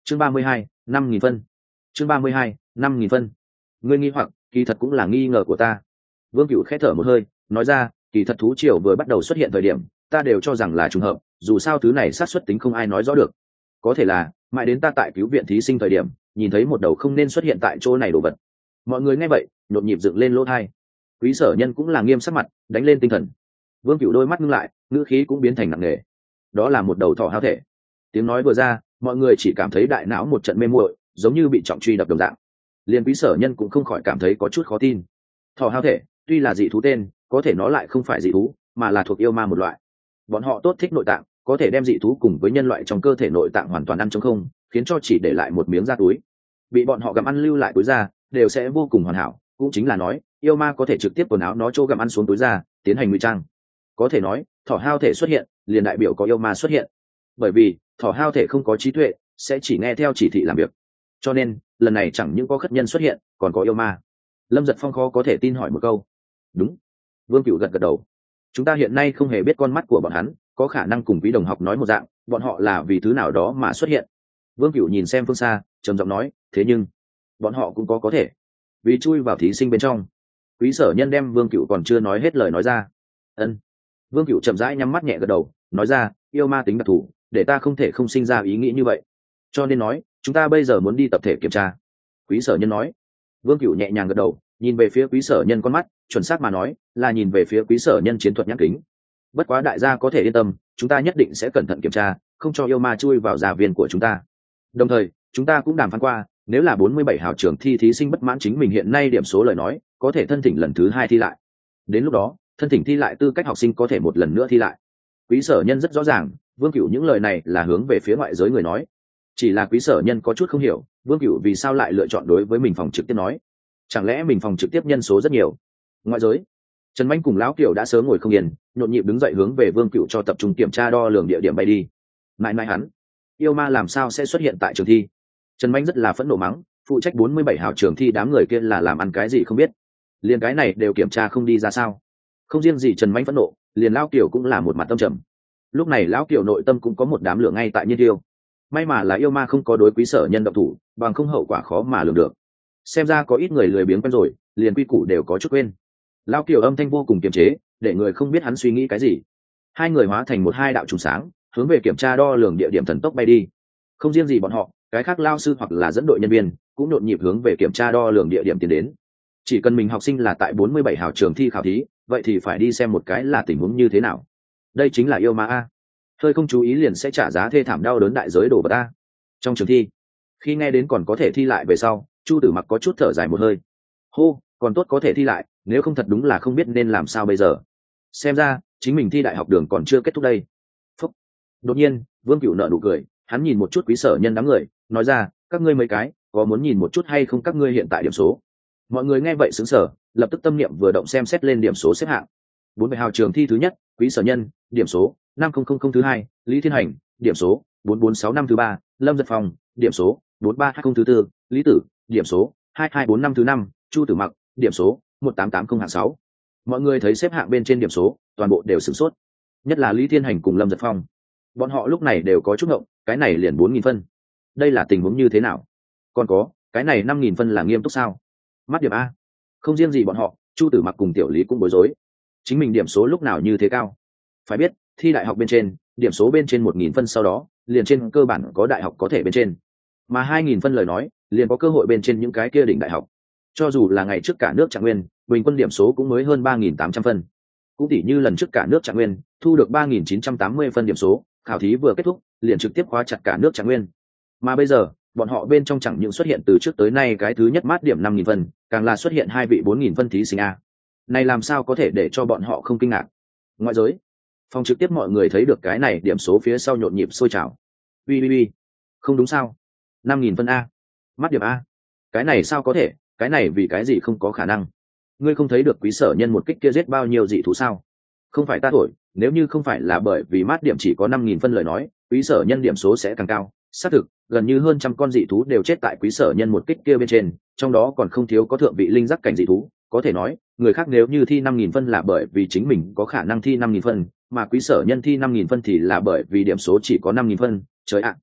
chương 32, 5.000 phân. chương 32, 5.000 phân. Ngươi nghi hoặc kỳ thật cũng là nghi ngờ của ta. Vương Cửu khẽ thở một hơi nói ra, kỳ thật thú triều vừa bắt đầu xuất hiện thời điểm ta đều cho rằng là trùng hợp, dù sao thứ này xác suất tính không ai nói rõ được. Có thể là mãi đến ta tại cứu viện thí sinh thời điểm nhìn thấy một đầu không nên xuất hiện tại chỗ này đồ vật. Mọi người nghe vậy nhộn nhịp dựng lên lỗ tai. Quý Sở Nhân cũng là nghiêm sắc mặt đánh lên tinh thần. Vương Cửu đôi mắt ngưng lại, ngữ khí cũng biến thành nặng nề. Đó là một đầu thỏ hao thể. Tiếng nói vừa ra, mọi người chỉ cảm thấy đại não một trận mê muội, giống như bị trọng truy đập đồng dạng. Liên Quý Sở Nhân cũng không khỏi cảm thấy có chút khó tin. Thỏ hao thể tuy là dị thú tên, có thể nó lại không phải dị thú mà là thuộc yêu ma một loại. Bọn họ tốt thích nội tạng, có thể đem dị thú cùng với nhân loại trong cơ thể nội tạng hoàn toàn ăn trống không, khiến cho chỉ để lại một miếng da túi. Bị bọn họ gặm ăn lưu lại túi da đều sẽ vô cùng hoàn hảo, cũng chính là nói yêu ma có thể trực tiếp quần áo nó chỗ gặm ăn xuống túi da tiến hành ngụy trang. Có thể nói thỏ hao thể xuất hiện liền đại biểu có yêu ma xuất hiện, bởi vì thỏ hao thể không có trí tuệ, sẽ chỉ nghe theo chỉ thị làm việc, cho nên lần này chẳng những có khất nhân xuất hiện còn có yêu ma. Lâm Giật Phong khó có thể tin hỏi một câu. Đúng. Vương Cửu gật gật đầu. Chúng ta hiện nay không hề biết con mắt của bọn hắn, có khả năng cùng quý đồng học nói một dạng, bọn họ là vì thứ nào đó mà xuất hiện. Vương Cửu nhìn xem phương xa trầm giọng nói, thế nhưng bọn họ cũng có thể vì chui vào thí sinh bên trong. Quý Sở Nhân đem Vương Cửu còn chưa nói hết lời nói ra. Ân. Vương Cửu chậm rãi nhắm mắt nhẹ gật đầu nói ra, yêu ma tính đặc thù để ta không thể không sinh ra ý nghĩ như vậy, cho nên nói chúng ta bây giờ muốn đi tập thể kiểm tra. Quý Sở Nhân nói. Vương Cửu nhẹ nhàng gật đầu nhìn về phía Quý Sở Nhân con mắt, chuẩn xác mà nói là nhìn về phía Quý Sở Nhân chiến thuật nhãn kính. Bất quá đại gia có thể yên tâm, chúng ta nhất định sẽ cẩn thận kiểm tra, không cho yêu ma chui vào gia viên của chúng ta. Đồng thời chúng ta cũng đàm phán qua, nếu là 47 hào trưởng thi thí sinh bất mãn chính mình hiện nay điểm số lời nói, có thể thân thỉnh lần thứ 2 thi lại. Đến lúc đó thân thỉnh thi lại tư cách học sinh có thể một lần nữa thi lại. Quý Sở Nhân rất rõ ràng Vương Cửu những lời này là hướng về phía ngoại giới người nói, chỉ là Quý Sở Nhân có chút không hiểu Vương Cửu vì sao lại lựa chọn đối với mình phòng trực tiếp nói. Chẳng lẽ mình phòng trực tiếp nhân số rất nhiều? Ngoại giới Trần Mạnh cùng lão Kiều đã sớm ngồi không yên, nhộn nhịp đứng dậy hướng về Vương Cửu cho tập trung kiểm tra đo lường địa điểm bay đi. Mãi mãi hắn, yêu ma làm sao sẽ xuất hiện tại trường thi? Trần Mạnh rất là phẫn nộ mắng, phụ trách 47 hào trường thi đám người kia là làm ăn cái gì không biết, liền cái này đều kiểm tra không đi ra sao? Không riêng gì Trần Mạnh phẫn nộ, liền lão Kiều cũng là một mặt tâm trầm. Lúc này lão Kiều nội tâm cũng có một đám lửa ngay tại nhiên tiêu. May mà là yêu ma không có đối Quý Sở Nhân động thủ, bằng không hậu quả khó mà lường được. Xem ra có ít người lười biếng quen rồi, liền quy củ đều có chút quên. Lão Kiều âm thanh vô cùng kiềm chế, để người không biết hắn suy nghĩ cái gì. Hai người hóa thành một hai đạo trùng sáng, hướng về kiểm tra đo lường địa điểm thần tốc bay đi. Không riêng gì bọn họ, cái khác lao sư hoặc là dẫn đội nhân viên cũng nhộn nhịp hướng về kiểm tra đo lường địa điểm tiến đến. Chỉ cần mình học sinh là tại 47 hào trường thi khảo thí, vậy thì phải đi xem một cái là tình huống như thế nào. Đây chính là yêu ma a, hơi không chú ý liền sẽ trả giá thê thảm đau đớn đại giới đổ vật a. Trong trường thi, khi nghe đến còn có thể thi lại về sau, Chu Tử Mặc có chút thở dài một hơi. Hô, còn tốt có thể thi lại, nếu không thật đúng là không biết nên làm sao bây giờ. Xem ra chính mình thi đại học đường còn chưa kết thúc đây. Phúc. Đột nhiên Vương Cửu nở nụ cười, hắn nhìn một chút Quý Sở Nhân đám người nói ra, các ngươi mấy cái có muốn nhìn một chút hay không các ngươi hiện tại điểm số? Mọi người nghe vậy sững sờ, lập tức tâm niệm vừa động xem xét lên điểm số xếp hạng. 47 hào trường thi thứ nhất Quý Sở Nhân, điểm số 5000 thứ hai, Lý Thiên Hành, điểm số 4465 thứ ba, Lâm Giật Phong, điểm số 4320 thứ tư, Lý Tử, điểm số 2245 thứ năm, Chu Tử Mặc, điểm số 1880 hạng 6. Mọi người thấy xếp hạng bên trên điểm số toàn bộ đều sửng sốt, nhất là Lý Thiên Hành cùng Lâm Giật Phong. Bọn họ lúc này đều có chút ngộng, cái này liền 4000 phân, đây là tình huống như thế nào? Còn có cái này 5000 phân là nghiêm túc sao? Mắt điểm a. Không riêng gì bọn họ, Chu Tử Mặc cùng Tiểu Lý cũng bối rối, chính mình điểm số lúc nào như thế cao? Phải biết thi đại học bên trên điểm số bên trên 1000 phân sau đó liền trên cơ bản có đại học có thể bên trên, mà 2000 phân lời nói liền có cơ hội bên trên những cái kia đỉnh đại học. Cho dù là ngày trước cả nước Trạng Nguyên bình quân điểm số cũng mới hơn 3800 phân, cũng tỉ như lần trước cả nước Trạng Nguyên thu được 3980 phân điểm số, khảo thí vừa kết thúc liền trực tiếp khóa chặt cả nước Trạng Nguyên. Mà bây giờ bọn họ bên trong chẳng những xuất hiện từ trước tới nay cái thứ nhất mát điểm 5000 phân, càng là xuất hiện hai vị 4000 phân thí sinh a. Này làm sao có thể để cho bọn họ không kinh ngạc? Ngoại giới phòng trực tiếp mọi người thấy được cái này điểm số phía sau nhộn nhịp sôi trào. Ui, không đúng sao? 5000 phân a, mắt điểm a, cái này sao có thể? Cái này vì cái gì không có khả năng? Ngươi không thấy được Quý Sở Nhân một kích kia giết bao nhiêu dị thú sao? Không phải ta thổi, nếu như không phải là bởi vì mát điểm chỉ có 5000 phân lời nói, Quý Sở Nhân điểm số sẽ càng cao. Xác thực, gần như hơn trăm con dị thú đều chết tại Quý Sở Nhân một kích kia bên trên, trong đó còn không thiếu có thượng vị linh giác cảnh dị thú. Có thể nói, người khác nếu như thi 5000 phân là bởi vì chính mình có khả năng thi 5000 phân, mà Quý Sở Nhân thi 5000 phân thì là bởi vì điểm số chỉ có 5000 phân. Trời ạ,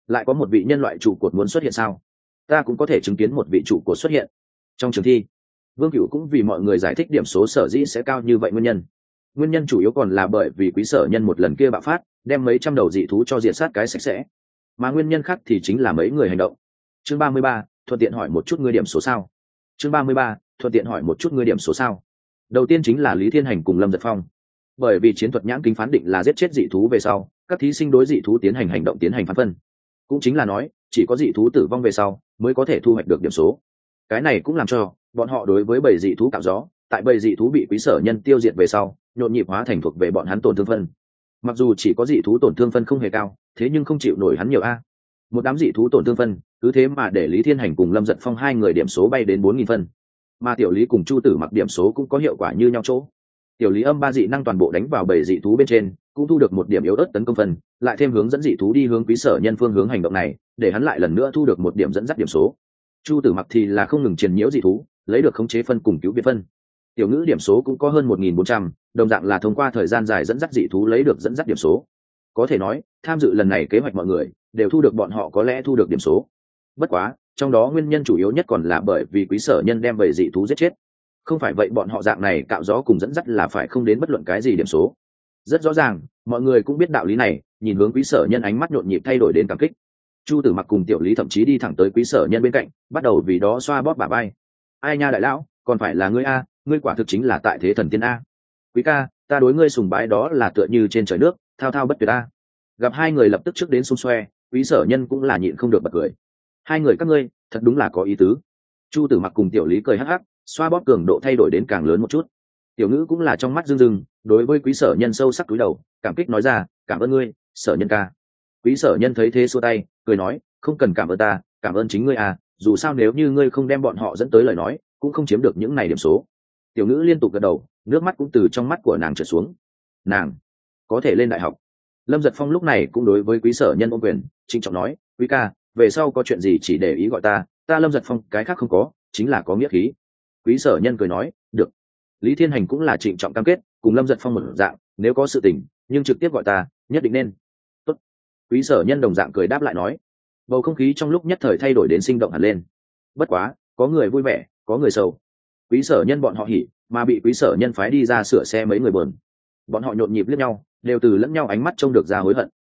lại có một vị nhân loại trụ cột muốn xuất hiện sao? Ta cũng có thể chứng kiến một vị trụ cột xuất hiện trong trường thi. Vương Cửu cũng vì mọi người giải thích điểm số sở dĩ sẽ cao như vậy nguyên nhân chủ yếu còn là bởi vì Quý Sở Nhân một lần kia bạo phát đem mấy trăm đầu dị thú cho diệt sát cái sạch sẽ, mà nguyên nhân khác thì chính là mấy người hành động. Chương 33, thuận tiện hỏi một chút ngươi điểm số sao. Chương 33, thuận tiện hỏi một chút ngươi điểm số sao. Đầu tiên chính là Lý Thiên Hành cùng Lâm Giật Phong. Bởi vì chiến thuật nhãn kính phán định là giết chết dị thú về sau, các thí sinh đối dị thú tiến hành hành động tiến hành phán phân, cũng chính là nói chỉ có dị thú tử vong về sau mới có thể thu hoạch được điểm số. Cái này cũng làm cho bọn họ đối với bầy dị thú cạo gió, tại bầy dị thú bị Quý Sở Nhân tiêu diệt về sau nhộn nhịp hóa thành thuộc về bọn hắn tổn thương phân. Mặc dù chỉ có dị thú tổn thương phân không hề cao, thế nhưng không chịu nổi hắn nhiều a. Một đám dị thú tổn thương phân cứ thế mà để Lý Thiên Hành cùng Lâm Giật Phong hai người điểm số bay đến 4.000 phân, mà Tiểu Lý cùng Chu Tử Mặc điểm số cũng có hiệu quả như nhau chỗ. Tiểu Lý âm 3 dị năng toàn bộ đánh vào bầy dị thú bên trên, cũng thu được một điểm yếu ớt tấn công phân, lại thêm hướng dẫn dị thú đi hướng Quý Sở Nhân phương hướng hành động này, để hắn lại lần nữa thu được một điểm dẫn dắt điểm số. Chu Tử Mặc thì là không ngừng triền nhiễu dị thú, lấy được khống chế phân cùng cứu viện phân. Tiểu Ngữ điểm số cũng có hơn 1.400, đồng dạng là thông qua thời gian dài dẫn dắt dị thú lấy được dẫn dắt điểm số. Có thể nói, tham dự lần này kế hoạch mọi người đều thu được bọn họ có lẽ thu được điểm số. Bất quá, trong đó nguyên nhân chủ yếu nhất còn là bởi vì Quý Sở Nhân đem bầy dị thú giết chết. Không phải vậy bọn họ dạng này cạo gió cùng dẫn dắt là phải không đến bất luận cái gì điểm số. Rất rõ ràng, mọi người cũng biết đạo lý này, nhìn hướng Quý Sở Nhân ánh mắt nhộn nhịp thay đổi đến cảm kích. Chu Tử Mặc cùng Tiểu Lý thậm chí đi thẳng tới Quý Sở Nhân bên cạnh, bắt đầu vì đó xoa bóp bả vai. Ai nha đại lão, còn phải là ngươi a, ngươi quả thực chính là tại thế thần tiên a. Quý ca, ta đối ngươi sùng bái đó là tựa như trên trời nước, thao thao bất tuyệt a. Gặp hai người lập tức trước đến xung xoe, Quý Sở Nhân cũng là nhịn không được bật cười. Hai người các ngươi thật đúng là có ý tứ. Chu Tử Mặc cùng Tiểu Lý cười hắc hắc, xoa bóp cường độ thay đổi đến càng lớn một chút. Tiểu Ngữ cũng là trong mắt rưng rưng, đối với Quý Sở Nhân sâu sắc cúi đầu, cảm kích nói ra, cảm ơn ngươi, Sở Nhân ca. Quý Sở Nhân thấy thế xua tay, cười nói, không cần cảm ơn ta, cảm ơn chính ngươi à, dù sao nếu như ngươi không đem bọn họ dẫn tới lời nói, cũng không chiếm được những này điểm số. Tiểu Ngữ liên tục gật đầu, nước mắt cũng từ trong mắt của nàng trượt xuống. Nàng có thể lên đại học. Lâm Giật Phong lúc này cũng đối với Quý Sở Nhân ôm quyền, trịnh trọng nói, Quý ca, về sau có chuyện gì chỉ để ý gọi ta Lâm Giật Phong cái khác không có, chính là có nghĩa khí. Quý Sở Nhân cười nói, được. Lý Thiên Hành cũng là trịnh trọng cam kết, cùng Lâm Giật Phong một dạng, nếu có sự tình, nhưng trực tiếp gọi ta, nhất định nên. Tốt. Quý Sở Nhân đồng dạng cười đáp lại nói. Bầu không khí trong lúc nhất thời thay đổi đến sinh động hẳn lên. Bất quá, có người vui vẻ, có người sầu. Quý Sở Nhân bọn họ hỉ, mà bị Quý Sở Nhân phái đi ra sửa xe mấy người buồn. Bọn họ nhộn nhịp liếc nhau, đều từ lẫn nhau ánh mắt trông được ra hối hận.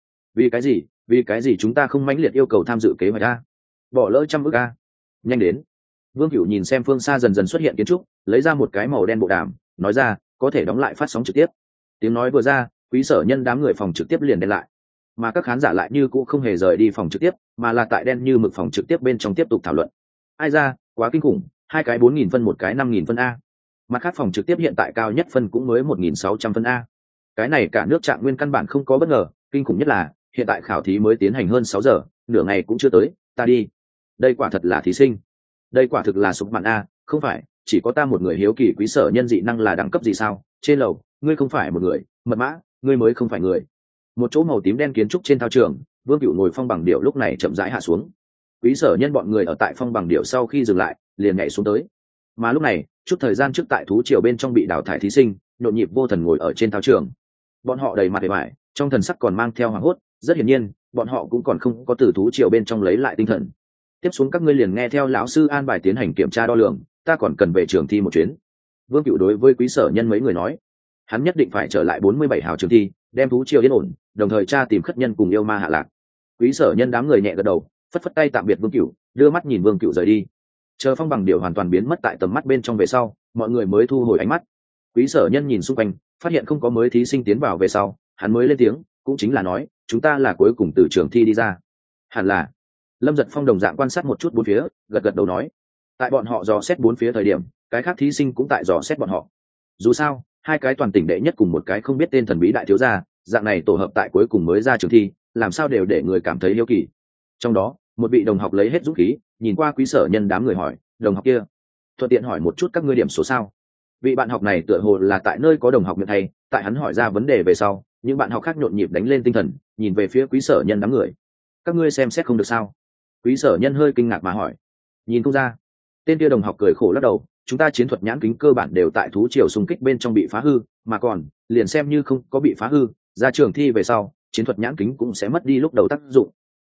Vì cái gì chúng ta không mãnh liệt yêu cầu tham dự kế hoạch a? Bỏ lỡ trăm ức a. Nhanh đến. Vương Cửu nhìn xem phương xa dần dần xuất hiện kiến trúc, lấy ra một cái màu đen bộ đàm, nói ra, có thể đóng lại phát sóng trực tiếp. Tiếng nói vừa ra, Quý Sở Nhân đám người phòng trực tiếp liền đen lại, mà các khán giả lại như cũ không hề rời đi phòng trực tiếp, mà là tại đen như mực phòng trực tiếp bên trong tiếp tục thảo luận. Ai ra, quá kinh khủng, hai cái 4.000 phân một cái 5.000 phân a. Mặt khác phòng trực tiếp hiện tại cao nhất phân cũng mới 1.600 phân a. Cái này cả nước Trạng Nguyên căn bản không có bất ngờ, kinh khủng nhất là hiện tại khảo thí mới tiến hành hơn 6 giờ, nửa ngày cũng chưa tới, ta đi. Đây quả thật là thí sinh. Đây quả thực là sục mạn a, không phải, chỉ có ta một người hiếu kỳ Quý Sở Nhân dị năng là đẳng cấp gì sao? Trên lầu, ngươi không phải một người, mật mã, ngươi mới không phải người. Một chỗ màu tím đen kiến trúc trên thao trường, Vương Cửu ngồi phong bằng điệu lúc này chậm rãi hạ xuống. Quý Sở Nhân bọn người ở tại phong bằng điệu sau khi dừng lại, liền nhảy xuống tới. Mà lúc này, chút thời gian trước tại thú triều bên trong bị đào thải thí sinh, nhộn nhịp vô thần ngồi ở trên thao trường. Bọn họ đầy mặt vẻ vải, trong thần sắc còn mang theo hoảng hốt, rất hiển nhiên, bọn họ cũng còn không có từ thú triều bên trong lấy lại tinh thần. Tiếp xuống các ngươi liền nghe theo lão sư an bài tiến hành kiểm tra đo lường, ta còn cần về trường thi một chuyến. Vương Cửu đối với Quý Sở Nhân mấy người nói, hắn nhất định phải trở lại 47 hào trường thi, đem thú triều yên ổn, đồng thời tra tìm khất nhân cùng yêu ma hạ lạc. Quý Sở Nhân đám người nhẹ gật đầu, phất phất tay tạm biệt Vương Cửu, đưa mắt nhìn Vương Cửu rời đi. Chờ phong bằng điệu hoàn toàn biến mất tại tầm mắt bên trong về sau, mọi người mới thu hồi ánh mắt. Quý Sở Nhân nhìn xung quanh, phát hiện không có mới thí sinh tiến vào về sau, hắn mới lên tiếng, cũng chính là nói, chúng ta là cuối cùng từ trường thi đi ra. Hẳn là. Lâm Giật Phong đồng dạng quan sát một chút bốn phía, gật gật đầu nói, tại bọn họ dò xét bốn phía thời điểm, cái khác thí sinh cũng tại dò xét bọn họ. Dù sao, hai cái toàn tỉnh đệ nhất cùng một cái không biết tên thần bí đại thiếu gia, dạng này tổ hợp tại cuối cùng mới ra trường thi, làm sao đều để người cảm thấy hiếu kỳ. Trong đó, một vị đồng học lấy hết dũng khí, nhìn qua Quý Sở Nhân đám người hỏi, đồng học kia, thuận tiện hỏi một chút các ngươi điểm số sao? Vị bạn học này tựa hồ là tại nơi có đồng học miệng thầy, tại hắn hỏi ra vấn đề về sau, những bạn học khác nhộn nhịp đánh lên tinh thần, nhìn về phía Quý Sở Nhân đám người. Các ngươi xem xét không được sao? Quý Sở Nhân hơi kinh ngạc mà hỏi. Nhìn không ra. Tên kia đồng học cười khổ lắc đầu, chúng ta chiến thuật nhãn kính cơ bản đều tại thú triều xung kích bên trong bị phá hư, mà còn liền xem như không có bị phá hư, ra trường thi về sau, chiến thuật nhãn kính cũng sẽ mất đi lúc đầu tác dụng.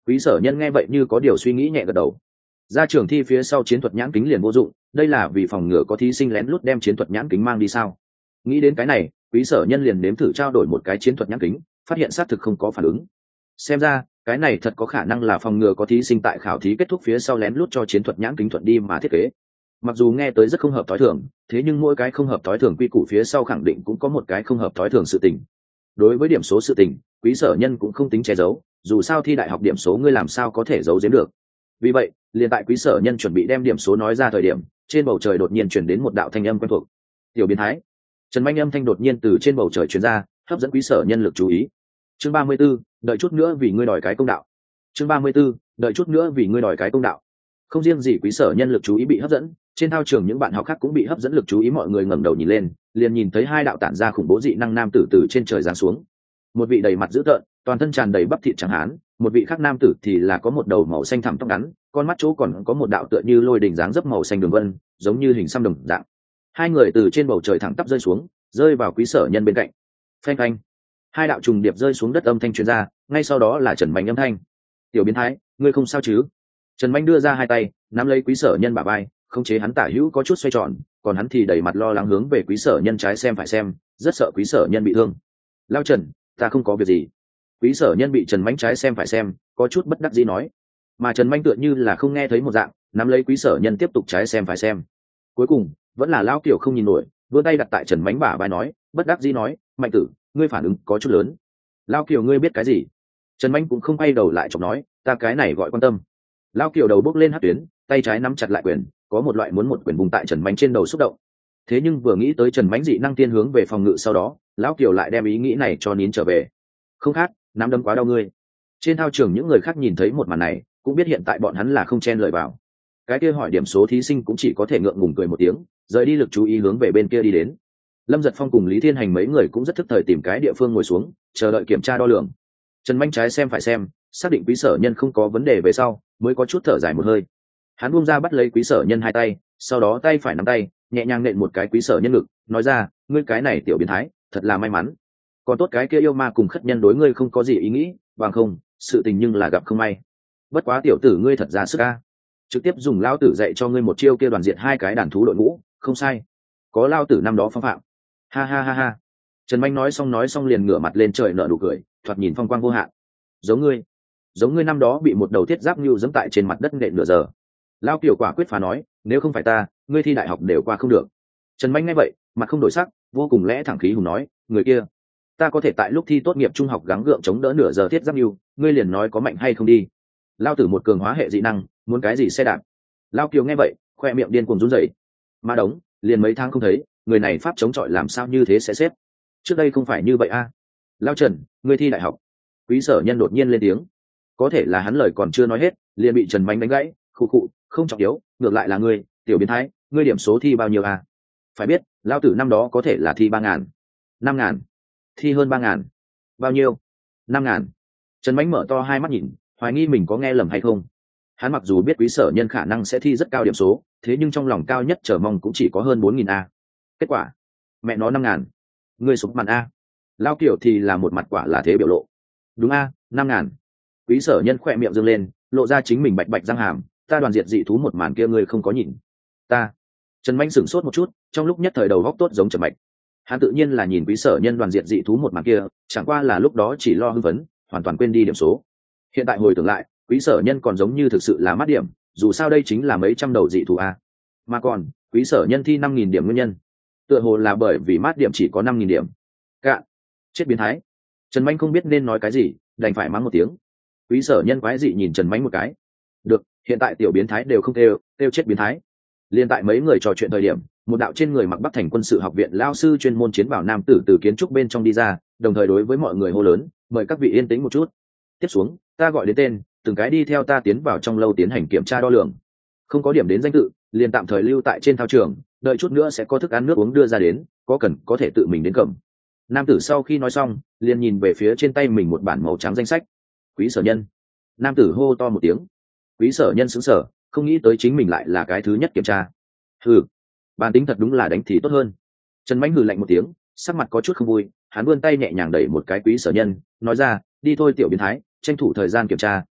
Quý sở nhân nghe vậy như có điều suy nghĩ nhẹ gật đầu. Ra trường thi phía sau chiến thuật nhãn kính liền vô dụng, đây là vì phòng ngừa có thí sinh lén lút đem chiến thuật nhãn kính mang đi sao? Nghĩ đến cái này, quý sở nhân liền nếm thử trao đổi một cái chiến thuật nhãn kính, phát hiện xác thực không có phản ứng. Xem ra cái này thật có khả năng là phòng ngừa có thí sinh tại khảo thí kết thúc phía sau lén lút cho chiến thuật nhãn kính thuận đi mà thiết kế. Mặc dù nghe tới rất không hợp thói thường, thế nhưng mỗi cái không hợp thói thường quy củ phía sau khẳng định cũng có một cái không hợp thói thường sự tình. Đối với điểm số sự tình, quý sở nhân cũng không tính che giấu, dù sao thi đại học điểm số ngươi làm sao có thể giấu giếm được. Vì vậy, liền tại quý sở nhân chuẩn bị đem điểm số nói ra thời điểm, trên bầu trời đột nhiên truyền đến một đạo thanh âm quen thuộc. Tiểu biến thái. Trần Manh âm thanh đột nhiên từ trên bầu trời truyền ra, hấp dẫn quý sở nhân lực chú ý. Chương 34, đợi chút nữa vì ngươi đòi cái công đạo. Chương 34, đợi chút nữa vì ngươi đòi cái công đạo. Không riêng gì quý sở nhân lực chú ý bị hấp dẫn, trên thao trường những bạn học khác cũng bị hấp dẫn lực chú ý, mọi người ngẩng đầu nhìn lên, liền nhìn thấy hai đạo tản ra khủng bố dị năng nam tử từ trên trời giáng xuống. Một vị đầy mặt dữ tợn, toàn thân tràn đầy bắp thịt trắng hán, một vị khác nam tử thì là có một đầu màu xanh thẳm tóc ngắn, con mắt chỗ còn có một đạo tựa như lôi đình dáng dấp màu xanh đường vân, giống như hình xăm đồng dạng. Hai người từ trên bầu trời thẳng tắp rơi xuống, rơi vào quý sở nhân bên cạnh. Phanh phanh, hai đạo trùng điệp rơi xuống đất, âm thanh truyền ra, ngay sau đó là Trần Mạnh âm thanh. Tiểu biến thái, ngươi không sao chứ? Trần Mạnh đưa ra hai tay nắm lấy quý sở nhân bả vai, khống chế hắn tả hữu có chút xoay tròn, còn hắn thì đầy mặt lo lắng hướng về quý sở nhân trái xem phải xem, rất sợ quý sở nhân bị thương. Lao Trần, ta không có việc gì. Quý sở nhân bị Trần Mạnh trái xem phải xem, có chút bất đắc dĩ nói. Mà Trần Mạnh tựa như là không nghe thấy một dạng, nắm lấy quý sở nhân tiếp tục trái xem phải xem. Cuối cùng vẫn là Lao Kiều không nhìn nổi, vươn tay đặt tại Trần Mạnh bả vai nói, bất đắc dĩ nói, Mạnh tử, ngươi phản ứng có chút lớn. Lao Kiều, ngươi biết cái gì? Trần Mạnh cũng không quay đầu lại chọc nói, ta cái này gọi quan tâm. Lao Kiều đầu bốc lên hát tuyến, tay trái nắm chặt lại quyền, có một loại muốn một quyền vùng tại Trần Mạnh trên đầu xúc động. Thế nhưng vừa nghĩ tới Trần Mạnh dị năng tiên hướng về phòng ngự, sau đó Lão Kiều lại đem ý nghĩ này cho nín trở về. Không khác, nắm đấm quá đau ngươi. Trên thao trường những người khác nhìn thấy một màn này, cũng biết hiện tại bọn hắn là không chen lời vào. Cái kia hỏi điểm số thí sinh cũng chỉ có thể ngượng ngùng cười một tiếng, rời đi lực chú ý hướng về bên kia đi đến. Lâm Giật Phong cùng Lý Thiên Hành mấy người cũng rất thức thời tìm cái địa phương ngồi xuống, chờ đợi kiểm tra đo lường. Trần Mạnh trái xem phải xem, xác định quý sở nhân không có vấn đề về sau, mới có chút thở dài một hơi. Hắn buông ra bắt lấy quý sở nhân hai tay, sau đó tay phải nắm tay, nhẹ nhàng nện một cái quý sở nhân ngực, nói ra, ngươi cái này tiểu biến thái, thật là may mắn. Còn tốt cái kia yêu ma cùng khất nhân đối ngươi không có gì ý nghĩ, bằng không, sự tình nhưng là gặp không may. Bất quá tiểu tử ngươi thật ra sức a. Trực tiếp dùng lao tử dạy cho ngươi một chiêu kia đoàn diệt hai cái đàn thú đội ngũ, không sai. Có lao tử năm đó phong phạm. Ha ha ha ha. Trần Mạnh nói xong liền ngửa mặt lên trời nở nụ cười, thoạt nhìn phong quang vô hạn. Giống ngươi năm đó bị một đầu thiết giáp nhu giẫm tại trên mặt đất nện nửa giờ. Lao Kiều quả quyết phá nói, nếu không phải ta, ngươi thi đại học đều qua không được. Trần Mạnh nghe vậy, mặt không đổi sắc, vô cùng lẽ thẳng khí hùng nói, người kia, ta có thể tại lúc thi tốt nghiệp trung học gắng gượng chống đỡ nửa giờ thiết giáp nhu, ngươi liền nói có mạnh hay không đi. Lao tử một cường hóa hệ dị năng, muốn cái gì xe đạp. Lao Kiều nghe vậy, khoe miệng điên cuồng run rẩy. Mà đống, liền mấy tháng không thấy, người này pháp chống chọi làm sao như thế sẽ xếp. Trước đây không phải như vậy a. Lao Trần, ngươi thi đại học. Quý sở nhân đột nhiên lên tiếng. Có thể là hắn lời còn chưa nói hết, liền bị Trần Mạnh đánh gãy, khụ khụ, không trọng yếu, ngược lại là ngươi, tiểu biến thái, ngươi điểm số thi bao nhiêu à? Phải biết, lao tử năm đó có thể là thi 3.000, 5.000, thi hơn 3.000. Bao nhiêu? 5.000. Trần Mạnh mở to hai mắt nhìn, hoài nghi mình có nghe lầm hay không. Hắn mặc dù biết quý sở nhân khả năng sẽ thi rất cao điểm số, thế nhưng trong lòng cao nhất chờ mong cũng chỉ có hơn 4.000 a. Kết quả, mẹ nó 5.000. Ngươi sụp mặt a. Lao Kiều thì là một mặt quả là thế biểu lộ. Đúng a, 5.000. Quý sở nhân khỏe miệng dương lên, lộ ra chính mình bạch bạch răng hàm, ta đoàn diệt dị thú một màn kia ngươi không có nhìn. Ta. Trần Mạnh sửng sốt một chút, trong lúc nhất thời đầu góc tốt giống Trần Mạnh. Hắn tự nhiên là nhìn quý sở nhân đoàn diệt dị thú một màn kia, chẳng qua là lúc đó chỉ lo hưng phấn, hoàn toàn quên đi điểm số. Hiện tại hồi tưởng lại, quý sở nhân còn giống như thực sự là mát điểm, dù sao đây chính là mấy trăm đầu dị thú a. Mà còn, quý sở nhân thi 5.000 điểm nguyên nhân, tựa hồ là bởi vì mát điểm chỉ có 5.000 điểm. Cạn. Chết biến thái. Trần Mạnh không biết nên nói cái gì, đành phải mắng một tiếng. Quý sở nhân quái dị nhìn Trần Mạnh một cái. Được, hiện tại tiểu biến thái đều không kêu chết biến thái. Liên tại mấy người trò chuyện thời điểm, một đạo trên người mặc Bắc Thành quân sự học viện lao sư chuyên môn chiến bảo nam tử từ kiến trúc bên trong đi ra, đồng thời đối với mọi người hô lớn, mời các vị yên tĩnh một chút. Tiếp xuống, ta gọi đến tên, từng cái đi theo ta tiến vào trong lâu tiến hành kiểm tra đo lường. Không có điểm đến danh tự, liền tạm thời lưu tại trên thao trường, đợi chút nữa sẽ có thức ăn nước uống đưa ra đến, có cần có thể tự mình đến cầm. Nam tử sau khi nói xong, liền nhìn về phía trên tay mình một bản màu trắng danh sách. Quý sở nhân. Nam tử hô to một tiếng. Quý sở nhân sững sờ, không nghĩ tới chính mình lại là cái thứ nhất kiểm tra. Hừ, bản tính thật đúng là đánh thì tốt hơn. Trần Mạnh hừ lạnh một tiếng, sắc mặt có chút không vui, hắn vươn tay nhẹ nhàng đẩy một cái quý sở nhân, nói ra, đi thôi tiểu biến thái, tranh thủ thời gian kiểm tra,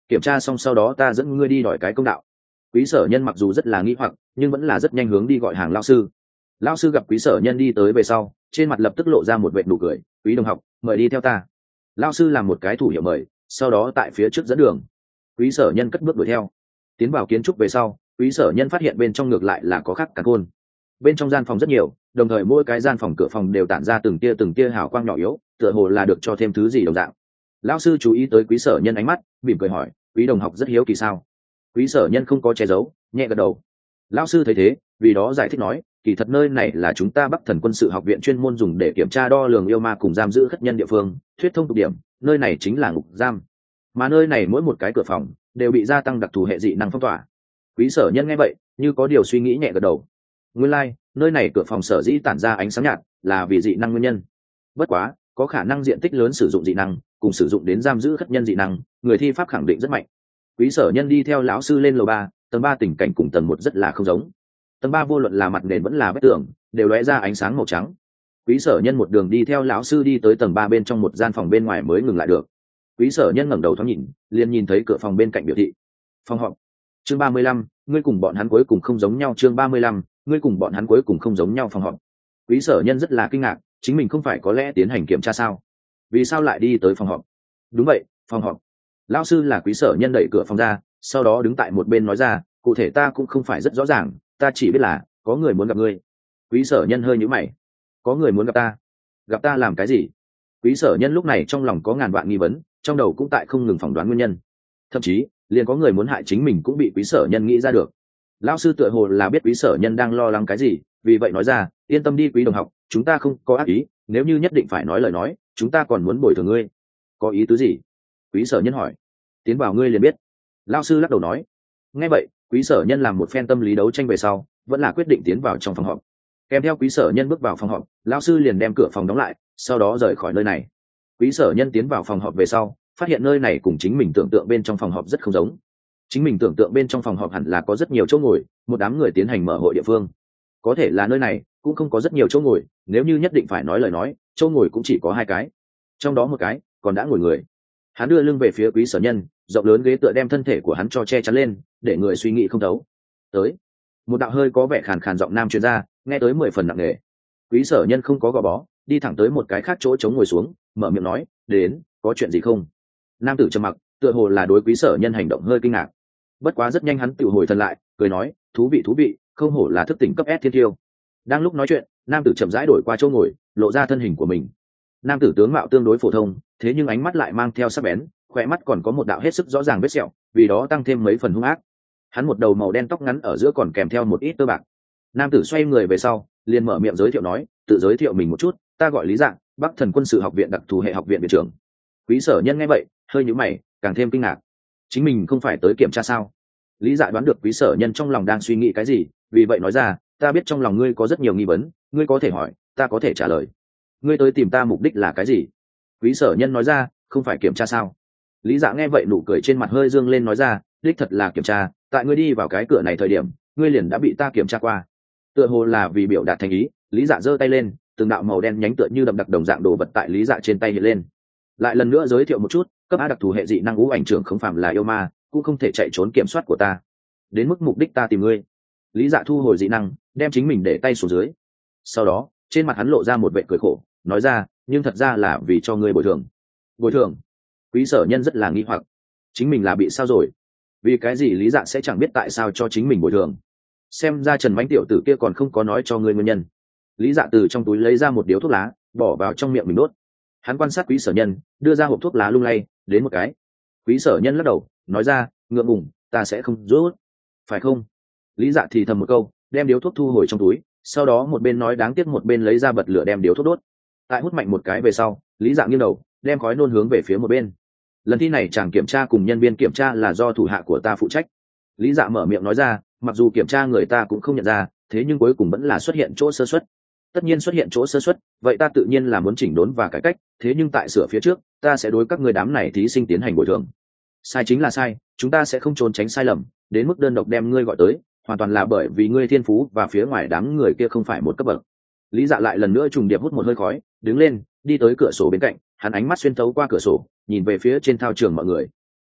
kiểm tra xong sau đó ta dẫn ngươi đi đòi cái công đạo. Quý Sở Nhân mặc dù rất là nghi hoặc nhưng vẫn là rất nhanh hướng đi gọi hàng lão sư. Lão sư gặp Quý Sở Nhân đi tới về sau, trên mặt lập tức lộ ra một vệt nụ cười. Quý đồng học, mời đi theo ta. Lão sư làm một cái thủ hiệu mời, sau đó tại phía trước dẫn đường. Quý Sở Nhân cất bước đuổi theo. Tiến vào kiến trúc về sau, Quý Sở Nhân phát hiện bên trong ngược lại là có khác cả côn. Bên trong gian phòng rất nhiều, đồng thời mỗi cái gian phòng cửa phòng đều tản ra từng tia hào quang nhỏ yếu, tựa hồ là được cho thêm thứ gì đồng dạng. Lão sư chú ý tới Quý Sở Nhân ánh mắt, mỉm cười hỏi, Quý đồng học rất hiếu kỳ sao? Quý Sở Nhân không có che giấu, nhẹ gật đầu. Lão sư thấy thế, vì đó giải thích nói, kỳ thật nơi này là chúng ta Bắc Thần Quân sự học viện chuyên môn dùng để kiểm tra đo lường yêu ma cùng giam giữ khất nhân địa phương, thuyết thông tục điểm, nơi này chính là ngục giam. Mà nơi này mỗi một cái cửa phòng đều bị gia tăng đặc thù hệ dị năng phong tỏa. Quý Sở Nhân nghe vậy, như có điều suy nghĩ nhẹ gật đầu. Nguyên lai, nơi này cửa phòng sở dĩ tản ra ánh sáng nhạt, là vì dị năng nguyên nhân. Bất quá, có khả năng diện tích lớn sử dụng dị năng, cùng sử dụng đến giam giữ khất nhân dị năng, người thi pháp khẳng định rất mạnh. Quý Sở Nhân đi theo lão sư lên lầu 3, tầng 3 tình cảnh cùng tầng 1 rất là không giống. Tầng 3 vô luận là mặt nền vẫn là vách tường, đều lóe ra ánh sáng màu trắng. Quý Sở Nhân một đường đi theo lão sư đi tới tầng 3 bên trong một gian phòng bên ngoài mới ngừng lại được. Quý Sở Nhân ngẩng đầu thoáng nhìn, liền nhìn thấy cửa phòng bên cạnh biểu thị. Phòng họp. Chương 35, ngươi cùng bọn hắn cuối cùng không giống nhau. Chương 35, ngươi cùng bọn hắn cuối cùng không giống nhau. Phòng họp. Quý Sở Nhân rất là kinh ngạc, chính mình không phải có lẽ tiến hành kiểm tra sao? Vì sao lại đi tới phòng họp? Đúng vậy, phòng họp. Lão sư là Quý Sở Nhân đẩy cửa phòng ra, sau đó đứng tại một bên nói ra, cụ thể ta cũng không phải rất rõ ràng, ta chỉ biết là có người muốn gặp ngươi. Quý Sở Nhân hơi nhíu mày. Có người muốn gặp ta? Gặp ta làm cái gì? Quý Sở Nhân lúc này trong lòng có ngàn vạn nghi vấn, trong đầu cũng tại không ngừng phỏng đoán nguyên nhân. Thậm chí, liền có người muốn hại chính mình cũng bị Quý Sở Nhân nghĩ ra được. Lão sư tựa hồ là biết Quý Sở Nhân đang lo lắng cái gì, vì vậy nói ra, yên tâm đi Quý đồng học, chúng ta không có ác ý, nếu như nhất định phải nói lời nói, chúng ta còn muốn bồi thường ngươi. Có ý tứ gì? Quý Sở Nhân hỏi. Tiến vào ngươi liền biết. Lão sư lắc đầu nói. Nghe vậy, Quý Sở Nhân làm một phen tâm lý đấu tranh về sau, vẫn là quyết định tiến vào trong phòng họp. Kèm theo Quý Sở Nhân bước vào phòng họp, lão sư liền đem cửa phòng đóng lại, sau đó rời khỏi nơi này. Quý Sở Nhân tiến vào phòng họp về sau, phát hiện nơi này cùng chính mình tưởng tượng bên trong phòng họp rất không giống. Chính mình tưởng tượng bên trong phòng họp hẳn là có rất nhiều chỗ ngồi, một đám người tiến hành mở hội địa phương. Có thể là nơi này cũng không có rất nhiều chỗ ngồi, nếu như nhất định phải nói lời nói, chỗ ngồi cũng chỉ có 2 cái. Trong đó một cái còn đã ngồi người. Hắn đưa lưng về phía Quý Sở Nhân, rộng lớn ghế tựa đem thân thể của hắn cho che chắn lên, để người suy nghĩ không thấu. Tới. Một đạo hơi có vẻ khàn khàn giọng nam truyền ra, nghe tới 10 phần nặng nề. Quý Sở Nhân không có gò bó, đi thẳng tới một cái khác chỗ trống ngồi xuống, mở miệng nói, đến, có chuyện gì không? Nam tử trầm mặc, tựa hồ là đối Quý Sở Nhân hành động hơi kinh ngạc. Bất quá rất nhanh hắn tự hồi thần lại, cười nói, thú vị, không hổ là thức tỉnh cấp S thiên tiêu. Đang lúc nói chuyện, nam tử chậm rãi đổi qua chỗ ngồi, lộ ra thân hình của mình. Nam tử tướng mạo tương đối phổ thông, thế nhưng ánh mắt lại mang theo sắc bén, khóe mắt còn có một đạo hết sức rõ ràng vết sẹo, vì đó tăng thêm mấy phần hung ác. Hắn một đầu màu đen tóc ngắn ở giữa còn kèm theo một ít tơ bạc. Nam tử xoay người về sau, liền mở miệng giới thiệu nói, tự giới thiệu mình một chút, ta gọi Lý Dạng, Bắc Thần Quân sự học viện đặc thù hệ học viện viện trưởng. Quý Sở Nhân nghe vậy, hơi nhíu mày, càng thêm kinh ngạc. Chính mình không phải tới kiểm tra sao? Lý Dạ đoán được Quý Sở Nhân trong lòng đang suy nghĩ cái gì, vì vậy nói ra, ta biết trong lòng ngươi có rất nhiều nghi vấn, ngươi có thể hỏi, ta có thể trả lời. Ngươi tới tìm ta mục đích là cái gì? Quý Sở Nhân nói ra, không phải kiểm tra sao? Lý Dạ nghe vậy nụ cười trên mặt hơi dương lên nói ra, đích thật là kiểm tra, tại ngươi đi vào cái cửa này thời điểm, ngươi liền đã bị ta kiểm tra qua. Tựa hồ là vì biểu đạt thành ý, Lý Dạ giơ tay lên, từng đạo màu đen nhánh tựa như đậm đặc đồng dạng đồ vật tại Lý Dạ trên tay hiện lên. Lại lần nữa giới thiệu một chút, cấp A đặc thù hệ dị năng ngũ ảnh trưởng không phạm là yêu ma, cũng không thể chạy trốn kiểm soát của ta. Đến mức mục đích ta tìm ngươi. Lý Dạ thu hồi dị năng, đem chính mình để tay xuống dưới. Sau đó, trên mặt hắn lộ ra một vẻ cười khổ, nói ra, nhưng thật ra là vì cho ngươi bồi thường. Bồi thường? Quý Sở Nhân rất là nghi hoặc, chính mình là bị sao rồi? Vì cái gì Lý Dạ sẽ chẳng biết tại sao cho chính mình bồi thường? Xem ra Trần Mánh tiểu tử kia còn không có nói cho ngươi nguyên nhân. Lý Dạ từ trong túi lấy ra một điếu thuốc lá, bỏ vào trong miệng mình đốt. Hắn quan sát Quý Sở Nhân, đưa ra hộp thuốc lá lung lay, đến một cái. Quý Sở Nhân lắc đầu, nói ra, ngượng ngùng, ta sẽ không rút. Phải không? Lý Dạ thì thầm một câu, đem điếu thuốc thu hồi trong túi, sau đó một bên nói đáng tiếc một bên lấy ra bật lửa đem điếu thuốc đốt. Tại hút mạnh một cái về sau, Lý Dạ nghiêng đầu, đem khói nôn hướng về phía một bên. Lần thi này chàng kiểm tra cùng nhân viên kiểm tra là do thủ hạ của ta phụ trách. Lý Dạ mở miệng nói ra, mặc dù kiểm tra người ta cũng không nhận ra, thế nhưng cuối cùng vẫn là xuất hiện chỗ sơ suất. Tất nhiên xuất hiện chỗ sơ suất, vậy ta tự nhiên là muốn chỉnh đốn và cải cách, thế nhưng tại sửa phía trước, ta sẽ đối các người đám này thí sinh tiến hành bồi thường. Sai chính là sai, chúng ta sẽ không trốn tránh sai lầm, đến mức đơn độc đem ngươi gọi tới, hoàn toàn là bởi vì ngươi thiên phú và phía ngoài đám người kia không phải một cấp bậc. Lý Dạ lại lần nữa trùng điệp hút một hơi khói, đứng lên, đi tới cửa sổ bên cạnh, hắn ánh mắt xuyên thấu qua cửa sổ, nhìn về phía trên thao trường mọi người.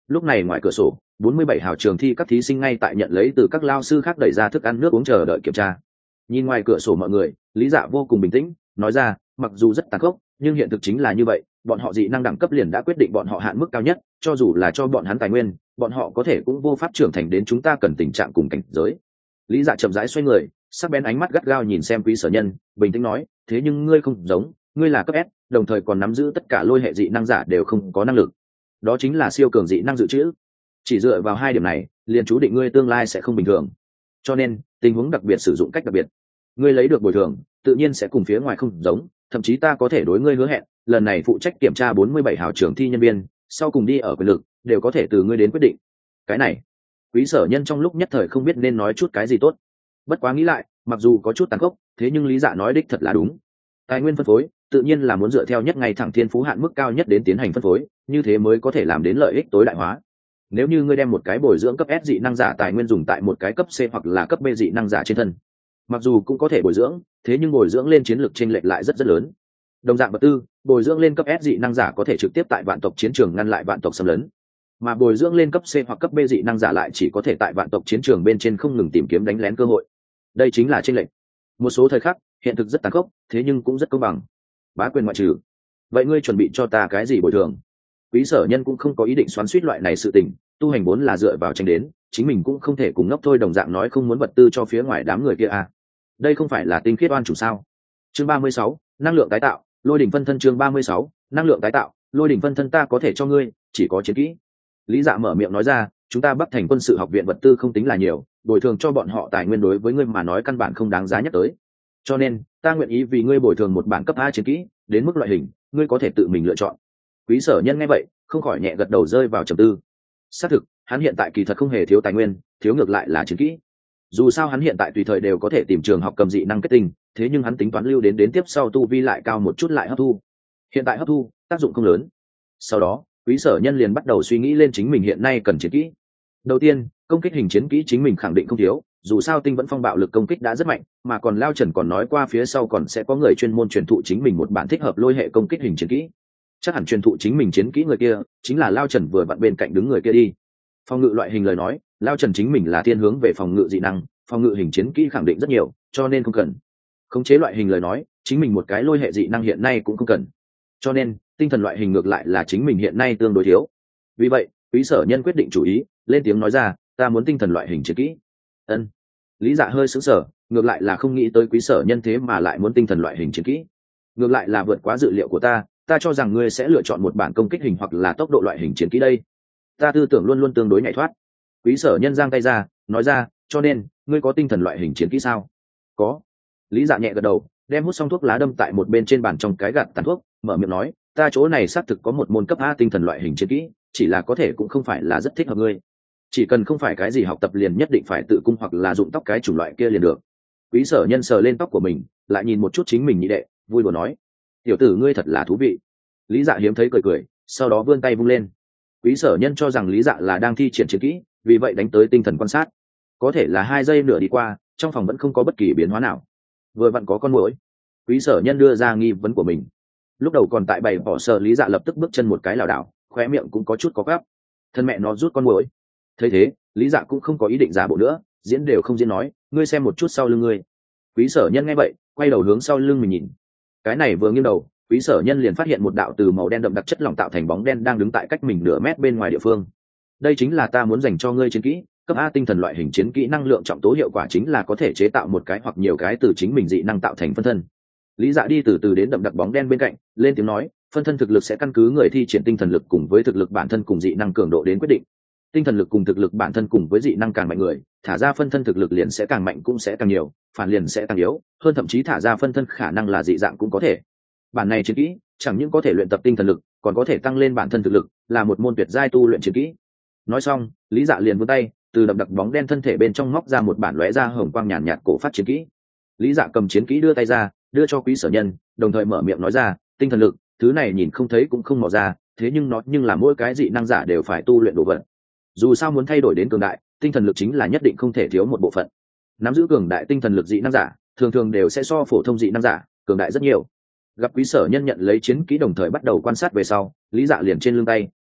Lúc này ngoài cửa sổ 47 hào trường thi các thí sinh ngay tại nhận lấy từ các lao sư khác đẩy ra thức ăn nước uống chờ đợi kiểm tra. Nhìn ngoài cửa sổ mọi người, Lý Dạ vô cùng bình tĩnh nói ra, mặc dù rất tàn khốc nhưng hiện thực chính là như vậy, bọn họ dị năng đẳng cấp liền đã quyết định bọn họ hạn mức cao nhất, cho dù là cho bọn hắn tài nguyên, bọn họ có thể cũng vô pháp trưởng thành đến chúng ta cần tình trạng cùng cảnh giới. Lý Dạ chậm rãi xoay người, sắc bén ánh mắt gắt gao nhìn xem Quý Sở Nhân, bình tĩnh nói, thế nhưng ngươi không giống, ngươi là cấp S, đồng thời còn nắm giữ tất cả lôi hệ dị năng giả đều không có năng lực, đó chính là siêu cường dị năng dự trữ. Chỉ dựa vào hai điểm này, liền chú định ngươi tương lai sẽ không bình thường. Cho nên, tình huống đặc biệt sử dụng cách đặc biệt. Ngươi lấy được bồi thường, tự nhiên sẽ cùng phía ngoài không giống, thậm chí ta có thể đối ngươi hứa hẹn, lần này phụ trách kiểm tra 47 hào trường thi nhân viên, sau cùng đi ở quyền lực, đều có thể từ ngươi đến quyết định. Cái này, Quý Sở Nhân trong lúc nhất thời không biết nên nói chút cái gì tốt. Bất quá nghĩ lại, mặc dù có chút tàn khốc, thế nhưng Lý Dạ nói đích thật là đúng. Tài nguyên phân phối, tự nhiên là muốn dựa theo nhất ngày thẳng thiên phú hạn mức cao nhất đến tiến hành phân phối, như thế mới có thể làm đến lợi ích tối đại hóa. Nếu như ngươi đem một cái bồi dưỡng cấp S dị năng giả tài nguyên dùng tại một cái cấp C hoặc là cấp B dị năng giả trên thân, mặc dù cũng có thể bồi dưỡng, thế nhưng bồi dưỡng lên chiến lược chênh lệch lại rất rất lớn. Đồng dạng vật tư, bồi dưỡng lên cấp S dị năng giả có thể trực tiếp tại vạn tộc chiến trường ngăn lại vạn tộc xâm lấn, mà bồi dưỡng lên cấp C hoặc cấp B dị năng giả lại chỉ có thể tại vạn tộc chiến trường bên trên không ngừng tìm kiếm đánh lén cơ hội. Đây chính là chênh lệch. Một số thời khắc, hiện thực rất tàn khốc, thế nhưng cũng rất công bằng. Bá quyền ngoại trừ. Vậy ngươi chuẩn bị cho ta cái gì bồi thường? Quý Sở Nhân cũng không có ý định xoắn xuýt loại này sự tình, tu hành vốn là dựa vào tranh đến, chính mình cũng không thể cùng ngốc thôi, đồng dạng nói không muốn vật tư cho phía ngoài đám người kia à. Đây không phải là tinh khiết oan chủ sao? Chương 36, năng lượng tái tạo, lôi đỉnh phân thân. Chương 36, năng lượng tái tạo, lôi đỉnh phân thân. Ta có thể cho ngươi, chỉ có chiến kỹ. Lý Dạ mở miệng nói ra, chúng ta Bắc Thành quân sự học viện vật tư không tính là nhiều, bồi thường cho bọn họ tài nguyên đối với ngươi mà nói căn bản không đáng giá nhắc tới. Cho nên, ta nguyện ý vì ngươi bồi thường một bản cấp A chiến kỹ, đến mức loại hình, ngươi có thể tự mình lựa chọn. Quý Sở Nhân nghe vậy, không khỏi nhẹ gật đầu, rơi vào trầm tư. Xác thực, hắn hiện tại kỳ thật không hề thiếu tài nguyên, thiếu ngược lại là chiến kỹ. Dù sao hắn hiện tại tùy thời đều có thể tìm trường học cầm dị năng kết tinh, thế nhưng hắn tính toán lưu đến tiếp sau tu vi lại cao một chút lại hấp thu. Hiện tại hấp thu, tác dụng không lớn. Sau đó, Quý Sở Nhân liền bắt đầu suy nghĩ lên chính mình hiện nay cần chiến kỹ. Đầu tiên, công kích hình chiến kỹ chính mình khẳng định không thiếu, dù sao tinh vẫn phong bạo lực công kích đã rất mạnh, mà còn Lao Trần còn nói qua phía sau còn sẽ có người chuyên môn truyền thụ chính mình một bản thích hợp lôi hệ công kích hình chiến kỹ. Chắc hẳn truyền thụ chính mình chiến kỹ người kia chính là Lao Trần vừa vặn bên cạnh đứng người kia đi. Phòng ngự loại hình lời nói, Lao Trần chính mình là thiên hướng về phòng ngự dị năng, phòng ngự hình chiến kỹ khẳng định rất nhiều, cho nên không cần. Khống chế loại hình lời nói, chính mình một cái lôi hệ dị năng hiện nay cũng không cần. Cho nên, tinh thần loại hình ngược lại là chính mình hiện nay tương đối thiếu. Vì vậy, Quý Sở Nhân quyết định chủ ý, lên tiếng nói ra, ta muốn tinh thần loại hình chiến kỹ. Ân. Lý Dạ hơi sững sờ, ngược lại là không nghĩ tới Quý Sở Nhân thế mà lại muốn tinh thần loại hình chiến kỹ. Ngược lại là vượt quá dự liệu của ta cho rằng ngươi sẽ lựa chọn một bản công kích hình hoặc là tốc độ loại hình chiến kỹ đây. Ta tư tưởng luôn luôn tương đối nhạy thoát. Quý Sở Nhân giang tay ra, nói ra, cho nên, ngươi có tinh thần loại hình chiến kỹ sao? Có. Lý Dạ nhẹ gật đầu, đem hút xong thuốc lá đâm tại một bên trên bàn trong cái gạt tàn thuốc, mở miệng nói, ta chỗ này xác thực có một môn cấp A tinh thần loại hình chiến kỹ, chỉ là có thể cũng không phải là rất thích hợp ngươi. Chỉ cần không phải cái gì học tập liền nhất định phải tự cung hoặc là dụng tóc cái chủng loại kia liền được. Quý Sở Nhân sờ lên tóc của mình, lại nhìn một chút chính mình nhị đệ, vui đùa nói, tiểu tử ngươi thật là thú vị. Lý Dạ hiếm thấy cười cười, sau đó vươn tay vung lên. Quý Sở Nhân cho rằng Lý Dạ là đang thi triển chiến kỹ, vì vậy đánh tới tinh thần quan sát. Có thể là 2 giây nửa đi qua, trong phòng vẫn không có bất kỳ biến hóa nào. Vừa vặn có con muỗi. Quý Sở Nhân đưa ra nghi vấn của mình. Lúc đầu còn tại bày bỏ sợ, Lý Dạ lập tức bước chân một cái lảo đảo, khóe miệng cũng có chút có gắp. Thân mẹ nó rút con muỗi. Thấy thế, Lý Dạ cũng không có ý định giả bộ nữa, diễn đều không diễn nói, ngươi xem một chút sau lưng ngươi. Quý Sở Nhân nghe vậy, quay đầu hướng sau lưng mình nhìn. Cái này vừa nghiêng đầu, Quý Sở Nhân liền phát hiện một đạo từ màu đen đậm đặc chất lỏng tạo thành bóng đen đang đứng tại cách mình nửa mét bên ngoài địa phương. Đây chính là ta muốn dành cho ngươi chiến kỹ, cấp A tinh thần loại hình chiến kỹ, năng lượng trọng tố hiệu quả chính là có thể chế tạo một cái hoặc nhiều cái từ chính mình dị năng tạo thành phân thân. Lý Dạ đi từ từ đến đậm đặc bóng đen bên cạnh, lên tiếng nói, phân thân thực lực sẽ căn cứ người thi triển tinh thần lực cùng với thực lực bản thân cùng dị năng cường độ đến quyết định. Tinh thần lực cùng thực lực bản thân cùng với dị năng càng mạnh người, thả ra phân thân thực lực liền sẽ càng mạnh cũng sẽ càng nhiều, phản liền sẽ càng yếu, hơn thậm chí thả ra phân thân khả năng là dị dạng cũng có thể. Bản này chiến kỹ chẳng những có thể luyện tập tinh thần lực, còn có thể tăng lên bản thân thực lực, là một môn tuyệt giai tu luyện chiến kỹ. Nói xong, Lý Dạ liền vươn tay, từ đậm đặc bóng đen thân thể bên trong móc ra một bản lóe ra hồng quang nhàn nhạt cổ phát chiến kỹ. Lý Dạ cầm chiến kỹ đưa tay ra, đưa cho Quý Sở Nhân, đồng thời mở miệng nói ra, tinh thần lực, thứ này nhìn không thấy cũng không mò ra, thế nhưng nó nhưng là mỗi cái dị năng giả đều phải tu luyện đồ vật. Dù sao muốn thay đổi đến cường đại, tinh thần lực chính là nhất định không thể thiếu một bộ phận. Nắm giữ cường đại tinh thần lực dị năng giả, thường thường đều sẽ so phổ thông dị năng giả cường đại rất nhiều. Gặp Quý Sở Nhân nhận lấy chiến kỹ đồng thời bắt đầu quan sát về sau, Lý Dạ liền trên lưng tay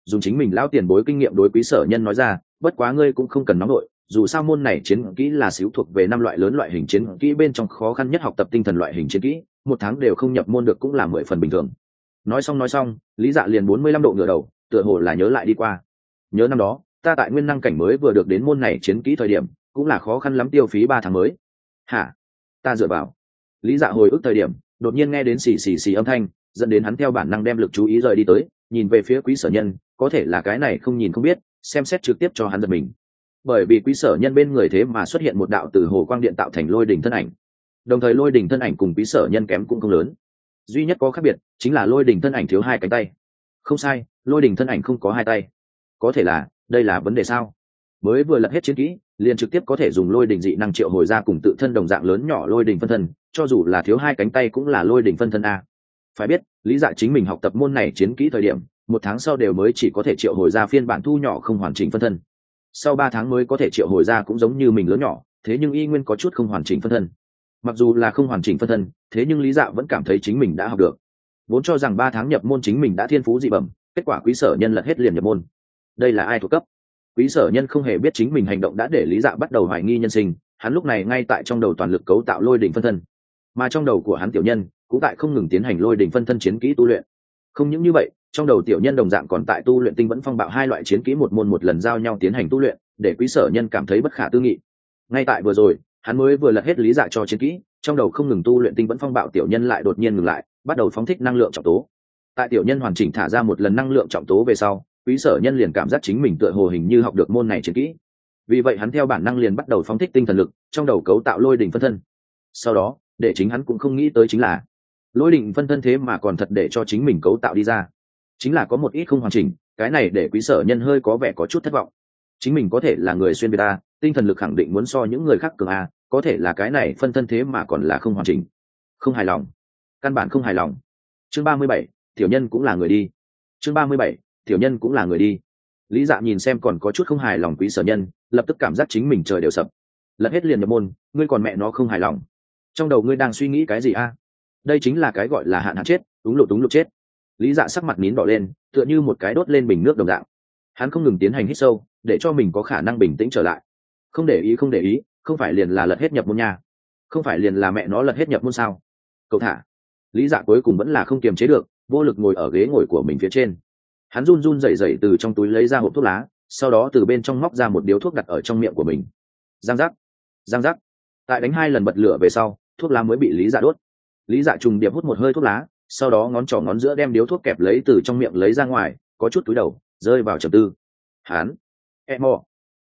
dùng chính mình lão tiền bối kinh nghiệm đối quý sở nhân nói ra, bất quá ngươi cũng không cần nóng nổi, dù sao môn này chiến kỹ là xíu thuộc về 5 loại lớn loại hình chiến kỹ bên trong khó khăn nhất học tập tinh thần loại hình chiến kỹ, 1 tháng đều không nhập môn được cũng là 10 phần bình thường. Nói xong, Lý Dạ liền 45 độ ngửa đầu, tựa hồ là nhớ lại đi qua. Nhớ năm đó, ta tại nguyên năng cảnh mới vừa được đến môn này chiến kỹ thời điểm, cũng là khó khăn lắm tiêu phí 3 tháng mới. Hả? Ta dựa vào. Lý Dạ hồi ức thời điểm, đột nhiên nghe đến xì xì xì âm thanh, dẫn đến hắn theo bản năng đem lực chú ý rời đi tới, nhìn về phía Quý Sở Nhân, có thể là cái này không nhìn không biết, xem xét trực tiếp cho hắn giật mình. Bởi vì Quý Sở Nhân bên người thế mà xuất hiện một đạo từ hồ quang điện tạo thành lôi đỉnh thân ảnh. Đồng thời lôi đỉnh thân ảnh cùng Quý Sở Nhân kém cũng không lớn. Duy nhất có khác biệt chính là lôi đỉnh thân ảnh thiếu 2 cánh tay. Không sai, lôi đỉnh thân ảnh không có 2 tay. Có thể là, đây là vấn đề sao? Mới vừa lật hết chiến kỹ, liền trực tiếp có thể dùng lôi đỉnh dị năng triệu hồi ra cùng tự thân đồng dạng lớn nhỏ lôi đỉnh phân thân, cho dù là thiếu 2 cánh tay cũng là lôi đỉnh phân thân a. Phải biết, Lý Dạ chính mình học tập môn này chiến kỹ thời điểm, 1 tháng sau đều mới chỉ có thể triệu hồi ra phiên bản thu nhỏ không hoàn chỉnh phân thân. Sau 3 tháng mới có thể triệu hồi ra cũng giống như mình lớn nhỏ, thế nhưng y nguyên có chút không hoàn chỉnh phân thân. Mặc dù là không hoàn chỉnh phân thân, thế nhưng Lý Dạ vẫn cảm thấy chính mình đã học được. Vốn cho rằng 3 tháng nhập môn chính mình đã thiên phú dị bẩm, kết quả Quý Sở Nhân lật hết liền nhập môn. Đây là ai thuộc cấp? Quý Sở Nhân không hề biết chính mình hành động đã để Lý Dạ bắt đầu hoài nghi nhân sinh, hắn lúc này ngay tại trong đầu toàn lực cấu tạo lôi đỉnh phân thân, mà trong đầu của hắn tiểu nhân cũng tại không ngừng tiến hành lôi đỉnh phân thân chiến kỹ tu luyện. Không những như vậy, trong đầu tiểu nhân đồng dạng còn tại tu luyện tinh vẫn phong bạo 2 loại chiến kỹ một môn một lần giao nhau tiến hành tu luyện, để Quý Sở Nhân cảm thấy bất khả tư nghị. Ngay tại vừa rồi, hắn mới vừa lật hết Lý Dạ cho chiến kỹ, trong đầu không ngừng tu luyện tinh vẫn phong bạo tiểu nhân lại đột nhiên ngừng lại, bắt đầu phóng thích năng lượng trọng tố. Tại tiểu nhân hoàn chỉnh thả ra một lần năng lượng trọng tố về sau, Quý Sở Nhân liền cảm giác chính mình tựa hồ hình như học được môn này chiến kỹ. Vì vậy hắn theo bản năng liền bắt đầu phóng thích tinh thần lực, trong đầu cấu tạo lôi đỉnh phân thân. Sau đó, để chính hắn cũng không nghĩ tới chính là, lôi đỉnh phân thân thế mà còn thật để cho chính mình cấu tạo đi ra. Chính là có một ít không hoàn chỉnh, cái này để Quý Sở Nhân hơi có vẻ có chút thất vọng. Chính mình có thể là người xuyên việt a, tinh thần lực khẳng định muốn so những người khác cường a, có thể là cái này phân thân thế mà còn là không hoàn chỉnh. Không hài lòng, căn bản không hài lòng. Chương 37, tiểu nhân cũng là người đi. Chương 37, tiểu nhân cũng là người đi. Lý Dạ nhìn xem còn có chút không hài lòng Quý Sở Nhân, lập tức cảm giác chính mình trời đều sập. Lật hết liền nhập môn, ngươi còn mẹ nó không hài lòng. Trong đầu ngươi đang suy nghĩ cái gì a? Đây chính là cái gọi là hạn hạn chết, đúng lụt chết. Lý Dạ sắc mặt nín đỏ lên, tựa như một cái đốt lên bình nước đồng dạng. Hắn không ngừng tiến hành hít sâu, để cho mình có khả năng bình tĩnh trở lại. Không để ý, không phải liền là lật hết nhập môn nha. Không phải liền là mẹ nó lật hết nhập môn sao? Cậu thả. Lý Dạ cuối cùng vẫn là không kiềm chế được, vô lực ngồi ở ghế ngồi của mình phía trên. Hắn run run rẩy rẩy từ trong túi lấy ra hộp thuốc lá, sau đó từ bên trong móc ra một điếu thuốc đặt ở trong miệng của mình. Giang giác. Tại đánh 2 lần bật lửa về sau, thuốc lá mới bị Lý Dạ đốt. Lý Dạ trùng điệp hút một hơi thuốc lá, sau đó ngón trỏ ngón giữa đem điếu thuốc kẹp lấy từ trong miệng lấy ra ngoài, có chút cúi đầu, rơi vào trầm tư. Hắn, mò,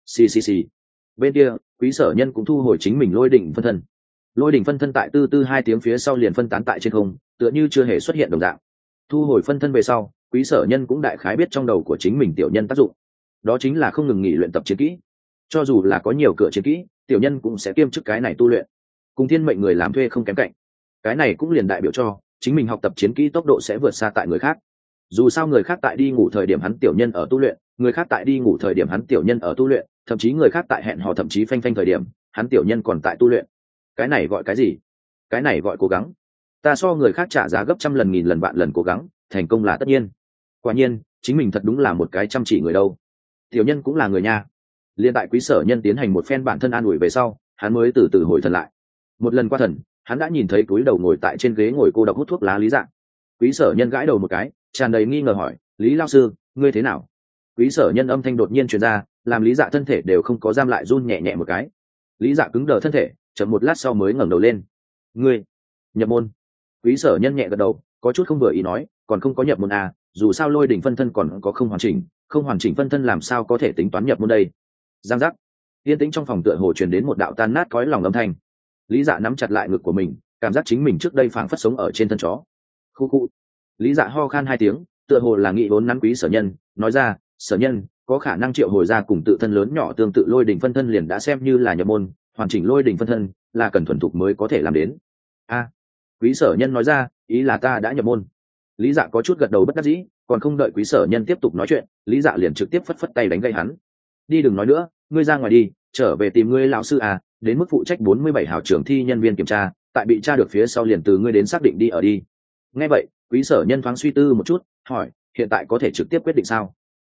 xì. Bên kia, Quý Sở Nhân cũng thu hồi chính mình lôi đỉnh phân thân. Lôi đỉnh phân thân tại tư 2 tiếng phía sau liền phân tán tại trên không, tựa như chưa hề xuất hiện đồng dạng. Thu hồi phân thân về sau, Quý Sở Nhân cũng đại khái biết trong đầu của chính mình tiểu nhân tác dụng. Đó chính là không ngừng nghỉ luyện tập chiến kỹ. Cho dù là có nhiều cửa chiến kỹ, tiểu nhân cũng sẽ kiêm chức cái này tu luyện. Cùng thiên mệnh người làm thuê không kém cạnh. Cái này cũng liền đại biểu cho chính mình học tập chiến kỹ tốc độ sẽ vượt xa tại người khác. Dù sao người khác tại đi ngủ thời điểm hắn tiểu nhân ở tu luyện, người khác tại đi ngủ thời điểm hắn tiểu nhân ở tu luyện, thậm chí người khác tại hẹn hò thậm chí phanh thời điểm hắn tiểu nhân còn tại tu luyện. Cái này gọi cái gì? Cái này gọi cố gắng. Ta so người khác trả giá gấp trăm lần nghìn lần vạn lần cố gắng, thành công là tất nhiên. Quả nhiên, chính mình thật đúng là một cái chăm chỉ người đâu. Tiểu nhân cũng là người nha. Liên tại Quý Sở Nhân tiến hành một phen bản thân an ủi về sau, hắn mới từ từ hồi thần lại. Một lần qua thần, hắn đã nhìn thấy túi đầu ngồi tại trên ghế ngồi cô độc hút thuốc lá Lý Dạ. Quý Sở Nhân gãi đầu một cái, tràn đầy nghi ngờ hỏi, Lý lão sư, ngươi thế nào? Quý Sở Nhân âm thanh đột nhiên truyền ra, làm Lý Dạ thân thể đều không có giam lại, run nhẹ nhẹ một cái. Lý Dạ cứng đờ thân thể, chậm một lát sau mới ngẩng đầu lên. Ngươi nhập môn? Quý Sở Nhân nhẹ gật đầu, có chút không vừa ý nói, còn không có nhập môn à, dù sao lôi đỉnh phân thân còn có không hoàn chỉnh phân thân làm sao có thể tính toán nhập môn đây? Giang giác. Yên tĩnh trong phòng tựa hồ truyền đến một đạo tan nát cõi lòng âm thanh. Lý Dạ nắm chặt lại ngực của mình, cảm giác chính mình trước đây phảng phất sống ở trên thân chó. Khu. Lý Dạ ho khan 2 tiếng, tựa hồ là nghĩ vốn nắn Quý Sở Nhân, nói ra, Sở Nhân có khả năng triệu hồi ra cùng tự thân lớn nhỏ tương tự lôi đỉnh phân thân liền đã xem như là nhập môn, hoàn chỉnh lôi đỉnh phân thân là cần thuần thục mới có thể làm đến. A. Quý Sở Nhân nói ra, ý là ta đã nhập môn. Lý Dạ có chút gật đầu bất đắc dĩ, còn không đợi Quý Sở Nhân tiếp tục nói chuyện, Lý Dạ liền trực tiếp phất phất tay đánh gậy hắn. Đi, đừng nói nữa, ngươi ra ngoài đi, trở về tìm ngươi lão sư à, đến mức phụ trách 47 hảo trưởng thi nhân viên kiểm tra, tại bị tra được phía sau liền từ ngươi đến xác định đi ở đi. Nghe vậy, Quý Sở Nhân thoáng suy tư một chút, hỏi, hiện tại có thể trực tiếp quyết định sao?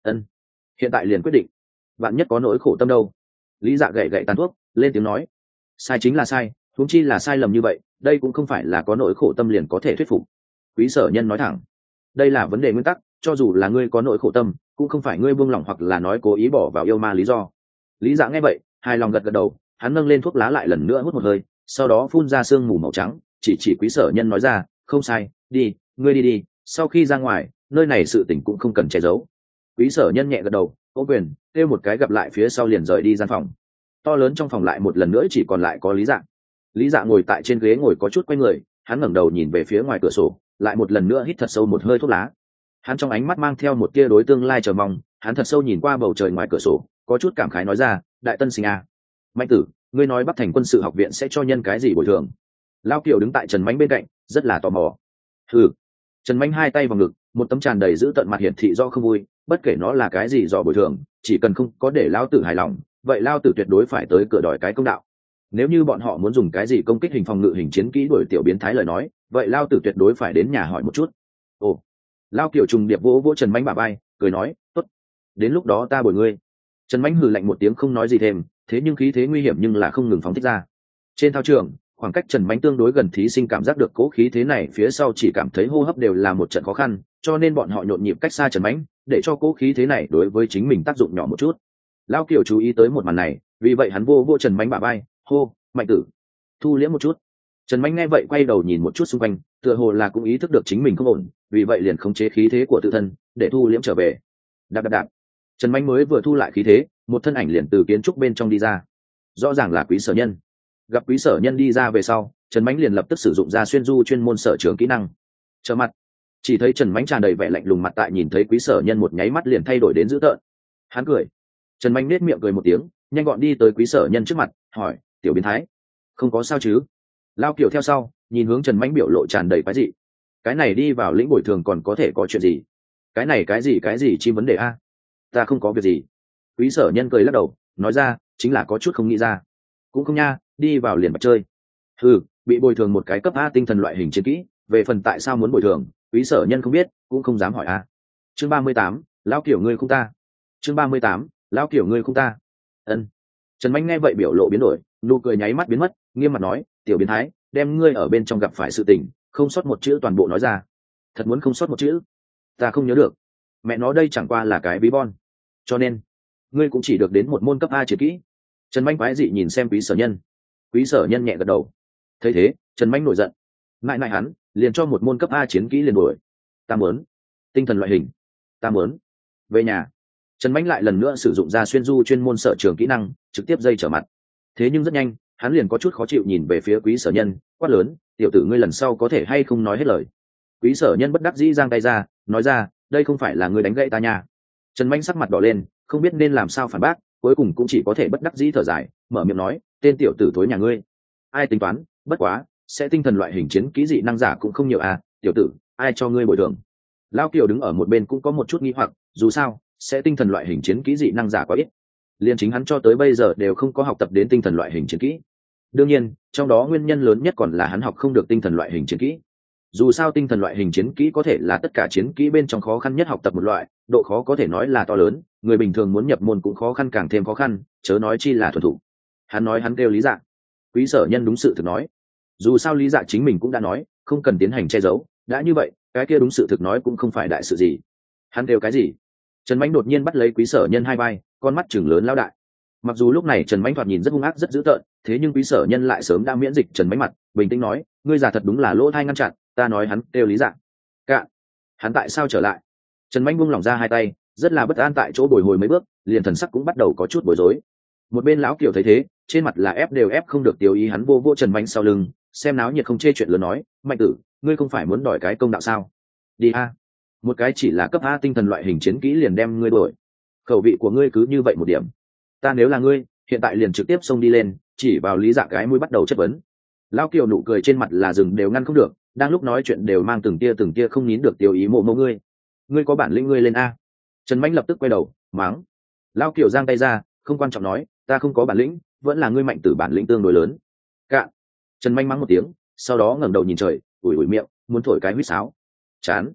Ân, hiện tại liền quyết định. Bạn nhất có nỗi khổ tâm đâu. Lý Dạ gậy gậy tàn thuốc, lên tiếng nói. Sai chính là sai, huống chi là sai lầm như vậy, đây cũng không phải là có nỗi khổ tâm liền có thể thuyết phục. Quý Sở Nhân nói thẳng, đây là vấn đề nguyên tắc, cho dù là ngươi có nỗi khổ tâm, cũng không phải ngươi buông lỏng hoặc là nói cố ý bỏ vào yêu ma lý do. Lý Dạ nghe vậy, hài lòng gật gật đầu, hắn nâng lên thuốc lá lại lần nữa hút một hơi, sau đó phun ra sương mù màu trắng, chỉ Quý Sở Nhân nói ra, không sai, đi, ngươi đi đi, sau khi ra ngoài, nơi này sự tình cũng không cần che giấu. Quý Sở Nhân nhẹ gật đầu, ôm quyền, kêu một cái gặp lại phía sau liền rời đi gian phòng. To lớn trong phòng lại một lần nữa chỉ còn lại có Lý Dạ. Lý Dạ ngồi tại trên ghế ngồi có chút quay người, hắn ngẩng đầu nhìn về phía ngoài cửa sổ, lại một lần nữa hít thật sâu một hơi thuốc lá. Hắn trong ánh mắt mang theo một tia đối tương lai chờ mong, hắn thật sâu nhìn qua bầu trời ngoài cửa sổ, có chút cảm khái nói ra, đại tân sinh a, Mạnh tử, ngươi nói Bắc Thành quân sự học viện sẽ cho nhân cái gì bồi thường? Lao Kiều đứng tại Trần Mánh bên cạnh, rất là tò mò. Hừ. Trần Mánh hai tay vào ngực, một tấm tràn đầy giữ tận mặt hiển thị do không vui, bất kể nó là cái gì do bồi thường, chỉ cần không có để Lao tử hài lòng, vậy Lao tử tuyệt đối phải tới cửa đòi cái công đạo. Nếu như bọn họ muốn dùng cái gì công kích hình phòng ngự hình chiến kỹ đuổi tiểu biến thái lời nói, vậy Lao tử tuyệt đối phải đến nhà hỏi một chút. Ồ. Lao Kiều trùng điệp vỗ vỗ Trần Mánh bả vai, cười nói, tốt, đến lúc đó ta bồi ngươi. Trần Mánh hừ lạnh một tiếng không nói gì thêm, thế nhưng khí thế nguy hiểm nhưng là không ngừng phóng thích ra. Trên thao trường, khoảng cách Trần Mánh tương đối gần thí sinh cảm giác được cố khí thế này phía sau chỉ cảm thấy hô hấp đều là một trận khó khăn, cho nên bọn họ nhộn nhịp cách xa Trần Mánh, để cho cố khí thế này đối với chính mình tác dụng nhỏ một chút. Lao Kiều chú ý tới một màn này, vì vậy hắn vô Trần Mánh bả vai, hô, Mạnh tử, thu liễm một chút. Trần Mánh nghe vậy quay đầu nhìn một chút xung quanh, tựa hồ là cũng ý thức được chính mình không ổn, vì vậy liền khống chế khí thế của tự thân để thu liễm trở về. Đạp đạp đạp. Trần Mánh mới vừa thu lại khí thế, một thân ảnh liền từ kiến trúc bên trong đi ra, rõ ràng là Quý Sở Nhân. Gặp Quý Sở Nhân đi ra về sau, Trần Mánh liền lập tức sử dụng ra xuyên du chuyên môn sở trường kỹ năng. Trở mặt, chỉ thấy Trần Mánh tràn đầy vẻ lạnh lùng mặt tại nhìn thấy Quý Sở Nhân một nháy mắt liền thay đổi đến dữ tợn. Hắn cười. Trần Mánh nết miệng cười một tiếng, nhanh gọn đi tới Quý Sở Nhân trước mặt, hỏi, tiểu biến thái, không có sao chứ? Lao Kiều theo sau, nhìn hướng Trần Mánh biểu lộ tràn đầy quái dị. Cái này đi vào lĩnh bồi thường còn có thể có chuyện gì? Cái này cái gì chi vấn đề a? Ta không có việc gì. Quý Sở Nhân cười lắc đầu, nói ra, chính là có chút không nghĩ ra. Cũng không nha, đi vào liền bật chơi. Bị bồi thường một cái cấp A tinh thần loại hình chiến kỹ, về phần tại sao muốn bồi thường, Quý Sở Nhân không biết, cũng không dám hỏi a. Chương 38, lão kiểu ngươi không ta. Chương 38, lão kiểu ngươi không ta. Ân. Trần Mánh nghe vậy biểu lộ biến đổi, nụ cười nháy mắt biến mất, nghiêm mặt nói, tiểu biến thái, đem ngươi ở bên trong gặp phải sự tình, không sót một chữ toàn bộ nói ra. Thật muốn không sót một chữ? Ta không nhớ được. Mẹ nó đây chẳng qua là cái bí bon. Cho nên, ngươi cũng chỉ được đến một môn cấp A chiến kỹ. Trần Mánh quái dị nhìn xem Quý Sở Nhân. Quý Sở Nhân nhẹ gật đầu. Thấy thế, Trần Mánh nổi giận. Ngại hắn, liền cho một môn cấp A chiến kỹ liền đuổi. Ta muốn tinh thần loại hình. Ta muốn về nhà. Trần Mánh lại lần nữa sử dụng ra xuyên du chuyên môn sở trường kỹ năng, trực tiếp dây trở mặt. Thế nhưng rất nhanh, hắn liền có chút khó chịu nhìn về phía Quý Sở Nhân, quát lớn, tiểu tử ngươi lần sau có thể hay không nói hết lời. Quý Sở Nhân bất đắc dĩ giang tay ra, nói ra, đây không phải là ngươi đánh gãy ta nha. Trần Mánh sắc mặt đỏ lên, không biết nên làm sao phản bác, cuối cùng cũng chỉ có thể bất đắc dĩ thở dài, mở miệng nói, tên tiểu tử thối nhà ngươi. Ai tính toán, bất quá, sẽ tinh thần loại hình chiến kỹ dị năng giả cũng không nhiều à, tiểu tử, ai cho ngươi bồi thường. Lão Kiều đứng ở một bên cũng có một chút nghi hoặc, dù sao, sẽ tinh thần loại hình chiến kỹ dị năng giả quá ít. Liên chính hắn cho tới bây giờ đều không có học tập đến tinh thần loại hình chiến kỹ. Đương nhiên, trong đó nguyên nhân lớn nhất còn là hắn học không được tinh thần loại hình chiến kỹ. Dù sao tinh thần loại hình chiến kỹ có thể là tất cả chiến kỹ bên trong khó khăn nhất học tập một loại, độ khó có thể nói là to lớn, người bình thường muốn nhập môn cũng khó khăn càng thêm khó khăn, chớ nói chi là thuần thủ. Hắn nói hắn kêu Lý Dạ. Quý Sở Nhân đúng sự thực nói. Dù sao Lý Dạ chính mình cũng đã nói, không cần tiến hành che giấu, đã như vậy, cái kia đúng sự thực nói cũng không phải đại sự gì. Hắn kêu cái gì? Trần Mánh đột nhiên bắt lấy Quý Sở Nhân hai vai, con mắt chừng lớn lao đại. Mặc dù lúc này Trần Mánh thoạt nhìn rất hung ác rất dữ tợn, thế nhưng Quý Sở Nhân lại sớm đã miễn dịch Trần Mánh mặt, bình tĩnh nói, ngươi già thật đúng là lỗ thai ngăn chặn, ta nói hắn kêu Lý Dạ. Cạn. Hắn tại sao trở lại? Trần Mánh buông lỏng ra hai tay, rất là bất an tại chỗ bồi hồi mấy bước, liền thần sắc cũng bắt đầu có chút bối rối. Một bên lão Kiều thấy thế, trên mặt là ép đều ép không được tiêu ý, hắn vô Trần Mánh sau lưng, xem náo nhiệt không chê chuyện lớn nói, Mạnh tử, ngươi không phải muốn đòi cái công đạo sao? Đi a. Một cái chỉ là cấp A tinh thần loại hình chiến kỹ liền đem ngươi đuổi. Khẩu vị của ngươi cứ như vậy một điểm. Ta nếu là ngươi, hiện tại liền trực tiếp xông đi lên, chỉ vào Lý Dạ cái mũi bắt đầu chất vấn. Lão Kiều nụ cười trên mặt là rừng đều ngăn không được, đang lúc nói chuyện đều mang từng tia không nín được tiêu ý mộ ngươi. Ngươi có bản lĩnh ngươi lên a. Trần Mánh lập tức quay đầu, mắng. Lão Kiều giang tay ra, không quan trọng nói, ta không có bản lĩnh, vẫn là ngươi Mạnh tử bản lĩnh tương đối lớn. Cạn. Trần Mánh mắng một tiếng, sau đó ngẩng đầu nhìn trời, ủi miệng, muốn thổi cái huýt sáo. Chán.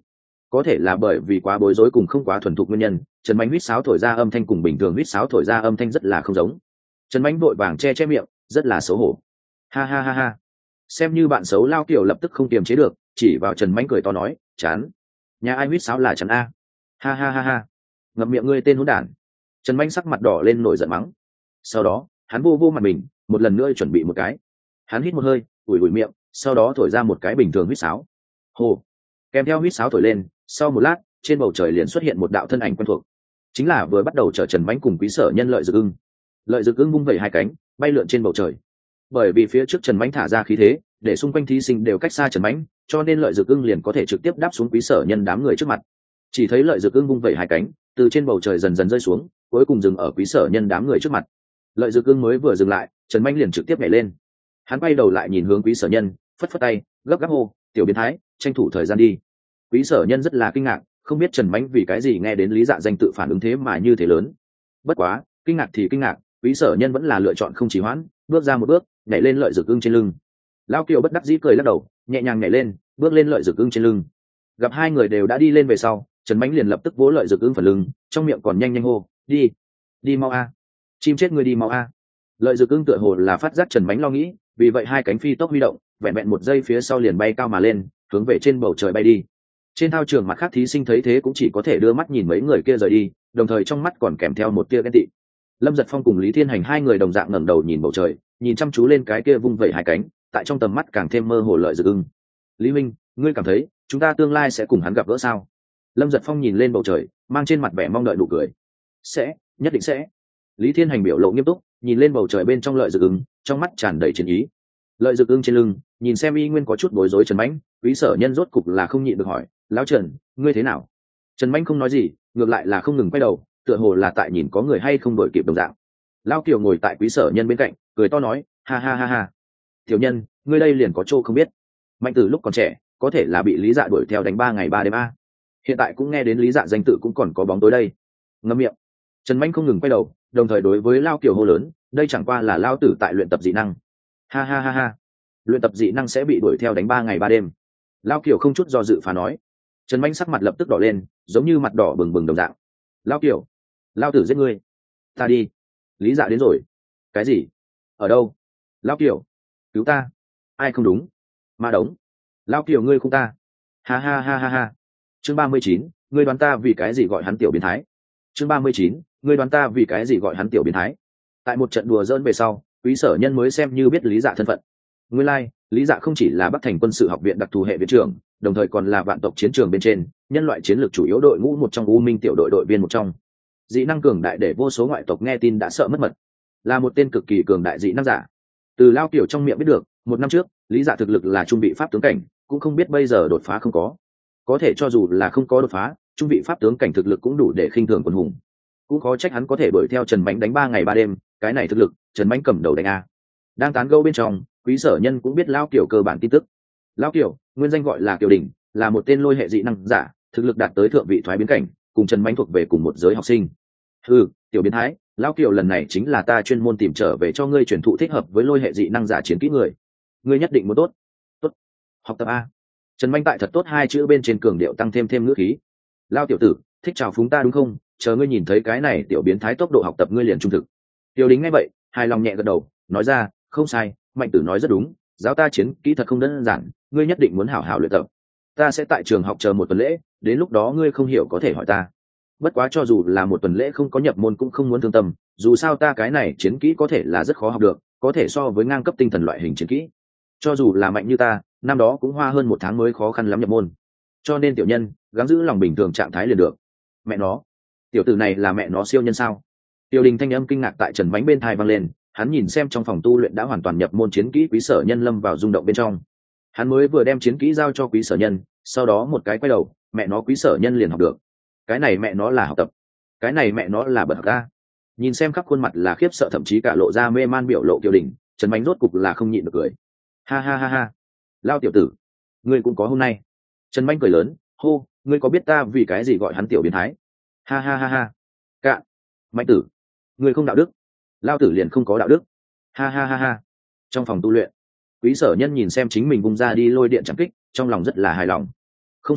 có thể là bởi vì quá bối rối cùng không quá thuần thục nguyên nhân, Trần Mạnh huýt sáo thổi ra âm thanh cùng bình thường huýt sáo thổi ra âm thanh rất là không giống. Trần Mạnh vội vàng che che miệng, rất là xấu hổ. Ha ha ha ha. Xem như bạn xấu Lao Kiều lập tức không kiềm chế được, chỉ vào Trần Mạnh cười to nói, chán. Nhà ai huýt sáo là chán a. Ha ha ha ha. Ngậm miệng ngươi tên hỗn đản. Trần Mạnh sắc mặt đỏ lên nổi giận mắng. Sau đó, hắn vô mặt mình, một lần nữa chuẩn bị một cái. Hắn hít một hơi, ủi ủi miệng, sau đó thổi ra một cái bình thường huýt sáo. Hồ. Kèm theo huýt sáo thổi lên, sau một lát, trên bầu trời liền xuất hiện một đạo thân ảnh quen thuộc, chính là vừa bắt đầu chở Trần Mạnh cùng Quý Sở Nhân Lợi Dực Ưng. Lợi Dực Ưng vung vẩy hai cánh, bay lượn trên bầu trời. Bởi vì phía trước Trần Mạnh thả ra khí thế, để xung quanh thí sinh đều cách xa Trần Mạnh, cho nên Lợi Dực Ưng liền có thể trực tiếp đáp xuống Quý Sở Nhân đám người trước mặt. Chỉ thấy Lợi Dực Ưng vung vẩy hai cánh, từ trên bầu trời dần dần rơi xuống, cuối cùng dừng ở Quý Sở Nhân đám người trước mặt. Lợi Dực Ưng mới vừa dừng lại, Trần Mạnh liền trực tiếp nhảy lên. Hắn quay đầu lại nhìn hướng Quý Sở Nhân, phất phất tay, gấp gáp hô, tiểu biến thái, tranh thủ thời gian đi. Quý Sở Nhân rất là kinh ngạc, không biết Trần Mạnh vì cái gì nghe đến Lý Dạ danh tự phản ứng thế mà như thế lớn. Bất quá, kinh ngạc thì kinh ngạc, Quý Sở Nhân vẫn là lựa chọn không trì hoãn, bước ra một bước, nhảy lên Lợi Dực Ưng trên lưng. Lao Kiều bất đắc dĩ cười lắc đầu, nhẹ nhàng nhảy lên, bước lên Lợi Dực Ưng trên lưng. Gặp hai người đều đã đi lên về sau, Trần Mạnh liền lập tức vỗ Lợi Dực Ưng phần lưng, trong miệng còn nhanh nhanh hô, đi, đi mau a, chim chết người đi mau a. Lợi Dực Ưng tựa hồ là phát giác Trần Mạnh lo nghĩ, vì vậy hai cánh phi tốc huy động, vẹn vẹn một giây phía sau liền bay cao mà lên, hướng về trên bầu trời bay đi. Trên thao trường mặt khác thí sinh thấy thế cũng chỉ có thể đưa mắt nhìn mấy người kia rời đi, đồng thời trong mắt còn kèm theo một tia ghen tị. Lâm Giật Phong cùng Lý Thiên Hành hai người đồng dạng ngẩng đầu nhìn bầu trời, nhìn chăm chú lên cái kia vung vẩy hai cánh, tại trong tầm mắt càng thêm mơ hồ Lợi Dực Ưng. Lý Minh, ngươi cảm thấy chúng ta tương lai sẽ cùng hắn gặp gỡ sao? Lâm Giật Phong nhìn lên bầu trời, mang trên mặt vẻ mong đợi nụ cười. Sẽ, nhất định sẽ. Lý Thiên Hành biểu lộ nghiêm túc, nhìn lên bầu trời bên trong Lợi Dực Ưng, trong mắt tràn đầy chiến ý. Lợi Dực Ưng trên lưng, nhìn xem y nguyên có chút bối rối Trần Mạnh, Quý Sở Nhân rốt cục là không nhịn được hỏi, lão Trần, ngươi thế nào? Trần Mạnh không nói gì, ngược lại là không ngừng quay đầu, tựa hồ là tại nhìn có người hay không đổi kịp đồng dạng. Lão Kiều ngồi tại Quý Sở Nhân bên cạnh, cười to nói, ha ha ha ha. Tiểu nhân, ngươi đây liền có chỗ không biết. Mạnh Tử lúc còn trẻ, có thể là bị Lý Dạ đuổi theo đánh 3 ngày 3 đêm a. Hiện tại cũng nghe đến Lý Dạ danh tự cũng còn có bóng tối đây. Ngậm miệng. Trần Mạnh không ngừng quay đầu, đồng thời đối với Lão Kiều hô lớn, đây chẳng qua là Lão tử tại luyện tập dị năng. Ha ha ha ha. Luyện tập dị năng sẽ bị đuổi theo đánh 3 ngày 3 đêm. Lão Kiều không chút do dự phá nói. Trần Mạnh sắc mặt lập tức đỏ lên, giống như mặt đỏ bừng bừng đồng dạng. Lão Kiều, Lão tử giết ngươi. Ta đi. Lý Dạ đến rồi. Cái gì? Ở đâu? Lão Kiều, cứu ta. Ai không đúng? Ma Đống. Lão Kiều ngươi không ta. Ha ha ha ha ha. Chương 39, ngươi đoán ta vì cái gì gọi hắn tiểu biến thái. Chương 39, ngươi đoán ta vì cái gì gọi hắn tiểu biến thái. Tại một trận đùa giỡn về sau, Quý Sở Nhân mới xem như biết Lý Dạ thân phận. Nguyên lai, Lý Dạ không chỉ là Bắc Thành Quân sự học viện đặc thù hệ viện trưởng, đồng thời còn là vạn tộc chiến trường bên trên, nhân loại chiến lược chủ yếu đội ngũ một trong U Minh tiểu đội đội viên một trong. Dị năng cường đại để vô số ngoại tộc nghe tin đã sợ mất mật. Là một tên cực kỳ cường đại dị năng giả. Từ Lao Kiều trong miệng biết được, 1 năm trước, Lý Dạ thực lực là trung vị pháp tướng cảnh, cũng không biết bây giờ đột phá không có. Có thể cho dù là không có đột phá, trung vị pháp tướng cảnh thực lực cũng đủ để khinh thường quân hùng. Cũng khó trách hắn có thể đuổi theo Trần Mạnh đánh 3 ngày 3 đêm, cái này thực lực, Trần Mạnh cầm đầu đánh a. Đang tán gẫu bên trong, Quý Sở Nhân cũng biết Lao Kiều cơ bản tin tức. Lao Kiều, nguyên danh gọi là Kiều Đình, là một tên lôi hệ dị năng giả, thực lực đạt tới thượng vị thoái biến cảnh, cùng Trần Mạnh thuộc về cùng một giới học sinh. Tiểu biến thái, Lao Kiều lần này chính là ta chuyên môn tìm trở về cho ngươi truyền thụ thích hợp với lôi hệ dị năng giả chiến kỹ người. Ngươi nhất định muốn tốt. Tốt. Học tập a. Trần Mạnh tại thật tốt 2 chữ bên trên cường điệu tăng thêm ngữ khí. Lao tiểu tử, thích chào phúng ta đúng không? Chờ ngươi nhìn thấy cái này tiểu biến thái tốc độ học tập ngươi liền trung thực. Tiểu Đính nghe vậy, hài lòng nhẹ gật đầu, nói ra, không sai, Mạnh tử nói rất đúng, giáo ta chiến kỹ thật không đơn giản, ngươi nhất định muốn hảo hảo luyện tập. Ta sẽ tại trường học chờ 1 tuần lễ, đến lúc đó ngươi không hiểu có thể hỏi ta. Bất quá cho dù là 1 tuần lễ không có nhập môn cũng không muốn thương tâm, dù sao ta cái này chiến kỹ có thể là rất khó học được, có thể so với ngang cấp tinh thần loại hình chiến kỹ. Cho dù là mạnh như ta, năm đó cũng hoa hơn 1 tháng mới khó khăn lắm nhập môn. Cho nên tiểu nhân, gắng giữ lòng bình thường trạng thái liền được. Mẹ nó, tiểu tử này là mẹ nó siêu nhân sao? Tiểu Đình thanh âm kinh ngạc tại Trần Mạnh bên tai vang lên, hắn nhìn xem trong phòng tu luyện đã hoàn toàn nhập môn chiến kỹ Quý Sở Nhân lâm vào rung động bên trong. Hắn mới vừa đem chiến kỹ giao cho Quý Sở Nhân, sau đó một cái quay đầu, mẹ nó Quý Sở Nhân liền học được. Cái này mẹ nó là học tập, cái này mẹ nó là bật học ta. Nhìn xem khắp khuôn mặt là khiếp sợ thậm chí cả lộ ra mê man biểu lộ Tiểu Đình, Trần Mạnh rốt cục là không nhịn được cười. Ha ha ha ha. Lao tiểu tử, ngươi cũng có hôm nay. Trần Mạnh cười lớn, hô, ngươi có biết ta vì cái gì gọi hắn tiểu biến thái? Ha ha ha ha. Cạn. Mạnh tử, ngươi không đạo đức. Lao tử liền không có đạo đức. Ha ha ha ha. Trong phòng tu luyện, Quý Sở Nhân nhìn xem chính mình vung ra đi lôi điện chẳng kích, trong lòng rất là hài lòng. Không sai,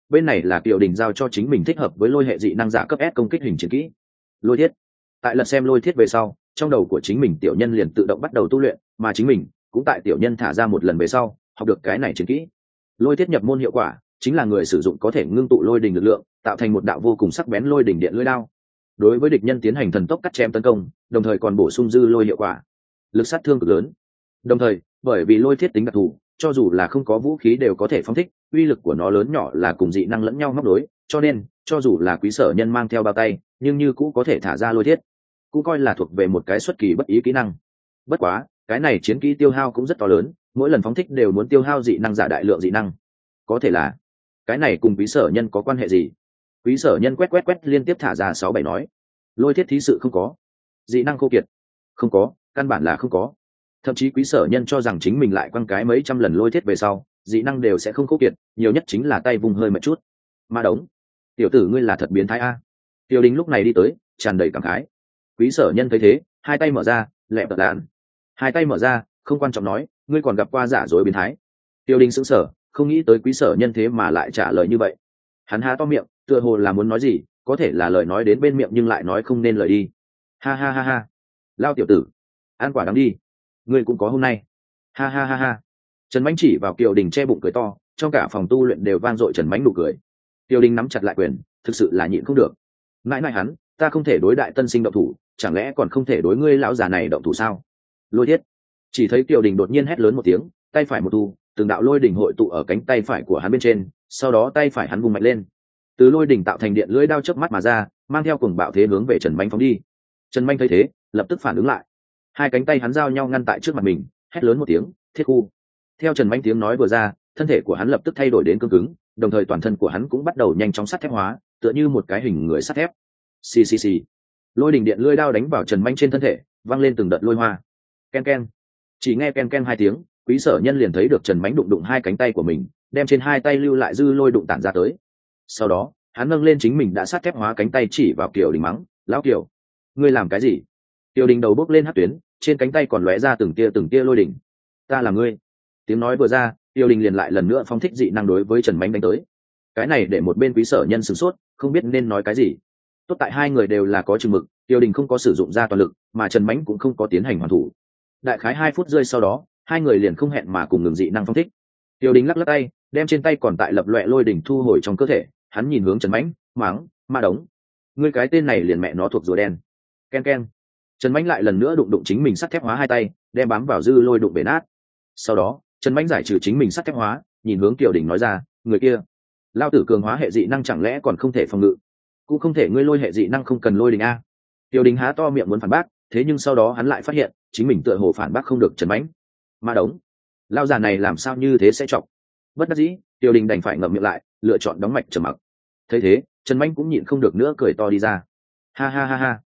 bên này là Kiều Đình giao cho chính mình thích hợp với lôi hệ dị năng giả cấp S công kích hình chiến kỹ lôi thiết. Tại lật xem lôi thiết về sau, trong đầu của chính mình tiểu nhân liền tự động bắt đầu tu luyện, mà chính mình cũng tại tiểu nhân thả ra một lần về sau học được cái này chiến kỹ. Lôi thiết nhập môn hiệu quả chính là người sử dụng có thể ngưng tụ lôi đình lực lượng, tạo thành một đạo vô cùng sắc bén lôi đỉnh điện lưỡi đao, đối với địch nhân tiến hành thần tốc cắt chém tấn công, đồng thời còn bổ sung dư lôi hiệu quả, lực sát thương cực lớn. Đồng thời, bởi vì lôi thiết tính đặc thù, cho dù là không có vũ khí đều có thể phóng thích, uy lực của nó lớn nhỏ là cùng dị năng lẫn nhau móc đối, cho nên cho dù là quý sở nhân mang theo bao tay, nhưng như cũng có thể thả ra lôi thiết, cũng coi là thuộc về một cái xuất kỳ bất ý kỹ năng. Bất quá, cái này chiến kỹ tiêu hao cũng rất to lớn, mỗi lần phóng thích đều muốn tiêu hao dị năng giả đại lượng dị năng. Có thể là cái này cùng quý sở nhân có quan hệ gì? Quý sở nhân quét liên tiếp thả ra 6-7 nói, lôi thiết thí sự không có, dị năng khô kiệt không có, căn bản là không có. Thậm chí quý sở nhân cho rằng chính mình lại quăng cái mấy trăm lần lôi thiết về sau dị năng đều sẽ không khô kiệt, nhiều nhất chính là tay vùng hơi một chút. Ma đống, tiểu tử ngươi là thật biến thái a. Tiêu Đình lúc này đi tới, tràn đầy cảm khái. Quý sở nhân thấy thế, hai tay mở ra, lẹ tật đạn, hai tay mở ra, không quan trọng nói, ngươi còn gặp qua giả dối biến thái. Tiêu Đình sững sờ, không nghĩ tới quý sở nhân thế mà lại trả lời như vậy. Hắn há to miệng, tựa hồ là muốn nói gì, có thể là lời nói đến bên miệng nhưng lại nói không nên lời đi. Ha ha ha ha, lao tiểu tử, ăn quả đắng đi, ngươi cũng có hôm nay. Ha ha ha ha. Trần Mánh chỉ vào Kiều Đình che bụng cười to, trong cả phòng tu luyện đều vang dội Trần Mánh nụ cười. Kiều Đình nắm chặt lại quyền, thực sự là nhịn không được. Mãi mãi hắn, ta không thể đối đại tân sinh động thủ, chẳng lẽ còn không thể đối ngươi lão già này động thủ sao? Lôi thiết. Chỉ thấy Kiều Đình đột nhiên hét lớn một tiếng, tay phải một thu, từng đạo lôi đỉnh hội tụ ở cánh tay phải của hắn bên trên, sau đó tay phải hắn vung mạnh lên, từ lôi đỉnh tạo thành điện lưỡi đao chớp mắt mà ra, mang theo cuồng bạo thế hướng về Trần Mánh phóng đi. Trần Mánh thấy thế, lập tức phản ứng lại, hai cánh tay hắn giao nhau ngăn tại trước mặt mình, hét lớn một tiếng, thiết khu. Theo Trần Mánh tiếng nói vừa ra, thân thể của hắn lập tức thay đổi đến cứng cứng, đồng thời toàn thân của hắn cũng bắt đầu nhanh chóng sắt thép hóa, tựa như một cái hình người sắt thép. Xì xì xì. Lôi đỉnh điện lưỡi đao đánh vào Trần Mánh trên thân thể, văng lên từng đợt lôi hoa. Ken ken. Chỉ nghe ken ken hai tiếng, quý sở nhân liền thấy được Trần Mánh đụng hai cánh tay của mình, đem trên hai tay lưu lại dư lôi đụng tản ra tới. Sau đó, hắn nâng lên chính mình đã sắt thép hóa cánh tay chỉ vào Kiều Đình mắng, lão Kiều, ngươi làm cái gì? Kiều Đình đầu bốc lên hất tuyến, trên cánh tay còn lóe ra từng tia lôi đỉnh. Ta là ngươi. Tiếng nói vừa ra, Kiều Đình liền lại lần nữa phóng thích dị năng đối với Trần Mánh đánh tới. Cái này để một bên quý sở nhân sửng sốt, không biết nên nói cái gì. Tốt tại hai người đều là có chừng mực, Kiều Đình không có sử dụng ra toàn lực, mà Trần Mánh cũng không có tiến hành hoàn thủ. Đại khái 2 phút rơi sau đó, hai người liền không hẹn mà cùng ngừng dị năng phóng thích. Kiều Đình lắc lắc tay, đem trên tay còn tại lập loè lôi đỉnh thu hồi trong cơ thể, hắn nhìn hướng Trần Mánh, mắng, ma đống, ngươi cái tên này liền mẹ nó thuộc rùa đen. Ken ken. Trần Mánh lại lần nữa đụng chính mình sắt thép hóa hai tay, đem bám vào dư lôi đụng bể nát. Sau đó, Trần Mánh giải trừ chính mình sắt thép hóa, nhìn hướng Kiều Đình nói ra, người kia, lao tử cường hóa hệ dị năng chẳng lẽ còn không thể phòng ngự? Cũng không thể, ngươi lôi hệ dị năng không cần lôi đình a. Kiều Đình há to miệng muốn phản bác, thế nhưng sau đó hắn lại phát hiện, chính mình tựa hồ phản bác không được Trần Mánh. Ma đống, lao già này làm sao như thế sẽ chọc. Bất đắc dĩ, Kiều Đình đành phải ngậm miệng lại, lựa chọn đóng mạch trầm mặc. Thấy thế, Trần Mánh cũng nhịn không được nữa cười to đi ra. Ha ha ha ha,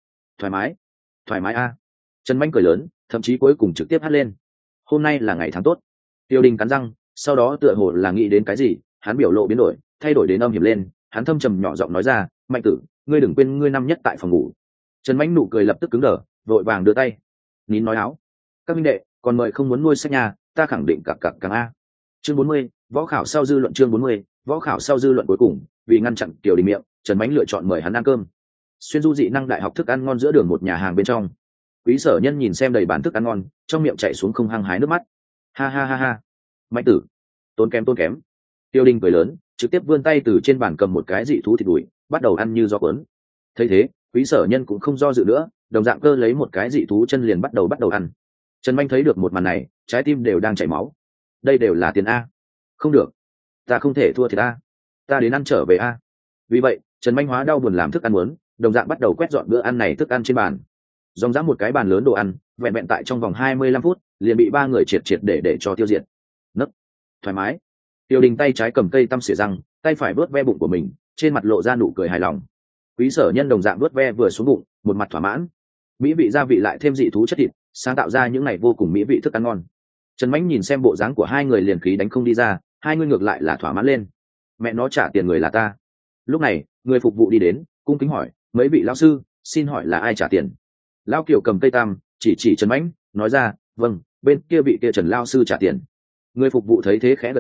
thoải mái a. Trần Mánh cười lớn, thậm chí cuối cùng trực tiếp hát lên. Hôm nay là ngày tháng tốt. Kiều Đình cắn răng, sau đó tựa hồ là nghĩ đến cái gì, hắn biểu lộ biến đổi, thay đổi đến âm hiểm lên, hắn thâm trầm nhỏ giọng nói ra, Mạnh tử, ngươi đừng quên ngươi năm nhất tại phòng ngủ. Trần Mánh nụ cười lập tức cứng đờ, vội vàng đưa tay nín nói áo, các minh đệ còn mời không muốn nuôi sách nhà, ta khẳng định cặp càng a. Chương 40, võ khảo sau dư luận. Chương 40, võ khảo sau dư luận. Cuối cùng, vì ngăn chặn Kiều Đình miệng, Trần Mánh lựa chọn mời hắn ăn cơm. Xuyên du dị năng đại học thức ăn ngon giữa đường một nhà hàng bên trong, quý sở nhân nhìn xem đầy bàn thức ăn ngon, trong miệng chảy xuống không hăng hái nước mắt. Ha ha ha ha, Mạnh tử, tốn kém. Tiêu Đình cười lớn, trực tiếp vươn tay từ trên bàn cầm một cái dị thú thịt đùi, bắt đầu ăn như gió cuốn. Thấy thế, quý sở nhân cũng không do dự nữa, đồng dạng cơ lấy một cái dị thú chân liền bắt đầu ăn. Trần Manh thấy được một màn này, trái tim đều đang chảy máu. Đây đều là tiền a. Không được, ta không thể thua thiệt a, ta đến ăn trở về a. Vì vậy, Trần Manh hóa đau buồn làm thức ăn muốn, đồng dạng bắt đầu quét dọn bữa ăn này thức ăn trên bàn. Dòng dã một cái bàn lớn đồ ăn, vẹn vẹn tại trong vòng 25 phút, liền bị 3 người triệt để cho tiêu diệt. Nấc, thoải mái. Tiêu Đình tay trái cầm cây tăm xỉa răng, tay phải vuốt ve bụng của mình, trên mặt lộ ra nụ cười hài lòng. Quý sở nhân đồng dạng vuốt ve vừa xuống bụng, một mặt thỏa mãn. Mỹ vị gia vị lại thêm dị thú chất thịt, sáng tạo ra những ngày vô cùng mỹ vị thức ăn ngon. Trần Mánh nhìn xem bộ dáng của hai người liền khí đánh không đi ra, hai người ngược lại là thỏa mãn lên. Mẹ nó trả tiền người là ta. Lúc này, người phục vụ đi đến, cung kính hỏi, mấy vị lão sư, xin hỏi là ai trả tiền? Lão Kiều cầm cây tam, chỉ Trần Mánh, nói ra, vâng, bên kia vị kia Trần lão sư trả tiền. Người phục vụ thấy thế khẽ gật đầu,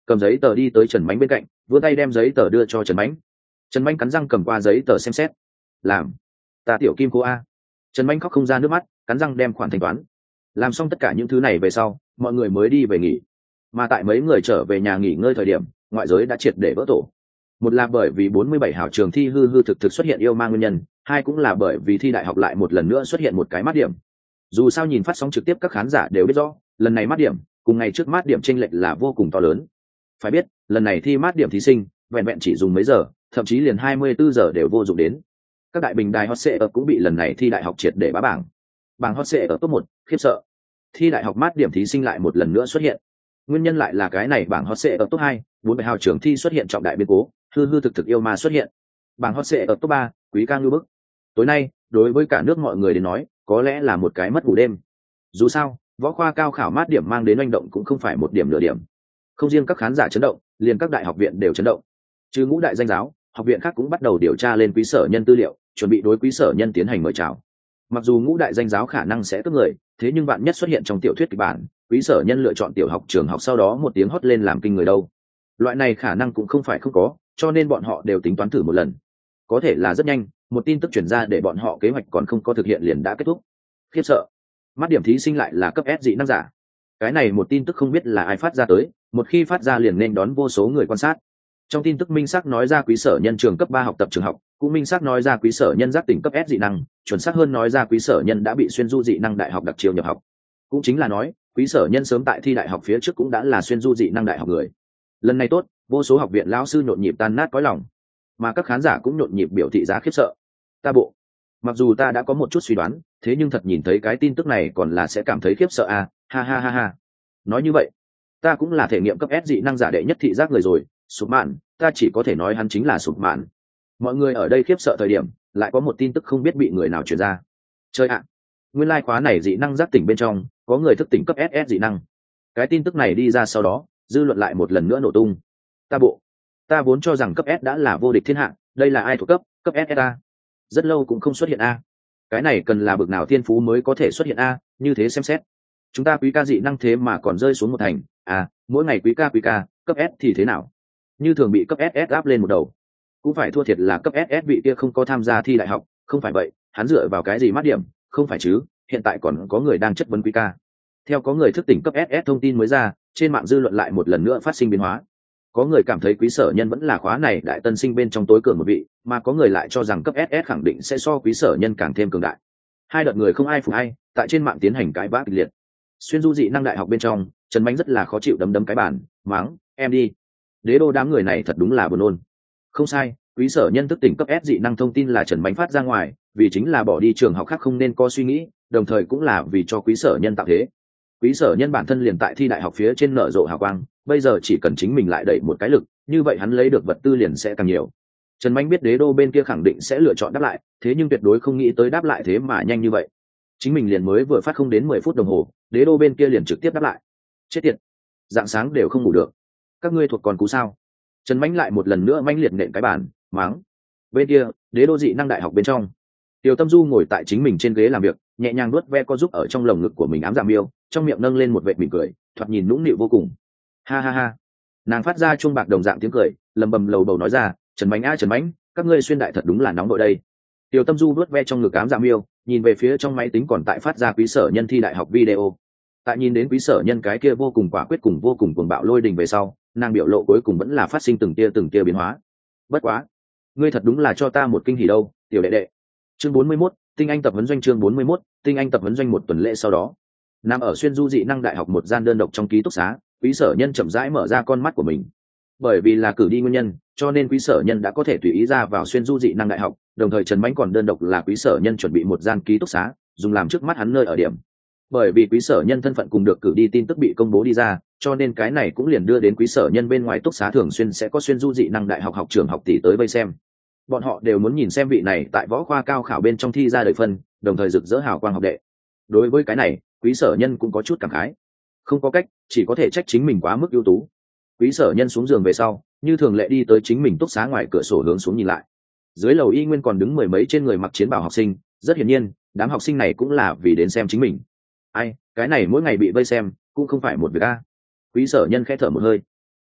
cầm giấy tờ đi tới Trần Mánh bên cạnh, vươn tay đem giấy tờ đưa cho Trần Mánh. Trần Mánh cắn răng cầm qua giấy tờ xem xét. Làm, ta tiểu kim cô a. Trần Mánh khóc không ra nước mắt, cắn răng đem khoản thanh toán. Làm xong tất cả những thứ này về sau, mọi người mới đi về nghỉ. Mà tại mấy người trở về nhà nghỉ ngơi thời điểm, ngoại giới đã triệt để vỡ tổ. Một là bởi vì 47 hảo trường thi hư hư thực thực xuất hiện yêu ma nguyên nhân, hai cũng là bởi vì thi đại học lại một lần nữa xuất hiện một cái mát điểm. Dù sao nhìn phát sóng trực tiếp các khán giả đều biết rõ, lần này mát điểm cùng ngày trước mát điểm chênh lệch là vô cùng to lớn. Phải biết, lần này thi mát điểm thí sinh vẹn vẹn chỉ dùng mấy giờ, thậm chí liền 24 giờ đều vô dụng đến. Các đại bình đài hot search cũng bị lần này thi đại học triệt để bá bảng. Bảng hot search ở top 1, khiếp sợ. Thi đại học mát điểm thí sinh lại một lần nữa xuất hiện. Nguyên nhân lại là cái này bảng hot search ở top 2, 47 hào trường thi xuất hiện trọng đại biến cố, hư hư thực thực yêu ma xuất hiện. Bảng hot search ở top 3, quý ca ngưu bức. Tối nay, đối với cả nước mọi người đến nói, có lẽ là một cái mất ngủ đêm. Dù sao, võ khoa cao khảo mát điểm mang đến oanh động cũng không phải một điểm nửa điểm. Không riêng các khán giả chấn động, liền các đại học viện đều chấn động. Trừ ngũ đại danh giáo, học viện khác cũng bắt đầu điều tra lên quý sở nhân tư liệu, chuẩn bị đối quý sở nhân tiến hành mời chào. Mặc dù ngũ đại danh giáo khả năng sẽ cướp người, thế nhưng bạn nhất xuất hiện trong tiểu thuyết kịch bản, quý sở nhân lựa chọn tiểu học trường học sau đó một tiếng hót lên làm kinh người đâu. Loại này khả năng cũng không phải không có, cho nên bọn họ đều tính toán thử một lần. Có thể là rất nhanh, một tin tức chuyển ra để bọn họ kế hoạch còn không có thực hiện liền đã kết thúc. Khiếp sợ, mắt điểm thí sinh lại là cấp S dị năng giả. Cái này một tin tức không biết là ai phát ra tới, một khi phát ra liền nên đón vô số người quan sát. Trong tin tức minh xác nói ra quý sở nhân trường cấp 3 học tập trường học, cũng minh xác nói ra quý sở nhân giác tỉnh cấp S dị năng, chuẩn xác hơn nói ra quý sở nhân đã bị xuyên du dị năng đại học đặc chiêu nhập học. Cũng chính là nói, quý sở nhân sớm tại thi đại học phía trước cũng đã là xuyên du dị năng đại học người. Lần này tốt, vô số học viện lão sư nhộn nhịp tan nát cõi lòng, mà các khán giả cũng nhộn nhịp biểu thị giá khiếp sợ. Ta bộ, mặc dù ta đã có một chút suy đoán, thế nhưng thật nhìn thấy cái tin tức này còn là sẽ cảm thấy khiếp sợ à, ha ha ha ha. Nói như vậy, ta cũng là thể nghiệm cấp S dị năng giả đệ nhất thị giác người rồi, sụp mạn, ta chỉ có thể nói hắn chính là sụp mạn. Mọi người ở đây khiếp sợ thời điểm, lại có một tin tức không biết bị người nào truyền ra. Chơi ạ, nguyên lai khóa này dị năng giác tỉnh bên trong, có người thức tỉnh cấp SS dị năng. Cái tin tức này đi ra sau đó, dư luận lại một lần nữa nổ tung. Ta bộ, ta vốn cho rằng cấp S đã là vô địch thiên hạ, đây là ai thuộc cấp SS a? Rất lâu cũng không xuất hiện a. Cái này cần là bậc nào thiên phú mới có thể xuất hiện a, như thế xem xét. Chúng ta quý ca dị năng thế mà còn rơi xuống một thành, à, mỗi ngày quý ca, cấp S thì thế nào? Như thường bị cấp SS áp lên một đầu. Cũng phải thua thiệt là cấp SS vị kia không có tham gia thi đại học, không phải vậy, hắn dựa vào cái gì mát điểm, không phải chứ, hiện tại còn có người đang chất vấn quý ca. Theo có người thức tỉnh cấp SS thông tin mới ra, trên mạng dư luận lại một lần nữa phát sinh biến hóa. Có người cảm thấy quý sở nhân vẫn là khóa này đại tân sinh bên trong tối cường một vị, mà có người lại cho rằng cấp SS khẳng định sẽ so quý sở nhân càng thêm cường đại. Hai đợt người không ai phục ai, tại trên mạng tiến hành cãi vã kịch liệt. Xuyên du dị năng đại học bên trong, Trần Bánh rất là khó chịu đấm cái bàn, mắng, em đi. Đế đô đám người này thật đúng là buồn nôn. Không sai, quý sở nhân thức tỉnh cấp S dị năng thông tin là Trần Bánh phát ra ngoài, vì chính là bỏ đi trường học khác không nên có suy nghĩ, đồng thời cũng là vì cho quý sở nhân tạo thế. Quý sở nhân bản thân liền tại thi đại học phía trên nở rộ hào quang, bây giờ chỉ cần chính mình lại đẩy một cái lực, như vậy hắn lấy được vật tư liền sẽ càng nhiều. Trần Bánh biết đế đô bên kia khẳng định sẽ lựa chọn đáp lại, thế nhưng tuyệt đối không nghĩ tới đáp lại thế mà nhanh như vậy. Chính mình liền mới vừa phát không đến 10 phút đồng hồ, đế đô bên kia liền trực tiếp đáp lại. Chết tiệt, dạng sáng đều không ngủ được. Các ngươi thuộc còn cú sao? Trần Bánh lại một lần nữa manh liệt nện cái bàn, mắng. Bên kia, đế đô dị năng đại học bên trong, Tiểu Tâm Du ngồi tại chính mình trên ghế làm việc, nhẹ nhàng nuốt ve co giúp ở trong lồng ngực của mình ám dạ miêu, trong miệng nâng lên một vệt mỉm cười, thoạt nhìn nũng nịu vô cùng. Ha ha ha. Nàng phát ra chuông bạc đồng dạng tiếng cười, lầm bầm lầu bầu nói ra, Trần Bánh a Trần Bánh, các ngươi xuyên đại thật đúng là nóng đội đây. Tiểu Tâm Du nuốt ve trong ngực ám dạ miêu, nhìn về phía trong máy tính còn tại phát ra quý sở nhân thi đại học video. Tại nhìn đến quý sở nhân cái kia vô cùng quả quyết cùng vô cùng cuồng bạo lôi đình về sau, nàng biểu lộ cuối cùng vẫn là phát sinh từng tia biến hóa. Bất quá, ngươi thật đúng là cho ta một kinh hỉ đâu, tiểu đệ đệ. Chương 41, tinh anh tập huấn doanh. Chương 41, tinh anh tập huấn doanh. Một tuần lễ sau đó, nằm ở xuyên du dị năng đại học một gian đơn độc trong ký túc xá, quý sở nhân chậm rãi mở ra con mắt của mình. Bởi vì là cử đi nguyên nhân, cho nên quý sở nhân đã có thể tùy ý ra vào xuyên du dị năng đại học, đồng thời Trần Bánh còn đơn độc là quý sở nhân chuẩn bị một gian ký túc xá, dùng làm trước mắt hắn nơi ở điểm. Bởi vì quý sở nhân thân phận cùng được cử đi tin tức bị công bố đi ra, cho nên cái này cũng liền đưa đến quý sở nhân bên ngoài túc xá thường xuyên sẽ có xuyên du dị năng đại học học trường học tỷ tới vây xem. Bọn họ đều muốn nhìn xem vị này tại võ khoa cao khảo bên trong thi ra đời phân, đồng thời rực rỡ hào quang học đệ. Đối với cái này, quý sở nhân cũng có chút cảm khái. Không có cách, chỉ có thể trách chính mình quá mức ưu tú. Quý sở nhân xuống giường về sau, như thường lệ đi tới chính mình túc xá ngoài cửa sổ hướng xuống nhìn lại. Dưới lầu y nguyên còn đứng mười mấy trên người mặc chiến bào học sinh, rất hiển nhiên, đám học sinh này cũng là vì đến xem chính mình. Ai, cái này mỗi ngày bị vây xem, cũng không phải một việc a. Quý sở nhân khẽ thở một hơi.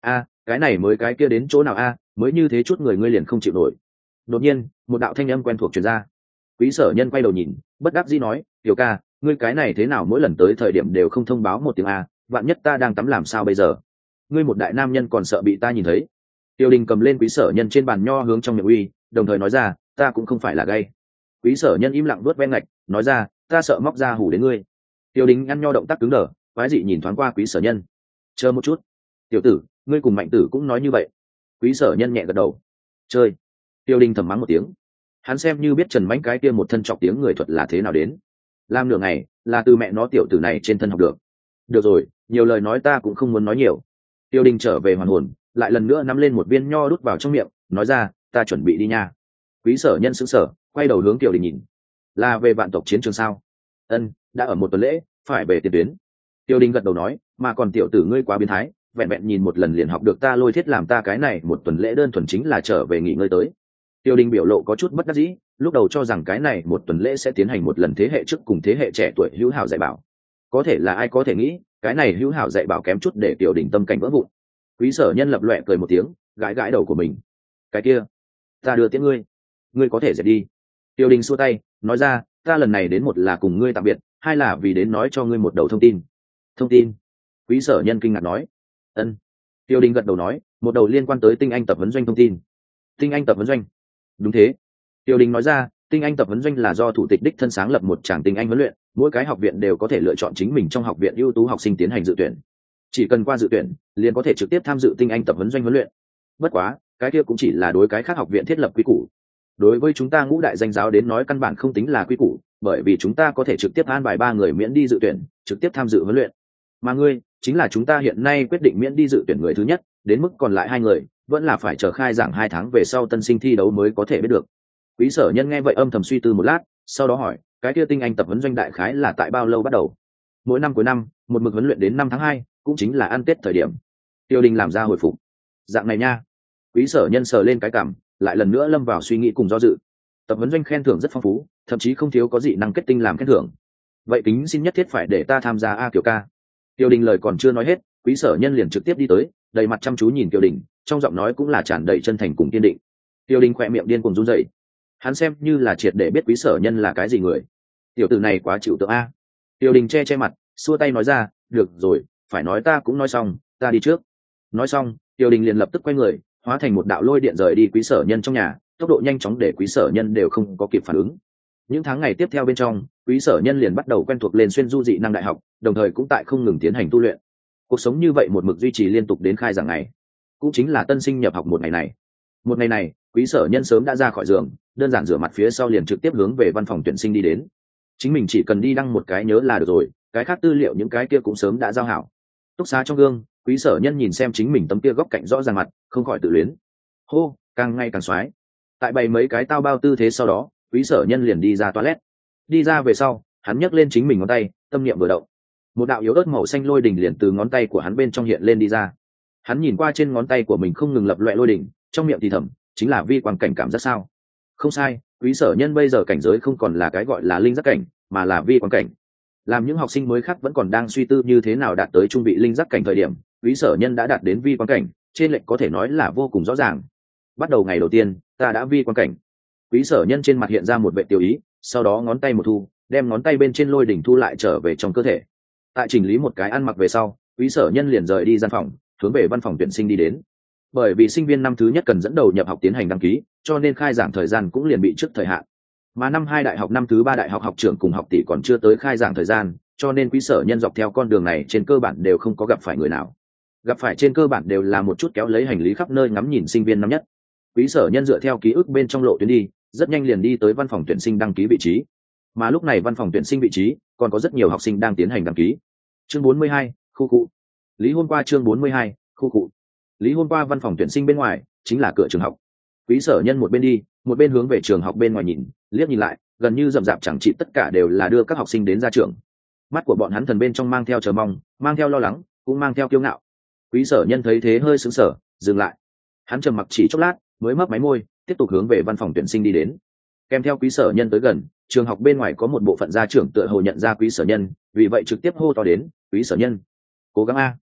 A, cái này mới cái kia đến chỗ nào a, mới như thế chút người ngươi liền không chịu nổi. Đột nhiên một đạo thanh âm quen thuộc truyền ra. Quý Sở Nhân quay đầu nhìn, bất đắc dĩ nói, tiểu ca, ngươi cái này thế nào mỗi lần tới thời điểm đều không thông báo một tiếng a, vạn nhất ta đang tắm làm sao bây giờ? Ngươi một đại nam nhân còn sợ bị ta nhìn thấy. Tiêu Đình cầm lên Quý Sở Nhân trên bàn nho hướng trong miệng uy, đồng thời nói ra, ta cũng không phải là gay. Quý Sở Nhân im lặng vuốt ven ngạch, nói ra, ta sợ móc ra hủ đến ngươi. Tiêu Đình ăn nho động tác cứng đờ, quái dị nhìn thoáng qua Quý Sở Nhân. Chờ một chút, tiểu tử, ngươi cùng Mạnh Tử cũng nói như vậy. Quý Sở Nhân nhẹ gật đầu. Chơi. Tiêu Đình thầm mắng một tiếng. Hắn xem như biết Trần Mãnh cái kia một thân trọc tiếng người thuật là thế nào đến. Làm nửa ngày, là từ mẹ nó tiểu tử này trên thân học được. Được rồi, nhiều lời nói ta cũng không muốn nói nhiều. Tiêu Đình trở về hoàn hồn, lại lần nữa nắm lên một viên nho đút vào trong miệng, nói ra, ta chuẩn bị đi nha. Quý Sở Nhân sững sờ, quay đầu hướng Tiêu Đình nhìn. Là về vạn tộc chiến trường sao? Ân, đã ở một tuần lễ, phải về tiền tuyến. Tiêu Đình gật đầu nói, mà còn tiểu tử ngươi quá biến thái, vẹn vẹn nhìn một lần liền học được ta lôi thiết làm ta cái này một tuần lễ đơn thuần chính là trở về nghỉ ngơi tới. Tiêu Đình biểu lộ có chút bất đắc dĩ, lúc đầu cho rằng cái này một tuần lễ sẽ tiến hành một lần thế hệ trước cùng thế hệ trẻ tuổi hữu hảo dạy bảo. Có thể là ai có thể nghĩ, cái này hữu hảo dạy bảo kém chút để Tiêu Đình tâm cảnh vỡ vụn. Quý Sở Nhân lập loè cười một tiếng, gãi gãi đầu của mình. Cái kia, ta đưa tiễn ngươi, ngươi có thể dẹp đi. Tiêu Đình xua tay, nói ra, ta lần này đến một là cùng ngươi tạm biệt, hai là vì đến nói cho ngươi một đầu thông tin. Thông tin? Quý Sở Nhân kinh ngạc nói. Ân. Tiêu Đình gật đầu nói, một đầu liên quan tới tinh anh tập huấn doanh thông tin. Tinh anh tập huấn doanh? Đúng thế. Tiêu Đình nói ra, tinh anh tập huấn doanh là do thủ tịch đích thân sáng lập một tràng tinh anh huấn luyện, mỗi cái học viện đều có thể lựa chọn chính mình trong học viện ưu tú học sinh tiến hành dự tuyển. Chỉ cần qua dự tuyển, liền có thể trực tiếp tham dự tinh anh tập huấn doanh huấn luyện. Bất quá, cái kia cũng chỉ là đối cái khác học viện thiết lập quy củ. Đối với chúng ta ngũ đại danh giáo đến nói căn bản không tính là quy củ, bởi vì chúng ta có thể trực tiếp an bài 3 người miễn đi dự tuyển, trực tiếp tham dự huấn luyện. Mà ngươi, chính là chúng ta hiện nay quyết định miễn đi dự tuyển người thứ nhất, đến mức còn lại 2 người, vẫn là phải chờ khai giảng 2 tháng về sau tân sinh thi đấu mới có thể biết được. Quý Sở Nhân nghe vậy âm thầm suy tư một lát, sau đó hỏi, cái kia tinh anh tập huấn doanh đại khái là tại bao lâu bắt đầu? Mỗi năm cuối năm, một mực huấn luyện đến 5 tháng 2, cũng chính là ăn Tết thời điểm. Tiêu Đình làm ra hồi phục. Dạng này nha. Quý Sở Nhân sờ lên cái cằm, lại lần nữa lâm vào suy nghĩ cùng do dự. Tập huấn doanh khen thưởng rất phong phú, thậm chí không thiếu có dị năng kết tinh làm khen thưởng. Vậy kính xin nhất thiết phải để ta tham gia a Kiều ca. Tiêu Đình lời còn chưa nói hết, Quý Sở Nhân liền trực tiếp đi tới, đầy mặt chăm chú nhìn Tiêu Đình, trong giọng nói cũng là tràn đầy chân thành cùng kiên định. Tiêu Đình khỏe miệng điên cuồng run rẩy. Hắn xem như là triệt để biết Quý Sở Nhân là cái gì người. Tiểu tử này quá chịu tượng a. Tiêu Đình che mặt, xua tay nói ra, được rồi, phải nói ta cũng nói xong, ta đi trước. Nói xong, Tiêu Đình liền lập tức quay người, hóa thành một đạo lôi điện rời đi Quý Sở Nhân trong nhà, tốc độ nhanh chóng để Quý Sở Nhân đều không có kịp phản ứng. Những tháng ngày tiếp theo bên trong, Quý Sở Nhân liền bắt đầu quen thuộc lên xuyên du dị năng đại học, đồng thời cũng tại không ngừng tiến hành tu luyện. Cuộc sống như vậy một mực duy trì liên tục đến khai giảng ngày, cũng chính là tân sinh nhập học một ngày này. Một ngày này, Quý Sở Nhân sớm đã ra khỏi giường, đơn giản rửa mặt phía sau liền trực tiếp hướng về văn phòng tuyển sinh đi đến. Chính mình chỉ cần đi đăng một cái nhớ là được rồi, cái khác tư liệu những cái kia cũng sớm đã giao hảo. Túc xá trong gương, Quý Sở Nhân nhìn xem chính mình tấm kia góc cạnh rõ ràng mặt, không khỏi tự luyến. Hô, càng ngày càng xoái. Tại bày mấy cái tao bao tư thế sau đó, Quý Sở Nhân liền đi ra toilet. Đi ra về sau, hắn nhấc lên chính mình ngón tay, tâm niệm vừa động. Một đạo yếu ớt màu xanh lôi đỉnh liền từ ngón tay của hắn bên trong hiện lên đi ra. Hắn nhìn qua trên ngón tay của mình không ngừng lập loè lôi đỉnh, trong miệng thì thầm, chính là vi quang cảnh cảm giác sao? Không sai, Quý Sở Nhân bây giờ cảnh giới không còn là cái gọi là linh giác cảnh, mà là vi quang cảnh. Làm những học sinh mới khác vẫn còn đang suy tư như thế nào đạt tới trung vị linh giác cảnh thời điểm, Quý Sở Nhân đã đạt đến vi quang cảnh, trên lệnh có thể nói là vô cùng rõ ràng. Bắt đầu ngày đầu tiên, ta đã vi quang cảnh. Quý Sở Nhân trên mặt hiện ra một vẻ tiêu ý, sau đó ngón tay một thu, đem ngón tay bên trên lôi đỉnh thu lại trở về trong cơ thể. Tại chỉnh lý một cái ăn mặc về sau, Quý Sở Nhân liền rời đi gian phòng, hướng về văn phòng tuyển sinh đi đến. Bởi vì sinh viên năm thứ nhất cần dẫn đầu nhập học tiến hành đăng ký, cho nên khai giảng thời gian cũng liền bị trước thời hạn. Mà năm 2 đại học năm thứ 3 đại học học trưởng cùng học tỷ còn chưa tới khai giảng thời gian, cho nên Quý Sở Nhân dọc theo con đường này trên cơ bản đều không có gặp phải người nào. Gặp phải trên cơ bản đều là một chút kéo lấy hành lý khắp nơi ngắm nhìn sinh viên năm nhất. Quý Sở Nhân dựa theo ký ức bên trong lộ tuyến đi, rất nhanh liền đi tới văn phòng tuyển sinh đăng ký vị trí. Mà lúc này văn phòng tuyển sinh vị trí còn có rất nhiều học sinh đang tiến hành đăng ký. Chương 42, khu cụ. Lý hôm qua chương 42, khu cụ. Lý hôm qua văn phòng tuyển sinh bên ngoài chính là cửa trường học. Quý Sở Nhân một bên đi, một bên hướng về trường học bên ngoài nhìn, liếc nhìn lại, gần như rậm rạp chẳng trị tất cả đều là đưa các học sinh đến ra trường. Mắt của bọn hắn thần bên trong mang theo chờ mong, mang theo lo lắng, cũng mang theo kiêu ngạo. Quý Sở Nhân thấy thế hơi sững sờ, dừng lại. Hắn trầm mặc chỉ chốc lát, mới mấp máy môi, tiếp tục hướng về văn phòng tuyển sinh đi đến. Kèm theo Quý Sở Nhân tới gần, trường học bên ngoài có một bộ phận gia trưởng tựa hồ nhận ra Quý Sở Nhân, vì vậy trực tiếp hô to đến, "Quý Sở Nhân, cố gắng a!"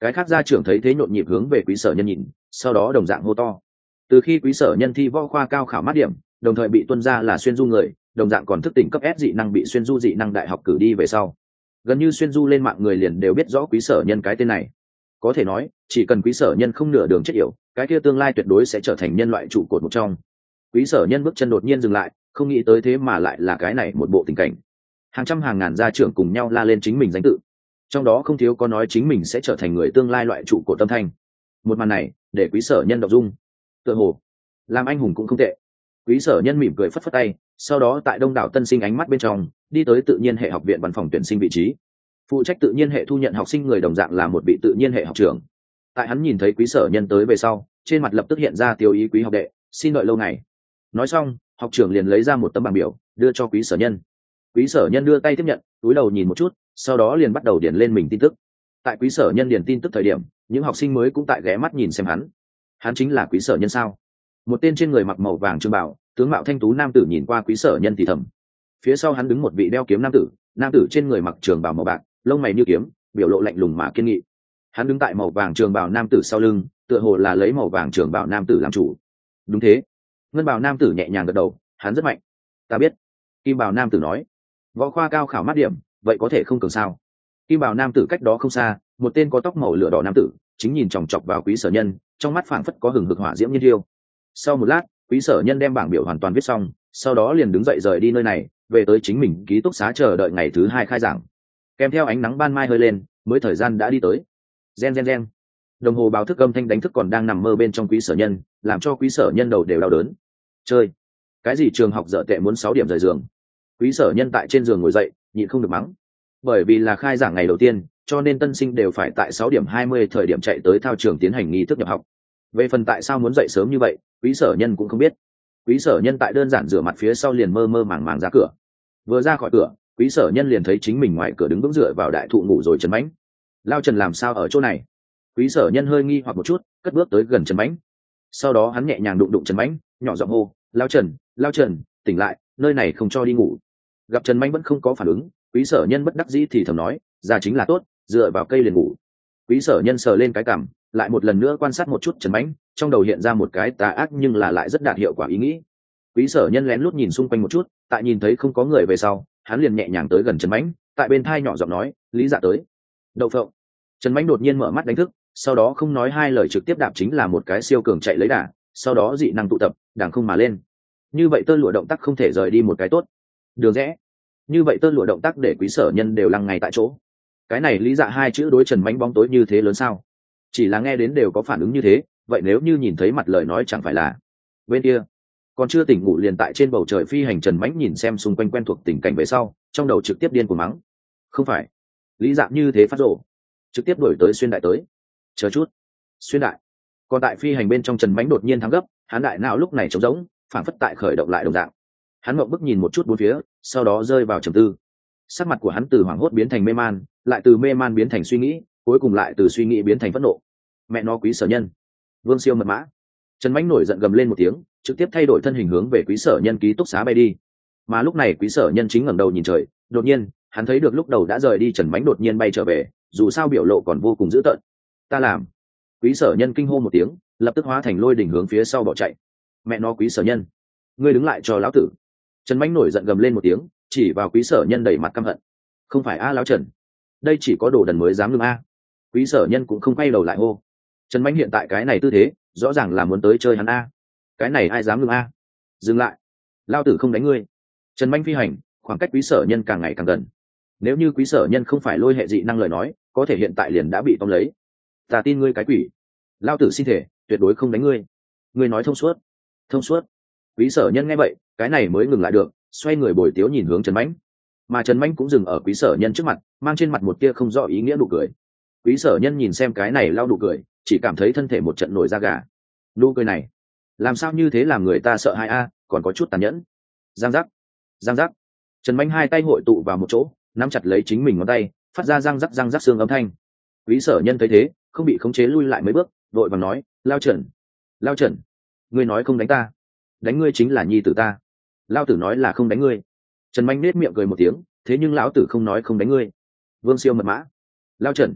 Cái khác gia trưởng thấy thế nhộn nhịp hướng về quý sở nhân nhìn, sau đó đồng dạng hô to. Từ khi quý sở nhân thi võ khoa cao khảo mát điểm, đồng thời bị tuân ra là xuyên du người, đồng dạng còn thức tỉnh cấp S dị năng bị xuyên du dị năng đại học cử đi về sau, gần như xuyên du lên mạng người liền đều biết rõ quý sở nhân cái tên này. Có thể nói chỉ cần quý sở nhân không nửa đường chết yểu, cái kia tương lai tuyệt đối sẽ trở thành nhân loại trụ cột một trong. Quý sở nhân bước chân đột nhiên dừng lại, không nghĩ tới thế mà lại là cái này một bộ tình cảnh. Hàng trăm hàng ngàn gia trưởng cùng nhau la lên chính mình danh tự, trong đó không thiếu có nói chính mình sẽ trở thành người tương lai loại trụ cột tâm thanh. Một màn này để quý sở nhân động dung, tựa hồ làm anh hùng cũng không tệ. Quý sở nhân mỉm cười phất phất tay, sau đó tại đông đảo tân sinh ánh mắt bên trong đi tới tự nhiên hệ học viện văn phòng tuyển sinh vị trí. Phụ trách tự nhiên hệ thu nhận học sinh người đồng dạng là một vị tự nhiên hệ học trưởng. Tại hắn nhìn thấy quý sở nhân tới về sau, trên mặt lập tức hiện ra tiêu ý: quý học đệ, xin đợi lâu ngày. Nói xong, học trưởng liền lấy ra một tấm bảng biểu đưa cho quý sở nhân. Quý sở nhân đưa tay tiếp nhận, cúi đầu nhìn một chút, sau đó liền bắt đầu điền lên mình tin tức. Tại quý sở nhân điền tin tức thời điểm, những học sinh mới cũng tại ghé mắt nhìn xem hắn. Hắn chính là quý sở nhân sao? Một tên trên người mặc màu vàng trường bảo, tướng mạo thanh tú nam tử nhìn qua quý sở nhân thì thầm. Phía sau hắn đứng một vị đeo kiếm nam tử trên người mặc trường bào màu bạc, lông mày như kiếm, biểu lộ lạnh lùng mà kiên nghị. Hắn đứng tại màu vàng trường bào nam tử sau lưng, tựa hồ là lấy màu vàng trường bào nam tử làm chủ. Đúng thế. Ngân bào nam tử nhẹ nhàng gật đầu, hắn rất mạnh. Ta biết. Kim bào nam tử nói. Võ khoa cao khảo mát điểm, vậy có thể không cường sao? Kim bào nam tử cách đó không xa, một tên có tóc màu lửa đỏ nam tử chính nhìn chòng chọc vào quý sở nhân, trong mắt phảng phất có hừng hực hỏa diễm nhiên thiêu. Sau một lát, quý sở nhân đem bảng biểu hoàn toàn viết xong, sau đó liền đứng dậy rời đi nơi này, về tới chính mình ký túc xá chờ đợi ngày thứ 2 khai giảng. Kèm theo ánh nắng ban mai hơi lên, mới thời gian đã đi tới. Gen gen gen. Đồng hồ báo thức âm thanh đánh thức còn đang nằm mơ bên trong quý sở nhân, làm cho quý sở nhân đầu đều đau đớn. Chơi cái gì trường học dở tệ muốn 6 điểm rời giường. Quý sở nhân tại trên giường ngồi dậy, nhịn không được mắng. Bởi vì là khai giảng ngày đầu tiên, cho nên tân sinh đều phải tại 6 điểm 20 thời điểm chạy tới thao trường tiến hành nghi thức nhập học. Về phần tại sao muốn dậy sớm như vậy, quý sở nhân cũng không biết. Quý sở nhân tại đơn giản rửa mặt phía sau liền mơ mơ màng màng ra cửa. Vừa ra khỏi cửa, quý sở nhân liền thấy chính mình ngoài cửa đứng vững dựa vào đại thụ ngủ rồi Trần Mãnh. Lao Trần làm sao ở chỗ này? Quý sở nhân hơi nghi hoặc một chút, cất bước tới gần Trần Mãnh. Sau đó hắn nhẹ nhàng đụng đụng Trần Mãnh, nhỏ giọng hô: Lao Trần, tỉnh lại, nơi này không cho đi ngủ. Gặp Trần Mãnh vẫn không có phản ứng, quý sở nhân bất đắc dĩ thì thầm nói: ra chính là tốt, dựa vào cây liền ngủ. Quý sở nhân sờ lên cái cằm, lại một lần nữa quan sát một chút Trần Mãnh, trong đầu hiện ra một cái tà ác nhưng là lại rất đạt hiệu quả ý nghĩ. Quý sở nhân lén lút nhìn xung quanh một chút, tại nhìn thấy không có người về sau, hắn liền nhẹ nhàng tới gần Trần Mãnh, tại bên thai nhỏ giọng nói: lý dạ tới. Đậu phộng. Trần Mãnh đột nhiên mở mắt đánh thức, sau đó không nói hai lời trực tiếp đạp chính là một cái siêu cường chạy lấy đà, sau đó dị năng tụ tập, đằng không mà lên. Như vậy tơ lụa động tác không thể rời đi một cái tốt. Đường rẽ. Như vậy tơ lụa động tác để quý sở nhân đều lăng ngay tại chỗ. Cái này lý dạ hai chữ đối Trần Mãnh bóng tối như thế lớn sao? Chỉ là nghe đến đều có phản ứng như thế, vậy nếu như nhìn thấy mặt lời nói chẳng phải là bên kia. Còn chưa tỉnh ngủ liền tại trên bầu trời phi hành Trần Mãnh nhìn xem xung quanh quen thuộc tình cảnh về sau, trong đầu trực tiếp điên cuồng mắng. Không phải, lý dạng như thế phát rồ, trực tiếp đổi tới xuyên đại tới. Chờ chút, xuyên đại. Còn tại phi hành bên trong Trần Mãnh đột nhiên thắng gấp, hắn đại não lúc này trống rỗng, phản phất tại khởi động lại đồng dạng. Hắn ngậm bức nhìn một chút bốn phía, sau đó rơi vào trầm tư. Sắc mặt của hắn từ hoảng hốt biến thành mê man, lại từ mê man biến thành suy nghĩ, cuối cùng lại từ suy nghĩ biến thành phẫn nộ. Mẹ nó quý sở nhân, Vương Siêu mật mã. Trần Mãnh nổi giận gầm lên một tiếng, trực tiếp thay đổi thân hình hướng về quý sở nhân ký túc xá bay đi. Mà lúc này quý sở nhân chính ngẩng đầu nhìn trời, đột nhiên hắn thấy được lúc đầu đã rời đi Trần Mãnh đột nhiên bay trở về, dù sao biểu lộ còn vô cùng dữ tợn. Ta làm. Quý sở nhân kinh hô một tiếng, lập tức hóa thành lôi đỉnh hướng phía sau bỏ chạy. Mẹ nó quý sở nhân, ngươi đứng lại cho lão tử. Trần Mãnh nổi giận gầm lên một tiếng, chỉ vào quý sở nhân đẩy mặt căm hận. Không phải a lão Trần, đây chỉ có đồ đần mới dám ngưng a. Quý sở nhân cũng không quay đầu lại hô. Trần Mãnh hiện tại cái này tư thế, rõ ràng là muốn tới chơi hắn a. Cái này ai dám ngưng a? Dừng lại, lao tử không đánh ngươi. Trần Mãnh phi hành, khoảng cách quý sở nhân càng ngày càng gần. Nếu như quý sở nhân không phải lôi hệ dị năng lời nói, có thể hiện tại liền đã bị tóm lấy. Ta tin ngươi cái quỷ. Lao tử xin thể, tuyệt đối không đánh ngươi. Ngươi nói thông suốt. Thông suốt. Quý sở nhân nghe vậy, cái này mới ngừng lại được, xoay người bồi tiếu nhìn hướng Trần Mãnh. Mà Trần Mãnh cũng dừng ở quý sở nhân trước mặt, mang trên mặt một tia không rõ ý nghĩa nụ cười. Quý sở nhân nhìn xem cái này lao nụ cười, chỉ cảm thấy thân thể một trận nổi da gà. Nụ cười này làm sao như thế làm người ta sợ hãi a, còn có chút tàn nhẫn. Giang giác, giang giác. Trần Mãnh hai tay hội tụ vào một chỗ, nắm chặt lấy chính mình ngón tay, phát ra răng rắc xương âm thanh. Quý sở nhân thấy thế, không bị khống chế lui lại mấy bước, đội vàng nói: Lao Trần, ngươi nói không đánh ta, đánh ngươi chính là nhi tử ta. Lao tử nói là không đánh ngươi. Trần Mãnh nết miệng cười một tiếng, thế nhưng lão tử không nói không đánh ngươi. Vương Siêu mật mã. Lao Trần,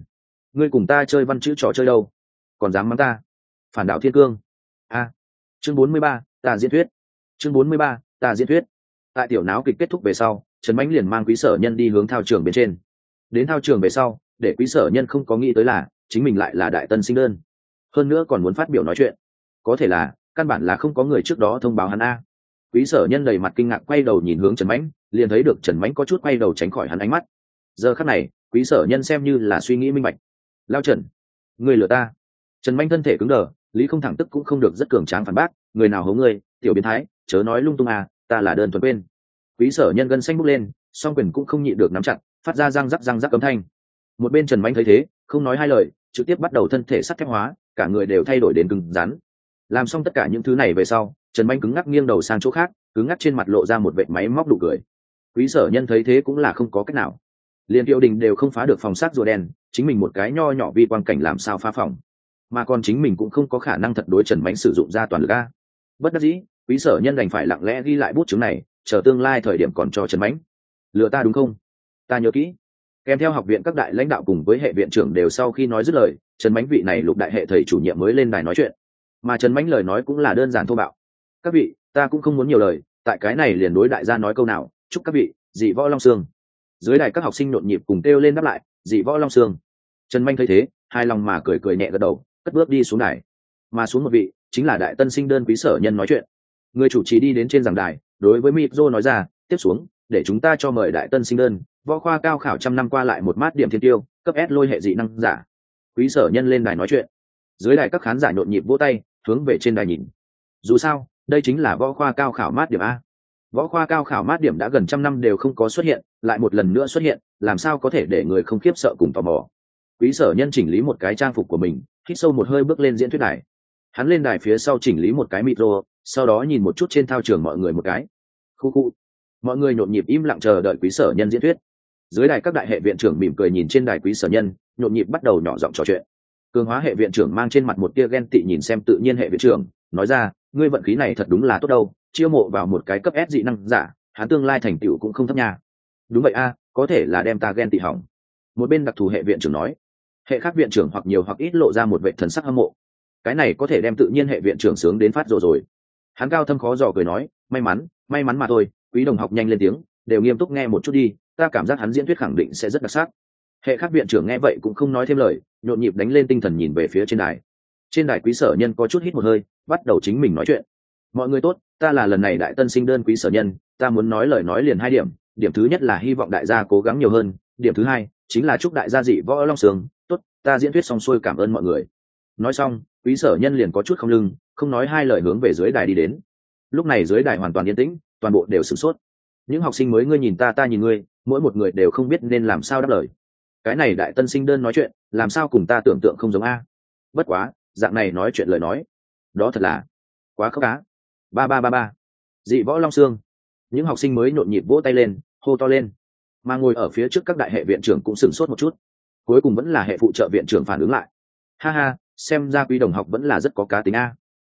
ngươi cùng ta chơi văn chữ trò chơi đâu, còn dám mắng ta, phản đạo thiên cương. Chương 43, ta diễn thuyết. Chương 43, ta diễn thuyết. Tại tiểu náo kịch kết thúc về sau, Trần Mãnh liền mang Quý Sở Nhân đi hướng thao trường bên trên. Đến thao trường về sau, để Quý Sở Nhân không có nghĩ tới là chính mình lại là đại tân sinh đơn, hơn nữa còn muốn phát biểu nói chuyện. Có thể là căn bản là không có người trước đó thông báo hắn a. Quý Sở Nhân đầy mặt kinh ngạc quay đầu nhìn hướng Trần Mãnh, liền thấy được Trần Mãnh có chút quay đầu tránh khỏi hắn ánh mắt. Giờ khắc này, Quý Sở Nhân xem như là suy nghĩ minh bạch. Lao Trần, ngươi lừa ta. Trần Mãnh thân thể cứng đờ, lý không thẳng tức cũng không được rất cường tráng phản bác, người nào hố ngươi, tiểu biến thái, chớ nói lung tung à, ta là đơn thuần quên. Quý Sở Nhân gân xanh bốc lên, song quyền cũng không nhịn được nắm chặt, phát ra răng rắc âm thanh. Một bên Trần Mãnh thấy thế, không nói hai lời, trực tiếp bắt đầu thân thể sắt thép hóa, cả người đều thay đổi đến cứng rắn. Làm xong tất cả những thứ này về sau, Trần Mãnh cứng ngắc nghiêng đầu sang chỗ khác, cứng ngắc trên mặt lộ ra một vệt máy móc nụ cười. Quý Sở Nhân thấy thế cũng là không có cách nào, liền Tiêu Đình đều không phá được phòng sát rùa đen, chính mình một cái nho nhỏ vi quan cảnh làm sao phá phòng, mà còn chính mình cũng không có khả năng thật đối Trần Mãnh sử dụng ra toàn lực a. Bất đắc dĩ, Quý Sở Nhân đành phải lặng lẽ ghi lại bút chứng này, chờ tương lai thời điểm còn cho Trần Mãnh. Lừa ta đúng không? Ta nhớ kỹ. Kèm theo học viện các đại lãnh đạo cùng với hệ viện trưởng đều sau khi nói dứt lời, Trần Mãnh vị này lục đại hệ thầy chủ nhiệm mới lên đài nói chuyện. Mà Trần Mãnh lời nói cũng là đơn giản thô bạo. Các vị, ta cũng không muốn nhiều lời, tại cái này liền đối đại gia nói câu nào, chúc các vị dị võ long xương. Dưới đài các học sinh nhộn nhịp cùng kêu lên đáp lại, dị võ long xương. Trần Mãnh thấy thế, hài lòng mà cười nhẹ gật đầu, cất bước đi xuống đài. Mà xuống một vị chính là đại tân sinh đơn Quý Sở Nhân nói chuyện. Người chủ trì đi đến trên giảng đài, đối với Mipzo nói ra, tiếp xuống, để chúng ta cho mời đại tân sinh đơn, võ khoa cao khảo trăm năm qua lại một mát điểm thiên tiêu, cấp S lôi hệ dị năng giả. Quý Sở Nhân lên đài nói chuyện. Dưới đài các khán giả nhộn nhịp vỗ tay, hướng về trên đài nhìn. Dù sao, đây chính là võ khoa cao khảo mát điểm a. Võ khoa cao khảo mát điểm đã gần trăm năm đều không có xuất hiện, lại một lần nữa xuất hiện, làm sao có thể để người không khiếp sợ cùng tò mò. Quý Sở Nhân chỉnh lý một cái trang phục của mình, hít sâu một hơi bước lên diễn thuyết đài. Hắn lên đài phía sau chỉnh lý một cái micro, sau đó nhìn một chút trên thao trường mọi người một cái. Khu. Mọi người nhộn nhịp im lặng chờ đợi Quý Sở Nhân diễn thuyết. Dưới đài các đại hệ viện trưởng mỉm cười nhìn trên đài Quý Sở Nhân, nhộn nhịp bắt đầu nhỏ giọng trò chuyện. Cường Hóa hệ viện trưởng mang trên mặt một tia ghen tị nhìn xem Tự Nhiên hệ viện trưởng, nói ra, ngươi vận khí này thật đúng là tốt đâu, chiêu mộ vào một cái cấp S dị năng giả, hắn tương lai thành tựu cũng không thấp nha. Đúng vậy a, có thể là đem ta ghen tị hỏng. Một bên đặc thù hệ viện trưởng nói. Hệ khác viện trưởng hoặc nhiều hoặc ít lộ ra một vệ thần sắc hâm mộ. Cái này có thể đem Tự Nhiên hệ viện trưởng sướng đến phát rồi. Hắn cao thâm khó dò cười nói, may mắn mà thôi. Quý đồng học nhanh lên tiếng, đều nghiêm túc nghe một chút đi, ta cảm giác hắn diễn thuyết khẳng định sẽ rất đặc sắc. Hệ khác viện trưởng nghe vậy cũng không nói thêm lời, nhộn nhịp đánh lên tinh thần nhìn về phía trên đài. Trên đài Quý Sở Nhân có chút hít một hơi, bắt đầu chính mình nói chuyện. Mọi người tốt, ta là lần này đại tân sinh đơn Quý Sở Nhân, ta muốn nói lời nói liền 2 điểm. Điểm thứ nhất là hy vọng đại gia cố gắng nhiều hơn, điểm thứ 2 chính là chúc đại gia dị võ long sướng. Tốt, ta diễn thuyết xong xuôi, cảm ơn mọi người. Nói xong, Quý Sở Nhân liền có chút không lưng, không nói 2 lời hướng về dưới đài đi đến. Lúc này dưới đài hoàn toàn yên tĩnh, toàn bộ đều sửng sốt. Những học sinh mới ngươi nhìn ta nhìn ngươi, mỗi một người đều không biết nên làm sao đáp lời. Cái này đại tân sinh đơn nói chuyện, làm sao cùng ta tưởng tượng không giống a? Bất quá, dạng này nói chuyện lời nói, đó thật là quá khốc cá. Ba. Dị võ long xương. Những học sinh mới nhộn nhịp vỗ tay lên, hô to lên. Mà ngồi ở phía trước các đại hệ viện trưởng cũng sửng sốt một chút. Cuối cùng vẫn là hệ phụ trợ viện trưởng phản ứng lại. Ha, xem ra Quý đồng học vẫn là rất có cá tính a.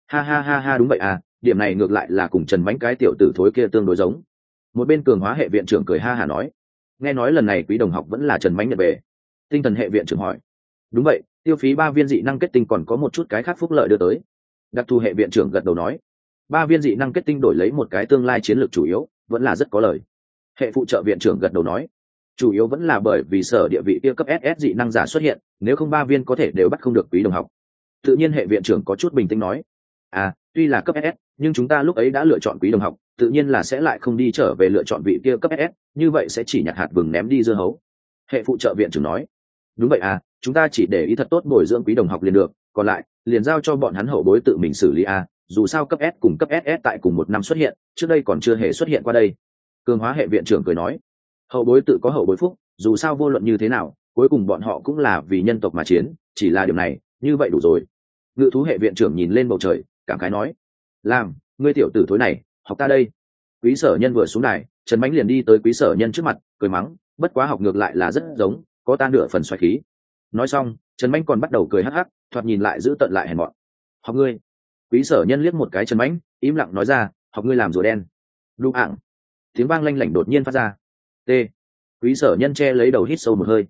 Ha, đúng vậy à, điểm này ngược lại là cùng Trần Mãnh cái tiểu tử thối kia tương đối giống. Một bên Cường Hóa hệ viện trưởng cười ha nói, nghe nói lần này Quý đồng học vẫn là Trần Mãnh nhận về. Tinh Thần hệ viện trưởng hỏi, đúng vậy, tiêu phí 3 viên dị năng kết tinh còn có một chút cái khác phúc lợi đưa tới. Đặc thù hệ viện trưởng gật đầu nói, 3 viên dị năng kết tinh đổi lấy một cái tương lai chiến lược chủ yếu, vẫn là rất có lời. Hệ phụ trợ viện trưởng gật đầu nói, chủ yếu vẫn là bởi vì sở địa vị kia cấp SS dị năng giả xuất hiện, nếu không 3 viên có thể đều bắt không được Quý đồng học. Tự Nhiên hệ viện trưởng có chút bình tĩnh nói, tuy là cấp SS, nhưng chúng ta lúc ấy đã lựa chọn Quý đồng học, tự nhiên là sẽ lại không đi trở về lựa chọn vị kia cấp SS, như vậy sẽ chỉ nhặt hạt vừng ném đi dưa hấu. Hệ phụ trợ viện trưởng nói, đúng vậy chúng ta chỉ để ý thật tốt bồi dưỡng Quý đồng học liền được, còn lại liền giao cho bọn hắn hậu bối tự mình xử lý dù sao cấp S cùng cấp SS tại cùng một năm xuất hiện, trước đây còn chưa hề xuất hiện qua đây. Cường Hóa hệ viện trưởng cười nói, hậu bối tự có hậu bối phúc, dù sao vô luận như thế nào, cuối cùng bọn họ cũng là vì nhân tộc mà chiến, chỉ là điều này, như vậy đủ rồi. Ngự thú hệ viện trưởng nhìn lên bầu trời, cảm khái nói, làm, ngươi tiểu tử thối này, học ta đây. Quý Sở Nhân vừa xuống đài, Trần Mãnh liền đi tới Quý Sở Nhân trước mặt, cười mắng, bất quá học ngược lại là rất giống, có ta nửa phần xoáy khí. Nói xong, Trần Mãnh còn bắt đầu cười hắc hắc, thoạt nhìn lại giữ tận lại hèn mọn. Học ngươi. Quý Sở Nhân liếc một cái Trần Mãnh, im lặng nói ra, học ngươi làm rùa đen. Đu ảng. Tiếng vang lanh lảnh đột nhiên phát ra. T. Quý Sở Nhân che lấy đầu hít sâu một hơi.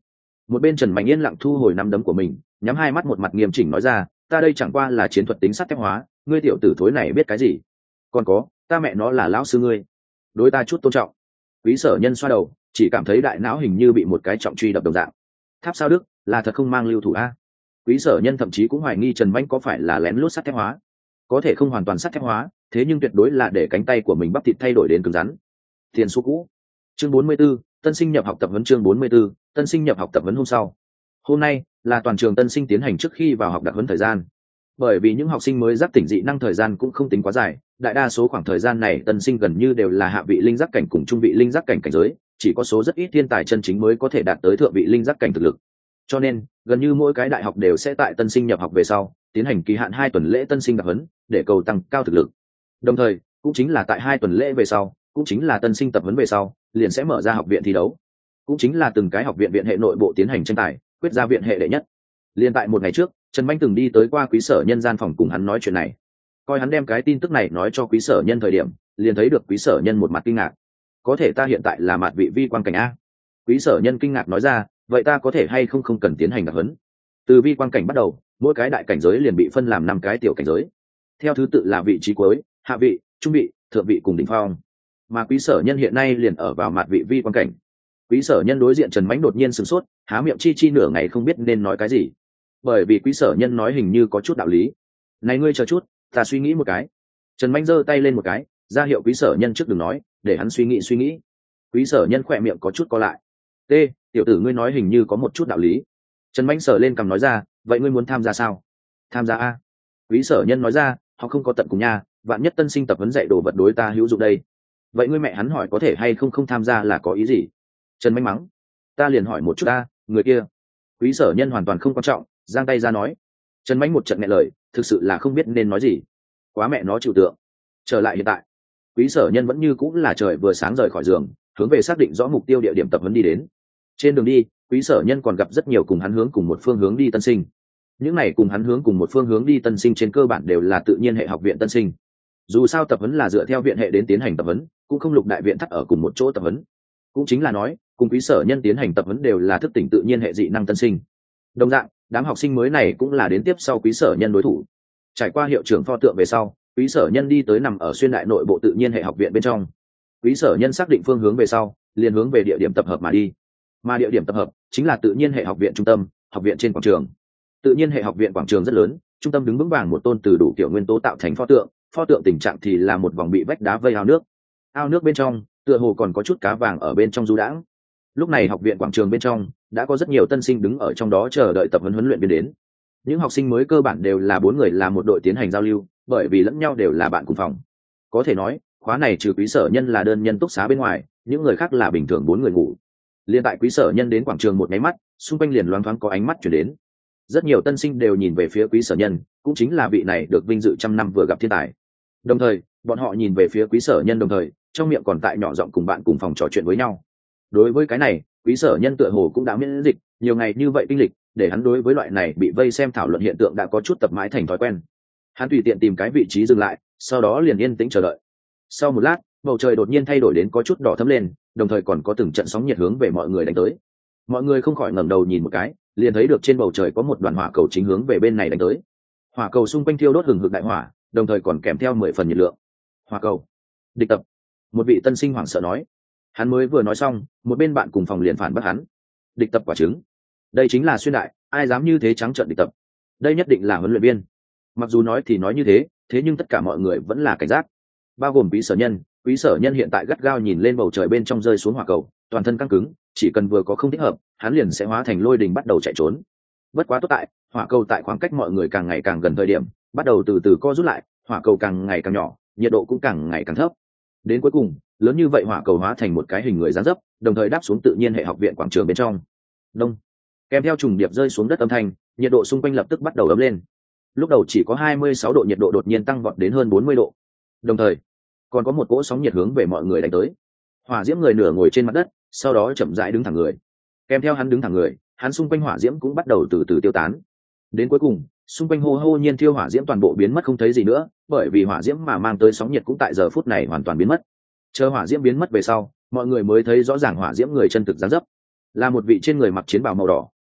Một bên Trần Mạnh yên lặng thu hồi nắm đấm của mình, nhắm hai mắt một mặt nghiêm chỉnh nói ra, ta đây chẳng qua là chiến thuật tính sắt thép hóa, ngươi tiểu tử thối này biết cái gì? Còn có, ta mẹ nó là lão sư ngươi, đối ta chút tôn trọng. Quý Sở Nhân xoa đầu, chỉ cảm thấy đại não hình như bị một cái trọng truy đập đồng dạng. Tháp sao Đức là thật không mang lưu thủ a? Quý Sở Nhân thậm chí cũng hoài nghi Trần Mạnh có phải là lén lút sắt thép hóa, có thể không hoàn toàn sắt thép hóa, thế nhưng tuyệt đối là để cánh tay của mình bắp thịt thay đổi đến cứng rắn. Tiền số cũ. Chương 44, tân sinh nhập học tập huấn. Chương 44, tân sinh nhập học tập huấn. Hôm sau, hôm nay là toàn trường tân sinh tiến hành trước khi vào học đặc huấn thời gian. Bởi vì những học sinh mới giác tỉnh dị năng thời gian cũng không tính quá dài, đại đa số khoảng thời gian này tân sinh gần như đều là hạ vị linh giác cảnh cùng trung vị linh giác cảnh cảnh giới, chỉ có số rất ít thiên tài chân chính mới có thể đạt tới thượng vị linh giác cảnh thực lực. Cho nên, gần như mỗi cái đại học đều sẽ tại tân sinh nhập học về sau, tiến hành kỳ hạn 2 tuần lễ tân sinh đặc huấn, để cầu tăng cao thực lực. Đồng thời, cũng chính là tại 2 tuần lễ về sau, cũng chính là tân sinh tập huấn về sau, liền sẽ mở ra học viện thi đấu. Cũng chính là từng cái học viện viện hệ nội bộ tiến hành tranh tài, quyết ra viện hệ đệ nhất. Liên tại một ngày trước, Trần Mạnh từng đi tới qua Quý Sở Nhân gian phòng cùng hắn nói chuyện này. Coi hắn đem cái tin tức này nói cho Quý Sở Nhân thời điểm, liền thấy được Quý Sở Nhân một mặt kinh ngạc. Có thể ta hiện tại là mạt vị vi quang cảnh a? Quý Sở Nhân kinh ngạc nói ra, vậy ta có thể hay không cần tiến hành đặc huấn? Từ vi quang cảnh bắt đầu, mỗi cái đại cảnh giới liền bị phân làm 5 cái tiểu cảnh giới. Theo thứ tự là vị trí cuối, hạ vị, trung vị, thượng vị cùng đỉnh phong. Mà Quý Sở Nhân hiện nay liền ở vào mạt vị vi quang cảnh. Quý Sở Nhân đối diện Trần Mãnh đột nhiên sửng sốt, há miệng chi nửa ngày không biết nên nói cái gì. Bởi vì Quý Sở Nhân nói hình như có chút đạo lý. Này ngươi chờ chút, ta suy nghĩ một cái. Trần Mãnh giơ tay lên một cái, ra hiệu Quý Sở Nhân trước đừng nói, để hắn suy nghĩ. Quý Sở Nhân khỏe miệng có chút co lại. T, tiểu tử ngươi nói hình như có một chút đạo lý. Trần Mãnh sờ lên cằm nói ra, vậy ngươi muốn tham gia sao? Tham gia a? Quý Sở Nhân nói ra, họ không có tận cùng nha, vạn nhất tân sinh tập huấn dạy đồ vật đối ta hữu dụng đây. Vậy ngươi mẹ hắn hỏi có thể hay không tham gia là có ý gì? Trần Mãnh mắng, ta liền hỏi một chút ta, người kia. Quý Sở Nhân hoàn toàn không quan trọng, giang tay ra nói. Trần Mãnh một trận nghẹn lời, thực sự là không biết nên nói gì. Quá mẹ nó chịu tượng. Trở lại hiện tại, Quý Sở Nhân vẫn như cũng là trời vừa sáng rời khỏi giường, hướng về xác định rõ mục tiêu địa điểm tập huấn đi đến. Trên đường đi, Quý Sở Nhân còn gặp rất nhiều cùng hắn hướng cùng một phương hướng đi tân sinh. Những này cùng hắn hướng cùng một phương hướng đi tân sinh trên cơ bản đều là tự nhiên hệ học viện tân sinh. Dù sao tập huấn là dựa theo viện hệ đến tiến hành tập huấn, cũng không lục đại viện thắt ở cùng một chỗ tập huấn. Cũng chính là nói, cùng Quý Sở Nhân tiến hành tập huấn đều là thức tỉnh tự nhiên hệ dị năng tân sinh. Đồng dạng, đám học sinh mới này cũng là đến tiếp sau Quý Sở Nhân đối thủ. Trải qua hiệu trưởng pho tượng về sau, Quý Sở Nhân đi tới nằm ở xuyên đại nội bộ tự nhiên hệ học viện bên trong. Quý Sở Nhân xác định phương hướng về sau, liền hướng về địa điểm tập hợp mà đi. Mà địa điểm tập hợp chính là tự nhiên hệ học viện trung tâm, học viện trên quảng trường. Tự nhiên hệ học viện quảng trường rất lớn, trung tâm đứng vững vàng một tôn từ đủ kiểu nguyên tố tạo thành pho tượng tình trạng thì là một vòng bị vách đá vây ao nước. Ao nước bên trong, tựa hồ còn có chút cá vàng ở bên trong du đãng. Lúc này học viện quảng trường bên trong đã có rất nhiều tân sinh đứng ở trong đó chờ đợi tập huấn luyện viên đến. Những học sinh mới cơ bản đều là 4 người làm một đội tiến hành giao lưu, bởi vì lẫn nhau đều là bạn cùng phòng. Có thể nói, khóa này trừ Quý Sở Nhân là đơn nhân túc xá bên ngoài, những người khác là bình thường 4 người ngủ. Liên tại Quý Sở Nhân đến quảng trường một cái mắt, xung quanh liền loáng thoáng có ánh mắt chuyển đến. Rất nhiều tân sinh đều nhìn về phía Quý Sở Nhân, cũng chính là vị này được vinh dự trăm năm vừa gặp thiên tài. Đồng thời, bọn họ nhìn về phía Quý Sở Nhân đồng thời, trong miệng còn tại nhỏ giọng cùng bạn cùng phòng trò chuyện với nhau. Đối với cái này, Quý Sở Nhân tựa hồ cũng đã miễn dịch, nhiều ngày như vậy kinh lịch, để hắn đối với loại này bị vây xem thảo luận hiện tượng đã có chút tập mãi thành thói quen. Hắn tùy tiện tìm cái vị trí dừng lại, sau đó liền yên tĩnh chờ đợi. Sau một lát, bầu trời đột nhiên thay đổi đến có chút đỏ thẫm lên, đồng thời còn có từng trận sóng nhiệt hướng về mọi người đánh tới. Mọi người không khỏi ngẩng đầu nhìn một cái, liền thấy được trên bầu trời có một đoàn hỏa cầu chính hướng về bên này đánh tới. Hỏa cầu xung quanh thiêu đốt hừng hực đại hỏa, đồng thời còn kèm theo 10 phần nhiệt lượng. Hỏa cầu, địch tập. Một vị tân sinh hoảng sợ nói. Hắn mới vừa nói xong, một bên bạn cùng phòng liền phản bác hắn. Địch tập quả trứng. Đây chính là xuyên đại, ai dám như thế trắng trợn địch tập. Đây nhất định là huấn luyện viên. Mặc dù nói thì nói như thế, thế nhưng tất cả mọi người vẫn là cảnh giác. Bao gồm Quý Sở Nhân. Quý Sở Nhân hiện tại gắt gao nhìn lên bầu trời bên trong rơi xuống hỏa cầu, toàn thân căng cứng, chỉ cần vừa có không thích hợp, hắn liền sẽ hóa thành lôi đình bắt đầu chạy trốn. Bất quá tốt tại, hỏa cầu tại khoảng cách mọi người càng ngày càng gần thời điểm, bắt đầu từ từ co rút lại, hỏa cầu càng ngày càng nhỏ, nhiệt độ cũng càng ngày càng thấp. Đến cuối cùng, lớn như vậy hỏa cầu hóa thành một cái hình người dáng dấp, đồng thời đáp xuống tự nhiên hệ học viện quảng trường bên trong. Đông. Kèm theo trùng điệp rơi xuống đất âm thanh, nhiệt độ xung quanh lập tức bắt đầu ấm lên. Lúc đầu chỉ có 26 độ nhiệt độ đột nhiên tăng vọt đến hơn 40 độ. Đồng thời, còn có một cỗ sóng nhiệt hướng về mọi người đánh tới. Hỏa diễm người nửa ngồi trên mặt đất, sau đó chậm rãi đứng thẳng người. Kèm theo hắn đứng thẳng người, hắn xung quanh hỏa diễm cũng bắt đầu từ từ tiêu tán. Đến cuối cùng, xung quanh hô nhiên thiêu hỏa diễm toàn bộ biến mất không thấy gì nữa, bởi vì hỏa diễm mà mang tới sóng nhiệt cũng tại giờ phút này hoàn toàn biến mất. Chờ hỏa diễm biến mất về sau, mọi người mới thấy rõ ràng hỏa diễm người chân thực dáng dấp, là một vị trên người mặc chiến bào màu đỏ,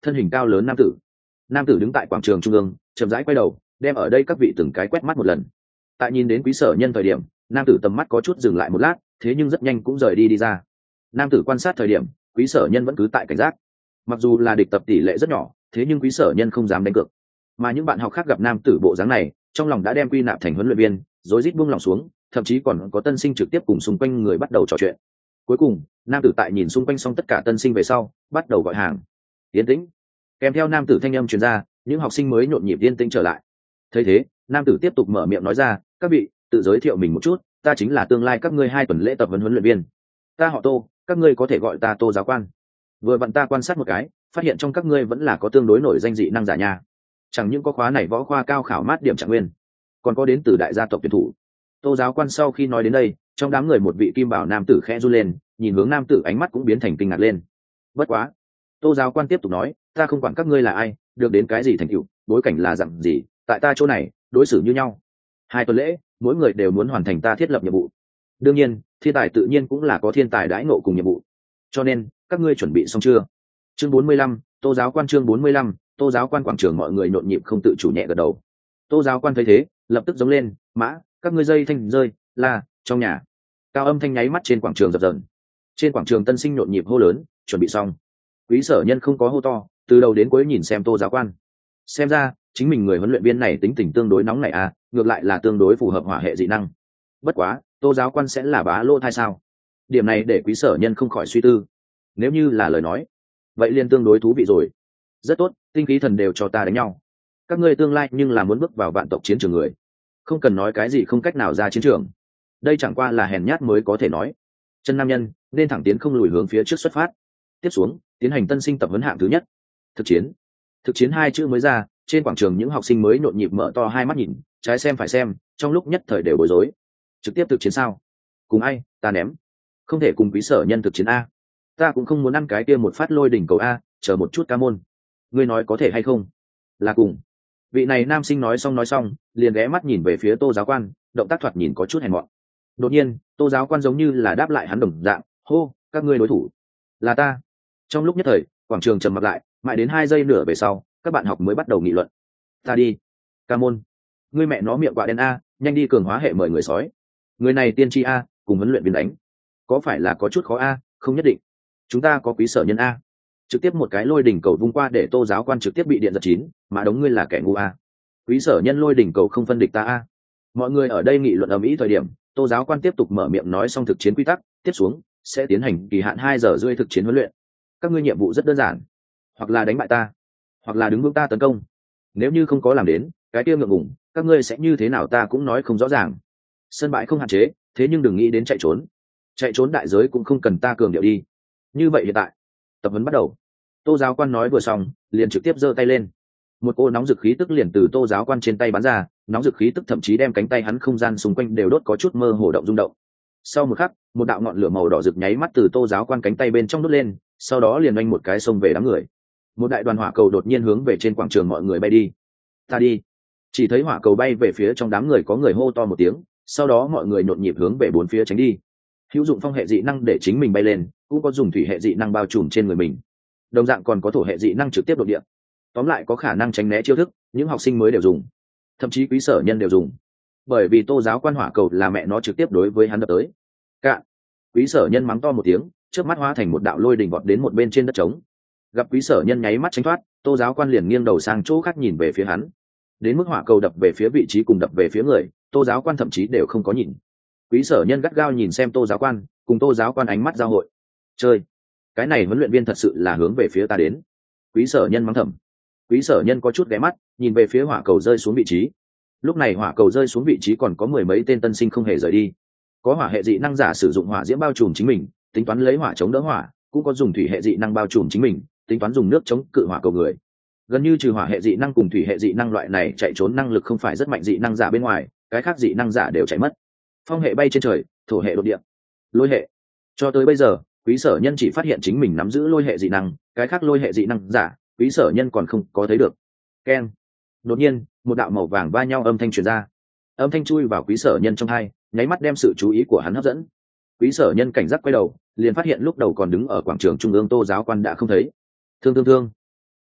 thân hình cao lớn nam tử đứng tại quảng trường trung ương chậm rãi quay đầu đem ở đây các vị từng cái quét mắt một lần. Tại nhìn đến Quý Sở Nhân thời điểm, nam tử tầm mắt có chút dừng lại một lát, thế nhưng rất nhanh cũng rời đi ra. Nam tử quan sát thời điểm, Quý Sở Nhân vẫn cứ tại cảnh giác. Mặc dù là địch tập tỷ lệ rất nhỏ, thế nhưng Quý Sở Nhân không dám đánh cược. Mà những bạn học khác gặp nam tử bộ dáng này, trong lòng đã đem quy nạp thành huấn luyện viên, rối rít buông lòng xuống, thậm chí còn có tân sinh trực tiếp cùng xung quanh người bắt đầu trò chuyện. Cuối cùng, nam tử tại nhìn xung quanh xong tất cả tân sinh về sau, bắt đầu gọi hàng. Yên tĩnh. Kèm theo nam tử thanh âm truyền ra, những học sinh mới nhộn nhịp yên tĩnh trở lại. Thấy thế, nam tử tiếp tục mở miệng nói ra, các vị tự giới thiệu mình một chút, ta chính là tương lai các ngươi 2 tuần lễ tập huấn huấn luyện viên, ta họ Tô, các ngươi có thể gọi ta Tô giáo quan. Vừa vặn ta quan sát một cái, phát hiện trong các ngươi vẫn là có tương đối nổi danh dị năng giả nha. Chẳng những có khóa này võ khoa cao khảo mát điểm trạng nguyên, còn có đến từ đại gia tộc tuyển thủ. Tô giáo quan sau khi nói đến đây, trong đám người một vị kim bảo nam tử khẽ run lên, nhìn hướng nam tử ánh mắt cũng biến thành kinh ngạc lên. Bất quá, Tô giáo quan tiếp tục nói, ta không quản các ngươi là ai, được đến cái gì thành tựu, bối cảnh là dạng gì, tại ta chỗ này đối xử như nhau. 2 tuần lễ, mỗi người đều muốn hoàn thành ta thiết lập nhiệm vụ. Đương nhiên, thiên tài tự nhiên cũng là có thiên tài đãi ngộ cùng nhiệm vụ. Cho nên, các ngươi chuẩn bị xong chưa? Chương 45, Tô giáo quan. Chương 45, Tô giáo quan. Quảng trường mọi người nhộn nhịp không tự chủ nhẹ gật đầu. Tô giáo quan thấy thế, lập tức giống lên, mã, các ngươi dây thanh rơi, là trong nhà. Cao âm thanh nháy mắt trên quảng trường dập dờn. Trên quảng trường tân sinh nhộn nhịp hô lớn, chuẩn bị xong. Quý Sở Nhân không có hô to, từ đầu đến cuối nhìn xem Tô giáo quan. Xem ra, chính mình người huấn luyện viên này tính tình tương đối nóng này à, ngược lại là tương đối phù hợp hỏa hệ dị năng. Bất quá, Tô giáo quan sẽ là bá lô thai sao? Điểm này để Quý Sở Nhân không khỏi suy tư. Nếu như là lời nói, vậy liền tương đối thú vị rồi. Rất tốt, tinh khí thần đều cho ta đánh nhau. Các ngươi tương lai nhưng là muốn bước vào vạn tộc chiến trường người, không cần nói cái gì không cách nào ra chiến trường. Đây chẳng qua là hèn nhát mới có thể nói. Chân nam nhân nên thẳng tiến không lùi hướng phía trước xuất phát. Tiếp xuống, tiến hành tân sinh tập huấn hạng thứ nhất. Thực chiến. Thực chiến 2 chữ mới ra, trên quảng trường những học sinh mới nhộn nhịp mở to hai mắt nhìn, trái xem phải xem, trong lúc nhất thời đều bối rối. Trực tiếp thực chiến sao? Cùng ai? Ta ném. Không thể cùng Quý Sở Nhân thực chiến a. Ta cũng không muốn ăn cái kia một phát lôi đỉnh cầu a, chờ một chút ca môn. Ngươi nói có thể hay không? Là cùng. Vị này nam sinh nói xong, liền ghé mắt nhìn về phía Tô giáo quan, động tác thoạt nhìn có chút hèn mọn. Đột nhiên, Tô giáo quan giống như là đáp lại hắn đồng dạng, hô, các ngươi đối thủ là ta. Trong lúc nhất thời, quảng trường trầm mặc lại, mãi đến 2 giây nửa về sau, các bạn học mới bắt đầu nghị luận. Ta đi. Ca môn. Ngươi mẹ nó miệng quạ đen a, nhanh đi cường hóa hệ mời người sói. Người này tiên tri a, cùng huấn luyện viên đánh. Có phải là có chút khó a? Không nhất định. Chúng ta có Quý Sở Nhân a. Trực tiếp một cái lôi đỉnh cầu vung qua để Tô giáo quan trực tiếp bị điện giật chín, mà đống ngươi là kẻ ngu a. Quý Sở Nhân lôi đỉnh cầu không phân địch ta a. Mọi người ở đây nghị luận ầm ĩ thời điểm, Tô giáo quan tiếp tục mở miệng nói xong thực chiến quy tắc, tiếp xuống sẽ tiến hành kỳ hạn 2 giờ rưỡi thực chiến huấn luyện. Các ngươi nhiệm vụ rất đơn giản, hoặc là đánh bại ta, hoặc là đứng vững ta tấn công. Nếu như không có làm đến, cái kia ngượng ngùng, các ngươi sẽ như thế nào ta cũng nói không rõ ràng. Sân bãi không hạn chế, thế nhưng đừng nghĩ đến chạy trốn. Chạy trốn đại giới cũng không cần ta cường điệu đi. Như vậy hiện tại, tập huấn bắt đầu. Tô giáo quan nói vừa xong, liền trực tiếp giơ tay lên. Một cô nóng dực khí tức liền từ Tô giáo quan trên tay bắn ra, nóng dực khí tức thậm chí đem cánh tay hắn không gian xung quanh đều đốt có chút mơ hồ động rung động. Sau một khắc, một đạo ngọn lửa màu đỏ rực nháy mắt từ Tô giáo quan cánh tay bên trong đốt lên, sau đó liền oanh một cái xông về đám người. Một đại đoàn hỏa cầu đột nhiên hướng về trên quảng trường mọi người bay đi. Ta đi. Chỉ thấy hỏa cầu bay về phía trong đám người, có người hô to một tiếng, sau đó mọi người nhộn nhịp hướng về bốn phía tránh đi. Hữu dụng phong hệ dị năng để chính mình bay lên, cũng có dùng thủy hệ dị năng bao trùm trên người mình. Đồng dạng còn có thổ hệ dị năng trực tiếp đột địa. Tóm lại có khả năng tránh né chiêu thức, những học sinh mới đều dùng, thậm chí Quý Sở Nhân đều dùng. Bởi vì Tô giáo quan hỏa cầu là mẹ nó trực tiếp đối với hắn đập tới. Cạn. Quý Sở Nhân mắng to một tiếng, trước mắt hóa thành một đạo lôi đình vọt đến một bên trên đất trống. Gặp Quý Sở Nhân nháy mắt tránh thoát, Tô giáo quan liền nghiêng đầu sang chỗ khác nhìn về phía hắn. Đến mức hỏa cầu đập về phía vị trí cùng đập về phía người, Tô giáo quan thậm chí đều không có nhìn. Quý Sở Nhân gắt gao nhìn xem Tô giáo quan, cùng Tô giáo quan ánh mắt giao hội. Chơi, cái này huấn luyện viên thật sự là hướng về phía ta đến. Quý Sở Nhân mắng thầm. Quý Sở Nhân có chút ghé mắt, nhìn về phía hỏa cầu rơi xuống vị trí. Lúc này hỏa cầu rơi xuống vị trí còn có 10 mấy tên tân sinh không hề rời đi. Có hỏa hệ dị năng giả sử dụng hỏa diễm bao trùm chính mình, tính toán lấy hỏa chống đỡ hỏa, cũng có dùng thủy hệ dị năng bao trùm chính mình, tính toán dùng nước chống cự hỏa cầu người. Gần như trừ hỏa hệ dị năng cùng thủy hệ dị năng loại này chạy trốn năng lực không phải rất mạnh dị năng giả bên ngoài, cái khác dị năng giả đều chạy mất. Phong hệ bay trên trời, thổ hệ đột địa, lôi hệ. Cho tới bây giờ, Quý Sở Nhân chỉ phát hiện chính mình nắm giữ lôi hệ dị năng, cái khác lôi hệ dị năng giả, Quý Sở Nhân còn không có thấy được. Keng. Đột nhiên, một đạo màu vàng va nhau âm thanh truyền ra. Âm thanh chui vào Quý Sở Nhân trong tai, nháy mắt đem sự chú ý của hắn hấp dẫn. Quý Sở Nhân cảnh giác quay đầu, liền phát hiện lúc đầu còn đứng ở quảng trường trung ương Tô giáo quan đã không thấy. Thương.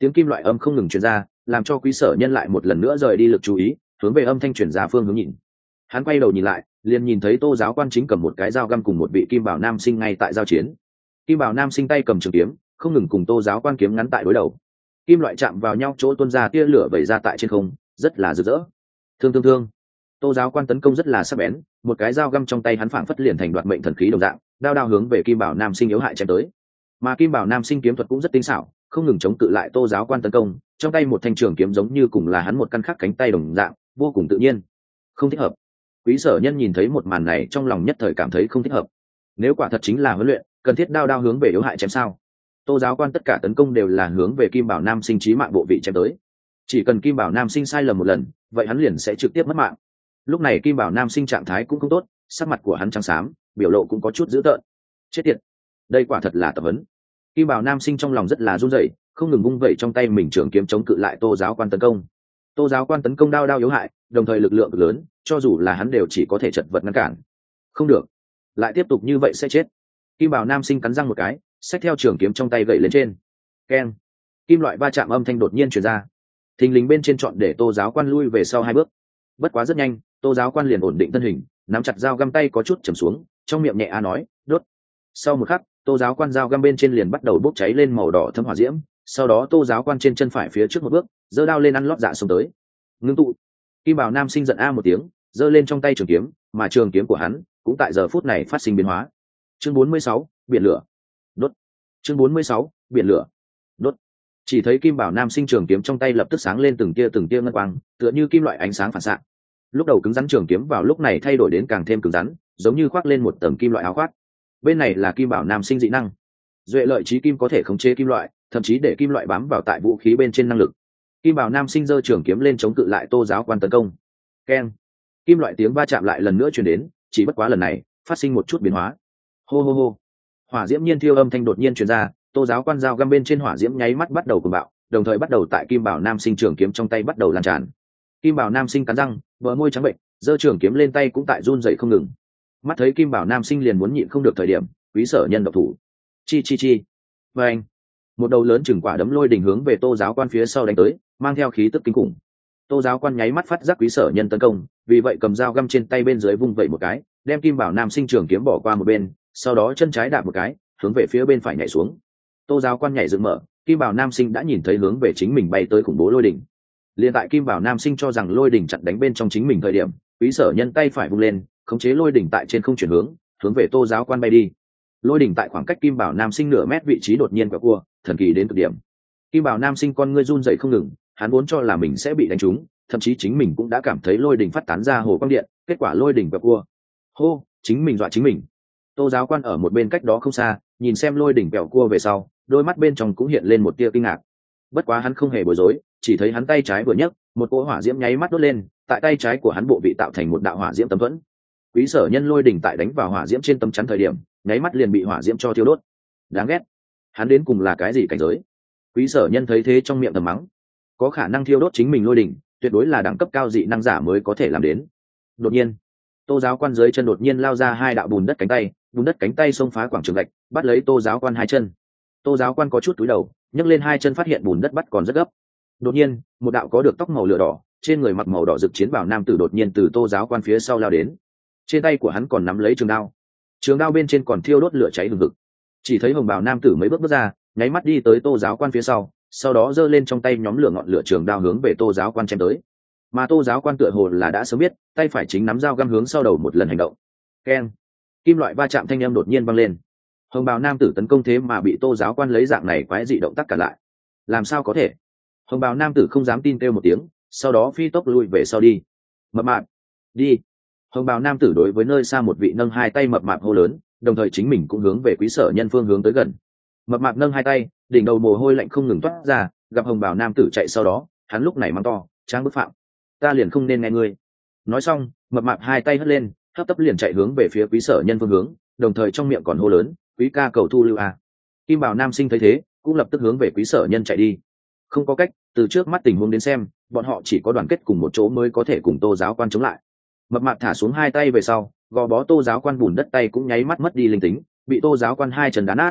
tiếng kim loại âm không ngừng truyền ra, làm cho quý sở nhân lại một lần nữa rời đi lực chú ý, hướng về âm thanh truyền ra phương hướng nhìn. Hắn quay đầu nhìn lại, liền nhìn thấy Tô giáo quan chính cầm một cái dao găm cùng một vị kim bảo nam sinh ngay tại giao chiến. Kim bảo nam sinh tay cầm trường kiếm, không ngừng cùng Tô giáo quan kiếm ngắn tại đối đầu. Kim loại chạm vào nhau chỗ tuôn ra tia lửa vẩy ra tại trên không, rất là rực rỡ. Thương thương thương. Tô giáo quan tấn công rất là sắc bén, một cái dao găm trong tay hắn phảng phất liền thành đoạt mệnh thần khí đồng dạng, đao đao hướng về kim bảo nam sinh yếu hại chém tới. Mà kim bảo nam sinh kiếm thuật cũng rất tinh xảo, không ngừng chống cự lại Tô giáo quan tấn công, trong tay một thanh trường kiếm giống như cùng là hắn một căn khắc cánh tay đồng dạng, vô cùng tự nhiên. Không thích hợp. Quý sở nhân nhìn thấy một màn này trong lòng nhất thời cảm thấy không thích hợp. Nếu quả thật chính là huấn luyện, cần thiết đao đao hướng về yếu hại chém sao? Tô giáo quan tất cả tấn công đều là hướng về kim bảo nam sinh chí mạng bộ vị chém tới. Chỉ cần kim bảo nam sinh sai lầm một lần, vậy hắn liền sẽ trực tiếp mất mạng. Lúc này kim bảo nam sinh trạng thái cũng không tốt, sắc mặt của hắn trắng xám, biểu lộ cũng có chút dữ tợn. Chết tiệt, đây quả thật là tập huấn. Kim bảo nam sinh trong lòng rất là run rẩy, không ngừng vung vẩy trong tay mình trường kiếm chống cự lại Tô giáo quan tấn công. Tô giáo quan tấn công đao đao yếu hại, đồng thời lực lượng cực lớn, cho dù là hắn đều chỉ có thể chật vật ngăn cản. Không được, lại tiếp tục như vậy sẽ chết. Kim bảo nam sinh cắn răng một cái, xách theo trường kiếm trong tay gậy lên trên. Keng, kim loại va chạm âm thanh đột nhiên truyền ra. Thình lình bên trên chọn để Tô giáo quan lui về sau 2 bước. Bất quá rất nhanh, Tô giáo quan liền ổn định thân hình, nắm chặt dao găm tay có chút trầm xuống, trong miệng nhẹ a nói, đốt. Sau một khắc, Tô giáo quan dao găm bên trên liền bắt đầu bốc cháy lên màu đỏ thấm hỏa diễm, sau đó Tô giáo quan trên chân phải phía trước một bước, giơ đao lên ăn lót dạ xông tới. Ngưng tụ. Kim bảo nam sinh giận a một tiếng, giơ lên trong tay trường kiếm, mà trường kiếm của hắn cũng tại giờ phút này phát sinh biến hóa. Chương 46, biển lửa. Đốt. Chương 46, biển lửa. Đốt. Chỉ thấy kim bảo nam sinh trường kiếm trong tay lập tức sáng lên từng tia ngân quang, tựa như kim loại ánh sáng phản xạ. Lúc đầu cứng rắn trường kiếm vào lúc này thay đổi đến càng thêm cứng rắn, giống như khoác lên một tầng kim loại áo khoác. Bên này là kim bảo nam sinh dị năng, duệ lợi trí kim có thể khống chế kim loại, thậm chí để kim loại bám vào tại vũ khí bên trên năng lực. Kim bảo nam sinh giơ trường kiếm lên chống cự lại Tô giáo quan tấn công. Keng, kim loại tiếng va chạm lại lần nữa truyền đến, chỉ bất quá lần này phát sinh một chút biến hóa. Hô hô hô, hỏa diễm nhiên thiêu âm thanh đột nhiên truyền ra, Tô giáo quan dao găm bên trên hỏa diễm nháy mắt bắt đầu cuồng bạo, đồng thời bắt đầu tại kim bảo nam sinh trường kiếm trong tay bắt đầu lan tràn. Kim bảo nam sinh cắn răng, bờ môi trắng bệnh, giơ trường kiếm lên tay cũng tại run rẩy không ngừng. Mắt thấy kim bảo nam sinh liền muốn nhịn không được thời điểm, quý sở nhân độc thủ. Chi. Và anh, một đầu lớn chừng quả đấm lôi đỉnh hướng về Tô giáo quan phía sau đánh tới, mang theo khí tức kinh khủng. Tô giáo quan nháy mắt phát giác quý sở nhân tấn công, vì vậy cầm dao găm trên tay bên dưới vung vẩy một cái, đem kim bảo nam sinh trường kiếm bỏ qua một bên, sau đó chân trái đạp một cái, hướng về phía bên phải nhảy xuống. Tô giáo quan nhảy dựng mở, kim bảo nam sinh đã nhìn thấy hướng về chính mình bay tới khủng bố lôi đỉnh. Liên tại kim bảo nam sinh cho rằng lôi đỉnh chặn đánh bên trong chính mình thời điểm, quý sở nhân tay phải vung lên, khống chế lôi đỉnh tại trên không chuyển hướng về Tô giáo quan bay đi. Lôi đỉnh tại khoảng cách kim bảo nam sinh nửa mét vị trí đột nhiên quẹo cua, thần kỳ đến cực điểm. Kim bảo nam sinh con ngươi run rẩy không ngừng, hắn vốn cho là mình sẽ bị đánh trúng, thậm chí chính mình cũng đã cảm thấy lôi đỉnh phát tán ra hồ quang điện, kết quả lôi đỉnh quẹo cua. Hô, chính mình dọa chính mình. Tô giáo quan ở một bên cách đó không xa, nhìn xem lôi đỉnh quẹo cua về sau, đôi mắt bên trong cũng hiện lên một tia kinh ngạc. Bất quá hắn không hề bối rối, chỉ thấy hắn tay trái vừa nhấc, một cỗ hỏa diễm nháy mắt đốt lên, tại tay trái của hắn bộ vị tạo thành một đạo hỏa diễm tấm thuẫn. Quý sở nhân lôi đỉnh tại đánh vào hỏa diễm trên tấm chắn thời điểm, nháy mắt liền bị hỏa diễm cho thiêu đốt. Đáng ghét, hắn đến cùng là cái gì cảnh giới? Quý sở nhân thấy thế trong miệng thầm mắng. Có khả năng thiêu đốt chính mình lôi đỉnh, tuyệt đối là đẳng cấp cao dị năng giả mới có thể làm đến. Đột nhiên, Tô giáo quan dưới chân đột nhiên lao ra 2 đạo bùn đất cánh tay xông phá quảng trường gạch, bắt lấy Tô giáo quan 2 chân. Tô giáo quan có chút cúi đầu, nhấc lên 2 chân phát hiện bùn đất bắt còn rất gấp. Đột nhiên, một đạo có được tóc màu lửa đỏ, trên người mặc màu đỏ rực chiến bào nam tử đột nhiên từ Tô giáo quan phía sau lao đến. Trên tay của hắn còn nắm lấy trường đao bên trên còn thiêu đốt lửa cháy hừng hực. Chỉ thấy hồng bào nam tử mấy bước ra, nháy mắt đi tới Tô giáo quan phía sau đó giơ lên trong tay nhóm lửa ngọn lửa trường đao hướng về Tô giáo quan chém tới. Mà Tô giáo quan tựa hồ là đã sớm biết, tay phải chính nắm dao găm hướng sau đầu một lần hành động. Keng, kim loại va chạm thanh âm đột nhiên vang lên. Hồng bào nam tử tấn công thế mà bị Tô giáo quan lấy dạng này quái dị động tác cả lại. Làm sao có thể? Hồng bào nam tử không dám tin kêu một tiếng, sau đó phi tốc lui về sau đi. Mập mạp, đi. Hồng bào nam tử đối với nơi xa một vị nâng 2 tay mập mạp hô lớn, đồng thời chính mình cũng hướng về quý sở nhân phương hướng tới gần. Mập mạp nâng 2 tay, đỉnh đầu mồ hôi lạnh không ngừng toát ra, gặp hồng bào nam tử chạy sau đó, hắn lúc này mắng to, trang bức phạm, ta liền không nên nghe ngươi. Nói xong, mập mạp 2 tay hất lên, hấp tấp liền chạy hướng về phía quý sở nhân phương hướng, đồng thời trong miệng còn hô lớn, quý ca cầu thu lưu a. Kim bảo nam sinh thấy thế, cũng lập tức hướng về quý sở nhân chạy đi. Không có cách, từ trước mắt tình huống đến xem, bọn họ chỉ có đoàn kết cùng một chỗ mới có thể cùng Tô giáo quan chống lại. Mập mạp thả xuống 2 tay về sau, gò bó Tô giáo quan bùn đất tay cũng nháy mắt mất đi linh tính, bị Tô giáo quan 2 chân đá nát.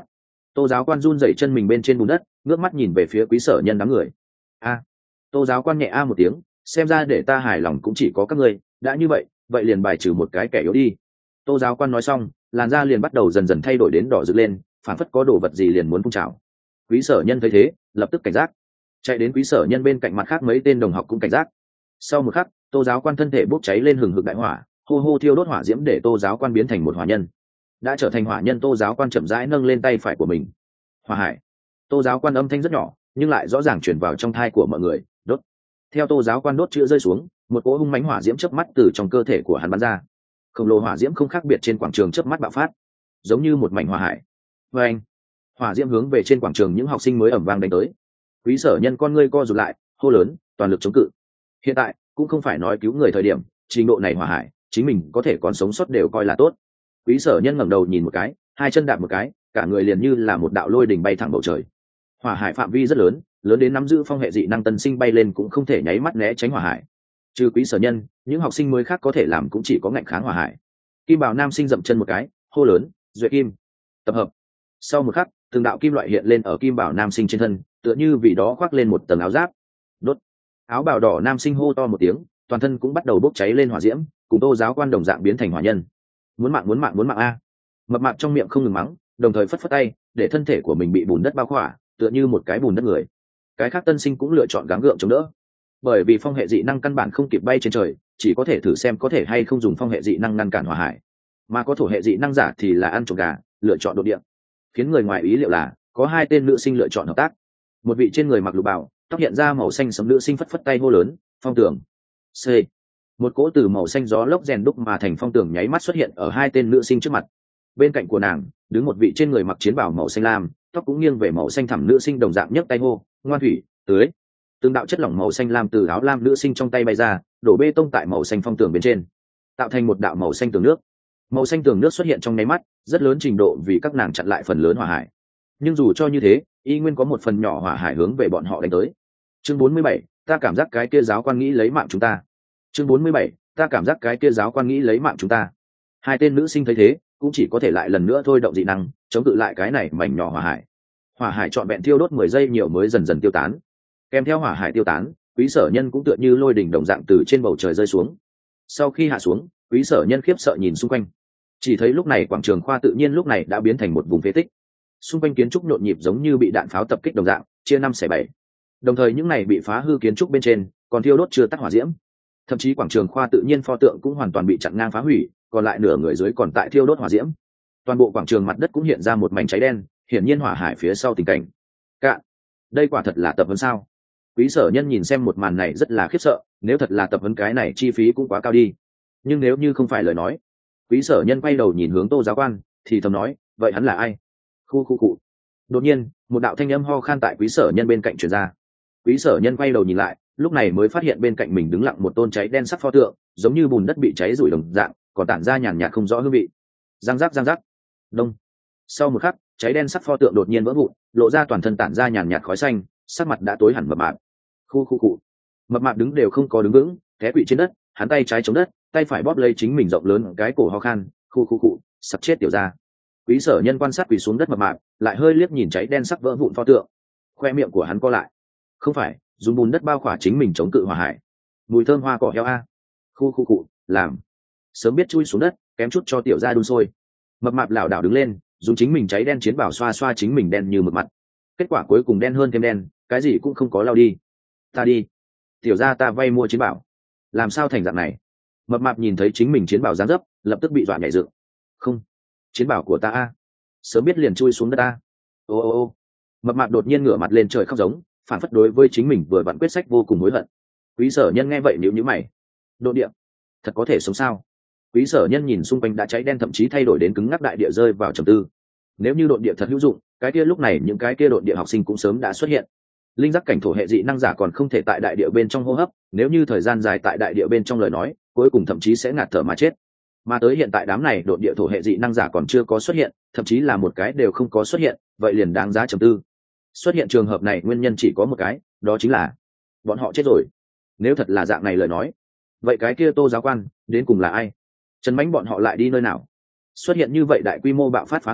Tô giáo quan run rẩy chân mình bên trên bùn đất, ngước mắt nhìn về phía Quý Sở Nhân đám người. A. Tô giáo quan nhẹ a một tiếng, xem ra để ta hài lòng cũng chỉ có các ngươi, đã như vậy, vậy liền bài trừ một cái kẻ yếu đi. Tô giáo quan nói xong, làn da liền bắt đầu dần dần thay đổi đến đỏ rực lên, phản phất có đồ vật gì liền muốn phun trào. Quý Sở Nhân thấy thế, lập tức cảnh giác, chạy đến Quý Sở Nhân bên cạnh, mặt khác mấy tên đồng học cũng cảnh giác. Sau một khắc, Tô giáo quan thân thể bốc cháy lên hừng hực đại hỏa, hô hô thiêu đốt hỏa diễm để Tô giáo quan biến thành một hỏa nhân. Đã trở thành hỏa nhân, Tô giáo quan chậm rãi nâng lên tay phải của mình. Hỏa hải. Tô giáo quan âm thanh rất nhỏ, nhưng lại rõ ràng truyền vào trong thai của mọi người. Đốt. Theo Tô giáo quan đốt chữa rơi xuống, một cỗ hung mãnh hỏa diễm chớp mắt từ trong cơ thể của hắn bắn ra. Khổng lồ hỏa diễm không khác biệt trên quảng trường chớp mắt bạo phát, giống như một mảnh hỏa hải. Và anh, hỏa diễm hướng về trên quảng trường những học sinh mới ầm vang đánh tới. Quý Sở Nhân con ngươi co rụt lại, hô lớn, toàn lực chống cự. Hiện tại cũng không phải nói cứu người thời điểm, trình độ này hỏa hải, chính mình có thể còn sống sót đều coi là tốt. Quý Sở Nhân ngẩng đầu nhìn một cái, hai chân đạp một cái, cả người liền như là một đạo lôi đình bay thẳng bầu trời. Hỏa hải phạm vi rất lớn, lớn đến nắm giữ phong hệ dị năng tân sinh bay lên cũng không thể nháy mắt né tránh hỏa hải. Trừ Quý Sở Nhân, những học sinh mới khác có thể làm cũng chỉ có ngạnh kháng hỏa hải. Kim Bảo nam sinh dậm chân một cái, hô lớn, duệ kim, tập hợp. Sau một khắc, từng đạo kim loại hiện lên ở Kim Bảo nam sinh trên thân, tựa như vì đó khoác lên một tầng áo giáp. Đốt. Áo bào đỏ nam sinh hô to một tiếng, toàn thân cũng bắt đầu bốc cháy lên hỏa diễm, cùng Tô giáo quan đồng dạng biến thành hỏa nhân. Muốn mạng, muốn mạng, muốn mạng a. Mập mạp trong miệng không ngừng mắng, đồng thời phất phất tay để thân thể của mình bị bùn đất bao khỏa, tựa như một cái bùn đất người. Cái khác tân sinh cũng lựa chọn gắng gượng chống đỡ, bởi vì phong hệ dị năng căn bản không kịp bay trên trời, chỉ có thể thử xem có thể hay không dùng phong hệ dị năng ngăn cản hỏa hải, mà có thổ hệ dị năng giả thì là ăn trộm gà, lựa chọn đột địa. Khiến người ngoài ý liệu là có hai tên nữ sinh lựa chọn hợp tác. Một vị trên người mặc lục bào, tóc hiện ra màu xanh sẫm nữ sinh phất phất tay hô lớn, phong tường. C. Một cỗ từ màu xanh gió lốc rèn đúc mà thành phong tường nháy mắt xuất hiện ở hai tên nữ sinh trước mặt. Bên cạnh của nàng đứng một vị trên người mặc chiến bào màu xanh lam, tóc cũng nghiêng về màu xanh thẳm nữ sinh đồng dạng nhấc tay hô, ngoan thủy, tưới. Từng đạo chất lỏng màu xanh lam từ áo lam nữ sinh trong tay bay ra, đổ bê tông tại màu xanh phong tường bên trên, tạo thành một đạo màu xanh tường nước. Màu xanh tường nước xuất hiện trong nháy mắt, rất lớn trình độ vì các nàng chặn lại phần lớn hỏa hải. Nhưng dù cho như thế, y nguyên có một phần nhỏ hỏa hải hướng về bọn họ đánh tới. Chương 47, ta cảm giác cái kia giáo quan nghĩ lấy mạng chúng ta. Chương 47, ta cảm giác cái kia giáo quan nghĩ lấy mạng chúng ta. Hai tên nữ sinh thấy thế, cũng chỉ có thể lại lần nữa thôi động dị năng, chống cự lại cái này mảnh nhỏ hỏa hải. Hỏa hải trọn vẹn thiêu đốt 10 giây nhiều mới dần dần tiêu tán. Kèm theo hỏa hải tiêu tán, Quý Sở Nhân cũng tựa như lôi đỉnh đồng dạng từ trên bầu trời rơi xuống. Sau khi hạ xuống, Quý Sở Nhân khiếp sợ nhìn xung quanh, chỉ thấy lúc này quảng trường khoa tự nhiên lúc này đã biến thành một vùng phế tích. Xung quanh kiến trúc nhộn nhịp giống như bị đạn pháo tập kích đồng dạng, chia 5/7. Đồng thời những này bị phá hư kiến trúc bên trên còn thiêu đốt chưa tắt hỏa diễm. Thậm chí quảng trường khoa tự nhiên pho tượng cũng hoàn toàn bị chặn ngang phá hủy, còn lại nửa người dưới còn tại thiêu đốt hỏa diễm. Toàn bộ quảng trường mặt đất cũng hiện ra một mảnh cháy đen, hiển nhiên hỏa hải phía sau tình cảnh. Cạn. Đây quả thật là tập huấn sao? Quý Sở Nhân nhìn xem một màn này rất là khiếp sợ, nếu thật là tập huấn cái này chi phí cũng quá cao đi. Nhưng nếu như không phải lời nói, Quý Sở Nhân quay đầu nhìn hướng Tô giáo quan, thì thầm nói, vậy hắn là ai? Khu. Đột nhiên, một đạo thanh âm ho khan tại Quý Sở Nhân bên cạnh truyền ra. Quý Sở Nhân quay đầu nhìn lại, lúc này mới phát hiện bên cạnh mình đứng lặng một tôn cháy đen sắc pho tượng, giống như bùn đất bị cháy rủi đồng dạng, còn tản ra nhàn nhạt không rõ hương vị. Răng rắc. Đông. Sau một khắc, cháy đen sắc pho tượng đột nhiên vỡ vụn, lộ ra toàn thân tản ra nhàn nhạt khói xanh, sắc mặt đã tối hẳn mập mạp. Khu. Mập mạp đứng đều không có đứng vững, té quỵ trên đất, hắn tay trái chống đất, tay phải bóp lấy chính mình rộng lớn cái cổ ho khan, khu, sắp chết tiểu ra. Quý Sở Nhân quan sát quỳ xuống đất mập mạp, lại hơi liếc nhìn cháy đen sắc vỡ vụn pho tượng, khoe miệng của hắn co lại. Không phải dùng bùn đất bao khỏa chính mình chống cự hỏa hải, mùi thơm hoa cỏ heo a. Khu, làm sớm biết chui xuống đất, kém chút cho tiểu ra đun sôi. Mập mạp lảo đảo đứng lên, dùng chính mình cháy đen chiến bảo xoa xoa chính mình đen như mực mặt, kết quả cuối cùng đen hơn thêm đen, cái gì cũng không có lau đi. Ta đi, tiểu ra ta vay mua chiến bảo, làm sao thành dạng này? Mập mạp nhìn thấy chính mình chiến bảo dáng dấp, lập tức bị dọa nhảy dựng. Không, chiến bảo của ta a, sớm biết liền chui xuống đất ta. Ô. Mập mạp đột nhiên ngửa mặt lên trời khóc giống, phản phất đối với chính mình vừa vặn quyết sách vô cùng hối hận. Quý Sở Nhân nghe vậy nhíu mày. Độ địa, thật có thể sống sao? Quý Sở Nhân nhìn xung quanh đã cháy đen, thậm chí thay đổi đến cứng ngắc đại địa, rơi vào trầm tư. Nếu như độn địa thật hữu dụng, cái kia lúc này những cái kia độn địa học sinh cũng sớm đã xuất hiện. Linh giác cảnh thổ hệ dị năng giả còn không thể tại đại địa bên trong hô hấp, nếu như thời gian dài tại đại địa bên trong lời nói, cuối cùng thậm chí sẽ ngạt thở mà chết. Mà tới hiện tại đám này độn địa thổ hệ dị năng giả còn chưa có xuất hiện, thậm chí là một cái đều không có xuất hiện, vậy liền đáng giá trầm tư. Xuất hiện trường hợp này nguyên nhân chỉ có một cái, đó chính là bọn họ chết rồi. Nếu thật là dạng này lời nói, vậy cái kia Tô giáo quan đến cùng là ai? Trần Mánh bọn họ lại đi nơi nào? Xuất hiện như vậy đại quy mô bạo phát phá hư,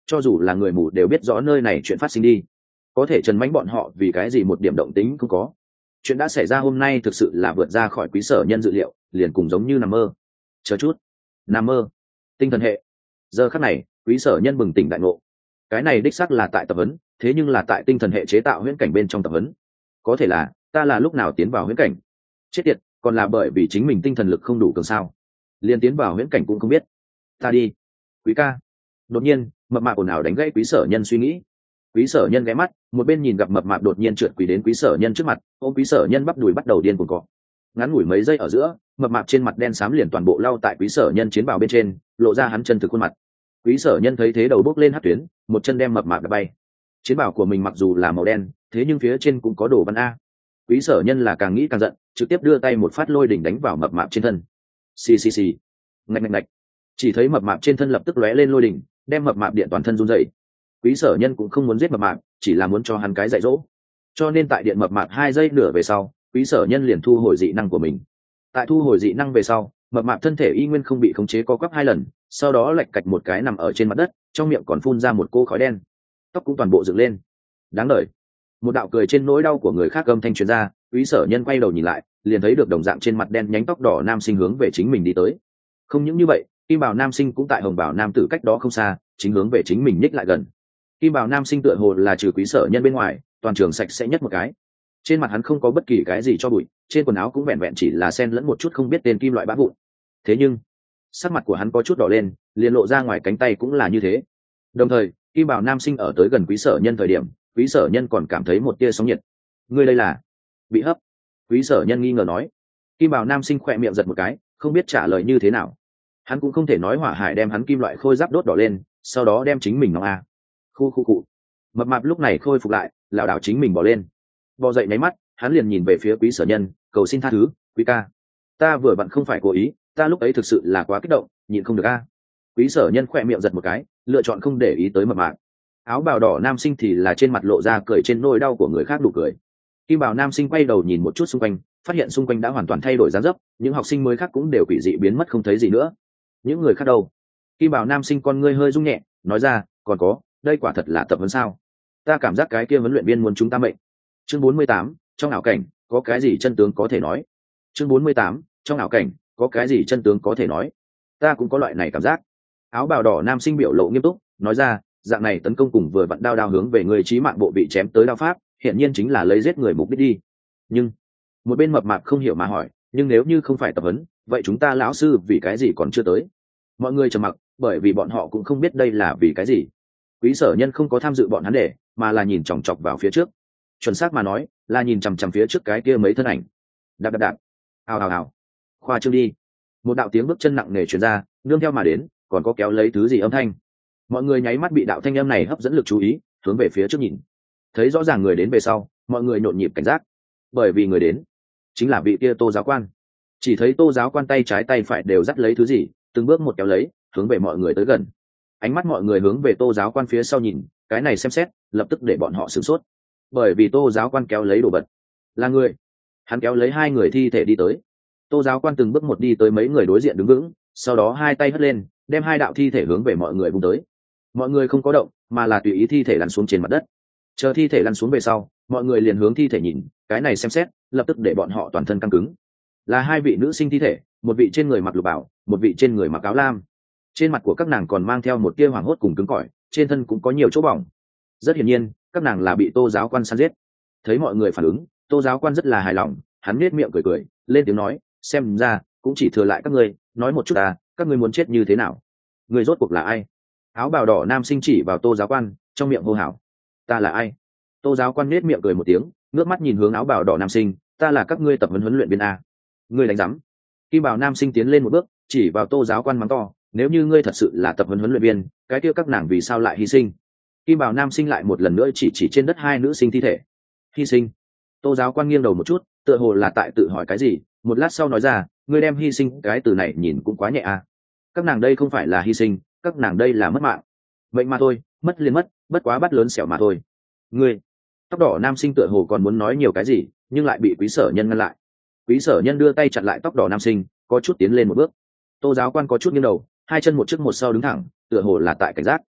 cho dù là người mù đều biết rõ nơi này chuyện phát sinh đi. Có thể Trần Mánh bọn họ vì cái gì một điểm động tính không có. Chuyện đã xảy ra hôm nay thực sự là vượt ra khỏi Quý Sở Nhân dự liệu, liền cùng giống như nằm mơ. Chờ chút, nằm mơ. Tinh thần hệ. Giờ khắc này, Quý Sở Nhân bừng tỉnh đại ngộ. Cái này đích xác là tại tập huấn, thế nhưng là tại tinh thần hệ chế tạo huyễn cảnh bên trong tập huấn. Có thể là ta là lúc nào tiến vào huyễn cảnh? Chết tiệt, còn là bởi vì chính mình tinh thần lực không đủ cường sao? Liên tiến vào huyễn cảnh cũng không biết. Ta đi. Quý ca. Đột nhiên, mập mạp ồn ào đánh gãy Quý Sở Nhân suy nghĩ. Quý Sở Nhân ghé mắt, một bên nhìn gặp mập mạp đột nhiên trượt quỳ đến Quý Sở Nhân trước mặt, ôm Quý Sở Nhân bắp đùi bắt đầu điên cuồng cọ. Ngắn ngủi mấy giây ở giữa, mập mạp trên mặt đen xám liền toàn bộ lau tại Quý Sở Nhân chiến bào bên trên, lộ ra hắn chân thực khuôn mặt. Quý Sở Nhân thấy thế đầu bốc lên hất tuyến, một chân đem mập mạp đập bay. Chiến bào của mình mặc dù là màu đen, thế nhưng phía trên cũng có đồ văn a. Quý Sở Nhân là càng nghĩ càng giận, trực tiếp đưa tay một phát lôi đỉnh đánh vào mập mạp trên thân. Xì xì xì. Ngạch ngạch ngạch. Chỉ thấy mập mạp trên thân lập tức lóe lên lôi đỉnh, đem mập mạp điện toàn thân run rẩy. Quý Sở Nhân cũng không muốn giết mập mạp, chỉ là muốn cho hắn cái dạy dỗ. Cho nên tại điện mập mạp 2 giây nửa về sau, Quý Sở Nhân liền thu hồi dị năng của mình. Tại thu hồi dị năng về sau, mập mạp thân thể y nguyên không bị khống chế co quắp 2 lần, sau đó lạch cạch một cái nằm ở trên mặt đất, trong miệng còn phun ra một cô khói đen. Tóc cũng toàn bộ dựng lên. Đáng đời. Một đạo cười trên nỗi đau của người khác âm thanh truyền ra, Quý Sở Nhân quay đầu nhìn lại, liền thấy được đồng dạng trên mặt đen nhánh tóc đỏ nam sinh hướng về chính mình đi tới. Không những như vậy, kim bào nam sinh cũng tại hồng bào nam tử cách đó không xa, chính hướng về chính mình nhích lại gần. Kim bào nam sinh tựa hồ là trừ Quý Sở Nhân bên ngoài, toàn trường sạch sẽ nhất một cái. Trên mặt hắn không có bất kỳ cái gì cho bụi, trên quần áo cũng vẹn vẹn chỉ là xen lẫn một chút không biết tên kim loại bã vụn. Thế nhưng, sắc mặt của hắn có chút đỏ lên, liền lộ ra ngoài cánh tay cũng là như thế. Đồng thời, kim bào nam sinh ở tới gần Quý Sở Nhân thời điểm, Quý Sở Nhân còn cảm thấy một tia sóng nhiệt. Ngươi đây là bị hấp? Quý Sở Nhân nghi ngờ nói. Kim bào nam sinh khỏe miệng giật một cái, không biết trả lời như thế nào. Hắn cũng không thể nói hỏa hải đem hắn kim loại khôi giáp đốt đỏ lên, sau đó đem chính mình nóng a. Khu khu cụ. Mập mạp lúc này khôi phục lại, lảo đảo chính mình bỏ lên. Bò dậy nháy mắt, hắn liền nhìn về phía Quý Sở Nhân, cầu xin tha thứ, Quý ca. Ta vừa vặn không phải cố ý, ta lúc ấy thực sự là quá kích động, nhịn không được a. Quý Sở Nhân khỏe miệng giật một cái, lựa chọn không để ý tới mập mạp. Áo bào đỏ nam sinh thì là trên mặt lộ ra cười trên nỗi đau của người khác đủ cười. Kim bào nam sinh quay đầu nhìn một chút xung quanh, phát hiện xung quanh đã hoàn toàn thay đổi dáng dấp, những học sinh mới khác cũng đều quỷ dị biến mất không thấy gì nữa. Những người khác đâu? Kim bào nam sinh con ngươi hơi rung nhẹ, nói ra, còn có, đây quả thật là tập huấn sao? Ta cảm giác cái kia huấn luyện viên muốn chúng ta mệnh. Chương 48, trong ảo cảnh, có cái gì chân tướng có thể nói? Chương 48, trong ảo cảnh, có cái gì chân tướng có thể nói? Ta cũng có loại này cảm giác. Áo bào đỏ nam sinh biểu lộ nghiêm túc, nói ra, dạng này tấn công cùng vừa vặn đao hướng về người chí mạng bộ bị chém tới đao pháp, hiện nhiên chính là lấy giết người mục đích đi. Nhưng một bên mập mạp không hiểu mà hỏi, nhưng nếu như không phải tập huấn, vậy chúng ta lão sư vì cái gì còn chưa tới? Mọi người trầm mặc, bởi vì bọn họ cũng không biết đây là vì cái gì. Quý Sở Nhân không có tham dự bọn hắn để, mà là nhìn chòng chọc vào phía trước. Chuẩn xác mà nói, là nhìn chằm chằm phía trước cái kia mấy thân ảnh. Đạp đạp đạp, ào ào ào, khoa trương đi. Một đạo tiếng bước chân nặng nề truyền ra, nương theo mà đến, còn có kéo lấy thứ gì âm thanh. Mọi người nháy mắt bị đạo thanh âm này hấp dẫn lực chú ý, hướng về phía trước nhìn. Thấy rõ ràng người đến về sau, mọi người nhộn nhịp cảnh giác, bởi vì người đến chính là vị kia Tô giáo quan. Chỉ thấy Tô giáo quan tay trái tay phải đều dắt lấy thứ gì, từng bước một kéo lấy, hướng về mọi người tới gần. Ánh mắt mọi người hướng về Tô giáo quan phía sau nhìn, cái này xem xét, lập tức để bọn họ sửng sốt, bởi vì Tô giáo quan kéo lấy đồ vật là người. Hắn kéo lấy 2 người thi thể đi tới. Tô giáo quan từng bước một đi tới mấy người đối diện đứng vững, sau đó 2 tay hất lên, đem 2 đạo thi thể hướng về mọi người vung tới. Mọi người không có động, mà là tùy ý thi thể lăn xuống trên mặt đất. Chờ thi thể lăn xuống về sau, mọi người liền hướng thi thể nhìn, cái này xem xét, lập tức để bọn họ toàn thân căng cứng. Là 2 vị nữ sinh thi thể, một vị trên người mặc lục bảo, một vị trên người mặc áo lam. Trên mặt của các nàng còn mang theo một tia hoảng hốt cùng cứng cỏi, trên thân cũng có nhiều chỗ bỏng. Rất hiển nhiên, các nàng là bị Tô giáo quan săn giết. Thấy mọi người phản ứng, Tô giáo quan rất là hài lòng, hắn nhếch miệng cười cười, lên tiếng nói, xem ra cũng chỉ thừa lại các ngươi, nói một chút à, các ngươi muốn chết như thế nào? Ngươi rốt cuộc là ai? Áo bào đỏ nam sinh chỉ vào Tô giáo quan, trong miệng hô hào, ta là ai? Tô giáo quan nhếch miệng cười một tiếng, ngước mắt nhìn hướng áo bào đỏ nam sinh, ta là các ngươi tập huấn luyện viên a. Ngươi đánh rắm. Kim bào nam sinh tiến lên một bước, chỉ vào Tô giáo quan mắng to, nếu như ngươi thật sự là tập huấn luyện viên, cái kia các nàng vì sao lại hy sinh? Kim bào nam sinh lại một lần nữa chỉ trên đất 2 nữ sinh thi thể. Hy sinh? Tô giáo quan nghiêng đầu một chút, tựa hồ là tại tự hỏi cái gì, một lát sau nói ra, ngươi đem hy sinh cái từ này nhìn cũng quá nhẹ à. Các nàng đây không phải là hy sinh, các nàng đây là mất mạng. Vậy mà thôi, mất liền mất, bất quá bắt lớn xẻo mà thôi. Ngươi. Tóc đỏ nam sinh tựa hồ còn muốn nói nhiều cái gì, nhưng lại bị Quý Sở Nhân ngăn lại. Quý Sở Nhân đưa tay chặn lại tóc đỏ nam sinh, có chút tiến lên một bước. Tô giáo quan có chút nghiêng đầu, 2 chân một trước một sau đứng thẳng, tựa hồ là tại cảnh giác.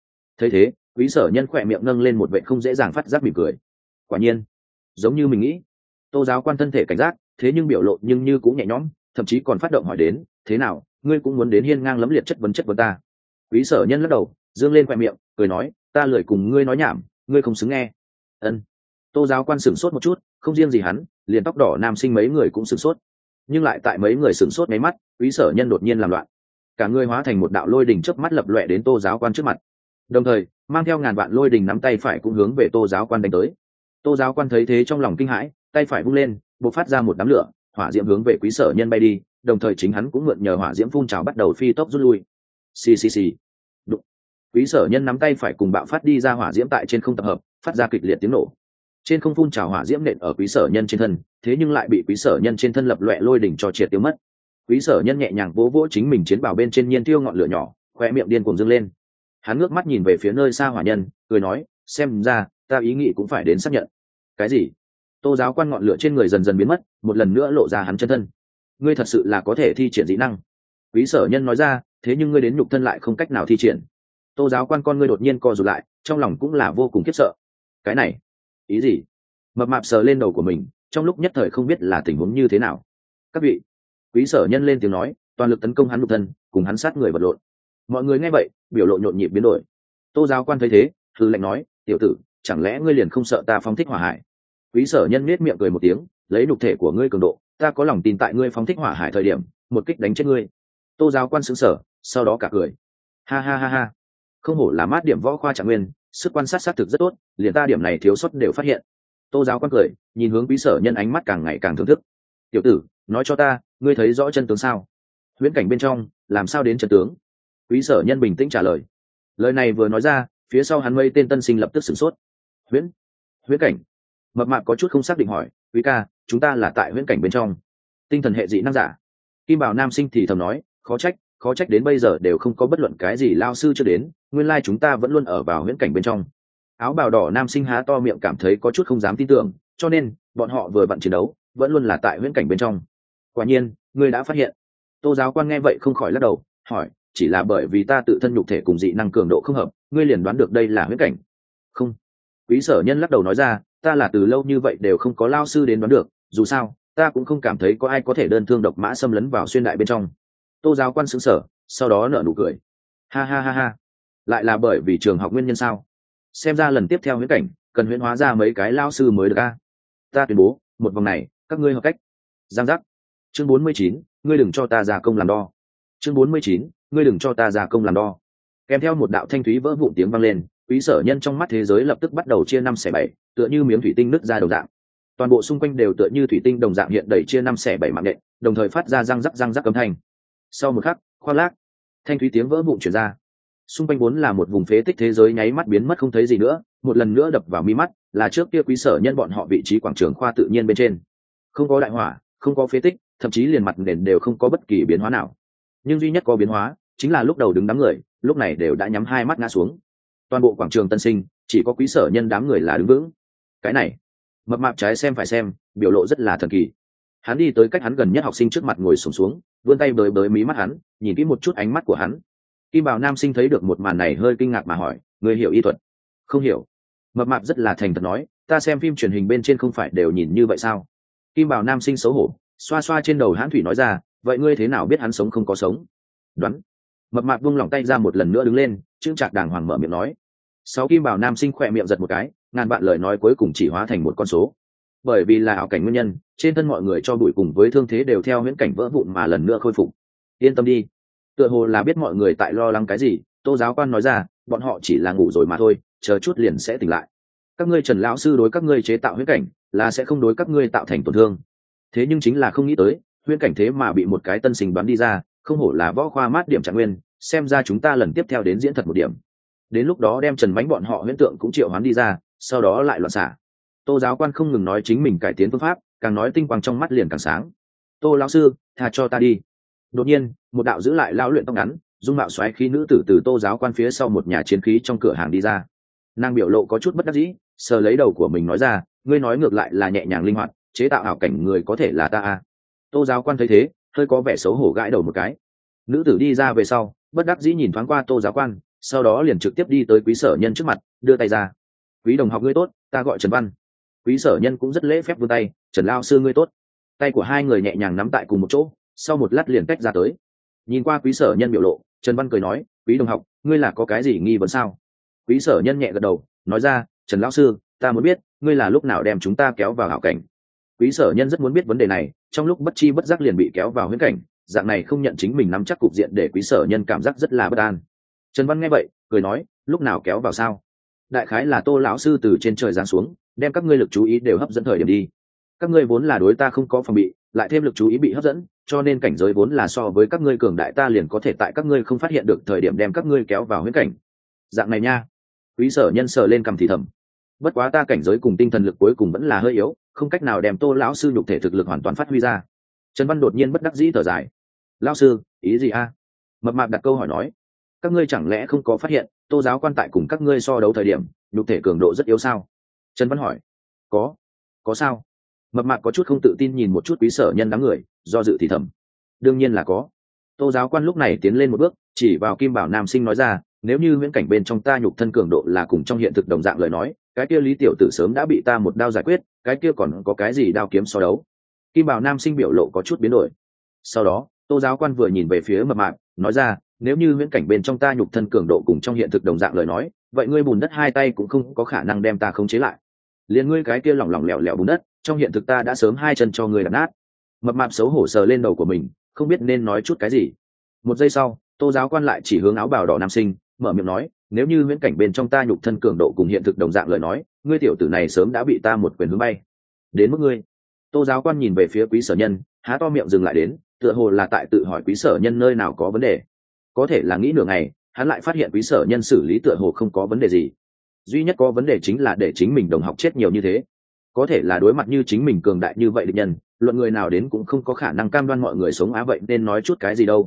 thấy thế, quý sở nhân khỏe miệng nâng lên một vệ không dễ dàng phát giác mỉm cười. Quả nhiên giống như mình nghĩ. Tô giáo quan thân thể cảnh giác, thế nhưng biểu lộ nhưng như cũng nhẹ nhõm, thậm chí còn phát động hỏi đến, thế nào, ngươi cũng muốn đến hiên ngang lẫm liệt chất vấn ta? Quý sở nhân lắc đầu, dương lên khỏe miệng, cười nói, ta lười cùng ngươi nói nhảm, ngươi không xứng nghe. Ân. Tô giáo quan sửng sốt một chút, không riêng gì hắn, liền tóc đỏ nam sinh mấy người cũng sửng sốt. Nhưng lại tại mấy người sửng sốt mấy mắt, quý sở nhân đột nhiên làm loạn, cả người hóa thành một đạo lôi đình chớp mắt lập lòe đến Tô giáo quan trước mặt, đồng thời mang theo ngàn vạn lôi đình nắm tay phải cũng hướng về Tô giáo quan đánh tới. Tô giáo quan thấy thế trong lòng kinh hãi, tay phải vung lên, bộc phát ra một đám lửa, hỏa diễm hướng về quý sở nhân bay đi, đồng thời chính hắn cũng mượn nhờ hỏa diễm phun trào bắt đầu phi tốc rút lui. Xì xì xì. Đụng. Quý sở nhân nắm tay phải cùng bạo phát đi ra hỏa diễm tại trên không tập hợp, phát ra kịch liệt tiếng nổ. Trên không phun trào hỏa diễm nện ở quý sở nhân trên thân, thế nhưng lại bị quý sở nhân trên thân lập loè lôi đỉnh cho triệt tiêu mất. Quý sở nhân nhẹ nhàng vỗ vỗ chính mình chiến bảo bên trên nhiên tiêu ngọn lửa nhỏ, khoe miệng điên cuồng dâng lên. Hắn ngước mắt nhìn về phía nơi xa hỏa nhân, cười nói, xem ra ta ý nghĩ cũng phải đến xác nhận. Cái gì? Tô giáo quan ngọn lửa trên người dần dần biến mất, một lần nữa lộ ra hắn chân thân. Ngươi thật sự là có thể thi triển dị năng. Quý sở nhân nói ra, thế nhưng ngươi đến nhục thân lại không cách nào thi triển. Tô giáo quan con ngươi đột nhiên co rụt lại, trong lòng cũng là vô cùng khiếp sợ. Cái này, ý gì? Mập mạp sờ lên đầu của mình, trong lúc nhất thời không biết là tình huống như thế nào. Các vị, quý sở nhân lên tiếng nói, toàn lực tấn công hắn nhục thân, cùng hắn sát người vật lộn. Mọi người nghe vậy, biểu lộ nhộn nhịp biến đổi. Tô giáo quan thấy thế, hừ lạnh nói, tiểu tử, chẳng lẽ ngươi liền không sợ ta phóng thích hỏa hải? Quý sở nhân nết miệng cười một tiếng, lấy nhục thể của ngươi cường độ, ta có lòng tin tại ngươi phóng thích hỏa hải thời điểm, một kích đánh chết ngươi. Tô giáo quan sững sờ, sau đó cả cười. Ha ha ha ha, không hổ là mát điểm võ khoa trạng nguyên, sức quan sát xác thực rất tốt, liền ta điểm này thiếu sót đều phát hiện. Tô giáo quan cười, nhìn hướng quý sở nhân ánh mắt càng ngày càng thưởng thức. Tiểu tử, nói cho ta, ngươi thấy rõ chân tướng sao? Huyễn cảnh bên trong, làm sao đến chân tướng? Quý sở nhân bình tĩnh trả lời. Lời này vừa nói ra, phía sau hắn mây tên tân sinh lập tức sửng sốt. Huyễn cảnh? Mập mạp có chút không xác định hỏi, quý ca, chúng ta là tại huyễn cảnh bên trong. Tinh thần hệ dị năng giả. Kim bảo nam sinh thì thầm nói, khó trách đến bây giờ đều không có bất luận cái gì lao sư chưa đến, nguyên lai chúng ta vẫn luôn ở vào huyễn cảnh bên trong. Áo bào đỏ nam sinh há to miệng cảm thấy có chút không dám tin tưởng, cho nên bọn họ vừa vặn chiến đấu vẫn luôn là tại huyễn cảnh bên trong. Quả nhiên, ngươi đã phát hiện. Tô giáo quan nghe vậy không khỏi lắc đầu, hỏi, chỉ là bởi vì ta tự thân nhục thể cùng dị năng cường độ không hợp, ngươi liền đoán được đây là huyễn cảnh? Không. Quý sở nhân lắc đầu nói ra, ta là từ lâu như vậy đều không có lao sư đến đoán được, dù sao ta cũng không cảm thấy có ai có thể đơn thương độc mã xâm lấn vào xuyên đại bên trong. Tô giáo quan sững sờ, sau đó nở nụ cười. Ha ha ha ha, lại là bởi vì trường học nguyên nhân sao? Xem ra lần tiếp theo huyễn cảnh cần huyễn hóa ra mấy cái lao sư mới được a. Ta tuyên bố, một vòng này các ngươi hợp cách. Giang giác. Chương 49, ngươi đừng cho ta ra công làm đo. Chương 49, ngươi đừng cho ta ra công làm đo. Kèm theo một đạo thanh thúy vỡ vụn tiếng vang lên, quý sở nhân trong mắt thế giới lập tức bắt đầu chia năm xẻ bảy, tựa như miếng thủy tinh nứt ra đồng dạng. Toàn bộ xung quanh đều tựa như thủy tinh đồng dạng hiện đầy chia năm xẻ bảy mạng nhện, đồng thời phát ra răng rắc âm thanh. Sau một khắc, khoác lác, thanh thúy tiếng vỡ vụn truyền ra. Xung quanh vốn là một vùng phế tích thế giới nháy mắt biến mất không thấy gì nữa, một lần nữa đập vào mi mắt là trước kia quý sở nhân bọn họ vị trí quảng trường khoa tự nhiên bên trên. Không có đại hỏa, không có phế tích, thậm chí liền mặt nền đều không có bất kỳ biến hóa nào. Nhưng duy nhất có biến hóa chính là lúc đầu đứng đám người, lúc này đều đã nhắm hai mắt ngã xuống. Toàn bộ quảng trường tân sinh chỉ có quý sở nhân đám người là đứng vững. Cái này, mập mạp trái xem phải xem, biểu lộ rất là thần kỳ. Hắn đi tới cách hắn gần nhất học sinh trước mặt ngồi xổm xuống, vươn tay bới bới mí mắt hắn, nhìn kỹ một chút ánh mắt của hắn. Kim bảo nam sinh thấy được một màn này hơi kinh ngạc mà hỏi, người hiểu y thuật? Không hiểu. Mập mạp rất là thành thật nói, ta xem phim truyền hình bên trên không phải đều nhìn như vậy sao? Kim bảo nam sinh xấu hổ, xoa xoa trên đầu hãn thủy nói ra, vậy ngươi thế nào biết hắn sống không có sống? Đoán. Mập mạp buông lỏng tay ra một lần nữa đứng lên, chững chạc đàng hoàng mở miệng nói. Sáu kim bảo nam sinh khỏe miệng giật một cái, ngàn vạn lời nói cuối cùng chỉ hóa thành một con số. Bởi vì là ảo cảnh nguyên nhân, trên thân mọi người cho bụi cùng với thương thế đều theo huyễn cảnh vỡ vụn mà lần nữa khôi phục. Yên tâm đi. Tựa hồ là biết mọi người tại lo lắng cái gì, Tô giáo quan nói ra, bọn họ chỉ là ngủ rồi mà thôi, chờ chút liền sẽ tỉnh lại. Các ngươi Trần lão sư đối các ngươi chế tạo huyễn cảnh, là sẽ không đối các ngươi tạo thành tổn thương. Thế nhưng chính là không nghĩ tới, huyễn cảnh thế mà bị một cái tân sinh đoán đi ra, không hổ là võ khoa mát điểm trạng nguyên, xem ra chúng ta lần tiếp theo đến diễn thật một điểm. Đến lúc đó đem Trần Bánh bọn họ huyễn tượng cũng triệu hoán đi ra, sau đó lại loạn xạ. Tô giáo quan không ngừng nói chính mình cải tiến phương pháp, càng nói tinh quang trong mắt liền càng sáng. Tô lão sư, tha cho ta đi. Đột nhiên, một đạo giữ lại lão luyện tóc ngắn, dung mạo xoáy khí nữ tử từ Tô giáo quan phía sau một nhà chiến khí trong cửa hàng đi ra. Nàng biểu lộ có chút bất đắc dĩ, sờ lấy đầu của mình nói ra, ngươi nói ngược lại là nhẹ nhàng linh hoạt, chế tạo ảo cảnh người có thể là ta à? Tô giáo quan thấy thế, hơi có vẻ xấu hổ gãi đầu một cái. Nữ tử đi ra về sau, bất đắc dĩ nhìn thoáng qua Tô giáo quan, sau đó liền trực tiếp đi tới quý sở nhân trước mặt đưa tay ra. Quý đồng học ngươi tốt, ta gọi Trần Văn. Quý sở nhân cũng rất lễ phép vươn tay. Trần lao sư ngươi tốt. Tay của hai người nhẹ nhàng nắm tại cùng một chỗ, sau một lát liền tách ra tới. Nhìn qua quý sở nhân biểu lộ, Trần Văn cười nói, quý đồng học ngươi là có cái gì nghi vấn sao? Quý sở nhân nhẹ gật đầu nói ra, Trần lão sư ta muốn biết ngươi là lúc nào đem chúng ta kéo vào hảo cảnh. Quý sở nhân rất muốn biết vấn đề này, trong lúc bất chi bất giác liền bị kéo vào huyễn cảnh, dạng này không nhận chính mình nắm chắc cục diện để quý sở nhân cảm giác rất là bất an. Trần Văn nghe vậy cười nói, lúc nào kéo vào sao? Đại khái là Tô lão sư từ trên trời giáng xuống, đem các ngươi lực chú ý đều hấp dẫn thời điểm đi. Các ngươi vốn là đối ta không có phòng bị, lại thêm lực chú ý bị hấp dẫn, cho nên cảnh giới vốn là so với các ngươi cường đại, ta liền có thể tại các ngươi không phát hiện được thời điểm đem các ngươi kéo vào huyễn cảnh. Dạng này nha. Quý sở nhân sờ lên cằm thì thầm. Bất quá ta cảnh giới cùng tinh thần lực cuối cùng vẫn là hơi yếu, không cách nào đem Tô lão sư nhục thể thực lực hoàn toàn phát huy ra. Trần Văn đột nhiên bất đắc dĩ thở dài. Lão sư ý gì a? Mập mạp đặt câu hỏi nói, các ngươi chẳng lẽ không có phát hiện Tô giáo quan tại cùng các ngươi so đấu thời điểm nhục thể cường độ rất yếu sao? Trần Văn hỏi. Có sao? Mập mạp có chút không tự tin nhìn một chút quý sở nhân đám người, do dự thì thầm. Đương nhiên là có. Tô giáo quan lúc này tiến lên một bước, chỉ vào Kim Bảo nam sinh nói ra, nếu như viễn cảnh bên trong ta nhục thân cường độ là cùng trong hiện thực đồng dạng lời nói, cái kia Lý tiểu tử sớm đã bị ta một đao giải quyết, cái kia còn có cái gì đao kiếm so đấu? Kim Bảo nam sinh biểu lộ có chút biến đổi. Sau đó Tô giáo quan vừa nhìn về phía mập mạp nói ra, nếu như viễn cảnh bên trong ta nhục thân cường độ cùng trong hiện thực đồng dạng lời nói, vậy ngươi bùn đất hai tay cũng không có khả năng đem ta khống chế lại. Liền ngươi cái kia lỏng lỏng lẻo lẻo bùn đất, trong hiện thực ta đã sớm hai chân cho ngươi đập nát. Mập mạp xấu hổ sờ lên đầu của mình, không biết nên nói chút cái gì. Một giây sau Tô giáo quan lại chỉ hướng áo bào đỏ nam sinh mở miệng nói, nếu như viễn cảnh bên trong ta nhục thân cường độ cùng hiện thực đồng dạng lời nói, ngươi tiểu tử này sớm đã bị ta một quyền hướng bay. Đến mức ngươi. Tô giáo quan nhìn về phía quý sở nhân, há to miệng dừng lại đến, tựa hồ là tại tự hỏi quý sở nhân nơi nào có vấn đề. Có thể là nghĩ nửa ngày, hắn lại phát hiện quý sở nhân xử lý tựa hồ không có vấn đề gì, duy nhất có vấn đề chính là để chính mình đồng học chết nhiều như thế. Có thể là đối mặt như chính mình cường đại như vậy địch nhân, luận người nào đến cũng không có khả năng cam đoan mọi người sống á, vậy nên nói chút cái gì đâu.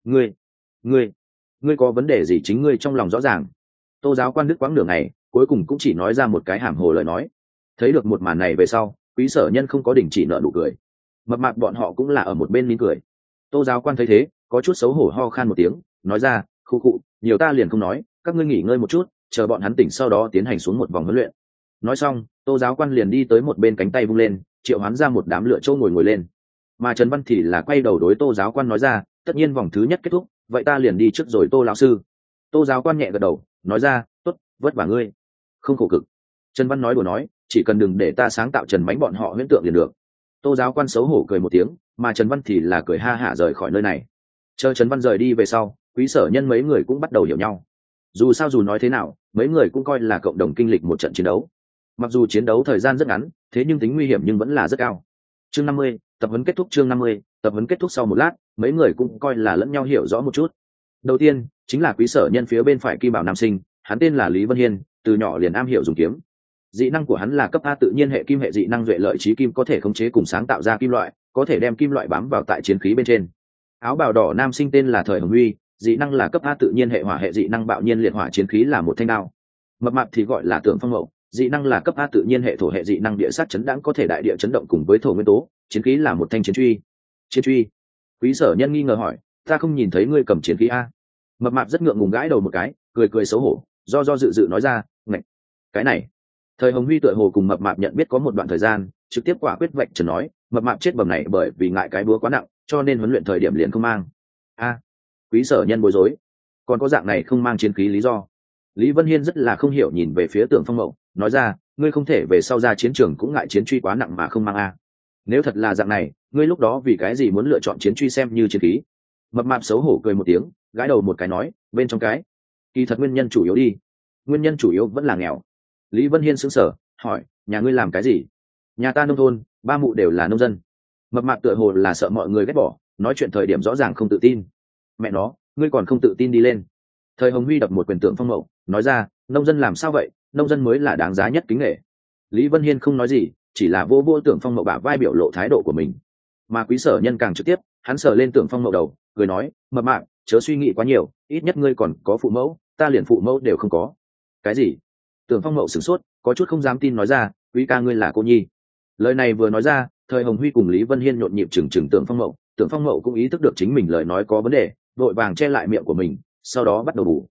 Ngươi có vấn đề gì chính ngươi trong lòng rõ ràng. Tô giáo quan đức quãng nửa ngày, cuối cùng cũng chỉ nói ra một cái hàm hồ lời nói. Thấy được một màn này về sau, quý sở nhân không có đình chỉ nợ nụ cười. Mập mạp bọn họ cũng là ở một bên mỉm cười. Tô giáo quan thấy thế có chút xấu hổ ho khan một tiếng nói ra, khu cụ nhiều ta liền không nói, các ngươi nghỉ ngơi một chút, chờ bọn hắn tỉnh sau đó tiến hành xuống một vòng huấn luyện. Nói xong Tô giáo quan liền đi tới một bên, cánh tay vung lên triệu hoán ra một đám lựa châu ngồi lên. Mà Trần Văn thì là quay đầu đối Tô giáo quan nói ra, tất nhiên vòng thứ nhất kết thúc, vậy ta liền đi trước rồi Tô lão sư. Tô giáo quan nhẹ gật đầu nói ra, tốt, vất vả ngươi, không khổ cực. Trần Văn nói đùa nói, chỉ cần đừng để ta sáng tạo Trần Mánh bọn họ huyễn tượng liền được. Tô giáo quan xấu hổ cười một tiếng, mà Trần Văn thì là cười ha hả rời khỏi nơi này. Chờ Trần Văn rời đi về sau, quý sở nhân mấy người cũng bắt đầu hiểu nhau. Dù sao dù nói thế nào, mấy người cũng coi là cộng đồng kinh lịch một trận chiến đấu. Mặc dù chiến đấu thời gian rất ngắn, thế nhưng tính nguy hiểm nhưng vẫn là rất cao. Chương 50, tập huấn kết thúc. Chương 50, tập huấn kết thúc. Sau một lát, mấy người cũng coi là lẫn nhau hiểu rõ một chút. Đầu tiên chính là quý sở nhân phía bên phải Kim Bảo nam sinh, hắn tên là Lý Vân Hiên, từ nhỏ liền am hiểu dùng kiếm. Dị năng của hắn là cấp A tự nhiên hệ kim hệ dị năng duệ lợi trí kim, có thể khống chế cùng sáng tạo ra kim loại, có thể đem kim loại bám vào tại chiến khí bên trên. Áo bào đỏ nam sinh tên là Thời Hồng Huy, dị năng là cấp A tự nhiên hệ hỏa hệ dị năng bạo nhiên liệt hỏa chiến khí là một thanh đao. Mập mạp thì gọi là Tưởng Phong Mậu, dị năng là cấp A tự nhiên hệ thổ hệ dị năng địa sát chấn đãng, có thể đại địa chấn động cùng với thổ nguyên tố, chiến khí là một thanh chiến truy. Chiến truy? Quý sở nhân nghi ngờ hỏi, ta không nhìn thấy ngươi cầm chiến khí a? Mập mạp rất ngượng ngùng gãi đầu một cái, cười xấu hổ, do dự nói ra, ngạch, cái này. Thời Hồng Huy tựa hồ cùng mập mạp nhận biết có một đoạn thời gian, trực tiếp quả quyết vạch trần nói, mập mạp chết bầm này bởi vì ngại cái búa quá nặng, cho nên huấn luyện thời điểm liền không mang. A, quý sở nhân bối rối, còn có dạng này không mang chiến khí lý do. Lý Vân Hiên rất là không hiểu nhìn về phía Tưởng Phong Mậu, nói ra, ngươi không thể về sau ra chiến trường cũng ngại chiến truy quá nặng mà không mang a. Nếu thật là dạng này, ngươi lúc đó vì cái gì muốn lựa chọn chiến truy xem như chiến khí? Mập mạp xấu hổ cười một tiếng, gãi đầu một cái nói, bên trong cái kỳ thật nguyên nhân chủ yếu đi. Nguyên nhân chủ yếu vẫn là nghèo. Lý Vân Hiên sững sờ hỏi, nhà ngươi làm cái gì? Nhà ta nông thôn, ba mụ đều là nông dân. Mập mạp tựa hồ là sợ mọi người ghét bỏ, nói chuyện thời điểm rõ ràng không tự tin. Mẹ nó, ngươi còn không tự tin đi lên. Thời Hồng Huy đập một quyền Tưởng Phong Mậu, nói ra, nông dân làm sao vậy, nông dân mới là đáng giá nhất kính nể. Lý Vân Hiên không nói gì, chỉ là vô Tưởng Phong Mậu bả vai biểu lộ thái độ của mình. Mà quý sở nhân càng trực tiếp, hắn sờ lên Tưởng Phong Mậu đầu, cười nói, mập mạp, chớ suy nghĩ quá nhiều, ít nhất ngươi còn có phụ mẫu, ta liền phụ mẫu đều không có. Cái gì? Tưởng Phong Mậu sửng sốt, có chút không dám tin nói ra, quý ca ngươi là cô nhi. Lời này vừa nói ra, Thời Hồng Huy cùng Lý Vân Hiên nhộn nhịp chừng Tưởng Phong Mậu. Tưởng Phong Mậu cũng ý thức được chính mình lời nói có vấn đề, vội vàng che lại miệng của mình, sau đó bắt đầu bù.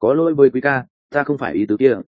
Có lỗi với quý ca, ta không phải ý tứ kia,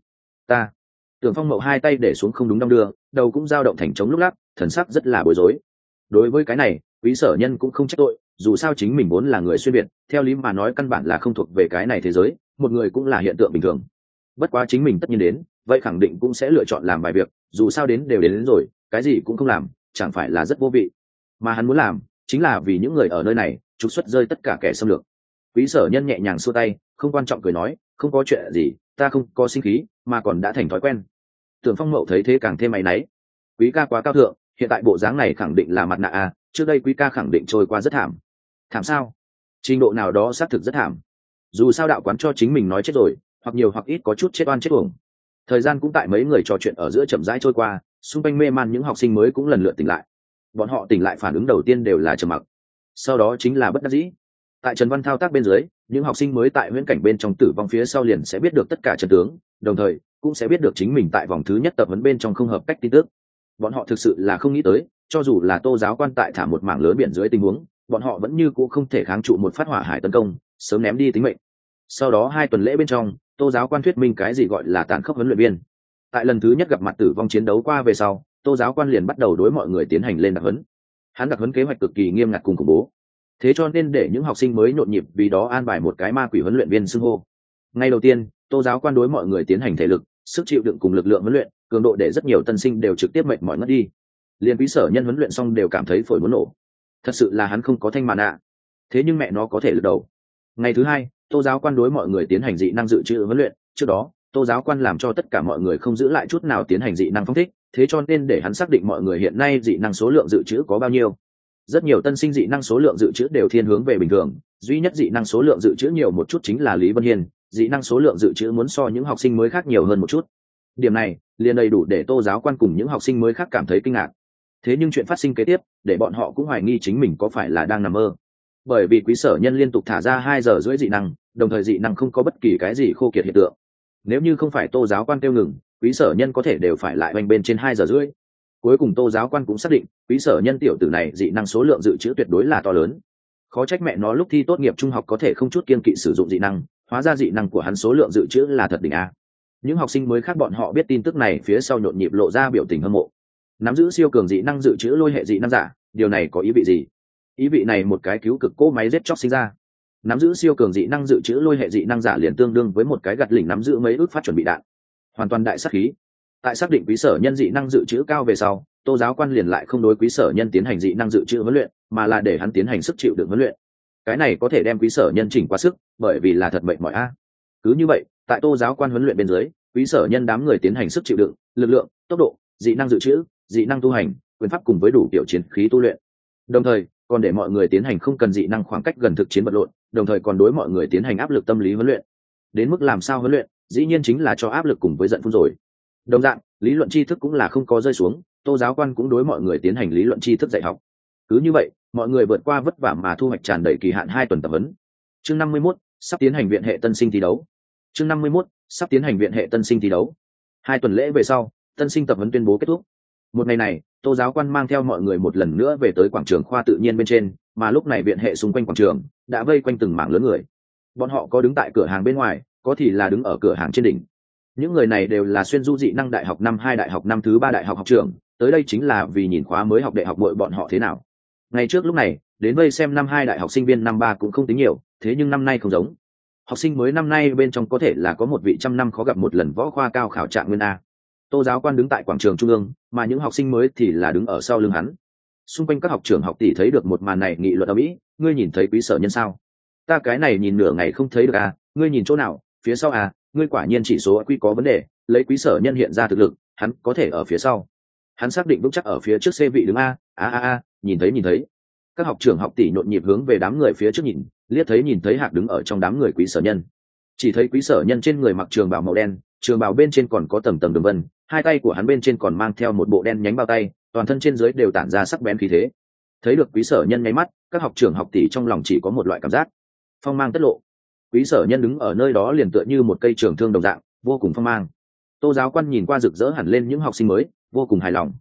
ta Tưởng Phong Mậu hai tay để xuống không đúng đong đưa, đầu cũng dao động thành trống lúc lắc, thần sắc rất là bối rối. Đối với cái này, quý sở nhân cũng không trách tội, dù sao chính mình vốn là người xuyên việt, theo lý mà nói căn bản là không thuộc về cái này thế giới, một người cũng là hiện tượng bình thường. Bất quá chính mình tất nhiên đến, vậy khẳng định cũng sẽ lựa chọn làm vài việc, dù sao đến đều đến rồi, cái gì cũng không làm, chẳng phải là rất vô vị. Mà hắn muốn làm, chính là vì những người ở nơi này, trục xuất rơi tất cả kẻ xâm lược. Quý sở nhân nhẹ nhàng xua tay, không quan trọng cười nói, không có chuyện gì, ta không có sinh khí, mà còn đã thành thói quen. Tưởng Phong Mậu thấy thế càng thêm áy náy. Quý ca quá cao thượng, hiện tại bộ dáng này khẳng định là mặt nạ à, trước đây quý ca khẳng định trôi qua rất thảm. Thảm sao? Trình độ nào đó xác thực rất thảm. Dù sao đạo quán cho chính mình nói chết rồi, hoặc nhiều hoặc ít có chút chết oan chết uổng. Thời gian cũng tại mấy người trò chuyện ở giữa chậm rãi trôi qua, xung quanh mê man những học sinh mới cũng lần lượt tỉnh lại. Bọn họ tỉnh lại phản ứng đầu tiên đều là trầm mặc, sau đó chính là bất đắc dĩ. Tại Trần Văn thao tác bên dưới, những học sinh mới tại huyễn cảnh bên trong tử vong phía sau liền sẽ biết được tất cả trận tướng, đồng thời cũng sẽ biết được chính mình tại vòng thứ nhất tập huấn bên trong không hợp cách tin tức. Bọn họ thực sự là không nghĩ tới, cho dù là Tô giáo quan tại thả một mảng lớn biển dưới tình huống, bọn họ vẫn như cũ không thể kháng trụ một phát hỏa hải tấn công, sớm ném đi tính mệnh. Sau đó 2 tuần lễ bên trong, Tô giáo quan thuyết minh cái gì gọi là tàn khốc huấn luyện viên. Tại lần thứ nhất gặp mặt tử vong chiến đấu qua về sau, Tô giáo quan liền bắt đầu đối mọi người tiến hành lên đặc huấn. Hắn đặc huấn kế hoạch cực kỳ nghiêm ngặt cùng khủng bố, thế cho nên để những học sinh mới nhộn nhịp vì đó an bài một cái ma quỷ huấn luyện viên xưng hô. Ngay đầu tiên, Tô giáo quan đối mọi người tiến hành thể lực, sức chịu đựng cùng lực lượng huấn luyện, cường độ để rất nhiều tân sinh đều trực tiếp mệt mỏi ngất đi. Liên quý sở nhân huấn luyện xong đều cảm thấy phổi muốn nổ. Thật sự là hắn không có thanh mạn ạ. Thế nhưng mẹ nó có thể lực đầu. Ngày thứ hai, Tô giáo quan đối mọi người tiến hành dị năng dự trữ huấn luyện, trước đó, Tô giáo quan làm cho tất cả mọi người không giữ lại chút nào tiến hành dị năng phóng thích, thế cho nên để hắn xác định mọi người hiện nay dị năng số lượng dự trữ có bao nhiêu. Rất nhiều tân sinh dị năng số lượng dự trữ đều thiên hướng về bình thường, duy nhất dị năng số lượng dự trữ nhiều một chút chính là Lý Vân Hiên, dị năng số lượng dự trữ muốn so những học sinh mới khác nhiều hơn một chút. Điểm này liền đầy đủ để Tô giáo quan cùng những học sinh mới khác cảm thấy kinh ngạc. Thế nhưng chuyện phát sinh kế tiếp để bọn họ cũng hoài nghi chính mình có phải là đang nằm mơ, bởi vì quý sở nhân liên tục thả ra 2 giờ rưỡi dị năng, đồng thời dị năng không có bất kỳ cái gì khô kiệt hiện tượng. Nếu như không phải Tô giáo quan kêu ngừng, quý sở nhân có thể đều phải lại oanh bên trên 2 giờ rưỡi. Cuối cùng Tô giáo quan cũng xác định quý sở nhân tiểu tử này dị năng số lượng dự trữ tuyệt đối là to lớn. Khó trách mẹ nó lúc thi tốt nghiệp trung học có thể không chút kiêng kỵ sử dụng dị năng, hóa ra dị năng của hắn số lượng dự trữ là thật đỉnh a. Những học sinh mới khác bọn họ biết tin tức này phía sau nhộn nhịp lộ ra biểu tình hâm mộ. Nắm giữ siêu cường dị năng dự trữ lôi hệ dị năng giả, điều này có ý vị gì? Ý vị này một cái cứu cực cỗ máy giết chóc sinh ra. Nắm giữ siêu cường dị năng dự trữ lôi hệ dị năng giả liền tương đương với một cái gạt lỉnh nắm giữ mấy ước phát chuẩn bị đạn, hoàn toàn đại sát khí. Tại xác định quý sở nhân dị năng dự trữ cao về sau, Tô giáo quan liền lại không đối quý sở nhân tiến hành dị năng dự trữ huấn luyện, mà là để hắn tiến hành sức chịu đựng huấn luyện. Cái này có thể đem quý sở nhân chỉnh quá sức, bởi vì là thật mệnh mỏi a. Cứ như vậy, tại Tô giáo quan huấn luyện bên dưới, quý sở nhân đám người tiến hành sức chịu đựng, lực lượng, tốc độ, dị năng dự trữ, dị năng tu hành, quyền pháp cùng với đủ kiểu chiến khí tu luyện. Đồng thời, còn để mọi người tiến hành không cần dị năng khoảng cách gần thực chiến vật lộn, đồng thời còn đối mọi người tiến hành áp lực tâm lý huấn luyện. Đến mức làm sao huấn luyện, dĩ nhiên chính là cho áp lực cùng với giận phun rồi. Đồng dạng, lý luận tri thức cũng là không có rơi xuống, Tô giáo quan cũng đối mọi người tiến hành lý luận tri thức dạy học. Cứ như vậy, mọi người vượt qua vất vả mà thu hoạch tràn đầy kỳ hạn 2 tuần tập huấn. Chương 51, sắp tiến hành viện hệ tân sinh thi đấu. Chương 51, sắp tiến hành viện hệ tân sinh thi đấu. 2 tuần lễ về sau, tân sinh tập huấn tuyên bố kết thúc. Một ngày này, Tô giáo quan mang theo mọi người một lần nữa về tới quảng trường khoa tự nhiên bên trên, mà lúc này viện hệ xung quanh quảng trường đã vây quanh từng mảng lớn người. Bọn họ có đứng tại cửa hàng bên ngoài, có thì là đứng ở cửa hàng trên đỉnh. Những người này đều là xuyên du dị năng đại học năm 2 đại học năm thứ 3 đại học học trưởng, tới đây chính là vì nhìn khóa mới học đại học muội bọn họ thế nào. Ngày trước lúc này, đến vây xem năm 2 đại học sinh viên năm 3 cũng không tính nhiều, thế nhưng năm nay không giống. Học sinh mới năm nay bên trong có thể là có một vị trăm năm khó gặp một lần võ khoa cao khảo trạng nguyên a. Tô giáo quan đứng tại quảng trường trung ương, mà những học sinh mới thì là đứng ở sau lưng hắn. Xung quanh các học trưởng học tỷ thấy được một màn này nghị luận ầm ĩ, ngươi nhìn thấy quý sở nhân sao? Ta cái này nhìn nửa ngày không thấy được à, ngươi nhìn chỗ nào? Phía sau à, ngươi quả nhiên chỉ số quy có vấn đề, lấy quý sở nhân hiện ra thực lực, hắn có thể ở phía sau. Hắn xác định vững chắc ở phía trước C vị đứng a, nhìn thấy. Các học trưởng học tỷ nhộn nhịp hướng về đám người phía trước nhìn, liếc thấy nhìn thấy Hạc đứng ở trong đám người quý sở nhân. Chỉ thấy quý sở nhân trên người mặc trường bào màu đen, trường bào bên trên còn có tầng tầng đường vân, hai tay của hắn bên trên còn mang theo một bộ đen nhánh bao tay, toàn thân trên dưới đều tản ra sắc bén khí thế. Thấy được quý sở nhân nháy mắt, các học trưởng học tỷ trong lòng chỉ có một loại cảm giác, phong mang tất lộ. Quý sở nhân đứng ở nơi đó liền tựa như một cây trường thương đồng dạng, vô cùng phong mang. Tô giáo quan nhìn qua rực rỡ hẳn lên những học sinh mới, vô cùng hài lòng.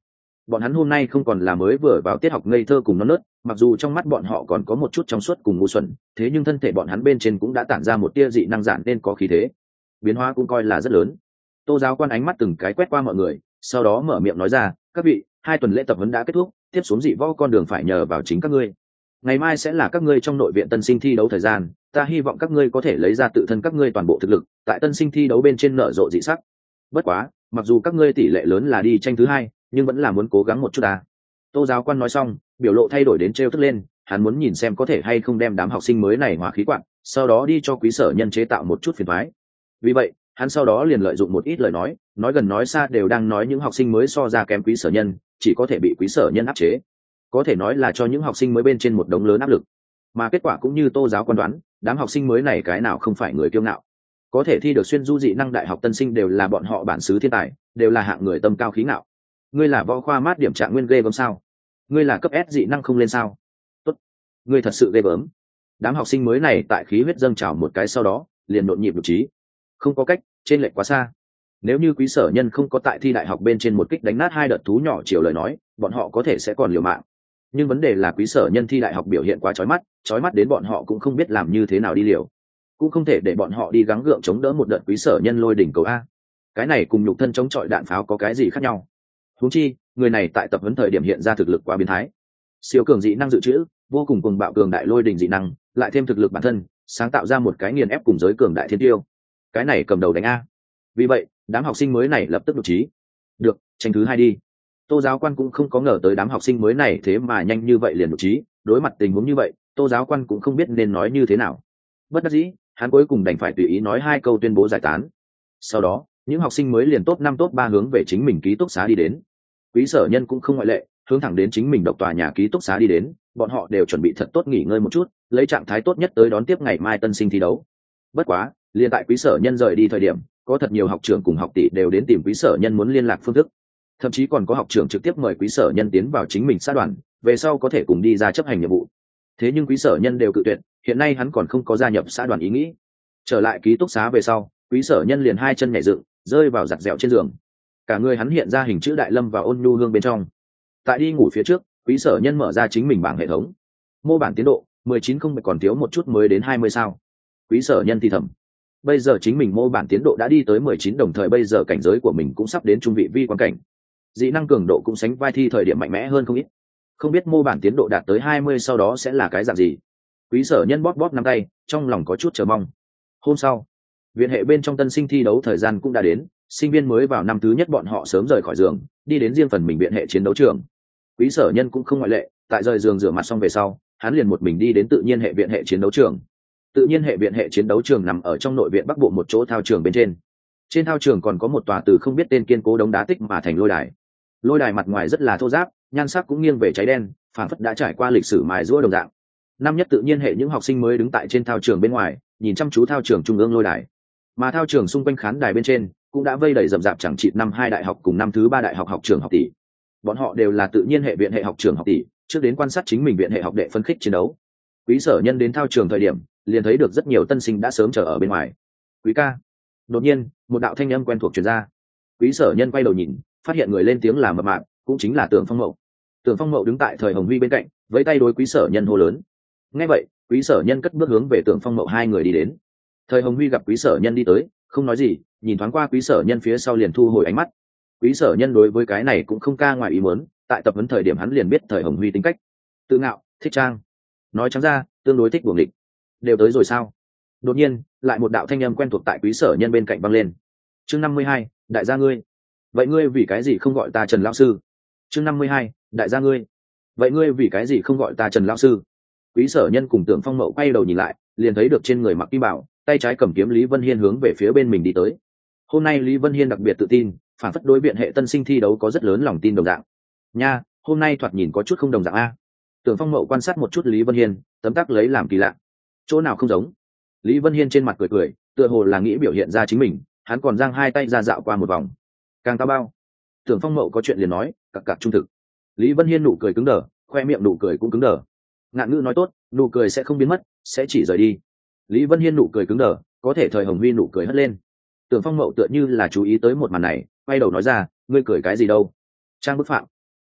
bọn hắn hôm nay không còn là mới vừa vào tiết học ngây thơ cùng non nớt, mặc dù trong mắt bọn họ còn có một chút trong suốt cùng ngu xuẩn, thế nhưng thân thể bọn hắn bên trên cũng đã tản ra một tia dị năng giản nên có khí thế, biến hóa cũng coi là rất lớn. Tô giáo quan ánh mắt từng cái quét qua mọi người, sau đó mở miệng nói ra, các vị, 2 tuần lễ tập huấn đã kết thúc, tiếp xuống dị võ con đường phải nhờ vào chính các ngươi. Ngày mai sẽ là các ngươi trong nội viện tân sinh thi đấu thời gian, ta hy vọng các ngươi có thể lấy ra tự thân các ngươi toàn bộ thực lực, tại tân sinh thi đấu bên trên nở rộ dị sắc. Bất quá, mặc dù các ngươi tỷ lệ lớn là đi tranh thứ 2, nhưng vẫn là muốn cố gắng một chút à. Tô giáo quan nói xong, biểu lộ thay đổi đến trêu tức lên, hắn muốn nhìn xem có thể hay không đem đám học sinh mới này hòa khí quặn, sau đó đi cho quý sở nhân chế tạo một chút phiền toái. Vì vậy, hắn sau đó liền lợi dụng một ít lời nói gần nói xa đều đang nói những học sinh mới so ra kém quý sở nhân, chỉ có thể bị quý sở nhân áp chế. Có thể nói là cho những học sinh mới bên trên một đống lớn áp lực. Mà kết quả cũng như Tô giáo quan đoán, đám học sinh mới này cái nào không phải người kiêu ngạo. Có thể thi được xuyên du dị năng đại học tân sinh đều là bọn họ bản xứ thiên tài, đều là hạng người tâm cao khí ngạo. Ngươi là võ khoa mát điểm trạng nguyên ghê gớm sao? Ngươi là cấp S dị năng không lên sao? Tốt, ngươi thật sự ghê gớm. Đám học sinh mới này tại khí huyết dâng trào một cái sau đó, liền nhộn nhịp nhục trí. Không có cách, trên lệch quá xa. Nếu như quý sở nhân không có tại thi đại học bên trên một kích đánh nát 2 đợt thú nhỏ chiều lời nói, bọn họ có thể sẽ còn liều mạng. Nhưng vấn đề là quý sở nhân thi đại học biểu hiện quá chói mắt đến bọn họ cũng không biết làm như thế nào đi liều, cũng không thể để bọn họ đi gắng gượng chống đỡ một đợt quý sở nhân lôi đỉnh cầu a. Cái này cùng nhục thân chống chọi đạn pháo có cái gì khác nhau? Huống chi, người này tại tập huấn thời điểm hiện ra thực lực quá biến thái, siêu cường dị năng dự trữ, vô cùng cuồng bạo cường đại lôi đỉnh dị năng, lại thêm thực lực bản thân, sáng tạo ra một cái nghiền ép cùng giới cường đại thiên tiêu. Cái này cầm đầu đánh a. Vì vậy, đám học sinh mới này lập tức đột chí. Được, tranh thứ 2 đi. Tô giáo quan cũng không có ngờ tới đám học sinh mới này thế mà nhanh như vậy liền đột chí, đối mặt tình huống như vậy, Tô giáo quan cũng không biết nên nói như thế nào. Bất đắc dĩ, hắn cuối cùng đành phải tùy ý nói 2 câu tuyên bố giải tán. Sau đó, những học sinh mới liền top 5 top 3 hướng về chính mình ký túc xá đi đến. Quý sở nhân cũng không ngoại lệ, hướng thẳng đến chính mình độc tòa nhà ký túc xá đi đến, bọn họ đều chuẩn bị thật tốt nghỉ ngơi một chút, lấy trạng thái tốt nhất tới đón tiếp ngày mai tân sinh thi đấu. Bất quá, liền tại quý sở nhân rời đi thời điểm, có thật nhiều học trưởng cùng học tỷ đều đến tìm quý sở nhân muốn liên lạc phương thức. Thậm chí còn có học trưởng trực tiếp mời quý sở nhân tiến vào chính mình xã đoàn, về sau có thể cùng đi ra chấp hành nhiệm vụ. Thế nhưng quý sở nhân đều cự tuyệt, hiện nay hắn còn không có gia nhập xã đoàn ý nghĩ. Trở lại ký túc xá về sau, quý sở nhân liền 2 chân nhảy dựng, rơi vào giặt dẹo trên giường. Cả người hắn hiện ra hình chữ đại lâm và ôn nhu hương bên trong. Tại đi ngủ phía trước, quý sở nhân mở ra chính mình bảng hệ thống. Mô bản tiến độ 19 không còn thiếu một chút mới đến 20 sao. Quý sở nhân thì thầm. Bây giờ chính mình mô bản tiến độ đã đi tới 19, đồng thời bây giờ cảnh giới của mình cũng sắp đến trung vị vi quan cảnh. Dị năng cường độ cũng sánh vai thi thời điểm mạnh mẽ hơn không ít. Không biết mô bản tiến độ đạt tới 20 sau đó sẽ là cái dạng gì. Quý sở nhân bóp bóp nắm tay, trong lòng có chút chờ mong. Hôm sau, viện hệ bên trong tân sinh thi đấu thời gian cũng đã đến, sinh viên mới vào năm thứ nhất bọn họ sớm rời khỏi giường, đi đến riêng phần mình viện hệ chiến đấu trường. Quý sở nhân cũng không ngoại lệ, tại rời giường rửa mặt xong về sau, hắn liền một mình đi đến tự nhiên hệ viện hệ chiến đấu trường. Tự nhiên hệ viện hệ chiến đấu trường nằm ở trong nội viện bắc bộ một chỗ thao trường bên trên. Trên thao trường còn có một tòa từ không biết tên kiên cố đống đá tích mà thành lôi đài. Lôi đài mặt ngoài rất là thô ráp, nhan sắc cũng nghiêng về cháy đen, phản phất đã trải qua lịch sử mài giũa đồng dạng. Năm nhất tự nhiên hệ những học sinh mới đứng tại trên thao trường bên ngoài, nhìn chăm chú thao trường trung ương lôi đài. Mà thao trường xung quanh khán đài bên trên cũng đã vây đầy rậm rạp chẳng chịt năm 2 đại học cùng năm thứ 3 đại học học trường học tỷ. Bọn họ đều là tự nhiên hệ viện hệ học trường học tỷ, trước đến quan sát chính mình viện hệ học đệ phân khích chiến đấu. Quý sở nhân đến thao trường thời điểm, liền thấy được rất nhiều tân sinh đã sớm chờ ở bên ngoài. Quý ca. Đột nhiên, một đạo thanh âm quen thuộc truyền ra. Quý sở nhân quay đầu nhìn, phát hiện người lên tiếng là mập mạp, cũng chính là Tưởng Phong Mậu. Tưởng Phong Mậu đứng tại Thời Hồng Huy bên cạnh, với tay đối quý sở nhân hô lớn. Nghe vậy, quý sở nhân cất bước hướng về Tưởng Phong Mậu 2 người đi đến. Thời Hồng Huy gặp quý sở nhân đi tới, không nói gì, nhìn thoáng qua quý sở nhân phía sau liền thu hồi ánh mắt. Quý sở nhân đối với cái này cũng không ca ngoài ý muốn, tại tập huấn thời điểm hắn liền biết Thời Hồng Huy tính cách, tự ngạo, thích trang, nói trắng ra, tương đối thích buồng địch. Đều tới rồi sao? Đột nhiên, lại một đạo thanh âm quen thuộc tại quý sở nhân bên cạnh vang lên. Chương 52, đại gia ngươi. Vậy ngươi vì cái gì không gọi ta Trần lão sư? Chương 52, đại gia ngươi. Vậy ngươi vì cái gì không gọi ta Trần lão sư? Quý sở nhân cùng Tưởng Phong Mậu quay đầu nhìn lại, liền thấy được trên người mặc kim bảo, tay trái cầm kiếm Lý Vân Hiên hướng về phía bên mình đi tới. Hôm nay Lý Vân Hiên đặc biệt tự tin, phản phất đối biện hệ tân sinh thi đấu có rất lớn lòng tin đồng dạng. Nha, hôm nay thoạt nhìn có chút không đồng dạng a. Tưởng Phong Mậu quan sát một chút Lý Vân Hiên, tấm tắc lấy làm kỳ lạ. Chỗ nào không giống? Lý Vân Hiên trên mặt cười cười, tựa hồ là nghĩ biểu hiện ra chính mình, hắn còn giang 2 tay ra dạo qua một vòng. Càng tao bao. Tưởng Phong Mậu có chuyện liền nói, cặc cặc trung thực. Lý Vân Hiên nụ cười cứng đờ, khoe miệng nụ cười cũng cứng đờ. Ngạn ngữ nói tốt, nụ cười sẽ không biến mất, sẽ chỉ rời đi. Lý Vân Hiên nụ cười cứng đờ, có thể Thời Hồng Huy nụ cười hất lên. Tưởng Phong Mậu tựa như là chú ý tới một màn này, quay đầu nói ra, ngươi cười cái gì đâu? Trang bức phạm.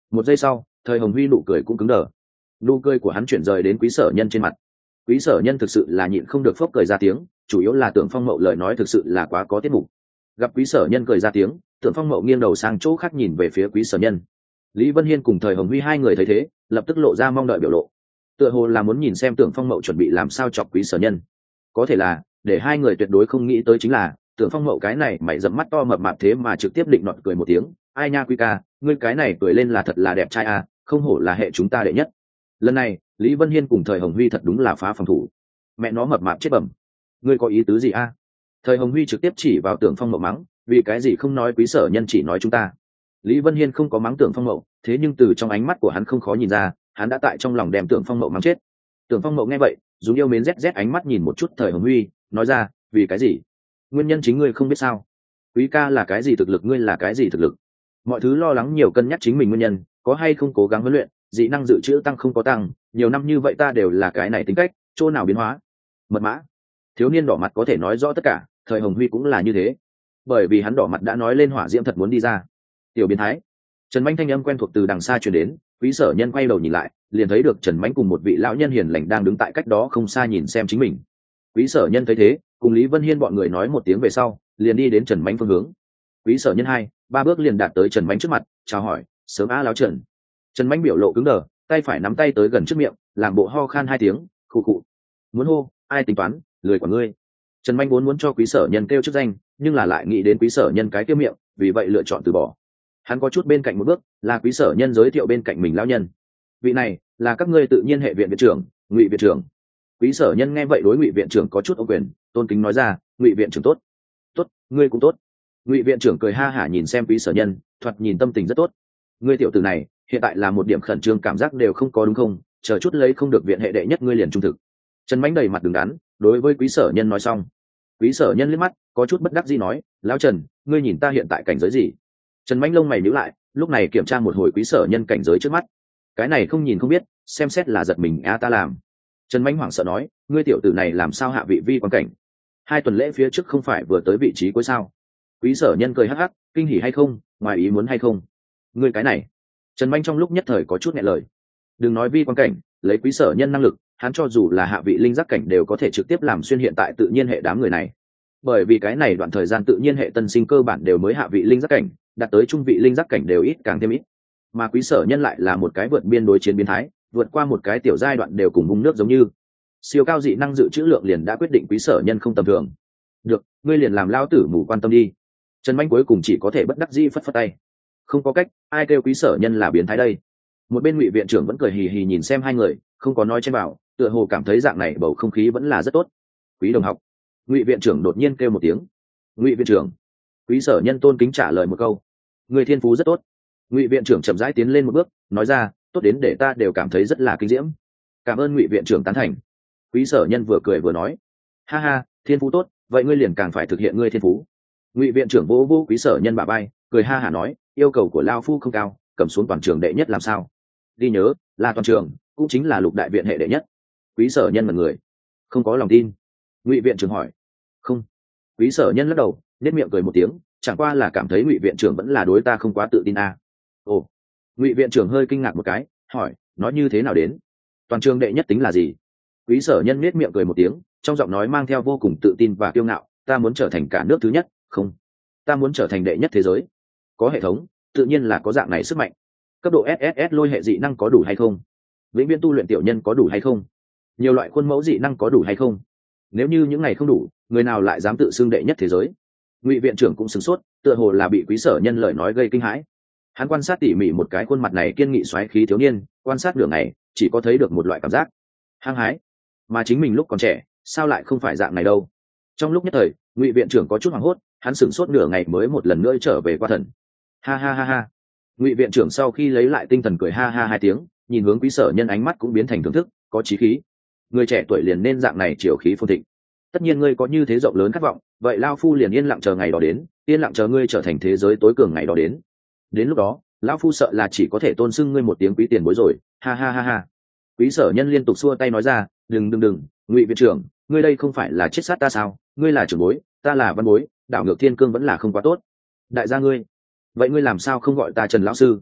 Một giây sau, thời hồng huy nụ cười cũng cứng đờ. Nụ cười của hắn chuyển rời đến quý sở nhân trên mặt. Quý sở nhân thực sự là nhịn không được phốc cười ra tiếng, chủ yếu là Tưởng Phong Mậu lời nói thực sự là quá có tiết mục. Gặp quý sở nhân cười ra tiếng, Tưởng Phong Mậu nghiêng đầu sang chỗ khác nhìn về phía quý sở nhân. Lý Vân Hiên cùng thời hồng huy hai người thấy thế, lập tức lộ ra mong đợi biểu lộ, tựa hồ là muốn nhìn xem Tưởng Phong Mậu chuẩn bị làm sao chọc quý sở nhân. Có thể là để hai người tuyệt đối không nghĩ tới chính là Tưởng Phong Mậu cái này mày dẫm mắt to mập mạp thế mà trực tiếp định nọt cười một tiếng, ai nha quý ca, ngươi cái này cười lên là thật là đẹp trai à, không hổ là hệ chúng ta đệ nhất. Lần này Lý Vân Hiên cùng thời hồng huy thật đúng là phá phòng thủ. Mẹ nó mập mạp chết bẩm, ngươi có ý tứ gì a? Thời hồng huy trực tiếp chỉ vào Tưởng Phong Mậu mắng, vì cái gì không nói quý sở nhân chỉ nói chúng ta. Lý Vân Hiên không có mắng Tưởng Phong Mậu, thế nhưng từ trong ánh mắt của hắn không khó nhìn ra, hắn đã tại trong lòng đem Tưởng Phong Mậu mắng chết. Tưởng Phong Mậu nghe vậy, dùng yêu mến rét ánh mắt nhìn một chút thời hồng huy, nói ra, vì cái gì? Nguyên nhân chính ngươi không biết sao? Quý ca là cái gì thực lực, ngươi là cái gì thực lực? Mọi thứ lo lắng nhiều cân nhắc chính mình nguyên nhân, có hay không cố gắng huấn luyện, dị năng dự trữ tăng không có tăng, nhiều năm như vậy ta đều là cái này tính cách, chỗ nào biến hóa? Mật mã. Thiếu niên đỏ mặt có thể nói rõ tất cả, thời hồng huy cũng là như thế, bởi vì hắn đỏ mặt đã nói lên hỏa diễm thật muốn đi ra. Tiểu biến thái. Trần Manh thanh âm quen thuộc từ đằng xa truyền đến, quý sở nhân quay đầu nhìn lại, liền thấy được Trần Manh cùng một vị lão nhân hiền lành đang đứng tại cách đó không xa nhìn xem chính mình. Quý sở nhân thấy thế, cùng Lý Vân Hiên bọn người nói một tiếng về sau, liền đi đến Trần Manh phương hướng. Quý sở nhân 2-3 bước liền đạt tới Trần Manh trước mặt, chào hỏi, sớm lão Trần. Trần Manh biểu lộ cứng đờ, tay phải nắm tay tới gần trước miệng, làm bộ ho khan 2 tiếng, khụ khụ. Muốn hô, ai tính toán, lười của ngươi. Trần Manh vốn muốn cho quý sở nhân kêu chức danh, nhưng là lại nghĩ đến quý sở nhân cái kêu miệng, vì vậy lựa chọn từ bỏ. Hắn có chút bên cạnh một bước, là quý sở nhân giới thiệu bên cạnh mình lão nhân. Vị này là các ngươi tự nhiên hệ viện viện trưởng, Ngụy viện trưởng. Quý sở nhân nghe vậy đối Ngụy viện trưởng có chút ô quyền, tôn kính nói ra, Ngụy viện trưởng tốt. Tốt, ngươi cũng tốt. Ngụy viện trưởng cười ha hả nhìn xem quý sở nhân, thoạt nhìn tâm tình rất tốt. Ngươi tiểu tử này hiện tại là một điểm khẩn trương cảm giác đều không có đúng không? Chờ chút lấy không được viện hệ đệ nhất ngươi liền trung thực. Trần Mánh đầy mặt đứng đắn, đối với quý sở nhân nói xong. Quý sở nhân liếc mắt, có chút bất đắc dĩ nói, lão Trần, ngươi nhìn ta hiện tại cảnh giới gì? Trần Mánh lông mày nhíu lại, lúc này kiểm tra một hồi quý sở nhân cảnh giới trước mắt. Cái này không nhìn không biết, xem xét là giật mình ta làm. Trần Mánh hoảng sợ nói, ngươi tiểu tử này làm sao hạ vị vi quan cảnh? 2 tuần lễ phía trước không phải vừa tới vị trí cuối sao? Quý sở nhân cười hắc hắc, kinh hỉ hay không, ngoài ý muốn hay không? Ngươi cái này. Trần Mánh trong lúc nhất thời có chút nghẹn lời. Đừng nói vi quan cảnh, lấy quý sở nhân năng lực, hắn cho dù là hạ vị linh giác cảnh đều có thể trực tiếp làm xuyên hiện tại tự nhiên hệ đám người này. Bởi vì cái này đoạn thời gian tự nhiên hệ tân sinh cơ bản đều mới hạ vị linh giác cảnh, đạt tới trung vị linh giác cảnh đều ít càng thêm ít. Mà quý sở nhân lại là một cái vượt biên đối chiến biến thái, vượt qua một cái tiểu giai đoạn đều cùng vung nước giống như. Siêu cao dị năng dự trữ lượng liền đã quyết định quý sở nhân không tầm thường. Được, ngươi liền làm lao tử mù quan tâm đi. Trần Manh cuối cùng chỉ có thể bất đắc dĩ phất phất tay. Không có cách, ai kêu quý sở nhân là biến thái đây? Một bên Ngụy viện trưởng vẫn cười hì hì nhìn xem hai người, không có nói trên bảo, tựa hồ cảm thấy dạng này bầu không khí vẫn là rất tốt. Quý đồng học. Ngụy viện trưởng đột nhiên kêu một tiếng. Ngụy viện trưởng. Quý sở nhân tôn kính trả lời một câu. Người thiên phú rất tốt. Ngụy viện trưởng chậm rãi tiến lên một bước, nói ra, tốt đến để ta đều cảm thấy rất là kinh diễm. Cảm ơn Ngụy viện trưởng tán thành. Quý sở nhân vừa cười vừa nói, ha ha, thiên phú tốt, vậy ngươi liền càng phải thực hiện ngươi thiên phú. Ngụy viện trưởng vỗ vỗ quý sở nhân bả vai, cười ha hả nói, yêu cầu của lao phu không cao, cầm xuống toàn trường đệ nhất làm sao? Đi nhớ, là toàn trường, cũng chính là Lục đại viện hệ đệ nhất. Quý sở nhân mật người, không có lòng tin. Ngụy viện trưởng hỏi, không. Quý sở nhân lắc đầu, nét miệng cười một tiếng, chẳng qua là cảm thấy Ngụy viện trưởng vẫn là đối ta không quá tự tin à. Ồ. Ngụy viện trưởng hơi kinh ngạc một cái, hỏi, nói như thế nào đến? Toàn trường đệ nhất tính là gì? Quý sở nhân nét miệng cười một tiếng, trong giọng nói mang theo vô cùng tự tin và kiêu ngạo, ta muốn trở thành cả nước thứ nhất, không, ta muốn trở thành đệ nhất thế giới. Có hệ thống, tự nhiên là có dạng này sức mạnh. Cấp độ SSS lôi hệ dị năng có đủ hay không? Vĩnh viễn tu luyện tiểu nhân có đủ hay không? Nhiều loại khuôn mẫu dị năng có đủ hay không? Nếu như những ngày không đủ, người nào lại dám tự xưng đệ nhất thế giới? Ngụy viện trưởng cũng sửng sốt, tựa hồ là bị quý sở nhân lời nói gây kinh hãi. Hắn quan sát tỉ mỉ một cái khuôn mặt này kiên nghị xoáy khí thiếu niên, quan sát nửa ngày, chỉ có thấy được một loại cảm giác hăng hái, mà chính mình lúc còn trẻ sao lại không phải dạng này đâu. Trong lúc nhất thời, Ngụy viện trưởng có chút hoảng hốt, hắn sửng sốt nửa ngày mới một lần nữa trở về qua thần. Ha ha ha ha. Ngụy viện trưởng sau khi lấy lại tinh thần cười ha ha 2 tiếng, nhìn hướng quý sở nhân ánh mắt cũng biến thành thưởng thức, có chí khí. Người trẻ tuổi liền nên dạng này chiều khí phồn thịnh. Tất nhiên ngươi có như thế rộng lớn khát vọng, vậy lao phu liền yên lặng chờ ngày đó đến, yên lặng chờ ngươi trở thành thế giới tối cường ngày đó đến. Đến lúc đó, lão phu sợ là chỉ có thể tôn xưng ngươi một tiếng quý tiền bối rồi. Ha ha ha ha. Quý sở nhân liên tục xua tay nói ra, đừng, Ngụy viện trưởng, ngươi đây không phải là chết sát ta sao? Ngươi là trưởng bối, ta là văn bối, đảo ngược thiên cương vẫn là không quá tốt. Đại gia ngươi, vậy ngươi làm sao không gọi ta Trần lão sư?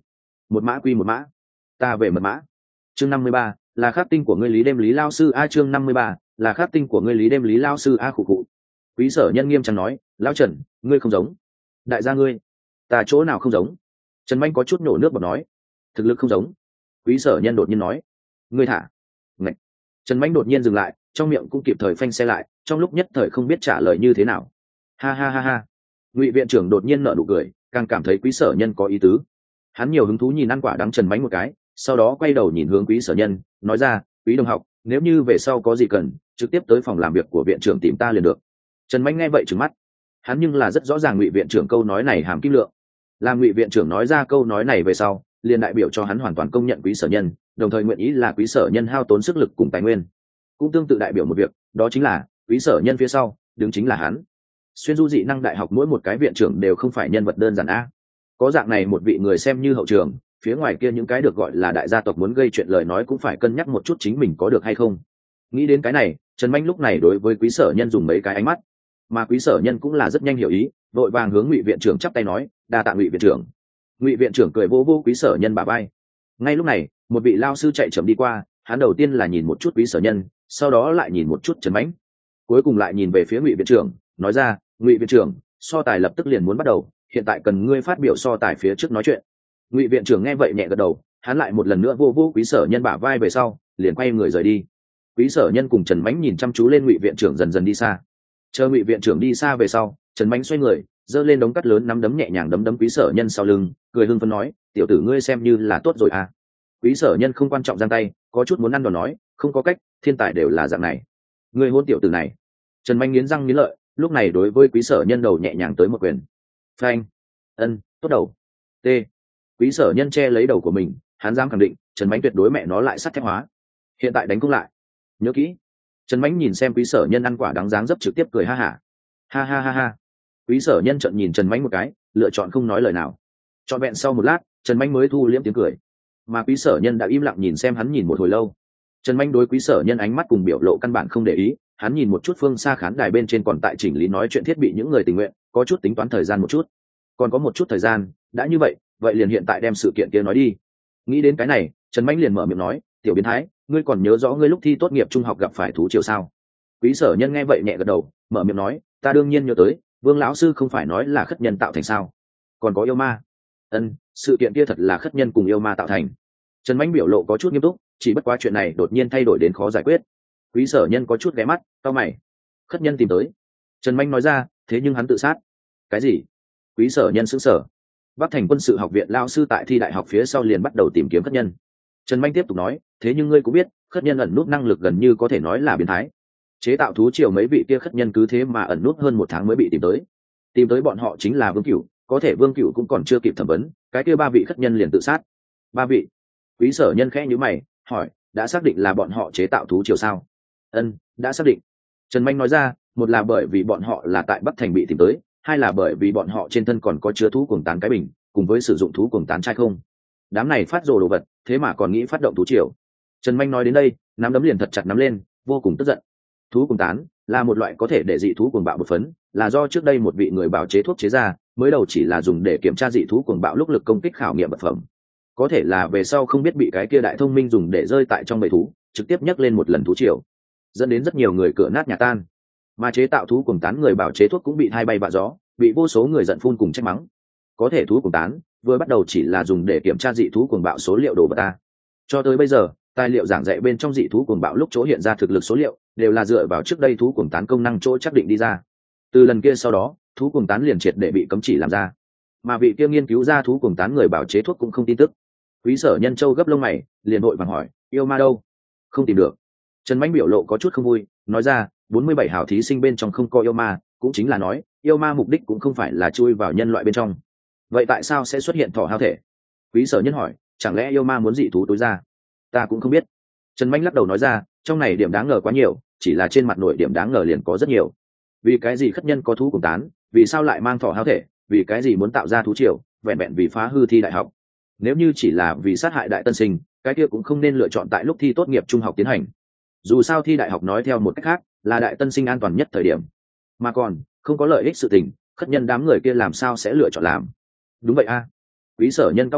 một mã quy một mã, ta về mật mã. Chương 53, là khắc tinh của ngươi Lý Đêm Lý lao sư a. Chương 53, là khắc tinh của ngươi Lý Đêm Lý lao sư a. Khụ khụ. Quý Sở Nhân nghiêm trang nói, lão Trần, ngươi không giống. Đại gia ngươi, ta chỗ nào không giống? Trần Manh có chút nổ nước bọt nói, thực lực không giống. Quý Sở Nhân đột nhiên nói, ngươi thả. Ngạch. Trần Manh đột nhiên dừng lại, trong miệng cũng kịp thời phanh xe lại, trong lúc nhất thời không biết trả lời như thế nào. Ha ha ha ha. Ngụy viện trưởng đột nhiên nở nụ cười, càng cảm thấy Quý Sở Nhân có ý tứ. Hắn nhiều hứng thú nhìn ăn quả đắng Trần Manh một cái, sau đó quay đầu nhìn hướng Quý Sở Nhân, nói ra, Quý đồng học, nếu như về sau có gì cần, trực tiếp tới phòng làm việc của viện trưởng tìm ta liền được. Trần Manh nghe vậy trừng mắt, hắn nhưng là rất rõ ràng Ngụy viện trưởng câu nói này hàm kim lượng. Làm Ngụy viện trưởng nói ra câu nói này về sau, liền đại biểu cho hắn hoàn toàn công nhận Quý Sở Nhân, đồng thời nguyện ý là Quý Sở Nhân hao tốn sức lực cùng tài nguyên. Cũng tương tự đại biểu một việc, đó chính là Quý Sở Nhân phía sau đứng chính là hắn. Xuyên du dị năng đại học mỗi một cái viện trưởng đều không phải nhân vật đơn giản a. Có dạng này một vị người xem như hậu trường, phía ngoài kia những cái được gọi là đại gia tộc muốn gây chuyện lời nói cũng phải cân nhắc một chút chính mình có được hay không. Nghĩ đến cái này, Trần Manh lúc này đối với Quý Sở Nhân dùng mấy cái ánh mắt, mà Quý Sở Nhân cũng là rất nhanh hiểu ý, vội vàng hướng Ngụy viện trưởng chắp tay nói, đa tạ Ngụy viện trưởng. Ngụy viện trưởng cười vô vô Quý Sở Nhân bả vai. Ngay lúc này, một vị lao sư chạy chậm đi qua, hắn đầu tiên là nhìn một chút Quý Sở Nhân, sau đó lại nhìn một chút Trần Manh, cuối cùng lại nhìn về phía Ngụy viện trưởng, nói ra, Ngụy viện trưởng, so tài lập tức liền muốn bắt đầu, hiện tại cần ngươi phát biểu so tài phía trước nói chuyện. Ngụy viện trưởng nghe vậy nhẹ gật đầu, hắn lại một lần nữa vô vô Quý Sở Nhân bả vai về sau, liền quay người rời đi. Quý Sở Nhân cùng Trần Mánh nhìn chăm chú lên Ngụy viện trưởng dần dần đi xa. Chờ Ngụy viện trưởng đi xa về sau, Trần Mánh xoay người, giơ lên đống cắt lớn nắm đấm nhẹ nhàng đấm Quý Sở Nhân sau lưng, cười hưng phấn nói, tiểu tử ngươi xem như là tốt rồi à. Quý Sở Nhân không quan trọng giang tay, có chút muốn ăn đòn nói, không có cách, thiên tài đều là dạng này. Ngươi hôn tiểu tử này. Trần Mánh nghiến răng nghiến lợi, lúc này đối với Quý Sở Nhân đầu nhẹ nhàng tới một quyền. Phanh. Ân, tốt đầu. T. Quý Sở Nhân che lấy đầu của mình, hắn dám khẳng định, Trần Mánh tuyệt đối mẹ nó lại sắt thép hóa. Hiện tại đánh cũng lại. Nhớ kỹ. Trần Mánh nhìn xem Quý Sở Nhân ăn quả đáng dáng dấp trực tiếp cười ha hả. Ha ha ha ha. Quý Sở Nhân trợn nhìn Trần Mánh một cái, lựa chọn không nói lời nào. Trọn vẹn sau một lát, Trần Mánh mới thu liễm tiếng cười. Mà Quý Sở Nhân đã im lặng nhìn xem hắn nhìn một hồi lâu. Trần Mánh đối Quý Sở Nhân ánh mắt cùng biểu lộ căn bản không để ý, hắn nhìn một chút phương xa khán đài bên trên còn tại chỉnh lý nói chuyện thiết bị những người tình nguyện, có chút tính toán thời gian một chút. Còn có một chút thời gian, đã như vậy, vậy liền hiện tại đem sự kiện kia nói đi. Nghĩ đến cái này, Trần Mánh liền mở miệng nói, tiểu biến thái, ngươi còn nhớ rõ ngươi lúc thi tốt nghiệp trung học gặp phải thú triều sao? Quý Sở Nhân nghe vậy nhẹ gật đầu, mở miệng nói, ta đương nhiên nhớ tới, Vương lão sư không phải nói là khất nhân tạo thành sao? Còn có yêu ma. Ân, sự kiện kia thật là khất nhân cùng yêu ma tạo thành. Trần Mánh biểu lộ có chút nghiêm túc, chỉ bất quá chuyện này đột nhiên thay đổi đến khó giải quyết. Quý Sở Nhân có chút ghé mắt, cau mày. Khất nhân tìm tới. Trần Mánh nói ra, thế nhưng hắn tự sát. Cái gì? Quý Sở Nhân sững sờ. Bắc Thành Quân sự học viện lao sư tại thi đại học phía sau liền bắt đầu tìm kiếm khất nhân. Trần Manh tiếp tục nói, thế nhưng ngươi cũng biết, khất nhân ẩn nút năng lực gần như có thể nói là biến thái. Chế tạo thú triều mấy vị kia khất nhân cứ thế mà ẩn nút hơn 1 tháng mới bị tìm tới. Tìm tới bọn họ chính là Vương Cửu, có thể Vương Cửu cũng còn chưa kịp thẩm vấn, cái kia 3 vị khất nhân liền tự sát. 3 vị? Quý Sở Nhân khẽ nhíu mày, hỏi, đã xác định là bọn họ chế tạo thú triều sao? Ân, đã xác định. Trần Manh nói ra, một là bởi vì bọn họ là tại Bắc Thành bị tìm tới, hai là bởi vì bọn họ trên thân còn có chứa thú cuồng tán cái bình, cùng với sử dụng thú cuồng tán trai không. Đám này phát rồ đồ vật, thế mà còn nghĩ phát động thú triều. Trần Manh nói đến đây, nắm đấm liền thật chặt nắm lên, vô cùng tức giận. Thú cuồng tán là một loại có thể để dị thú cuồng bạo bột phấn, là do trước đây một vị người bào chế thuốc chế ra, mới đầu chỉ là dùng để kiểm tra dị thú cuồng bạo lúc lực công kích khảo nghiệm vật phẩm. Có thể là về sau không biết bị cái kia đại thông minh dùng để rơi tại trong bầy thú, trực tiếp nhấc lên một lần thú triều, dẫn đến rất nhiều người cửa nát nhà tan. Mà chế tạo thú cuồng tán người bào chế thuốc cũng bị thay bay vạ gió, bị vô số người giận phun cùng trách mắng. Có thể thú cuồng tán vừa bắt đầu chỉ là dùng để kiểm tra dị thú cuồng bạo số liệu đồ vật ta. Cho tới bây giờ, tài liệu giảng dạy bên trong dị thú cuồng bạo lúc chỗ hiện ra thực lực số liệu đều là dựa vào trước đây thú cuồng tán công năng chỗ chắc định đi ra. Từ lần kia sau đó, thú cuồng tán liền triệt để bị cấm chỉ làm ra. Mà vị kia nghiên cứu ra thú cuồng tán người bào chế thuốc cũng không tin tức. Quý Sở Nhân châu gấp lông mày, liền vội vàng hỏi, yêu ma đâu? Không tìm được. Trần Mánh biểu lộ có chút không vui, nói ra, 47 hảo thí sinh bên trong không có yêu ma, cũng chính là nói, yêu ma mục đích cũng không phải là chui vào nhân loại bên trong. Vậy tại sao sẽ xuất hiện thỏ hao thể? Quý Sở Nhân hỏi, chẳng lẽ yêu ma muốn dị thú tối ra? Ta cũng không biết. Trần Mánh lắc đầu nói ra, trong này điểm đáng ngờ quá nhiều, chỉ là trên mặt nội điểm đáng ngờ liền có rất nhiều. Vì cái gì khất nhân có thú cùng tán, vì sao lại mang thỏ hao thể, vì cái gì muốn tạo ra thú triều, vẹn vẹn vì phá hư thi đại học. Nếu như chỉ là vì sát hại đại tân sinh, cái kia cũng không nên lựa chọn tại lúc thi tốt nghiệp trung học tiến hành. Dù sao thi đại học nói theo một cách khác là đại tân sinh an toàn nhất thời điểm, mà còn không có lợi ích sự tình, khất nhân đám người kia làm sao sẽ lựa chọn làm? Đúng vậy a. Quý Sở Nhân cao mày,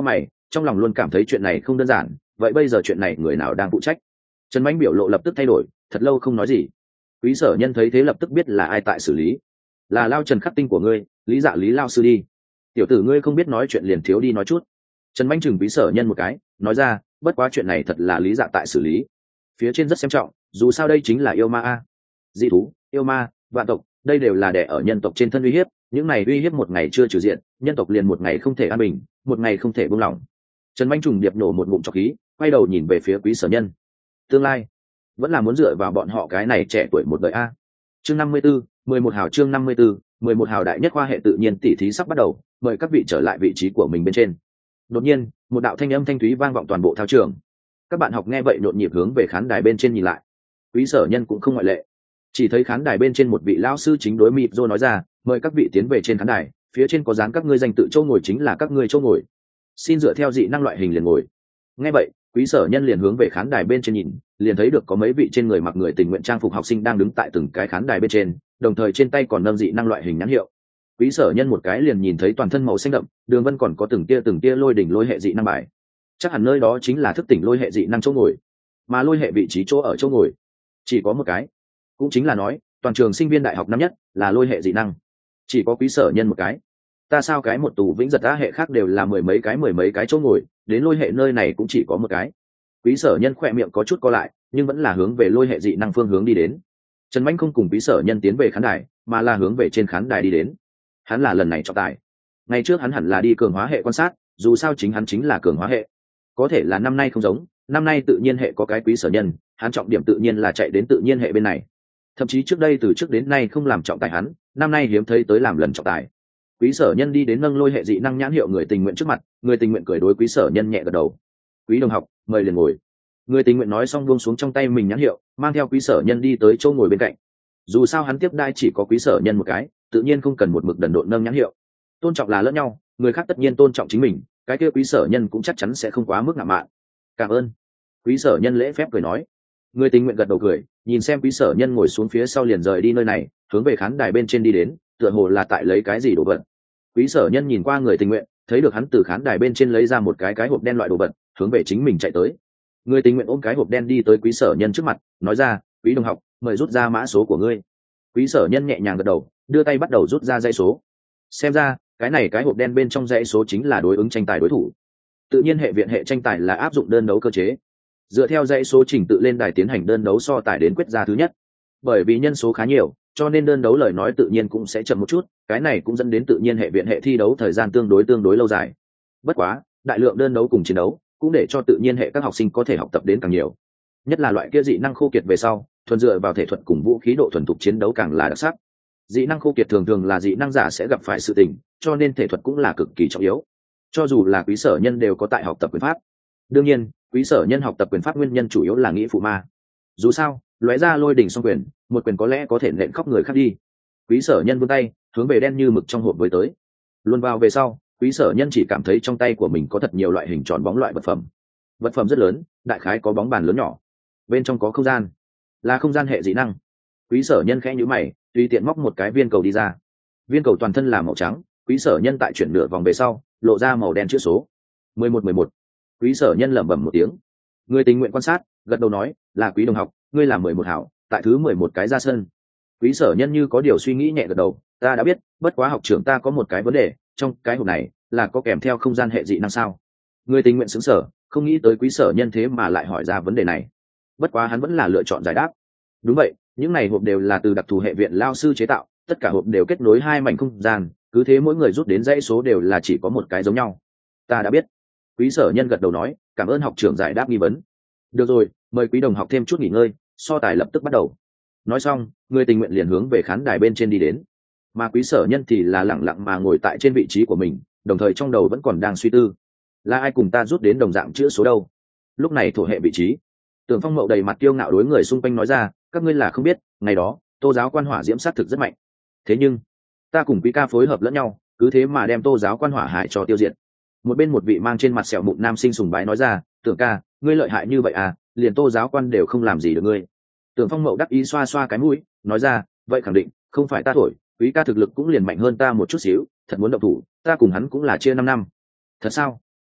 trong lòng luôn cảm thấy chuyện này không đơn giản. Vậy bây giờ chuyện này người nào đang phụ trách? Trần Mánh biểu lộ lập tức thay đổi, thật lâu không nói gì. Quý Sở Nhân thấy thế lập tức biết là ai tại xử lý. Là Lao Trần khắc tinh của ngươi, Lý Dạ Lý Lao sư đi. Tiểu tử ngươi không biết nói chuyện liền thiếu đi nói chút. Trần Mánh chừng Quý Sở Nhân một cái, nói ra, bất quá chuyện này thật là Lý Dạ tại xử lý. Phía trên rất xem trọng, dù sao đây chính là yêu ma a. Dị thú, yêu ma, vạn tộc, đây đều là đẻ ở nhân tộc trên thân uy hiếp, những này uy hiếp một ngày chưa trừ diện, nhân tộc liền một ngày không thể an bình, một ngày không thể buông lỏng. Trần Mánh trùng điệp nổ một ngụm trọc khí, quay đầu nhìn về phía Quý Sở Nhân. Tương lai vẫn là muốn dựa vào bọn họ cái này trẻ tuổi một đời a. Chương 54, 11 hào chương 54, 11 hào đại nhất khoa hệ tự nhiên tỷ thí sắp bắt đầu, mời các vị trở lại vị trí của mình bên trên. Đột nhiên, một đạo thanh âm thanh thúy vang vọng toàn bộ thao trường. Các bạn học nghe vậy nhộn nhịp hướng về khán đài bên trên nhìn lại. Quý Sở Nhân cũng không ngoại lệ. Chỉ thấy khán đài bên trên một vị lão sư chính đối mịp rô nói ra, mời các vị tiến về trên khán đài, phía trên có dán các ngươi danh tự chỗ ngồi chính là các ngươi chỗ ngồi. Xin dựa theo dị năng loại hình liền ngồi. Nghe vậy, Quý Sở Nhân liền hướng về khán đài bên trên nhìn, liền thấy được có mấy vị trên người mặc người tình nguyện trang phục học sinh đang đứng tại từng cái khán đài bên trên, đồng thời trên tay còn nâng dị năng loại hình nhãn hiệu. Quý Sở Nhân một cái liền nhìn thấy toàn thân màu xanh đậm, đường vân còn có từng tia lôi đỉnh lôi hệ dị năng bài. Chắc hẳn nơi đó chính là thức tỉnh lôi hệ dị năng chỗ ngồi, mà lôi hệ vị trí chỗ ở chỗ ngồi chỉ có một cái, cũng chính là nói toàn trường sinh viên đại học năm nhất là lôi hệ dị năng, chỉ có Quý Sở Nhân một cái. Ta sao cái một tù vĩnh giật á hệ khác đều là mười mấy cái chỗ ngồi, đến lôi hệ nơi này cũng chỉ có một cái. Quý Sở Nhân khỏe miệng có chút co lại, nhưng vẫn là hướng về lôi hệ dị năng phương hướng đi đến. Trần Mánh không cùng Quý Sở Nhân tiến về khán đài, mà là hướng về trên khán đài đi đến. Hắn là lần này trọng tài. Ngày trước hắn hẳn là đi cường hóa hệ quan sát, dù sao chính hắn chính là cường hóa hệ. Có thể là năm nay không giống, năm nay tự nhiên hệ có cái Quý Sở Nhân, hắn trọng điểm tự nhiên là chạy đến tự nhiên hệ bên này. Thậm chí trước đây từ trước đến nay không làm trọng tài hắn, năm nay hiếm thấy tới làm lần trọng tài. Quý Sở Nhân đi đến nâng lôi hệ dị năng nhãn hiệu người tình nguyện trước mặt, người tình nguyện cười đối Quý Sở Nhân nhẹ gật đầu. Quý đồng học, mời liền ngồi. Người tình nguyện nói xong buông xuống trong tay mình nhãn hiệu, mang theo Quý Sở Nhân đi tới chỗ ngồi bên cạnh. Dù sao hắn tiếp đai chỉ có Quý Sở Nhân một cái, tự nhiên không cần một mực đần độn nâng nhãn hiệu. Tôn trọng là lẫn nhau, người khác tất nhiên tôn trọng chính mình, cái kia Quý Sở Nhân cũng chắc chắn sẽ không quá mức ngạo mạn. Cảm ơn. Quý Sở Nhân lễ phép cười nói. Người tình nguyện gật đầu cười, nhìn xem Quý Sở Nhân ngồi xuống phía sau liền rời đi nơi này, hướng về khán đài bên trên đi đến, tựa hồ là tại lấy cái gì đồ vật. Quý Sở Nhân nhìn qua người tình nguyện, thấy được hắn từ khán đài bên trên lấy ra một cái hộp đen loại đồ vật, hướng về chính mình chạy tới. Người tình nguyện ôm cái hộp đen đi tới Quý Sở Nhân trước mặt, nói ra, Quý đồng học, mời rút ra mã số của ngươi. Quý Sở Nhân nhẹ nhàng gật đầu, đưa tay bắt đầu rút ra dãy số. Xem ra cái hộp đen bên trong dãy số chính là đối ứng tranh tài đối thủ. Tự nhiên hệ viện hệ tranh tài là áp dụng đơn đấu cơ chế, dựa theo dãy số trình tự lên đài tiến hành đơn đấu so tài đến quyết ra thứ nhất. Bởi vì nhân số khá nhiều, cho nên đơn đấu lời nói tự nhiên cũng sẽ chậm một chút, cái này cũng dẫn đến tự nhiên hệ viện hệ thi đấu thời gian tương đối lâu dài. Bất quá, đại lượng đơn đấu cùng chiến đấu cũng để cho tự nhiên hệ các học sinh có thể học tập đến càng nhiều. Nhất là loại kia dị năng khô kiệt về sau, thuần dựa vào thể thuật cùng vũ khí độ thuần thục chiến đấu càng là đặc sắc. Dị năng khô kiệt thường là dị năng giả sẽ gặp phải sự tình, cho nên thể thuật cũng là cực kỳ trọng yếu. Cho dù là Quý Sở Nhân đều có tại học tập quyền pháp. Đương nhiên, Quý Sở Nhân học tập quyền pháp nguyên nhân chủ yếu là nghĩ phụ ma. Dù sao, lóe ra lôi đỉnh song quyền, một quyền có lẽ có thể nện khóc người khác đi. Quý Sở Nhân vươn tay, hướng về đen như mực trong hộp với tới. Luôn vào về sau, Quý Sở Nhân chỉ cảm thấy trong tay của mình có thật nhiều loại hình tròn bóng loại vật phẩm. Vật phẩm rất lớn, đại khái có bóng bàn lớn nhỏ. Bên trong có không gian, là không gian hệ dị năng. Quý Sở Nhân khẽ nhíu mày, tùy tiện móc một cái viên cầu đi ra. Viên cầu toàn thân là màu trắng, Quý Sở Nhân tại chuyển nửa vòng về sau, lộ ra màu đen chữ số 1111. Quý Sở Nhân lẩm bẩm một tiếng. Người tình nguyện quan sát, gật đầu nói, là Quý đồng học, ngươi là 11 hảo, tại thứ 11 cái ra sân. Quý Sở Nhân như có điều suy nghĩ nhẹ gật đầu, ta đã biết, bất quá học trưởng ta có một cái vấn đề, trong cái hộp này là có kèm theo không gian hệ dị năng sao? Người tình nguyện sững sờ, không nghĩ tới Quý Sở Nhân thế mà lại hỏi ra vấn đề này. Bất quá hắn vẫn là lựa chọn giải đáp. Đúng vậy, những này hộp đều là từ đặc thù hệ viện lao sư chế tạo, tất cả hộp đều kết nối hai mảnh không gian, cứ thế mỗi người rút đến dãy số đều là chỉ có một cái giống nhau. Ta đã biết. Quý Sở Nhân gật đầu nói, cảm ơn học trưởng giải đáp nghi vấn. Được rồi, mời Quý đồng học thêm chút nghỉ ngơi, so tài lập tức bắt đầu. Nói xong, người tình nguyện liền hướng về khán đài bên trên đi đến, mà Quý Sở Nhân thì là lẳng lặng mà ngồi tại trên vị trí của mình, đồng thời trong đầu vẫn còn đang suy tư, là ai cùng ta rút đến đồng dạng chữ số đâu. Lúc này thổ hệ vị trí, Tưởng Phong Mậu đầy mặt kiêu ngạo đối người xung quanh nói ra, các ngươi là không biết, ngày đó Tô giáo quan hỏa diễm sát thực rất mạnh, thế nhưng ta cùng Quý ca phối hợp lẫn nhau, cứ thế mà đem Tô giáo quan hỏa hại cho tiêu diệt. Một bên một vị mang trên mặt sẹo mụn nam sinh sùng bái nói ra, Tưởng ca, ngươi lợi hại như vậy à, liền Tô giáo quan đều không làm gì được ngươi. Tưởng Phong Mậu đắc ý xoa xoa cái mũi, nói ra, vậy khẳng định không phải ta thổi, Quý ca thực lực cũng liền mạnh hơn ta một chút xíu, thật muốn động thủ, ta cùng hắn cũng là chia 5 năm. Thật sao?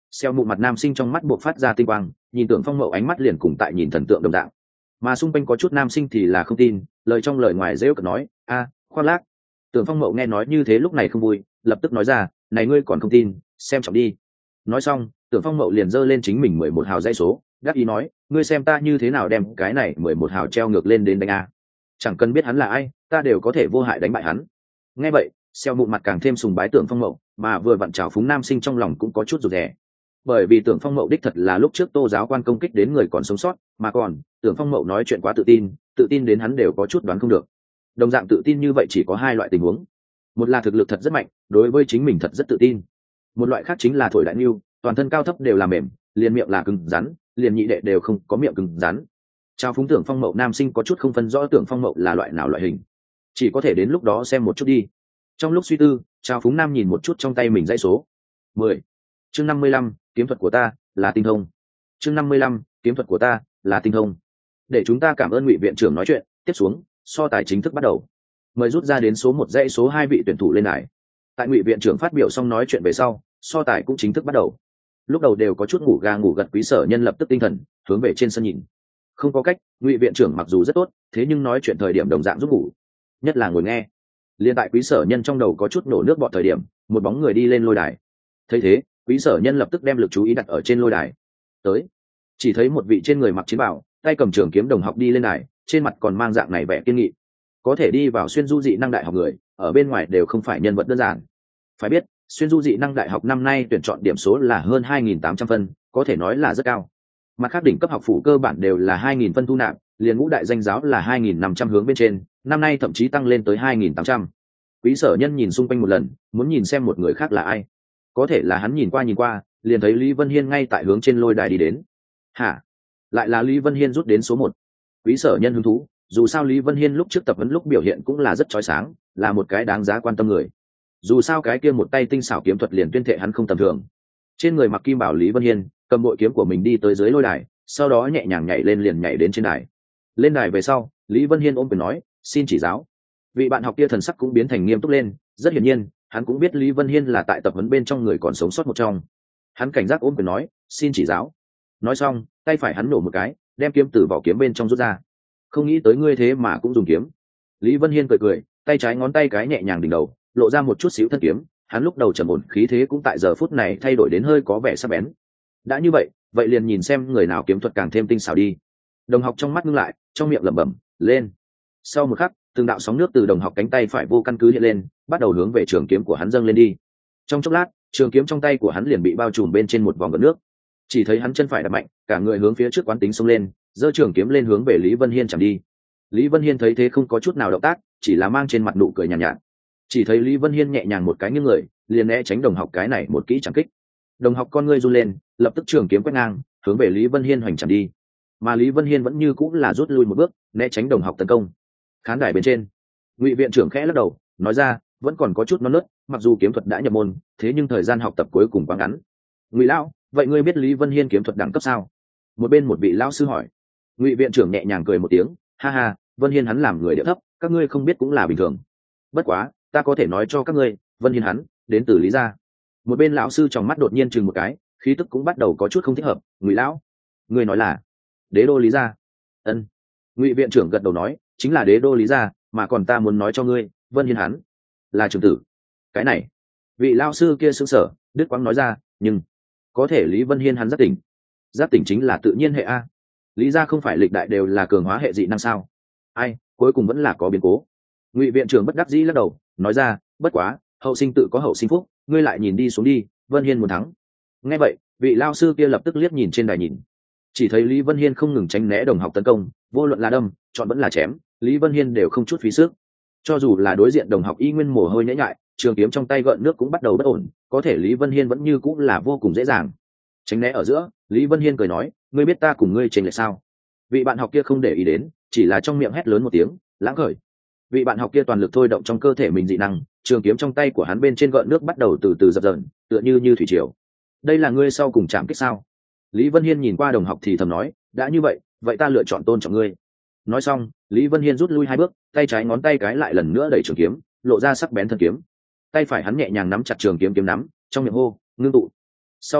Xeo mụ mặt nam sinh trong mắt buộc phát ra tinh quang, nhìn Tưởng Phong Mậu ánh mắt liền cùng tại nhìn thần tượng đồng dạng. Mà xung quanh có chút nam sinh thì là không tin, lời trong lời ngoài rêu cợt nói, a, khoác lác. Tưởng Phong Mậu nghe nói như thế lúc này không vui, lập tức nói ra, này ngươi còn không tin, xem trọng đi. Nói xong, Tưởng Phong Mậu liền giơ lên chính mình 11 hào dãy số, đáp ý nói, ngươi xem ta như thế nào đem cái này 11 hào treo ngược lên đến đánh a. Chẳng cần biết hắn là ai, ta đều có thể vô hại đánh bại hắn. Nghe vậy, Xeo mụn mặt càng thêm sùng bái Tưởng Phong Mậu, mà vừa vặn trào phúng nam sinh trong lòng cũng có chút rụt rè. Bởi vì Tưởng Phong Mậu đích thật là lúc trước Tô giáo quan công kích đến người còn sống sót, mà còn Tưởng Phong Mậu nói chuyện quá tự tin đến hắn đều có chút đoán không được. Đồng dạng tự tin như vậy chỉ có hai loại tình huống, một là thực lực thật rất mạnh, đối với chính mình thật rất tự tin, một loại khác chính là thổi đại nhu, toàn thân cao thấp đều là mềm, liền miệng là cứng rắn, liền nhị đệ đều không có miệng cứng rắn. Trao phúng Tưởng Phong Mậu nam sinh có chút không phân rõ Tưởng Phong Mậu là loại nào loại hình, chỉ có thể đến lúc đó xem một chút đi. Trong lúc suy tư, Trao phúng nam nhìn một chút trong tay mình dãy số 10. Chương 55, kiếm thuật của ta là tinh thông. Chương 55, kiếm thuật của ta là tinh thông. Để chúng ta cảm ơn Ngụy viện trưởng nói chuyện, tiếp xuống, so tài chính thức bắt đầu. Mời rút ra đến số 1 dãy số 2 vị tuyển thủ lên đài. Tại Ngụy viện trưởng phát biểu xong nói chuyện về sau, so tài cũng chính thức bắt đầu. Lúc đầu đều có chút ngủ ga ngủ gật Quý Sở Nhân lập tức tinh thần, hướng về trên sân nhìn. Không có cách, Ngụy viện trưởng mặc dù rất tốt, thế nhưng nói chuyện thời điểm đồng dạng giúp ngủ, nhất là ngồi nghe. Liên tại Quý Sở Nhân trong đầu có chút nổ nước bọt thời điểm, một bóng người đi lên lôi đài. Thấy thế, Quý Sở Nhân lập tức đem lực chú ý đặt ở trên lôi đài. Tới, chỉ thấy một vị trên người mặc chiến bào, tay cầm trường kiếm đồng học đi lên đài, trên mặt còn mang dạng này vẻ kiên nghị. Có thể đi vào xuyên du dị năng đại học người, ở bên ngoài đều không phải nhân vật đơn giản. Phải biết, xuyên du dị năng đại học năm nay tuyển chọn điểm số là hơn 2.800 phân, có thể nói là rất cao. Mặt khác đỉnh cấp học phủ cơ bản đều là 2.000 phân thu nạp, liền ngũ đại danh giáo là 2.500 hướng bên trên, năm nay thậm chí tăng lên tới 2.800. Quý Sở Nhân nhìn xung quanh một lần, muốn nhìn xem một người khác là ai. Có thể là hắn nhìn qua, liền thấy Lý Vân Hiên ngay tại hướng trên lôi đài đi đến. Hả? Lại là Lý Vân Hiên rút đến số 1. Quý Sở Nhân hứng thú, dù sao Lý Vân Hiên lúc trước tập huấn lúc biểu hiện cũng là rất chói sáng, là một cái đáng giá quan tâm người. Dù sao cái kia một tay tinh xảo kiếm thuật liền tuyên thệ hắn không tầm thường. Trên người mặc kim bảo Lý Vân Hiên, cầm bội kiếm của mình đi tới dưới lôi đài, sau đó nhẹ nhàng nhảy lên liền nhảy đến trên đài. Lên đài về sau, Lý Vân Hiên ôm quyền nói, xin chỉ giáo. Vị bạn học kia thần sắc cũng biến thành nghiêm túc lên, rất hiển nhiên, hắn cũng biết Lý Vân Hiên là tại tập huấn bên trong người còn sống sót một trong. Hắn cảnh giác ôm quyền nói, xin chỉ giáo. Nói xong, tay phải hắn nổ một cái, đem kiếm từ vỏ kiếm bên trong rút ra. Không nghĩ tới ngươi thế mà cũng dùng kiếm. Lý Vân Hiên cười, tay trái ngón tay cái nhẹ nhàng đỉnh đầu, lộ ra một chút xíu thân kiếm. Hắn lúc đầu trầm ổn khí thế cũng tại giờ phút này thay đổi đến hơi có vẻ sắc bén. Đã như vậy, vậy liền nhìn xem người nào kiếm thuật càng thêm tinh xảo đi. Đồng học trong mắt ngưng lại, trong miệng lẩm bẩm, lên. Sau một khắc, từng đạo sóng nước từ đồng học cánh tay phải vô căn cứ hiện lên, bắt đầu hướng về trường kiếm của hắn dâng lên đi. Trong chốc lát, trường kiếm trong tay của hắn liền bị bao trùm bên trên một vòng gợn nước. Chỉ thấy hắn chân phải đập mạnh, cả người hướng phía trước quán tính xông lên, giơ trường kiếm lên hướng về Lý Vân Hiên chẳng đi. Lý Vân Hiên thấy thế không có chút nào động tác, chỉ là mang trên mặt nụ cười nhàn nhạt. Chỉ thấy Lý Vân Hiên nhẹ nhàng một cái nghiêng người, liền né tránh đồng học cái này một kỹ chẳng kích. Đồng học con ngươi run lên, lập tức trường kiếm quét ngang, hướng về Lý Vân Hiên hoành chẳng đi. Mà Lý Vân Hiên vẫn như cũng là rút lui một bước, né tránh đồng học tấn công. Khán đài bên trên, Ngụy viện trưởng khẽ lắc đầu, nói ra, vẫn còn có chút non nớt, mặc dù kiếm thuật đã nhập môn, thế nhưng thời gian học tập cuối cùng quá ngắn. Ngụy lão, vậy ngươi biết Lý Vân Hiên kiếm thuật đẳng cấp sao? Một bên một vị lão sư hỏi. Ngụy viện trưởng nhẹ nhàng cười một tiếng, ha ha, Vân Hiên hắn làm người địa thấp, các ngươi không biết cũng là bình thường. Bất quá, ta có thể nói cho các ngươi, Vân Hiên hắn đến từ Lý gia. Một bên lão sư trong mắt đột nhiên chừng một cái, khí tức cũng bắt đầu có chút không thích hợp. Ngụy lão, ngươi nói là đế đô Lý gia? Ân. Ngụy viện trưởng gật đầu nói, chính là đế đô Lý gia, mà còn ta muốn nói cho ngươi, Vân Hiên hắn là trưởng tử. Cái này, vị lão sư kia sững sờ, đứt quãng nói ra, nhưng có thể Lý Vân Hiên hắn giác tỉnh. Giác tỉnh chính là tự nhiên hệ a. Lý gia không phải lịch đại đều là cường hóa hệ dị năng sao? Ai, cuối cùng vẫn là có biến cố. Ngụy viện trưởng bất đắc dĩ lắc đầu, nói ra, bất quá, hậu sinh tự có hậu sinh phúc, ngươi lại nhìn đi xuống đi, Vân Hiên muốn thắng. Nghe vậy, vị lao sư kia lập tức liếc nhìn trên đài nhìn, chỉ thấy Lý Vân Hiên không ngừng tránh né đồng học tấn công, vô luận là đâm, chọn vẫn là chém, Lý Vân Hiên đều không chút phí sức. Cho dù là đối diện đồng học y nguyên mồ hôi nhễ nhại, trường kiếm trong tay gợn nước cũng bắt đầu bất ổn, có thể Lý Vân Hiên vẫn như cũng là vô cùng dễ dàng. Tránh né ở giữa, Lý Vân Hiên cười nói, ngươi biết ta cùng ngươi chênh lệch sao? Vị bạn học kia không để ý đến, chỉ là trong miệng hét lớn một tiếng, lãng khởi. Vị bạn học kia toàn lực thôi động trong cơ thể mình dị năng, trường kiếm trong tay của hắn bên trên gợn nước bắt đầu từ từ dập dờn, tựa như thủy triều. Đây là ngươi sau cùng chạm kích sao? Lý Vân Hiên nhìn qua đồng học thì thầm nói, đã như vậy, vậy ta lựa chọn tôn trọng ngươi. Nói xong, Lý Vân Hiên rút lui 2 bước, tay trái ngón tay cái lại lần nữa đẩy trường kiếm, lộ ra sắc bén thân kiếm. Tay phải hắn nhẹ nhàng nắm chặt trường kiếm kiếm nắm, trong miệng hô, ngưng tụ. Sau một khắc,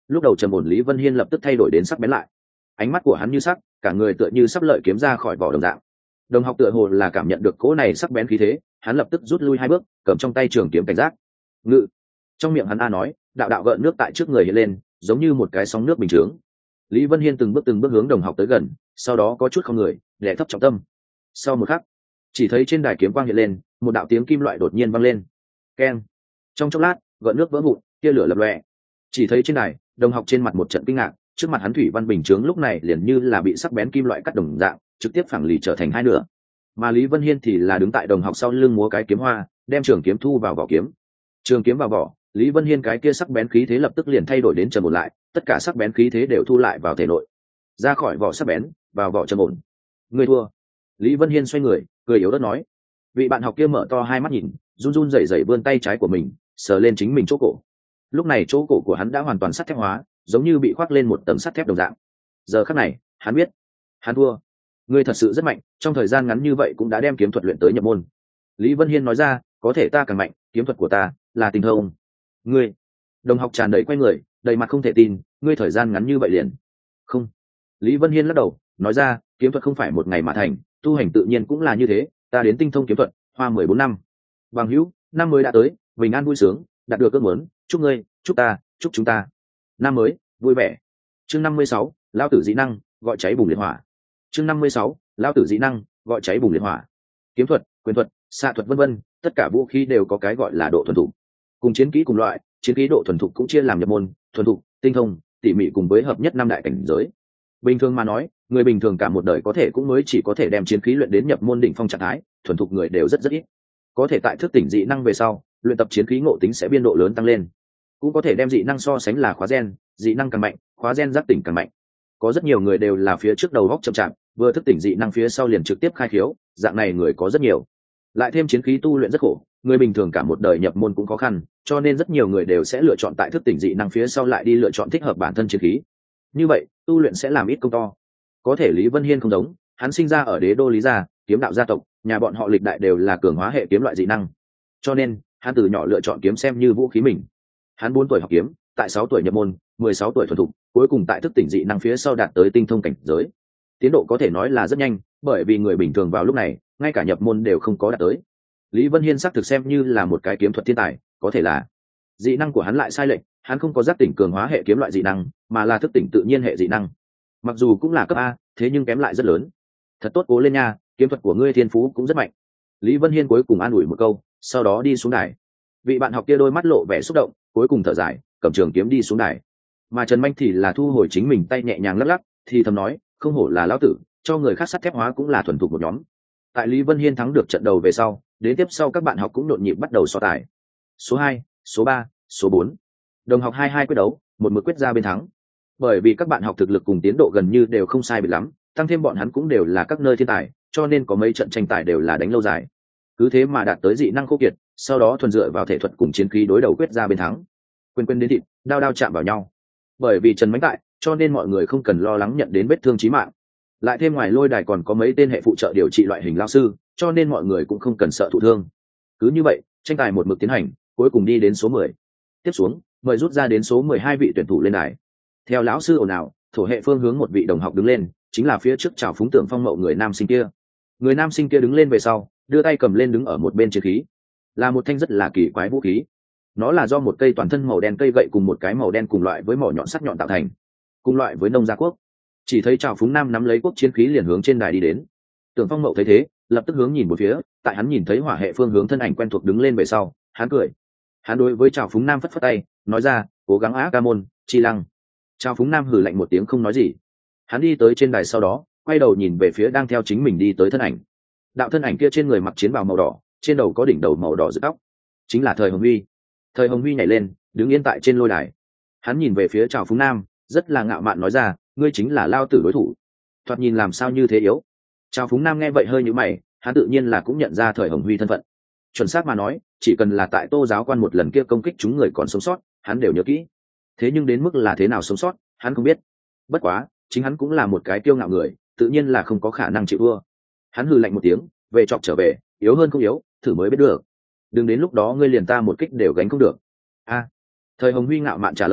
lúc đầu trầm ổn Lý Vân Hiên lập tức thay đổi đến sắc bén lại, ánh mắt của hắn như sắc, cả người tựa như sắp lợi kiếm ra khỏi vỏ đồng dạng. Đồng học tựa hồ là cảm nhận được cỗ này sắc bén khí thế, hắn lập tức rút lui 2 bước, cầm trong tay trường kiếm cảnh giác. Ngự. Trong miệng hắn a nói, đạo đạo gợn nước tại trước người hiện lên, giống như một cái sóng nước bình chướng. Lý Vân Hiên từng bước hướng đồng học tới gần, sau đó có chút không người, đè thấp trọng tâm. Sau một khắc, chỉ thấy trên đài kiếm quang hiện lên, một đạo tiếng kim loại đột nhiên vang lên. Keng. Trong chốc lát, gợn nước vỡ vụn, tia lửa lập lòe. Chỉ thấy trên đài, đồng học trên mặt một trận kinh ngạc, trước mặt hắn thủy văn bình chướng lúc này liền như là bị sắc bén kim loại cắt đồng dạng, trực tiếp phẳng lì trở thành 2 nửa. Mà Lý Vân Hiên thì là đứng tại đồng học sau lưng múa cái kiếm hoa, đem trường kiếm thu vào vỏ kiếm. Trường kiếm vào vỏ, Lý Vân Hiên cái kia sắc bén khí thế lập tức liền thay đổi đến trầm ổn lại, tất cả sắc bén khí thế đều thu lại vào thể nội. Ra khỏi vỏ sắc bén, vào vỏ trầm ổn. Người thua. Lý Vân Hiên xoay người, cười yếu ớt nói. Vị bạn học kia mở to 2 mắt nhìn, run run rẩy rẩy vươn tay trái của mình, sờ lên chính mình chỗ cổ. Lúc này chỗ cổ của hắn đã hoàn toàn sắt thép hóa, giống như bị khoác lên một tầng sắt thép đồng dạng. Giờ khắc này, hắn biết, hắn thua. Ngươi thật sự rất mạnh, trong thời gian ngắn như vậy cũng đã đem kiếm thuật luyện tới nhập môn. Lý Vân Hiên nói ra, có thể ta càng mạnh, kiếm thuật của ta là tinh thông. Ngươi. Đồng học tràn đầy quay người, đầy mặt không thể tin, ngươi thời gian ngắn như vậy liền. Không. Lý Vân Hiên lắc đầu, nói ra, kiếm thuật không phải một ngày mà thành, tu hành tự nhiên cũng là như thế, ta đến tinh thông kiếm thuật, hoa 14 năm. Bằng hữu, năm mới đã tới, bình an vui sướng, đạt được ước muốn, chúc ngươi, chúc ta, chúc chúng ta. Năm mới, vui vẻ. Chương 56, lao tử dị năng, gọi cháy bùng liệt hỏa. Chương 56, lao tử dị năng, gọi cháy bùng liệt hỏa. Kiếm thuật, quyền thuật, xạ thuật vân vân, tất cả vũ khí đều có cái gọi là độ thuần thục. Cùng chiến kỹ cùng loại, chiến kỹ độ thuần thục cũng chia làm nhập môn, thuần thục, tinh thông, tỉ mỉ cùng với hợp nhất 5 đại cảnh giới. Bình thường mà nói, người bình thường cả một đời có thể cũng mới chỉ có thể đem chiến khí luyện đến nhập môn đỉnh phong trạng thái, thuần thục người đều rất ít. Có thể tại thức tỉnh dị năng về sau, luyện tập chiến khí ngộ tính sẽ biên độ lớn tăng lên. Cũng có thể đem dị năng so sánh là khóa gen, dị năng càng mạnh, khóa gen giác tỉnh càng mạnh. Có rất nhiều người đều là phía trước đầu góc chậm chạp, vừa thức tỉnh dị năng phía sau liền trực tiếp khai khiếu, dạng này người có rất nhiều. Lại thêm chiến khí tu luyện rất khổ, người bình thường cả một đời nhập môn cũng khó khăn, cho nên rất nhiều người đều sẽ lựa chọn tại thức tỉnh dị năng phía sau lại đi lựa chọn thích hợp bản thân chiến khí. Như vậy, tu luyện sẽ làm ít công to. Có thể Lý Vân Hiên không giống, hắn sinh ra ở đế đô Lý gia, kiếm đạo gia tộc, nhà bọn họ lịch đại đều là cường hóa hệ kiếm loại dị năng. Cho nên, hắn từ nhỏ lựa chọn kiếm xem như vũ khí mình. Hắn 4 tuổi học kiếm, tại 6 tuổi nhập môn, 16 tuổi thuần thục, cuối cùng tại thức tỉnh dị năng phía sau đạt tới tinh thông cảnh giới. Tiến độ có thể nói là rất nhanh, bởi vì người bình thường vào lúc này, ngay cả nhập môn đều không có đạt tới. Lý Vân Hiên xác thực xem như là một cái kiếm thuật thiên tài, có thể là dị năng của hắn lại sai lệch, hắn không có giác tỉnh cường hóa hệ kiếm loại dị năng, mà là thức tỉnh tự nhiên hệ dị năng. Mặc dù cũng là cấp A, thế nhưng kém lại rất lớn. Thật tốt cố lên nha, kiếm thuật của ngươi thiên phú cũng rất mạnh. Lý Vân Hiên cuối cùng an ủi một câu, sau đó đi xuống đài. Vị bạn học kia đôi mắt lộ vẻ xúc động, cuối cùng thở dài, cầm trường kiếm đi xuống đài. Mà Trần Manh thì là thu hồi chính mình tay nhẹ nhàng lắc lắc, thì thầm nói, không hổ là lão tử, cho người khác sắt thép hóa cũng là thuần thục một nhóm. Tại Lý Vân Hiên thắng được trận đầu về sau, đến tiếp sau các bạn học cũng nhộn nhịp bắt đầu so tài. Số 2, số 3, số 4. Đồng học 22 quyết đấu, một mực quyết ra bên thắng. Bởi vì các bạn học thực lực cùng tiến độ gần như đều không sai biệt lắm, tăng thêm bọn hắn cũng đều là các nơi thiên tài, cho nên có mấy trận tranh tài đều là đánh lâu dài. Cứ thế mà đạt tới dị năng khô kiệt, sau đó thuần dựa vào thể thuật cùng chiến khí đối đầu quyết ra bên thắng. Quên đến thịt, đao đao chạm vào nhau. Bởi vì Trần Mánh tại, cho nên mọi người không cần lo lắng nhận đến vết thương chí mạng. Lại thêm ngoài lôi đài còn có mấy tên hệ phụ trợ điều trị loại hình lao sư, cho nên mọi người cũng không cần sợ thụ thương. Cứ như vậy, tranh tài một mực tiến hành, cuối cùng đi đến số 10. Tiếp xuống, mời rút ra đến số 12 vị tuyển thủ lên đài. Theo lão sư ồn ào, thổ hệ phương hướng một vị đồng học đứng lên, chính là phía trước chào phúng Tưởng Phong Mậu người nam sinh kia. Người nam sinh kia đứng lên về sau, đưa tay cầm lên đứng ở một bên chiến khí, là một thanh rất là kỳ quái vũ khí. Nó là do một cây toàn thân màu đen cây gậy cùng một cái màu đen cùng loại với mỏ nhọn sắc nhọn tạo thành, cùng loại với nông gia quốc. Chỉ thấy chào phúng nam nắm lấy quốc chiến khí liền hướng trên đài đi đến. Tưởng Phong Mậu thấy thế, lập tức hướng nhìn một phía, tại hắn nhìn thấy hỏa hệ phương hướng thân ảnh quen thuộc đứng lên về sau, hắn cười. Hắn đối với chào phúng nam phất phất tay, nói ra, cố gắng á ca môn, chi lăng. Chào phúng nam hừ lạnh một tiếng không nói gì. Hắn đi tới trên đài sau đó, quay đầu nhìn về phía đang theo chính mình đi tới thân ảnh. Đạo thân ảnh kia trên người mặc chiến bào màu đỏ, trên đầu có đỉnh đầu màu đỏ rực tóc, chính là Thời Hồng Huy. Thời Hồng Huy nhảy lên, đứng yên tại trên lôi đài. Hắn nhìn về phía Trào Phúng Nam, rất là ngạo mạn nói ra, ngươi chính là lao tử đối thủ. Thoạt nhìn làm sao như thế yếu. Trào Phúng Nam nghe vậy hơi nhíu mày, hắn tự nhiên là cũng nhận ra Thời Hồng Huy thân phận. Chuẩn xác mà nói, chỉ cần là tại Tô giáo quan một lần kia công kích chúng người còn sống sót, hắn đều nhớ kỹ. Thế nhưng đến mức là thế nào sống sót, hắn không biết. Bất quá, chính hắn cũng là một cái kiêu ngạo người, tự nhiên là không có khả năng chịu thua. Hắn hừ lạnh một tiếng, về chọc trở về, yếu hơn không yếu, thử mới biết được. Đừng đến lúc đó ngươi liền ta một kích đều gánh không được. A. Thời Hồng Huy ngạo mạn trả lời,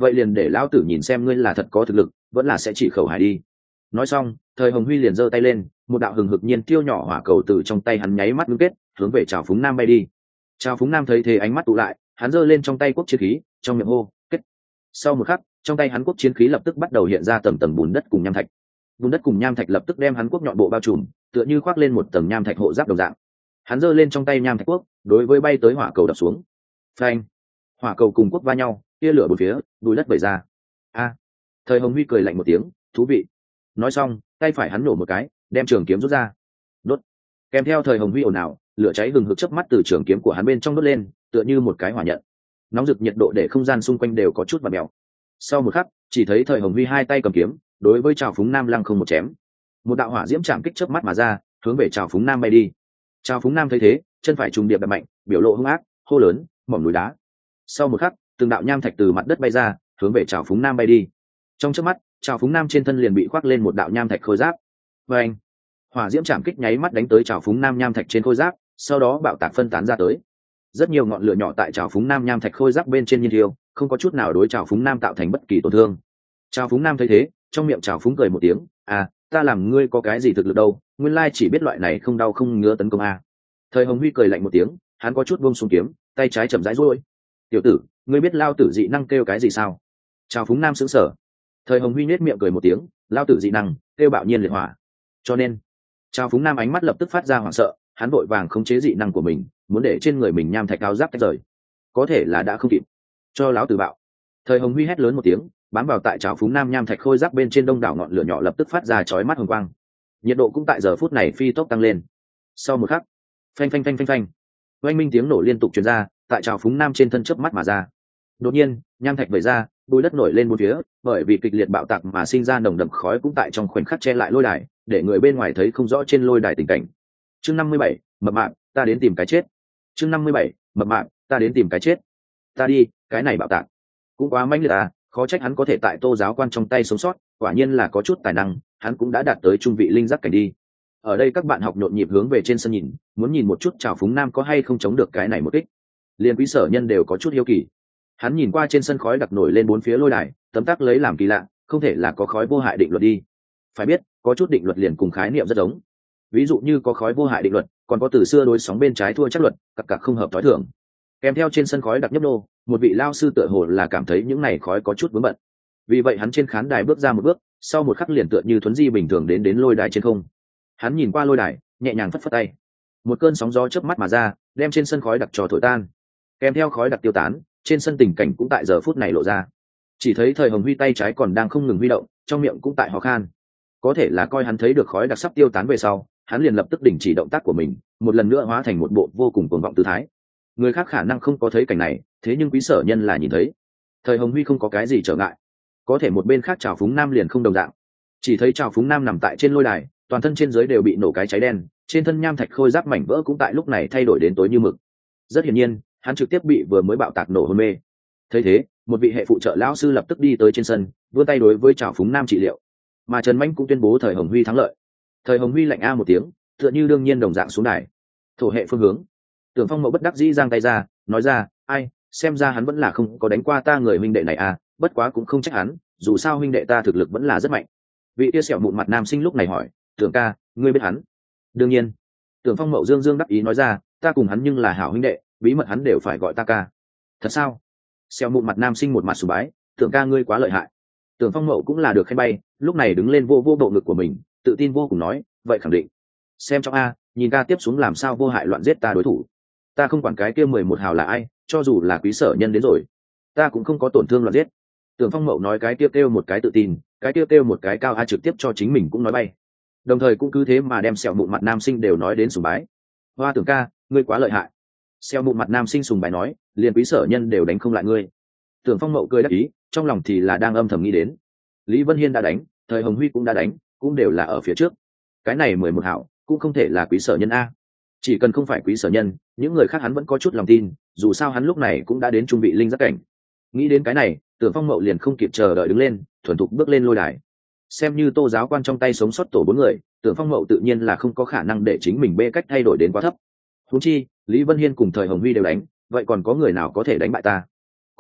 vậy liền để lão tử nhìn xem ngươi là thật có thực lực vẫn là sẽ chỉ khẩu hải đi. Nói xong thời hồng huy liền giơ tay lên, một đạo hừng hực nhiên tiêu nhỏ hỏa cầu từ trong tay hắn nháy mắt ngưng kết hướng về Trào Phúng Nam bay đi. Trào Phúng Nam thấy thế ánh mắt tụ lại, hắn giơ lên trong tay quốc chiến khí, trong miệng hô kết. Sau một khắc trong tay hắn quốc chiến khí lập tức bắt đầu hiện ra tầng tầng bùn đất cùng nham thạch. Bùn đất cùng nham thạch lập tức đem hắn quốc nhọn bộ bao trùm, tựa như khoác lên một tầng nham thạch hộ giáp đồng dạng. Hắn giơ lên trong tay nham thạch quốc, đối với bay tới hỏa cầu đập xuống. Phanh! Hỏa cầu cùng quốc va nhau, tia lửa bốn phía, bùi đất vẩy ra. A! Thời hồng huy cười lạnh một tiếng, thú vị. Nói xong tay phải hắn nổ một cái, đem trường kiếm rút ra. Đốt! Kèm theo thời hồng huy ồn ào, lửa cháy hừng hực chớp mắt từ trường kiếm của hắn bên trong đốt lên, tựa như một cái hỏa nhận. Nóng rực nhiệt độ để không gian xung quanh đều có chút vặn mèo. Sau một khắc chỉ thấy thời hồng huy hai tay cầm kiếm, đối với Trào Phúng Nam lăng không một chém. Một đạo hỏa diễm chạm kích chớp mắt mà ra, hướng về Trào Phúng Nam bay đi. Trào Phúng Nam thấy thế chân phải trùng điệp đập mạnh, biểu lộ hung ác, hô lớn mỏm núi đá. Sau một khắc từng đạo nham thạch từ mặt đất bay ra, hướng về Trào Phúng Nam bay đi. Trong chớp mắt Trào Phúng Nam trên thân liền bị khoác lên một đạo nham thạch khôi giáp. Và anh hỏa diễm chạm kích nháy mắt đánh tới Trào Phúng Nam nham thạch trên khôi giáp, sau đó bạo tạc phân tán ra tới. Rất nhiều ngọn lửa nhỏ tại Trào Phúng Nam nham thạch khôi giáp bên trên nhiên thiêu, không có chút nào đối Trào Phúng Nam tạo thành bất kỳ tổn thương. Trào Phúng Nam thấy thế trong miệng Trào Phúng cười một tiếng, à ta làm ngươi có cái gì thực lực đâu, nguyên lai chỉ biết loại này không đau không ngứa tấn công à. Thời hồng huy cười lạnh một tiếng, hắn có chút buông xuống kiếm, tay trái chậm rãi duỗi. Tiểu tử, ngươi biết lao tử dị năng kêu cái gì sao? Trào Phúng Nam sững sờ. Thời hồng huy nết miệng cười một tiếng, lao tử dị năng kêu bạo nhiên liệt hỏa. Cho nên Trào Phúng Nam ánh mắt lập tức phát ra hoảng sợ, hắn vội vàng khống chế dị năng của mình, muốn để trên người mình nham thạch áo giáp tách rời. Có thể là đã không kịp, cho lão tử bạo. Thời hồng huy hét lớn một tiếng, bám vào tại Trào Phúng Nam nham thạch khôi giáp bên trên đông đảo ngọn lửa nhỏ lập tức phát ra chói mắt hồng quang. Nhiệt độ cũng tại giờ phút này phi tốc tăng lên. Sau một khắc phanh phanh phanh phanh phanh, oanh minh tiếng nổ liên tục truyền ra, tại Trào Phúng Nam trên thân chớp mắt mà ra. Đột nhiên nham thạch vẩy ra, bùi đất nổi lên bốn phía, bởi vì kịch liệt bạo tạc mà sinh ra nồng đậm khói cũng tại trong khoảnh khắc che lại lôi đài, để người bên ngoài thấy không rõ trên lôi đài tình cảnh. Chương 57, mập mạp, ta đến tìm cái chết. Chương 57, mập mạp, ta đến tìm cái chết. Ta đi, cái này bạo tạc cũng quá mãnh liệt à, khó trách hắn có thể tại Tô giáo quan trong tay sống sót, quả nhiên là có chút tài năng, hắn cũng đã đạt tới trung vị linh giác cảnh đi. Ở đây các bạn học nhộn nhịp hướng về trên sân nhìn, muốn nhìn một chút Trào Phúng Nam có hay không chống được cái này một kích. Liên Quý Sở Nhân đều có chút hiếu kỳ. Hắn nhìn qua trên sân khói đặc nổi lên bốn phía lôi đài, tấm tắc lấy làm kỳ lạ, không thể là có khói vô hại định luật đi. Phải biết có chút định luật liền cùng khái niệm rất giống, ví dụ như có khói vô hại định luật, còn có từ xưa đối sóng bên trái thua chắc luật, cặc cặc không hợp tối thường. Kèm theo trên sân khói đặc nhấp nô, một vị lao sư tựa hồ là cảm thấy những này khói có chút vướng bận, vì vậy hắn trên khán đài bước ra một bước, sau một khắc liền tựa như thuấn di bình thường đến lôi đài trên không. Hắn nhìn qua lôi đài, nhẹ nhàng phất phất tay, một cơn sóng gió chớp mắt mà ra, đem trên sân khói đặc trò thổi tan. Kèm theo khói đặc tiêu tán, trên sân tình cảnh cũng tại giờ phút này lộ ra. Chỉ thấy thời hồng huy tay trái còn đang không ngừng huy động, trong miệng cũng tại ho khan. Có thể là coi hắn thấy được khói đặc sắp tiêu tán về sau, hắn liền lập tức đình chỉ động tác của mình, một lần nữa hóa thành một bộ vô cùng cuồng vọng tư thái. Người khác khả năng không có thấy cảnh này, thế nhưng Quý Sở Nhân là nhìn thấy. Thời hồng huy không có cái gì trở ngại, có thể một bên khác Trào Phúng Nam liền không đồng dạng. Chỉ thấy Trào Phúng Nam nằm tại trên lôi đài, toàn thân trên dưới đều bị nổ cái cháy đen, trên thân nham thạch khôi giáp mảnh vỡ cũng tại lúc này thay đổi đến tối như mực. Rất hiển nhiên hắn trực tiếp bị vừa mới bạo tạc nổ hôn mê. Thấy thế một vị hệ phụ trợ lão sư lập tức đi tới trên sân, vươn tay đối với Trào Phúng Nam trị liệu, mà Trần Mạnh cũng tuyên bố thời hồng huy thắng lợi. Thời hồng huy lạnh a một tiếng, tựa như đương nhiên đồng dạng xuống đài. Thổ hệ phương hướng, Tưởng Phong Mậu bất đắc dĩ giang tay ra, nói ra, ai, xem ra hắn vẫn là không có đánh qua ta người huynh đệ này à, bất quá cũng không trách hắn, dù sao huynh đệ ta thực lực vẫn là rất mạnh. Vị tia sẹo mụn mặt nam sinh lúc này hỏi, Tưởng ca, ngươi biết hắn? Đương nhiên. Tưởng Phong Mậu dương dương đắc ý nói ra, ta cùng hắn nhưng là hảo huynh đệ, bí mật hắn đều phải gọi ta ca. Thật sao? Sẹo mụn mặt nam sinh một mặt sùng bái, Tưởng ca ngươi quá lợi hại. Tưởng Phong Mậu cũng là được khen bay, lúc này đứng lên vô bộ ngực của mình, tự tin vô cùng nói, vậy khẳng định. Xem trong a, nhìn ca tiếp xuống làm sao vô hại loạn giết ta đối thủ. Ta không quản cái kia 11 hào là ai, cho dù là Quý Sở Nhân đến rồi, ta cũng không có tổn thương loạn giết. Tưởng Phong Mậu nói cái kia kêu một cái tự tin, cái kia kêu một cái cao a trực tiếp cho chính mình cũng nói bay. Đồng thời cũng cứ thế mà đem sẹo mụn mặt nam sinh đều nói đến sùng bái. Hoa Tưởng ca, ngươi quá lợi hại. Sẹo mụn mặt nam sinh sùng bái nói, liền Quý Sở Nhân đều đánh không lại ngươi. Tưởng Phong Mậu cười đắc ý, trong lòng thì là đang âm thầm nghĩ đến, Lý Vân Hiên đã đánh, thời Hồng Huy cũng đã đánh, cũng đều là ở phía trước. Cái này 11 hảo cũng không thể là Quý Sở Nhân a. Chỉ cần không phải Quý Sở Nhân, những người khác hắn vẫn có chút lòng tin, dù sao hắn lúc này cũng đã đến trung vị linh giác cảnh. Nghĩ đến cái này, Tưởng Phong Mậu liền không kịp chờ đợi đứng lên, thuần thục bước lên lôi đài. Xem như Tô giáo quan trong tay sống sót tổ 4 người, Tưởng Phong Mậu tự nhiên là không có khả năng để chính mình bê cách thay đổi đến quá thấp. Huống chi Lý Vân Hiên cùng thời Hồng Huy đều đánh, vậy còn có người nào có thể đánh bại ta?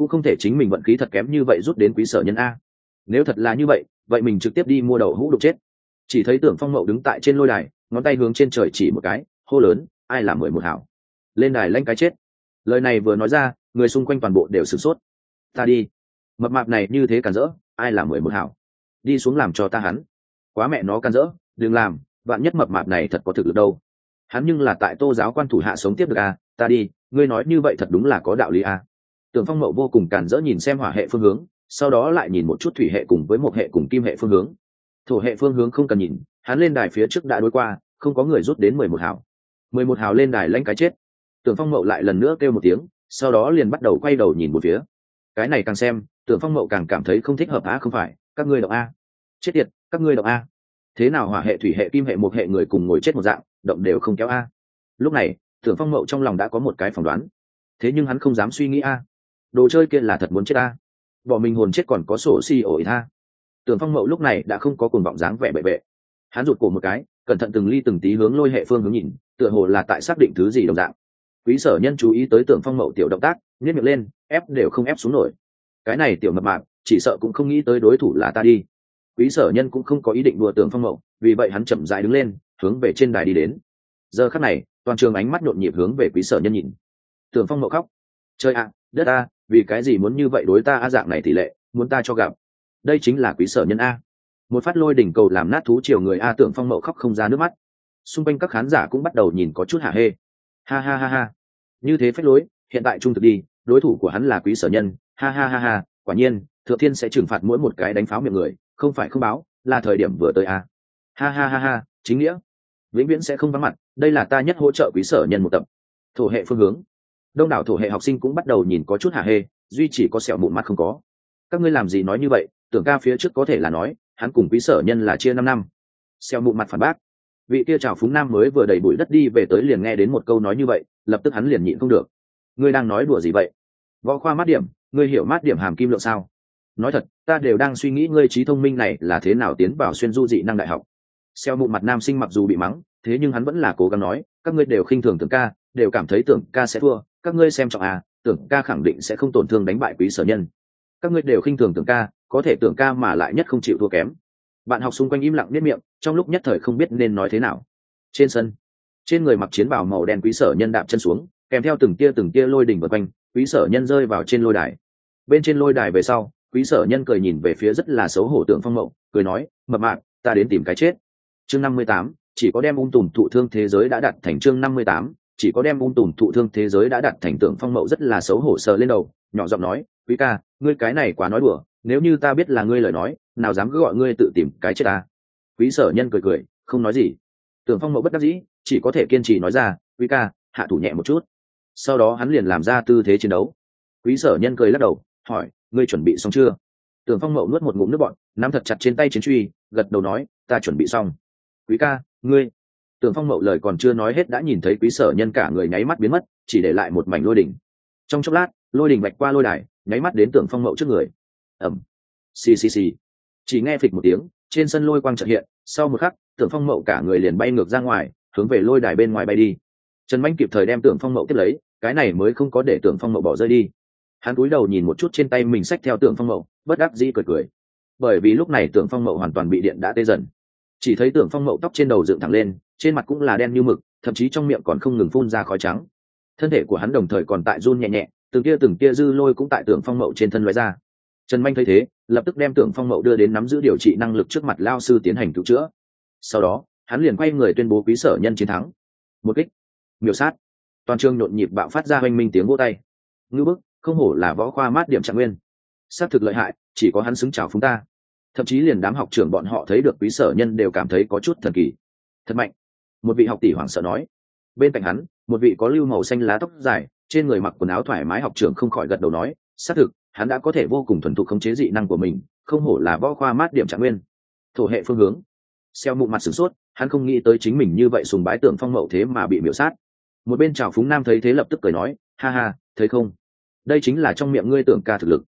cũng không thể chính mình vận khí thật kém như vậy rút đến quý sở nhân a. Nếu thật là như vậy vậy mình trực tiếp đi mua đậu hũ đục chết. Chỉ thấy Tưởng Phong Mậu đứng tại trên lôi đài, ngón tay hướng trên trời chỉ một cái, hô lớn, ai là 11 hảo, lên đài lanh cái chết. Lời này vừa nói ra, người xung quanh toàn bộ đều sửng sốt. Ta đi, mập mạp này như thế cản rỡ, ai là 11 hảo, đi xuống làm cho ta hắn. Quá mẹ nó cản rỡ, đừng làm, vạn nhất mập mạp này thật có thực lực đâu. Hắn nhưng là tại Tô giáo quan thủ hạ sống tiếp được à, ta đi, ngươi nói như vậy thật đúng là có đạo lý à. Tưởng Phong Mậu vô cùng cản rỡ nhìn xem hỏa hệ phương hướng, sau đó lại nhìn một chút thủy hệ cùng với một hệ cùng kim hệ phương hướng. Thổ hệ phương hướng không cần nhìn, hắn lên đài phía trước đã đối qua, không có người rút đến 11 hảo. 11 hảo lên đài lãnh cái chết. Tưởng Phong Mậu lại lần nữa kêu một tiếng, sau đó liền bắt đầu quay đầu nhìn một phía. Cái này càng xem, Tưởng Phong Mậu càng cảm thấy không thích hợp. Không phải, các ngươi động a. Chết tiệt, các ngươi động a. Thế nào hỏa hệ thủy hệ kim hệ một hệ người cùng ngồi chết một dạng, động đều không kéo a. Lúc này, Tưởng Phong Mậu trong lòng đã có một cái phỏng đoán. Thế nhưng hắn không dám suy nghĩ a. Đồ chơi kia là thật muốn chết a. Bỏ mình hồn chết còn có sổ si ổi tha. Tưởng Phong Mậu lúc này đã không có cuồng vọng dáng vẻ bệ bệ. Hắn rụt cổ một cái, cẩn thận từng ly từng tí hướng lôi hệ phương hướng nhìn, tựa hồ là tại xác định thứ gì đồng dạng. Quý sở nhân chú ý tới Tưởng Phong Mậu tiểu động tác, nhếch miệng lên, ép đều không ép xuống nổi. Cái này tiểu mập mạp, chỉ sợ cũng không nghĩ tới đối thủ là ta đi. Quý sở nhân cũng không có ý định đùa Tưởng Phong Mậu, vì vậy hắn chậm rãi đứng lên, hướng về trên đài đi đến. Giờ khắc này, toàn trường ánh mắt nhộn nhịp hướng về Quý sở nhân nhìn. Tưởng Phong Mậu khóc, trời ạ, đất a, vì cái gì muốn như vậy đối ta dạng này tỷ lệ, muốn ta cho gặp. Đây chính là Quý sở nhân a. Một phát lôi đỉnh cầu làm nát thú triều người a. Tưởng Phong Mậu khóc không ra nước mắt. Xung quanh các khán giả cũng bắt đầu nhìn có chút hả hê. Ha ha ha ha, như thế phách lối, hiện tại trung thực đi, đối thủ của hắn là Quý sở nhân. Ha ha ha ha, quả nhiên Thượng Thiên sẽ trừng phạt mỗi một cái đánh pháo miệng người, không phải không báo, là thời điểm vừa tới a. Ha ha ha ha, chính nghĩa vĩnh viễn sẽ không vắng mặt, đây là ta nhất hỗ trợ Quý sở nhân một tập. Thổ hệ phương hướng, đông đảo thổ hệ học sinh cũng bắt đầu nhìn có chút hả hê, duy chỉ có sẹo mụn mắt không có. Các ngươi làm gì nói như vậy, Tưởng ca phía trước có thể là nói hắn cùng Quý sở nhân là chia 5 năm. Sẹo mụn mặt phản bác. Vị kia trào phúng nam mới vừa đẩy bụi đất đi về tới liền nghe đến một câu nói như vậy, lập tức hắn liền nhịn không được. Ngươi đang nói đùa gì vậy? Võ khoa mát điểm, ngươi hiểu mát điểm hàm kim lượng sao? Nói thật, ta đều đang suy nghĩ ngươi trí thông minh này là thế nào tiến vào xuyên du dị năng đại học. Xeo mụn mặt nam sinh mặc dù bị mắng, thế nhưng hắn vẫn là cố gắng nói, các ngươi đều khinh thường Tưởng ca, đều cảm thấy Tưởng ca sẽ thua, các ngươi xem trọng à, Tưởng ca khẳng định sẽ không tổn thương đánh bại Quý sở nhân. Các ngươi đều khinh thường Tưởng ca, có thể Tưởng ca mà lại nhất không chịu thua kém. Bạn học xung quanh im lặng niết miệng, trong lúc nhất thời không biết nên nói thế nào. Trên sân, trên người mặc chiến bào màu đen Quý sở nhân đạp chân xuống, kèm theo từng tia lôi đỉnh vần quanh, Quý sở nhân rơi vào trên lôi đài. Bên trên lôi đài về sau, Quý sở nhân cười nhìn về phía rất là xấu hổ Tưởng Phong Mậu, cười nói, mập mạp, ta đến tìm cái chết. Chương 58, chỉ có đem tùm thụ thương thế giới đã đặt thành. Chương 58, chỉ có đem tùm thụ thương thế giới đã đặt thành. Tưởng Phong Mậu rất là xấu hổ sờ lên đầu, nhỏ giọng nói, Quý ca, ngươi cái này quá nói đùa, nếu như ta biết là ngươi lời nói, nào dám cứ gọi ngươi tự tìm cái chết ta. Quý sở nhân cười cười, không nói gì. Tưởng Phong Mậu bất đắc dĩ, chỉ có thể kiên trì nói ra, Quý ca, hạ thủ nhẹ một chút. Sau đó hắn liền làm ra tư thế chiến đấu. Quý sở nhân cười lắc đầu, hỏi, ngươi chuẩn bị xong chưa? Tưởng Phong Mậu nuốt một ngụm nước bọt, nắm thật chặt trên tay chiến truy, gật đầu nói, ta chuẩn bị xong. Quý ca, ngươi. Tưởng Phong Mậu lời còn chưa nói hết đã nhìn thấy Quý sở nhân cả người nháy mắt biến mất, chỉ để lại một mảnh lôi đỉnh. Trong chốc lát, lôi đỉnh bạch qua lôi đài, nháy mắt đến Tưởng Phong Mậu trước người. Ầm. Xì xì xì. Chỉ nghe phịch một tiếng, trên sân lôi quang chợt hiện, sau một khắc, Tưởng Phong Mậu cả người liền bay ngược ra ngoài, hướng về lôi đài bên ngoài bay đi. Trần Mạnh kịp thời đem Tưởng Phong Mậu tiếp lấy, cái này mới không có để Tưởng Phong Mậu bỏ rơi đi. Hắn cúi đầu nhìn một chút trên tay mình xách theo Tưởng Phong Mậu, bất đắc dĩ cười cười. Bởi vì lúc này Tưởng Phong Mậu hoàn toàn bị điện đã tê dần. Chỉ thấy Tưởng Phong Mậu tóc trên đầu dựng thẳng lên, trên mặt cũng là đen như mực, thậm chí trong miệng còn không ngừng phun ra khói trắng. Thân thể của hắn đồng thời còn tại run nhẹ nhẹ, từng tia dư lôi cũng tại Tưởng Phong Mậu trên thân lóe ra. Trần Mạnh thấy thế, lập tức đem Tưởng Phong Mậu đưa đến nắm giữ điều trị năng lực trước mặt lao sư tiến hành cứu chữa. Sau đó, hắn liền quay người tuyên bố Quý sở nhân chiến thắng. Một kích, miểu sát. Toàn trường nhộn nhịp bạo phát ra oanh minh tiếng vỗ tay. Ngưu bức, không hổ là võ khoa mát điểm Trạng Nguyên. Sát thực lợi hại, chỉ có hắn xứng chào phúng ta. Thậm chí liền đám học trưởng bọn họ thấy được Quý sở nhân đều cảm thấy có chút thần kỳ. Thật mạnh. Một vị học tỷ hoảng sợ nói. Bên cạnh hắn, một vị có lưu màu xanh lá tóc dài, trên người mặc quần áo thoải mái học trưởng không khỏi gật đầu nói, xác thực, hắn đã có thể vô cùng thuần thục khống chế dị năng của mình, không hổ là võ khoa mát điểm Trạng Nguyên. Thổ hệ phương hướng. Xeo mụn mặt sửng sốt, hắn không nghĩ tới chính mình như vậy sùng bái Tưởng Phong Mậu thế mà bị miểu sát. Một bên trào phúng nam thấy thế lập tức cười nói, ha ha, thấy không, đây chính là trong miệng ngươi Tưởng ca thực lực.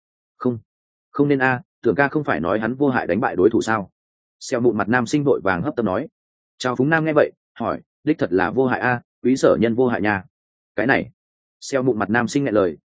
Không nên a, Tưởng ca không phải nói hắn vô hại đánh bại đối thủ sao? Xeo mụn mặt nam sinh vội vàng hấp tấp nói. Trào phúng nam nghe vậy, hỏi, đích thật là vô hại a, Quý sở nhân vô hại nha. Cái này. Xeo mụn mặt nam sinh ngại lời,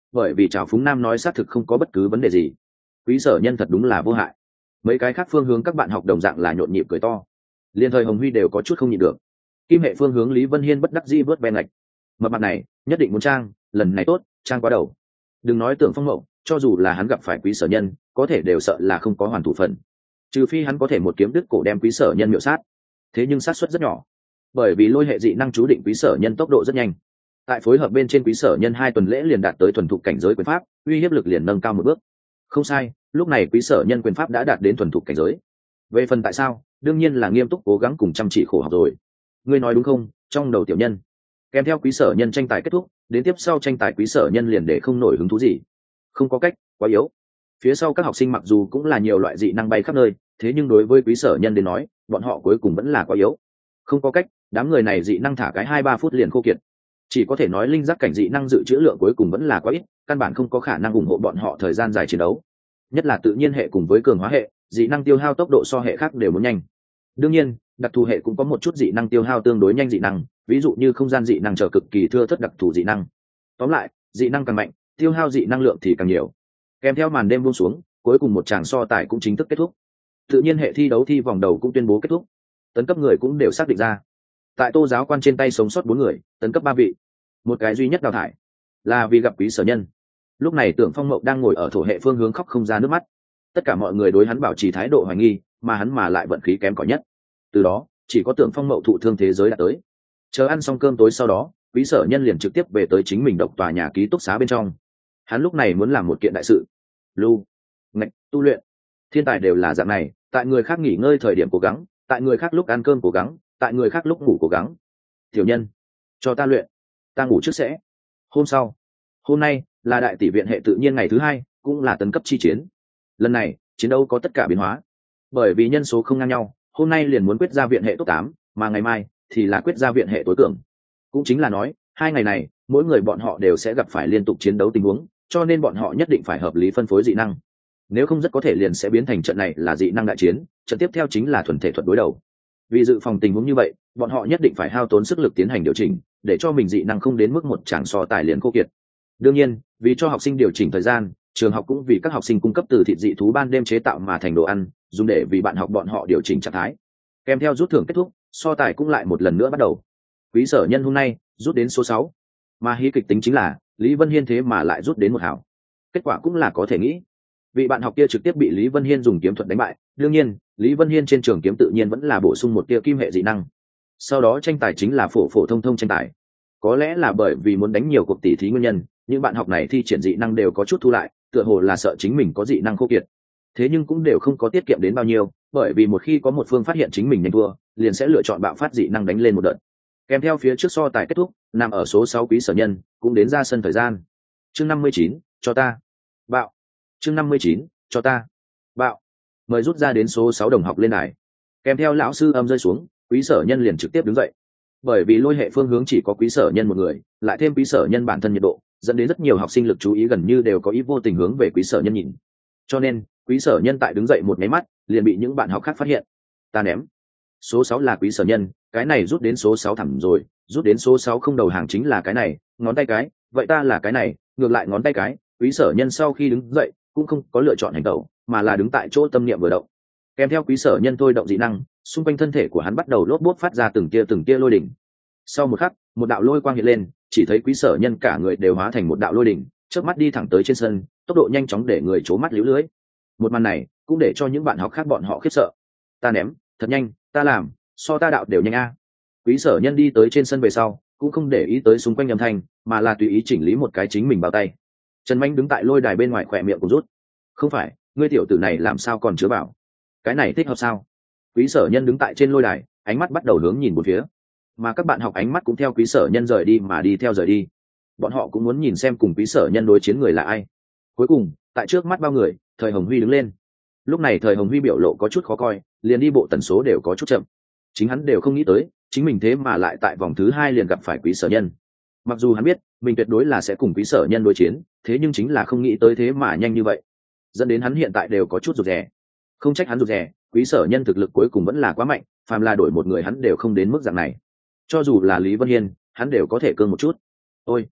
bởi vì trào phúng nam nói xác thực không có bất cứ vấn đề gì. Quý Sở Nhân thật đúng là vô hại. Mấy cái khác phương hướng các bạn học đồng dạng là nhộn nhịp cười to. Liên thời Hồng Huy đều có chút không nhịn được. Kim hệ phương hướng Lý Vân Hiên bất đắc dĩ vớt ven lạch. Mập mặt này nhất định muốn trang, lần này tốt, trang quá đầu. Đừng nói Tưởng Phong Mậu, cho dù là hắn gặp phải Quý Sở Nhân, có thể đều sợ là không có hoàn thủ phần. Trừ phi hắn có thể một kiếm đứt cổ đem Quý Sở Nhân miểu sát. Thế nhưng xác suất rất nhỏ, bởi vì lôi hệ dị năng chú định Quý Sở Nhân tốc độ rất nhanh. Tại phối hợp bên trên Quý Sở Nhân 2 tuần lễ liền đạt tới thuần thục cảnh giới quyền pháp, uy hiếp lực liền nâng cao một bước. Không sai, lúc này Quý Sở Nhân quyền pháp đã đạt đến thuần thục cảnh giới. Về phần tại sao, đương nhiên là nghiêm túc cố gắng cùng chăm chỉ khổ học rồi. Ngươi nói đúng không, trong đầu tiểu nhân. Kèm theo Quý Sở Nhân tranh tài kết thúc, đến tiếp sau tranh tài Quý Sở Nhân liền để không nổi hứng thú gì. Không có cách, quá yếu. Phía sau các học sinh mặc dù cũng là nhiều loại dị năng bay khắp nơi, thế nhưng đối với Quý Sở Nhân đến nói, bọn họ cuối cùng vẫn là quá yếu. Không có cách, đám người này dị năng thả cái 2-3 phút liền khô kiệt. Chỉ có thể nói linh giác cảnh dị năng dự trữ lượng cuối cùng vẫn là quá ít, căn bản không có khả năng ủng hộ bọn họ thời gian dài chiến đấu. Nhất là tự nhiên hệ cùng với cường hóa hệ, dị năng tiêu hao tốc độ so hệ khác đều muốn nhanh. Đương nhiên, đặc thù hệ cũng có một chút dị năng tiêu hao tương đối nhanh dị năng, ví dụ như không gian dị năng trở cực kỳ thưa thớt đặc thù dị năng. Tóm lại, dị năng càng mạnh, tiêu hao dị năng lượng thì càng nhiều. Kèm theo màn đêm buông xuống, cuối cùng một tràng so tài cũng chính thức kết thúc. Tự nhiên hệ thi đấu thi vòng đầu cũng tuyên bố kết thúc. Tấn cấp người cũng đều xác định ra. Tại Tô giáo quan trên tay sống sót 4 người, tấn cấp 3 vị. Một cái duy nhất đào thải, là vì gặp Quý Sở Nhân. Lúc này Tưởng Phong Mậu đang ngồi ở thổ hệ phương hướng khóc không ra nước mắt. Tất cả mọi người đối hắn bảo trì thái độ hoài nghi, mà hắn mà lại vận khí kém cỏi nhất. Từ đó, chỉ có Tưởng Phong Mậu thụ thương thế giới đã tới. Chờ ăn xong cơm tối sau đó, Quý Sở Nhân liền trực tiếp về tới chính mình độc tòa nhà ký túc xá bên trong. Hắn lúc này muốn làm một kiện đại sự. Lưu, ngạch, tu luyện. Thiên tài đều là dạng này, tại người khác nghỉ ngơi thời điểm cố gắng, tại người khác lúc ăn cơm cố gắng, tại người khác lúc ngủ cố gắng. Tiểu Nhân, cho ta luyện, ta ngủ trước sẽ. Hôm sau, hôm nay là đại tỷ viện hệ tự nhiên ngày thứ 2, cũng là tấn cấp chi chiến. Lần này chiến đấu có tất cả biến hóa, bởi vì nhân số không ngang nhau, hôm nay liền muốn quyết ra viện hệ top 8, mà ngày mai thì là quyết ra viện hệ tối cường. Cũng chính là nói 2 ngày này mỗi người bọn họ đều sẽ gặp phải liên tục chiến đấu tình huống, cho nên bọn họ nhất định phải hợp lý phân phối dị năng, nếu không rất có thể liền sẽ biến thành trận này là dị năng đại chiến, trận tiếp theo chính là thuần thể thuật đối đầu. Vì dự phòng tình huống như vậy, bọn họ nhất định phải hao tốn sức lực tiến hành điều chỉnh, để cho mình dị năng không đến mức một tràng so tài liền khô kiệt. Đương nhiên, vì cho học sinh điều chỉnh thời gian, trường học cũng vì các học sinh cung cấp từ thịt dị thú ban đêm chế tạo mà thành đồ ăn, dùng để vì bạn học bọn họ điều chỉnh trạng thái. Kèm theo rút thưởng kết thúc, so tài cũng lại một lần nữa bắt đầu. Quý Sở Nhân hôm nay rút đến số 6, mà hí kịch tính chính là Lý Vân Hiên thế mà lại rút đến 1 hảo. Kết quả cũng là có thể nghĩ, vị bạn học kia trực tiếp bị Lý Vân Hiên dùng kiếm thuật đánh bại. Đương nhiên, Lý Vân Hiên trên trường kiếm tự nhiên vẫn là bổ sung một tia kim hệ dị năng. Sau đó tranh tài chính là phổ phổ thông thông tranh tài. Có lẽ là bởi vì muốn đánh nhiều cuộc tỷ thí nguyên nhân, những bạn học này thi triển dị năng đều có chút thu lại, tựa hồ là sợ chính mình có dị năng khô kiệt. Thế nhưng cũng đều không có tiết kiệm đến bao nhiêu, bởi vì một khi có một phương phát hiện chính mình nhanh thua, liền sẽ lựa chọn bạo phát dị năng đánh lên một đợt. Kèm theo phía trước so tài kết thúc, nằm ở số 6 Quý Sở Nhân cũng đến ra sân thời gian. Chương 59, cho ta. Bạo. Chương 59, cho ta. Bạo. Mời rút ra đến số 6 đồng học lên đài. Kèm theo lão sư âm rơi xuống, Quý Sở Nhân liền trực tiếp đứng dậy. Bởi vì lôi hệ phương hướng chỉ có Quý Sở Nhân một người, lại thêm Quý Sở Nhân bản thân nhiệt độ, dẫn đến rất nhiều học sinh lực chú ý gần như đều có ý vô tình hướng về Quý Sở Nhân nhìn. Cho nên, Quý Sở Nhân tại đứng dậy một cái mắt, liền bị những bạn học khác phát hiện. Ta ném. Số 6 là Quý Sở Nhân, cái này rút đến số 6 thẳng rồi, rút đến số 6 không đầu hàng chính là cái này, ngón tay cái, vậy ta là cái này, ngược lại ngón tay cái. Quý Sở Nhân sau khi đứng dậy cũng không có lựa chọn hành động, mà là đứng tại chỗ tâm niệm vừa động. Kèm theo Quý Sở Nhân thôi động dị năng, xung quanh thân thể của hắn bắt đầu lốp bốt phát ra từng tia lôi đỉnh. Sau một khắc, một đạo lôi quang hiện lên, chỉ thấy Quý Sở Nhân cả người đều hóa thành một đạo lôi đỉnh, chớp mắt đi thẳng tới trên sân, tốc độ nhanh chóng để người trố mắt liễu lưới. Một màn này cũng để cho những bạn học khác bọn họ khiếp sợ. Ta ném, thật nhanh, ta làm, so ta đạo đều nhanh a. Quý Sở Nhân đi tới trên sân về sau, cũng không để ý tới xung quanh âm thanh, mà là tùy ý chỉnh lý một cái chính mình bao tay. Trần Mạnh đứng tại lôi đài bên ngoài khỏe miệng cũng rút. Không phải, ngươi tiểu tử này làm sao còn chứa bảo? Cái này thích hợp sao? Quý Sở Nhân đứng tại trên lôi đài, ánh mắt bắt đầu hướng nhìn một phía, mà các bạn học ánh mắt cũng theo Quý Sở Nhân rời đi mà đi theo rời đi. Bọn họ cũng muốn nhìn xem cùng Quý Sở Nhân đối chiến người là ai. Cuối cùng, tại trước mắt bao người, Thời Hồng Huy đứng lên. Lúc này Thời Hồng Huy biểu lộ có chút khó coi, liền đi bộ tần số đều có chút chậm. Chính hắn đều không nghĩ tới, chính mình thế mà lại tại vòng thứ 2 liền gặp phải Quý Sở Nhân. Mặc dù hắn biết mình tuyệt đối là sẽ cùng Quý Sở Nhân đối chiến, thế nhưng chính là không nghĩ tới thế mà nhanh như vậy, dẫn đến hắn hiện tại đều có chút rụt rè. Không trách hắn rụt rè, Quý Sở Nhân thực lực cuối cùng vẫn là quá mạnh, phàm là đổi một người hắn đều không đến mức dạng này. Cho dù là Lý Vân Hiên, hắn đều có thể cương một chút. Ôi,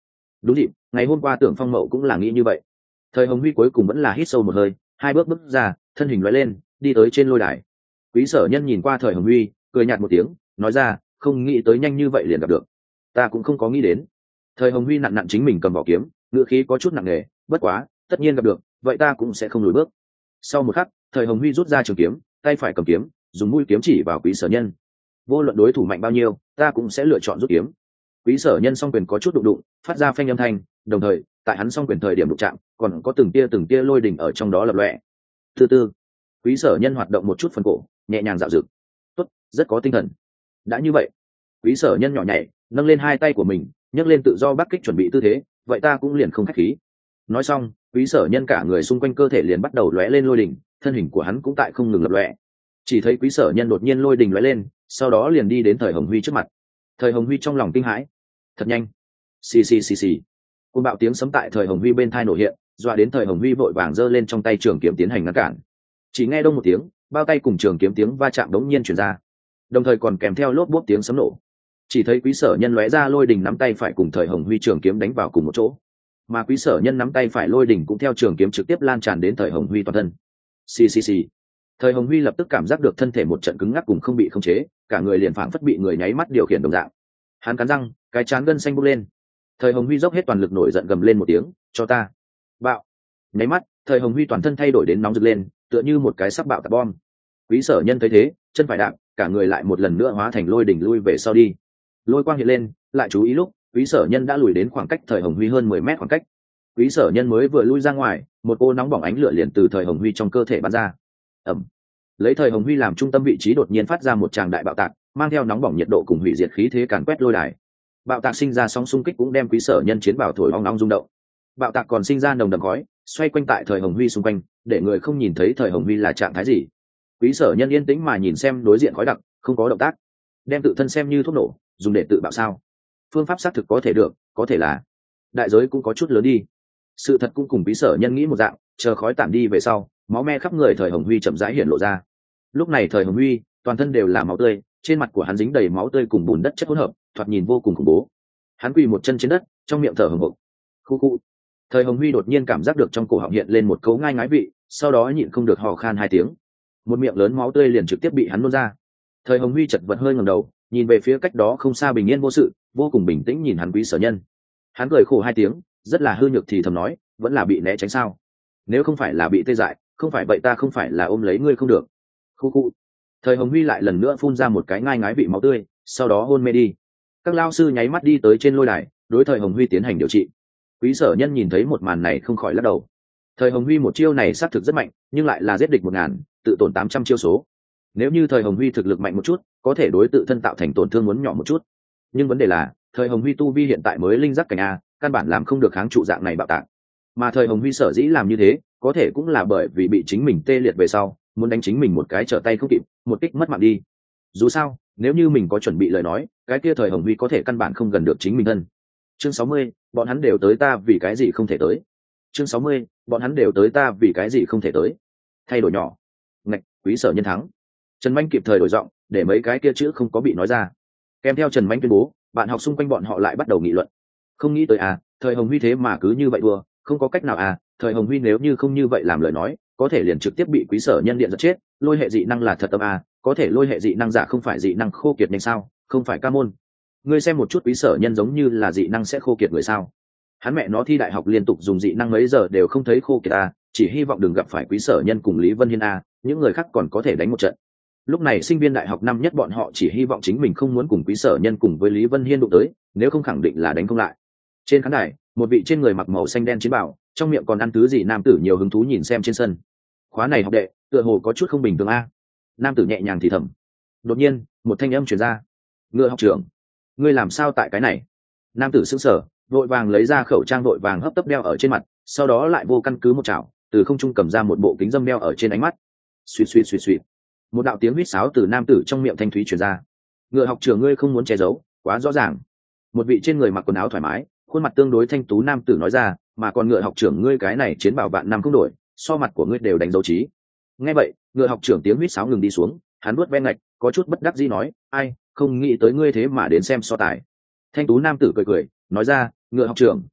Đúng dịp, ngày hôm qua Tưởng Phong Mậu cũng là nghĩ như vậy. Thời Hồng Huy cuối cùng vẫn là hít sâu một hơi, hai bước ra, thân hình lóe lên, đi tới trên lôi đài. Quý Sở Nhân nhìn qua Thời Hồng Huy, cười nhạt một tiếng, nói ra, không nghĩ tới nhanh như vậy liền gặp được. Ta cũng không có nghĩ đến. Thời Hồng Huy nặn nặn chính mình cầm vỏ kiếm, ngữ khí có chút nặng nề, bất quá, tất nhiên gặp được, vậy ta cũng sẽ không lùi bước. Sau một khắc, Thời Hồng Huy rút ra trường kiếm, tay phải cầm kiếm, dùng mũi kiếm chỉ vào Quý Sở Nhân. Vô luận đối thủ mạnh bao nhiêu, ta cũng sẽ lựa chọn rút kiếm. Quý Sở Nhân song quyền có chút đụng đụng, phát ra phanh âm thanh, đồng thời, tại hắn song quyền thời điểm đụng chạm, còn có từng tia lôi đỉnh ở trong đó lập lòe. Từ từ, Quý Sở Nhân hoạt động một chút phần cổ, nhẹ nhàng dạo dực. Tốt, rất có tinh thần. Đã như vậy, Quý Sở Nhân nhỏ nhảy, nâng lên hai tay của mình, nhấc lên tự do bắc kích chuẩn bị tư thế, vậy ta cũng liền không khách khí. Nói xong, Quý Sở Nhân cả người xung quanh cơ thể liền bắt đầu lóe lên lôi đỉnh, thân hình của hắn cũng tại không ngừng lập lòe. Chỉ thấy Quý Sở Nhân đột nhiên lôi đỉnh lóe lên, sau đó liền đi đến Thời Hồng Huy trước mặt. Thời Hồng Huy trong lòng kinh hãi, thật nhanh. Xì xì xì xì. Cơn bạo tiếng sấm tại Thời Hồng Huy bên tai nổ hiện, dọa đến Thời Hồng Huy vội vàng giơ lên trong tay trường kiếm tiến hành ngăn cản. Chỉ nghe đông một tiếng, bao tay cùng trường kiếm tiếng va chạm đống nhiên truyền ra, đồng thời còn kèm theo lốp bốp tiếng sấm nổ. Chỉ thấy Quý Sở Nhân lóe ra lôi đỉnh nắm tay phải cùng Thời Hồng Huy trường kiếm đánh vào cùng một chỗ, mà Quý Sở Nhân nắm tay phải lôi đỉnh cũng theo trường kiếm trực tiếp lan tràn đến Thời Hồng Huy toàn thân. Xì xì xì. Thời Hồng Huy lập tức cảm giác được thân thể một trận cứng ngắc cùng không bị khống chế, cả người liền phảng phất bị người nháy mắt điều khiển đồng dạng. Hắn cắn răng, cái trán gân xanh bốc lên. Thời Hồng Huy dốc hết toàn lực nổi giận gầm lên một tiếng, cho ta. Bạo. Nháy mắt, Thời Hồng Huy toàn thân thay đổi đến nóng rực lên, tựa như một cái sắp bạo tạc bom. Quý Sở Nhân thấy thế, chân phải đạp, cả người lại một lần nữa hóa thành lôi đỉnh lui về sau đi. Lôi quang hiện lên, lại chú ý lúc, Quý Sở Nhân đã lùi đến khoảng cách Thời Hồng Huy hơn 10 mét khoảng cách. Quý Sở Nhân mới vừa lui ra ngoài, một cô nóng bỏng ánh lửa liền từ Thời Hồng Huy trong cơ thể bắn ra. Ầm. Lấy Thời Hồng Huy làm trung tâm vị trí đột nhiên phát ra một tràng đại bạo tạc, mang theo nóng bỏng nhiệt độ cùng hủy diệt khí thế càn quét lôi đài. Bạo tạc sinh ra sóng xung kích cũng đem Quý Sở Nhân chiến bảo thổi ong ong rung động. Bạo tạc còn sinh ra nồng đậm khói, xoay quanh tại Thời Hồng Huy xung quanh, để người không nhìn thấy Thời Hồng Huy là trạng thái gì. Quý Sở Nhân yên tĩnh mà nhìn xem đối diện khói đặc, không có động tác. Đem tự thân xem như thuốc nổ, dùng để tự bạo sao? Phương pháp xác thực có thể được, có thể là đại giới cũng có chút lớn đi. Sự thật cũng cùng Quý Sở Nhân nghĩ một dạng, chờ khói tản đi về sau, máu me khắp người Thời Hồng Huy chậm rãi hiện lộ ra. Lúc này Thời Hồng Huy toàn thân đều là máu tươi, trên mặt của hắn dính đầy máu tươi cùng bùn đất chất hỗn hợp, thoạt nhìn vô cùng khủng bố. Hắn quỳ một chân trên đất, trong miệng thở hổn hộc. Khu khu. Thời Hồng Huy đột nhiên cảm giác được trong cổ họng hiện lên một cấu ngai ngái vị, sau đó nhịn không được hò khan hai tiếng. Một miệng lớn máu tươi liền trực tiếp bị hắn nôn ra. Thời Hồng Huy chật vật hơi ngẩng đầu, nhìn về phía cách đó không xa bình yên vô sự, vô cùng bình tĩnh nhìn hắn Quý Sở Nhân. Hắn cười khổ hai tiếng, rất là hư nhược thì thầm nói, vẫn là bị né tránh sao? Nếu không phải là bị tê dại, không phải vậy ta không phải là ôm lấy ngươi không được. Khu khu. Thời Hồng Huy lại lần nữa phun ra một cái ngai ngái vị máu tươi, sau đó hôn mê đi. Các lao sư nháy mắt đi tới trên lôi đài, đối Thời Hồng Huy tiến hành điều trị. Quý Sở Nhân nhìn thấy một màn này không khỏi lắc đầu. Thời Hồng Huy một chiêu này xác thực rất mạnh, nhưng lại là giết địch 1000, tự tổn 800 chiêu số. Nếu như Thời Hồng Huy thực lực mạnh một chút, có thể đối tự thân tạo thành tổn thương muốn nhỏ một chút. Nhưng vấn đề là, Thời Hồng Huy tu vi hiện tại mới linh giác cảnh a, căn bản làm không được kháng trụ dạng này bạo tạc. Mà Thời Hồng Huy sở dĩ làm như thế, có thể cũng là bởi vì bị chính mình tê liệt về sau, muốn đánh chính mình một cái trở tay không kịp, một kích mất mạng đi. Dù sao, nếu như mình có chuẩn bị lời nói, cái kia Thời Hồng Huy có thể căn bản không gần được chính mình thân. Chương 60, bọn hắn đều tới ta vì cái gì không thể tới. Chương 60, bọn hắn đều tới ta vì cái gì không thể tới. Thay đổi nhỏ. Ngạch, Quý Sở Nhân thắng. Trần Mạnh kịp thời đổi giọng, để mấy cái kia chữ không có bị nói ra. Kèm theo Trần Mạnh tuyên bố, bạn học xung quanh bọn họ lại bắt đầu nghị luận. Không nghĩ tới à, Thời Hồng Huy thế mà cứ như vậy đua, không có cách nào à, Thời Hồng Huy nếu như không như vậy làm lời nói, có thể liền trực tiếp bị Quý Sở Nhân điện giật chết. Lôi hệ dị năng là thật tâm à, có thể lôi hệ dị năng giả không phải dị năng khô kiệt nhanh sao, không phải ca môn. Ngươi xem một chút Quý Sở Nhân giống như là dị năng sẽ khô kiệt người sao? Hắn mẹ nó thi đại học liên tục dùng dị năng mấy giờ đều không thấy khô kiệt à, chỉ hy vọng đừng gặp phải Quý Sở Nhân cùng Lý Vân Hiên à, những người khác còn có thể đánh một trận. Lúc này sinh viên đại học năm nhất bọn họ chỉ hy vọng chính mình không muốn cùng Quý Sở Nhân cùng với Lý Vân Hiên đụng tới, nếu không khẳng định là đánh không lại. Trên khán đài, một vị trên người mặc màu xanh đen chiến bào, trong miệng còn ăn thứ gì nam tử nhiều hứng thú nhìn xem trên sân. Khóa này học đệ, tựa hồ có chút không bình thường a. Nam tử nhẹ nhàng thì thầm. Đột nhiên, một thanh âm truyền ra. Ngựa học trưởng, ngươi làm sao tại cái này? Nam tử sững sờ, vội vàng lấy ra khẩu trang vội vàng hấp tấp đeo ở trên mặt, sau đó lại vô căn cứ một chảo, từ không trung cầm ra một bộ kính dâm đeo ở trên ánh mắt. Suýt suýt suýt suýt. Một đạo tiếng huýt sáo từ nam tử trong miệng thanh thúy truyền ra. Ngựa học trưởng ngươi không muốn che giấu, quá rõ ràng. Một vị trên người mặc quần áo thoải mái, khuôn mặt tương đối thanh tú nam tử nói ra, mà còn ngựa học trưởng ngươi cái này chiến bảo bạn năm không đổi, so mặt của ngươi đều đánh dấu trí. Nghe vậy, ngựa học trưởng tiếng huýt sáo ngừng đi xuống, hắn vuốt ve ngạch, có chút bất đắc dĩ nói, ai, không nghĩ tới ngươi thế mà đến xem so tài. Thanh tú nam tử cười cười, nói ra, ngựa học trưởng,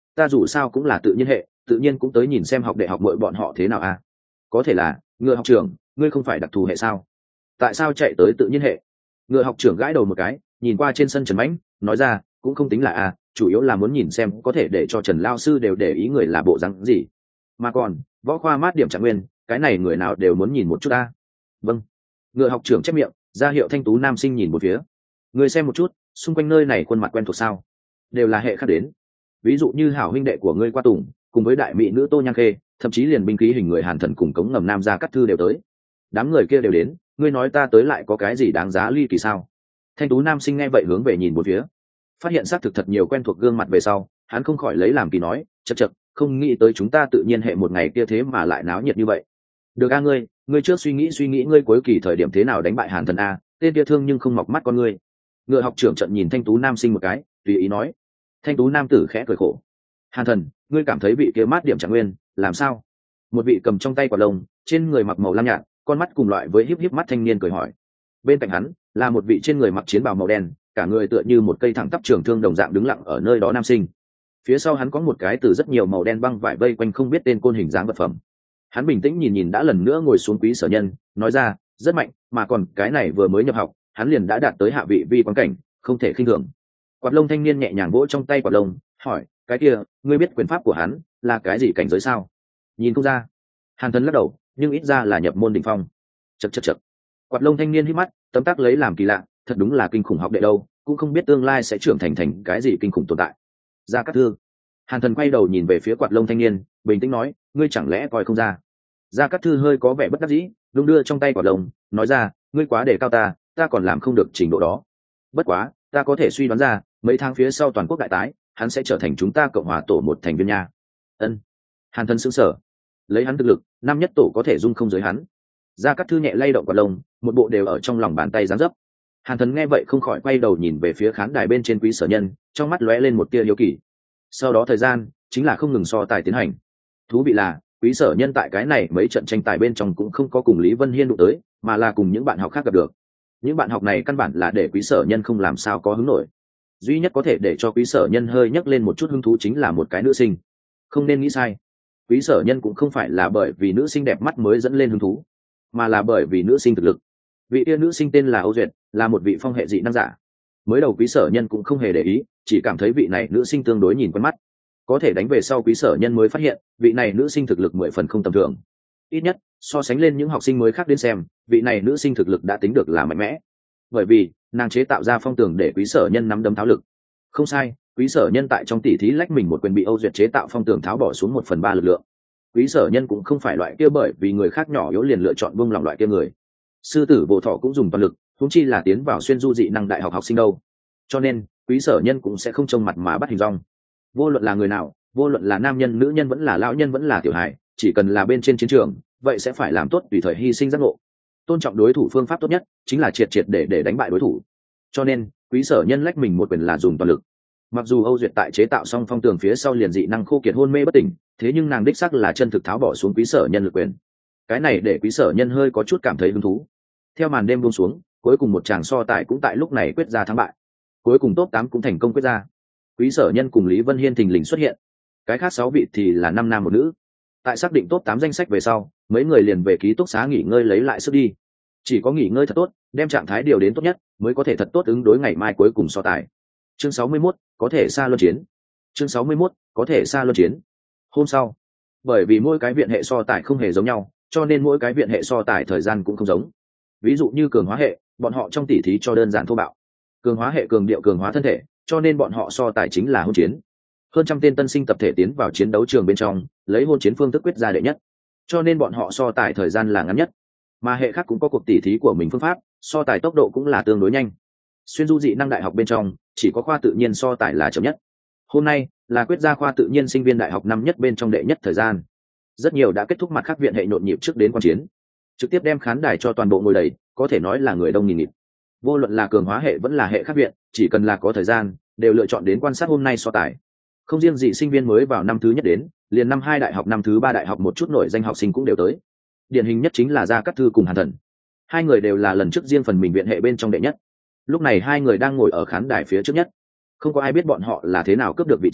ta dù sao cũng là tự nhiên hệ, tự nhiên cũng tới nhìn xem học đệ học muội bọn họ thế nào à. Có thể là ngựa học trưởng, ngươi không phải đặc thù hệ sao? Tại sao chạy tới tự nhiên hệ? Ngựa học trưởng gãi đầu một cái, nhìn qua trên sân Trần Mãnh, nói ra, cũng không tính là à, chủ yếu là muốn nhìn xem có thể để cho Trần lao sư đều để ý người là bộ dáng gì. Mà còn, võ khoa mát điểm Trạng Nguyên, cái này người nào đều muốn nhìn một chút a. Vâng. Ngựa học trưởng chép miệng, ra hiệu thanh tú nam sinh nhìn một phía. Người xem một chút, xung quanh nơi này khuôn mặt quen thuộc sao? Đều là hệ khác đến. Ví dụ như hảo huynh đệ của ngươi Qua Tùng, cùng với đại mỹ nữ Tô Nhang Khê, thậm chí liền binh khí hình người Hàn Thần cùng Cống Ngầm Nam Gia Cát Thư đều tới. Đám người kia đều đến, ngươi nói ta tới lại có cái gì đáng giá ly kỳ sao? Thanh tú nam sinh nghe vậy hướng về nhìn một phía, phát hiện xác thực thật nhiều quen thuộc gương mặt về sau, hắn không khỏi lấy làm kỳ nói, chậc chậc, không nghĩ tới chúng ta tự nhiên hệ một ngày kia thế mà lại náo nhiệt như vậy. Được a, ngươi trước suy nghĩ ngươi cuối kỳ thời điểm thế nào đánh bại Hàn Thần a, tên kia thương nhưng không mọc mắt con ngươi. Ngựa học trưởng trận nhìn thanh tú nam sinh một cái, tùy ý nói. Thanh tú nam tử khẽ cười khổ. Hàn Thần, ngươi cảm thấy vị kia mát điểm Trạng Nguyên làm sao? Một vị cầm trong tay quả lông, trên người mặc màu lam nhạt, con mắt cùng loại với híp híp mắt thanh niên cười hỏi. Bên cạnh hắn là một vị trên người mặc chiến bào màu đen, cả người tựa như một cây thẳng tắp trường thương đồng dạng đứng lặng ở nơi đó nam sinh. Phía sau hắn có một cái từ rất nhiều màu đen băng vải vây quanh không biết tên côn hình dáng vật phẩm. Hắn bình tĩnh nhìn đã lần nữa ngồi xuống Quý Sở Nhân, nói ra, rất mạnh, mà còn cái này vừa mới nhập học, hắn liền đã đạt tới hạ vị vi quan cảnh, không thể khinh thường. Quạt lông thanh niên nhẹ nhàng vỗ trong tay quạt lông, hỏi, cái kia, ngươi biết quyền pháp của hắn là cái gì cảnh giới sao? Nhìn không ra. Hàn Thần lắc đầu, nhưng ít ra là nhập môn đỉnh phong. Chậc. Quạt lông thanh niên hít mắt, tấm tắc lấy làm kỳ lạ, thật đúng là kinh khủng học đệ đâu, cũng không biết tương lai sẽ trưởng thành cái gì kinh khủng tồn tại. Gia Cát Thư. Hàn Thần quay đầu nhìn về phía quạt lông thanh niên, bình tĩnh nói, ngươi chẳng lẽ coi không ra? Gia Cát Thư hơi có vẻ bất đắc dĩ, đung đưa trong tay quạt lông, nói ra, ngươi quá đề cao ta còn làm không được trình độ đó. Bất quá, ta có thể suy đoán ra, mấy tháng phía sau toàn quốc đại tái, hắn sẽ trở thành chúng ta Cộng hòa tổ một thành viên nha. Ân. Hàn Thần sững sờ, lấy hắn thực lực, năm nhất tổ có thể dung không giới hắn. Gia Cát Thư nhẹ lay động quạt lông, một bộ đều ở trong lòng bàn tay giáng dấp. Hàn Thần nghe vậy không khỏi quay đầu nhìn về phía khán đài bên trên Quý Sở Nhân, trong mắt lóe lên một tia hiếu kỳ. Sau đó thời gian chính là không ngừng so tài tiến hành. Thú vị là Quý Sở Nhân tại cái này mấy trận tranh tài bên trong cũng không có cùng Lý Vân Hiên đụng tới, mà là cùng những bạn học khác gặp được. Những bạn học này căn bản là để Quý Sở Nhân không làm sao có hứng nổi. Duy nhất có thể để cho Quý Sở Nhân hơi nhấc lên một chút hứng thú chính là một cái nữ sinh. Không nên nghĩ sai, Quý Sở Nhân cũng không phải là bởi vì nữ sinh đẹp mắt mới dẫn lên hứng thú, mà là bởi vì nữ sinh thực lực. Vị yêu nữ sinh tên là Âu Duyệt, là một vị phong hệ dị năng giả. Mới đầu Quý Sở Nhân cũng không hề để ý, chỉ cảm thấy vị này nữ sinh tương đối nhìn quen mắt. Có thể đánh về sau Quý Sở Nhân mới phát hiện, vị này nữ sinh thực lực 10 phần không tầm thường. Ít nhất, so sánh lên những học sinh mới khác đến xem, vị này nữ sinh thực lực đã tính được là mạnh mẽ. Bởi vì, nàng chế tạo ra phong tường để Quý Sở Nhân nắm đấm tháo lực. Không sai, Quý Sở Nhân tại trong tỉ thí lách mình một quyền bị Âu Duyệt chế tạo phong tường tháo bỏ xuống 1/3 lực lượng. Quý Sở Nhân cũng không phải loại kia bởi vì người khác nhỏ yếu liền lựa chọn buông lòng loại kia người. Sư tử Bộ Thọ cũng dùng toàn lực, huống chi là tiến vào xuyên du dị năng đại học học sinh đâu. Cho nên, Quý Sở Nhân cũng sẽ không trông mặt mà bắt hình dong. Vô luận là người nào, vô luận là nam nhân, nữ nhân vẫn là lão nhân vẫn là tiểu hài, chỉ cần là bên trên chiến trường, vậy sẽ phải làm tốt tùy thời hy sinh giác ngộ. Tôn trọng đối thủ phương pháp tốt nhất chính là triệt để đánh bại đối thủ. Cho nên, Quý Sở Nhân lách mình một quyền là dùng toàn lực. Mặc dù Âu Duyệt tại chế tạo xong phong tường phía sau liền dị năng khô kiệt hôn mê bất tỉnh, thế nhưng nàng đích xác là chân thực tháo bỏ xuống Quý Sở Nhân lực quyền. Cái này để Quý Sở Nhân hơi có chút cảm thấy hứng thú. Theo màn đêm buông xuống, cuối cùng một tràng so tài cũng tại lúc này quyết ra thắng bại. Cuối cùng top 8 cũng thành công quyết ra. Quý Sở Nhân cùng Lý Vân Hiên thình lình xuất hiện. Cái khác 6 vị thì là 5 nam một nữ. Tại xác định top 8 danh sách về sau, mấy người liền về ký túc xá nghỉ ngơi lấy lại sức đi. Chỉ có nghỉ ngơi thật tốt, đem trạng thái điều đến tốt nhất, mới có thể thật tốt ứng đối ngày mai cuối cùng so tài. Chương 61, có thể xa luân chiến. Chương 61, có thể xa luân chiến. Hôm sau, bởi vì mỗi cái viện hệ so tài không hề giống nhau, cho nên mỗi cái viện hệ so tài thời gian cũng không giống. Ví dụ như cường hóa hệ, bọn họ trong tỉ thí cho đơn giản thô bạo. Cường hóa hệ cường điệu cường hóa thân thể, cho nên bọn họ so tài chính là hôn chiến. Hơn trăm tên tân sinh tập thể tiến vào chiến đấu trường bên trong, lấy hôn chiến phương thức quyết ra đệ nhất, cho nên bọn họ so tài thời gian là ngắn nhất. Mà hệ khác cũng có cuộc tỉ thí của mình phương pháp, so tài tốc độ cũng là tương đối nhanh. Xuyên du dị năng đại học bên trong, chỉ có khoa tự nhiên so tài là chậm nhất. Hôm nay là quyết ra khoa tự nhiên sinh viên đại học năm nhất bên trong đệ nhất thời gian. Rất nhiều đã kết thúc mặt khác viện hệ nhộn nhịp trước đến quan chiến, trực tiếp đem khán đài cho toàn bộ ngồi đầy, có thể nói là người đông nghìn nghịt. Vô luận là cường hóa hệ vẫn là hệ khác viện, chỉ cần là có thời gian, đều lựa chọn đến quan sát hôm nay so tài. Không riêng gì sinh viên mới vào năm thứ nhất đến, liền năm 2 đại học năm thứ 3 đại học một chút nổi danh học sinh cũng đều tới. Điển hình nhất chính là Gia Cát Thư cùng Hàn Thần. Hai người đều là lần trước riêng phần mình viện hệ bên trong đệ nhất. Lúc này hai người đang ngồi ở khán đài phía trước nhất. Không có ai biết bọn họ là thế nào cướp được vị trí,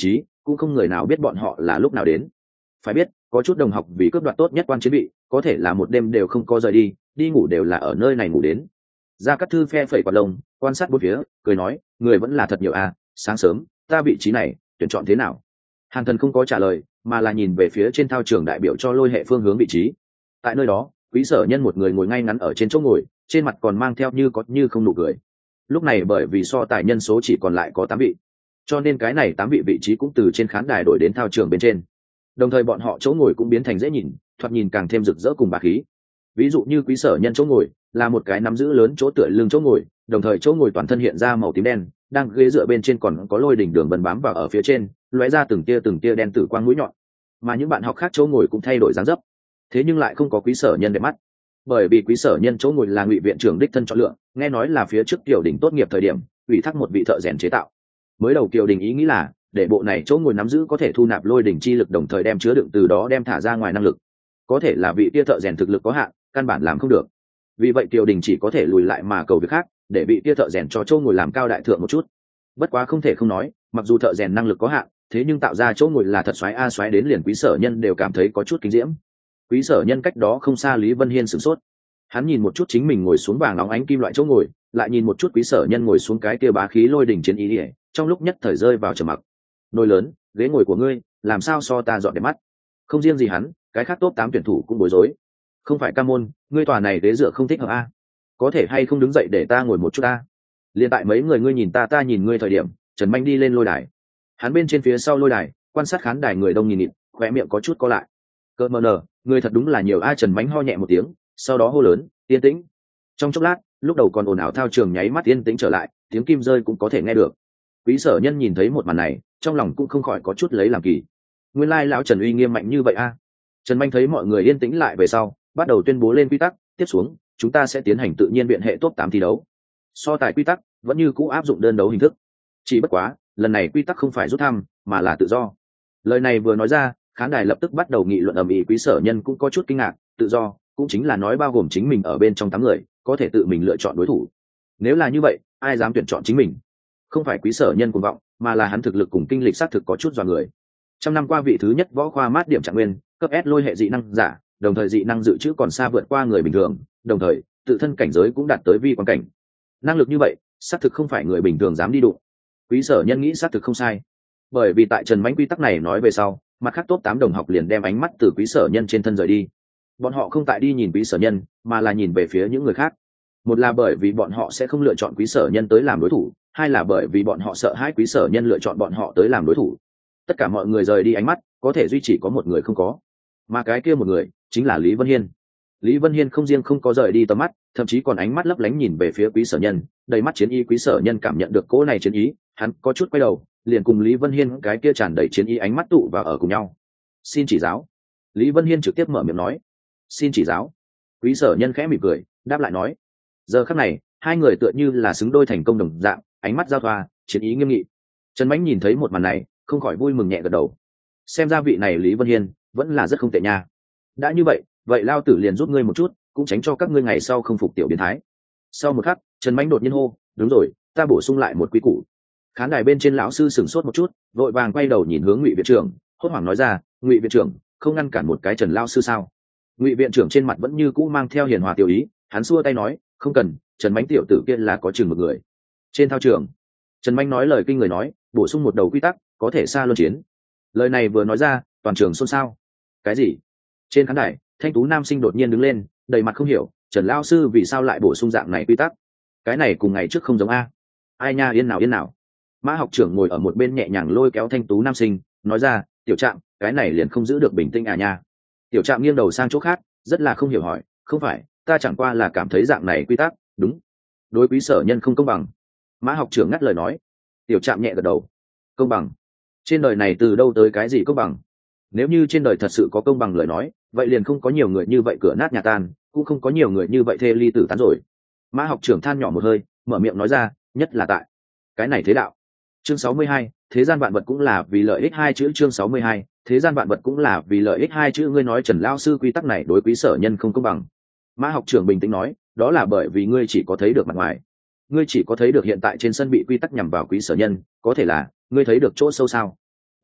cũng không người nào biết bọn họ là lúc nào đến. Phải biết có chút đồng học vì cướp đoạt tốt nhất quan chiến bị có thể là một đêm đều không có rời đi ngủ đều là ở nơi này ngủ đến. Gia Cát Thư phe phẩy quạt lông quan sát bốn phía cười nói, người vẫn là thật nhiều à, sáng sớm ta vị trí này tuyển chọn thế nào? Hàn Thần không có trả lời mà là nhìn về phía trên thao trường đại biểu cho Lôi hệ phương hướng vị trí. Tại nơi đó Quý Sở Nhân một người ngồi ngay ngắn ở trên chỗ ngồi, trên mặt còn mang theo như có như không nụ cười. Lúc này bởi vì so tài nhân số chỉ còn lại có 8 vị, cho nên cái này 8 vị vị trí cũng từ trên khán đài đổi đến thao trường bên trên. Đồng thời bọn họ chỗ ngồi cũng biến thành dễ nhìn, thoạt nhìn càng thêm rực rỡ cùng bá khí. Ví dụ như Quý Sở Nhân chỗ ngồi là một cái nắm giữ lớn chỗ tựa lưng chỗ ngồi, đồng thời chỗ ngồi toàn thân hiện ra màu tím đen, đang ghế dựa bên trên còn có lôi đỉnh đường vân bám vào ở phía trên, lóe ra từng tia đen tử quang mũi nhọn. Mà những bạn học khác chỗ ngồi cũng thay đổi dáng dấp, thế nhưng lại không có Quý Sở Nhân đẹp mắt, bởi vì Quý Sở Nhân chỗ ngồi là Ngụy viện trưởng đích thân chọn lựa, nghe nói là phía trước Kiều Đình tốt nghiệp thời điểm ủy thác một vị thợ rèn chế tạo. Mới đầu Kiều Đình ý nghĩ là để bộ này chỗ ngồi nắm giữ có thể thu nạp lôi đỉnh chi lực, đồng thời đem chứa đựng từ đó đem thả ra ngoài năng lực. Có thể là vị kia thợ rèn thực lực có hạn, căn bản làm không được. Vì vậy Kiều Đình chỉ có thể lùi lại mà cầu việc khác, để vị kia thợ rèn cho chỗ ngồi làm cao đại thượng một chút. Bất quá không thể không nói, mặc dù thợ rèn năng lực có hạn, thế nhưng tạo ra chỗ ngồi là thật xoáy a xoáy đến liền Quý Sở Nhân đều cảm thấy có chút kinh diễm. Quý Sở Nhân cách đó không xa Lý Vân Hiên sửng sốt. Hắn nhìn một chút chính mình ngồi xuống vàng óng ánh kim loại chỗ ngồi, lại nhìn một chút Quý Sở Nhân ngồi xuống cái kia bá khí lôi đỉnh chiến ý ỉa, trong lúc nhất thời rơi vào trầm mặc. Nồi lớn, ghế ngồi của ngươi làm sao so ta dọn đẹp mắt? Không riêng gì hắn, cái khác top 8 tuyển thủ cũng bối rối. Không phải Ca Môn, ngươi tòa này ghế dựa không thích hợp a? Có thể hay không đứng dậy để ta ngồi một chút a? Liên tại mấy người ngươi nhìn ta nhìn ngươi thời điểm, Trần Manh đi lên lôi đài. Hắn bên trên phía sau lôi đài, quan sát khán đài người đông nghìn nghịt, khóe miệng có chút co lại. Cơ mờ nở, người thật đúng là nhiều a. Trần Mánh ho nhẹ một tiếng, sau đó hô lớn, yên tĩnh. Trong chốc lát, lúc đầu còn ồn ào thao trường nháy mắt yên tĩnh trở lại, tiếng kim rơi cũng có thể nghe được. Quý Sở Nhân nhìn thấy một màn này, trong lòng cũng không khỏi có chút lấy làm kỳ. Nguyên lai lão Trần uy nghiêm mạnh như vậy a. Trần Manh thấy mọi người yên tĩnh lại về sau, bắt đầu tuyên bố lên quy tắc, tiếp xuống, chúng ta sẽ tiến hành tự nhiên biện hệ top 8 thi đấu. So tài quy tắc vẫn như cũ áp dụng đơn đấu hình thức. Chỉ bất quá, lần này quy tắc không phải rút thăm, mà là tự do. Lời này vừa nói ra, khán đài lập tức bắt đầu nghị luận ầm ĩ. Quý Sở Nhân cũng có chút kinh ngạc, tự do cũng chính là nói bao gồm chính mình ở bên trong 8 người, có thể tự mình lựa chọn đối thủ. Nếu là như vậy, ai dám tuyển chọn chính mình? Không phải Quý Sở Nhân cuồng vọng, mà là hắn thực lực cùng kinh lịch xác thực có chút dọa người. Trăm năm qua vị thứ nhất võ khoa mát điểm trạng nguyên, cấp S lôi hệ dị năng giả, đồng thời dị năng dự trữ còn xa vượt qua người bình thường, đồng thời tự thân cảnh giới cũng đạt tới vi quan cảnh. Năng lực như vậy, xác thực không phải người bình thường dám đi đụng. Quý Sở Nhân nghĩ xác thực không sai, bởi vì tại Trần Mánh quy tắc này nói về sau, mặt khác top 8 đồng học liền đem ánh mắt từ Quý Sở Nhân trên thân rời đi. Bọn họ không tại đi nhìn Quý Sở Nhân, mà là nhìn về phía những người khác. Một là bởi vì bọn họ sẽ không lựa chọn Quý Sở Nhân tới làm đối thủ, hai là bởi vì bọn họ sợ hãi Quý Sở Nhân lựa chọn bọn họ tới làm đối thủ. Tất cả mọi người rời đi ánh mắt, có thể duy trì có một người không có, mà cái kia một người chính là Lý Vân Hiên. Lý Vân Hiên không riêng không có rời đi tầm mắt, thậm chí còn ánh mắt lấp lánh nhìn về phía Quý Sở Nhân, đầy mắt chiến ý. Quý Sở Nhân cảm nhận được cỗ này chiến ý, hắn có chút quay đầu, liền cùng Lý Vân Hiên cái kia tràn đầy chiến ý ánh mắt tụ vào ở cùng nhau. Xin chỉ giáo. Lý Vân Hiên trực tiếp mở miệng nói. Xin chỉ giáo. Quý Sở Nhân khẽ mỉm cười, đáp lại nói. Giờ khắc này, hai người tựa như là xứng đôi thành công đồng dạng, ánh mắt giao thoa, chiến ý nghiêm nghị. Trần Mánh nhìn thấy một màn này, không khỏi vui mừng nhẹ gật đầu. Xem ra vị này Lý Vân Hiên vẫn là rất không tệ nha. Đã như vậy, vậy lao tử liền giúp ngươi một chút, cũng tránh cho các ngươi ngày sau không phục tiểu biến thái. Sau một khắc, Trần Mánh đột nhiên hô, đúng rồi, ta bổ sung lại một quy củ. Khán đài bên trên lão sư sửng sốt một chút, vội vàng quay đầu nhìn hướng Ngụy viện trưởng, hốt hoảng nói ra, Ngụy viện trưởng, không ngăn cản một cái Trần lao sư sao? Ngụy viện trưởng trên mặt vẫn như cũ mang theo hiền hòa tiểu ý, hắn xua tay nói, không cần, Trần Mánh tiểu tử kia là có chừng một người. Trên thao trường, Trần Mánh nói lời kinh người nói, bổ sung một đầu quy tắc, có thể xa luân chiến. Lời này vừa nói ra, toàn trường xôn xao. Cái gì? Trên khán đài, thanh tú nam sinh đột nhiên đứng lên, đầy mặt không hiểu, Trần lao sư vì sao lại bổ sung dạng này quy tắc? Cái này cùng ngày trước không giống a. Ai nha, yên nào. Mã học trưởng ngồi ở một bên nhẹ nhàng lôi kéo thanh tú nam sinh, nói ra, tiểu Trạm, cái này liền không giữ được bình tĩnh à nha. Tiểu Trạm nghiêng đầu sang chỗ khác, rất là không hiểu hỏi, không phải, ta chẳng qua là cảm thấy dạng này quy tắc, đúng. Đối Quý Sở Nhân không công bằng. Mã học trưởng ngắt lời nói. Tiểu Trạm nhẹ gật đầu. Công bằng? Trên đời này từ đâu tới cái gì công bằng? Nếu như trên đời thật sự có công bằng lời nói, vậy liền không có nhiều người như vậy cửa nát nhà tan, cũng không có nhiều người như vậy thê ly tử tán rồi. Mã học trưởng than nhỏ một hơi, mở miệng nói ra, nhất là tại cái này thế đạo. Chương 62, thế gian vạn vật cũng là vì lợi ích hai chữ. Chương 62, thế gian vạn vật cũng là vì lợi ích hai chữ. Ngươi nói Trần lao sư quy tắc này đối Quý Sở Nhân không công bằng. Mã học trưởng bình tĩnh nói, đó là bởi vì ngươi chỉ có thấy được mặt ngoài, ngươi chỉ có thấy được hiện tại trên sân bị quy tắc nhằm vào Quý Sở Nhân, có thể là ngươi thấy được chỗ sâu sao?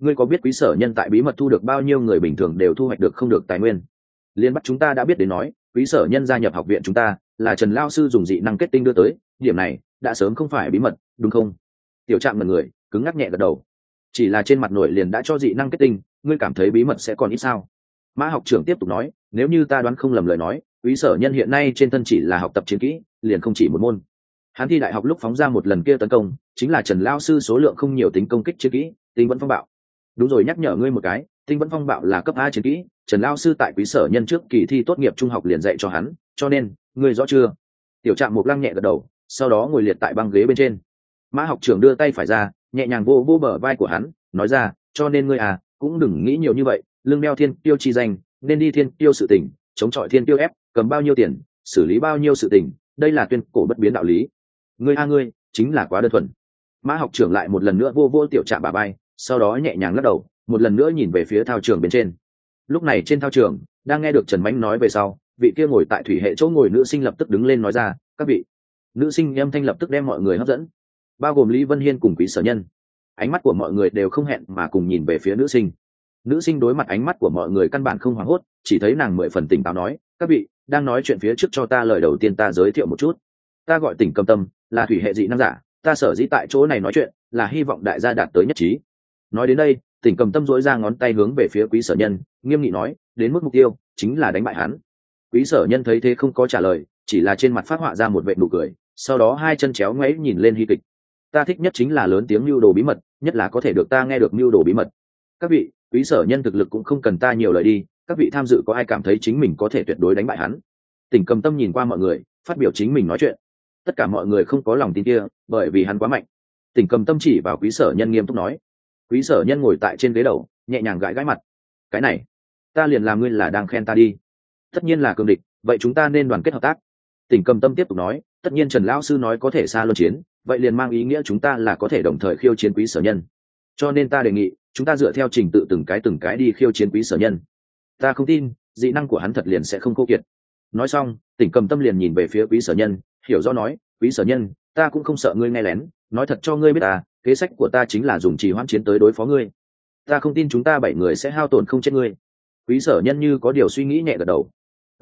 ngươi có biết quý sở nhân tại bí mật thu được bao nhiêu người bình thường đều thu hoạch được không được tài nguyên? Liên bắt chúng ta đã biết đến nói, quý sở nhân gia nhập học viện chúng ta là Trần lao sư dùng dị năng kết tinh đưa tới, điểm này đã sớm không phải bí mật, đúng không? Tiểu Trạm ngẩn người, cứng ngắc nhẹ gật đầu. Chỉ là trên mặt nổi liền đã cho dị năng kết tinh, ngươi cảm thấy bí mật sẽ còn ít sao? Mã học trưởng tiếp tục nói, nếu như ta đoán không lầm lời nói, quý sở nhân hiện nay trên thân chỉ là học tập chiến kỹ, liền không chỉ một môn. Hắn thi đại học lúc phóng ra một lần kia tấn công, chính là Trần lao sư số lượng không nhiều tính công kích chiến kỹ, tinh vẫn phong bạo. Đúng rồi, nhắc nhở ngươi một cái, tinh vẫn phong bạo là cấp A chiến kỹ, Trần lao sư tại quý sở nhân trước kỳ thi tốt nghiệp trung học liền dạy cho hắn, cho nên ngươi rõ chưa? Tiểu Trạm Mục Lăng nhẹ gật đầu, sau đó ngồi liệt tại băng ghế bên trên. Mã học trưởng đưa tay phải ra, nhẹ nhàng vô vô bờ vai của hắn, nói ra, cho nên ngươi à, cũng đừng nghĩ nhiều như vậy, lưng đeo thiên tiêu chi danh, nên đi thiên tiêu sự tình, chống chọi thiên tiêu ép, cầm bao nhiêu tiền, xử lý bao nhiêu sự tình, đây là tuyên cổ bất biến đạo lý. Ngươi chính là quá đơn thuần. Mã học trưởng lại một lần nữa vô vô Tiểu Trạm bả vai, sau đó nhẹ nhàng lắc đầu, một lần nữa nhìn về phía thao trường bên trên. Lúc này trên thao trường, đang nghe được Trần Mánh nói về sau, vị kia ngồi tại thủy hệ chỗ ngồi nữ sinh lập tức đứng lên nói ra, các vị. Nữ sinh âm thanh lập tức đem mọi người hấp dẫn, bao gồm Lý Vân Hiên cùng quý sở nhân. Ánh mắt của mọi người đều không hẹn mà cùng nhìn về phía nữ sinh. Nữ sinh đối mặt ánh mắt của mọi người căn bản không hoảng hốt, chỉ thấy nàng 10 phần tỉnh táo nói, các vị đang nói chuyện phía trước cho ta lời đầu tiên ta giới thiệu một chút. Ta gọi Tỉnh Cầm Tâm, là thủy hệ dị năng giả, ta sở dĩ tại chỗ này nói chuyện là hy vọng đại gia đạt tới nhất trí. Nói đến đây, Tỉnh Cầm Tâm dỗi ra ngón tay hướng về phía quý sở nhân, nghiêm nghị nói, đến mức mục tiêu chính là đánh bại hắn. Quý sở nhân thấy thế không có trả lời, chỉ là trên mặt phát họa ra một vệt nụ cười, sau đó hai chân chéo ngoáy nhìn lên hy kịch. Ta thích nhất chính là lớn tiếng mưu đồ bí mật, nhất là có thể được ta nghe được mưu đồ bí mật. Các vị, quý sở nhân thực lực cũng không cần ta nhiều lời đi, các vị tham dự có ai cảm thấy chính mình có thể tuyệt đối đánh bại hắn? Tỉnh Cầm Tâm nhìn qua mọi người, phát biểu chính mình nói chuyện. Tất cả mọi người không có lòng tin kia, bởi vì hắn quá mạnh. Tỉnh Cầm Tâm chỉ vào quý sở nhân nghiêm túc nói. Quý sở nhân ngồi tại trên ghế đầu, nhẹ nhàng gãi gãi mặt. Cái này, ta liền làm ngươi là đang khen ta đi. Tất nhiên là cường địch, vậy chúng ta nên đoàn kết hợp tác. Tỉnh Cầm Tâm tiếp tục nói, tất nhiên Trần lão sư nói có thể xa luân chiến, vậy liền mang ý nghĩa chúng ta là có thể đồng thời khiêu chiến quý sở nhân. Cho nên ta đề nghị, chúng ta dựa theo trình tự từng cái đi khiêu chiến quý sở nhân. Ta không tin, dị năng của hắn thật liền sẽ không khô kiệt. Nói xong, Tỉnh Cầm Tâm liền nhìn về phía quý sở nhân, hiểu rõ nói, quý sở nhân, ta cũng không sợ ngươi nghe lén, nói thật cho ngươi biết à, kế sách của ta chính là dùng trì hoãn chiến tới đối phó ngươi. Ta không tin chúng ta 7 người sẽ hao tổn không chết ngươi. Quý sở nhân như có điều suy nghĩ nhẹ gật đầu.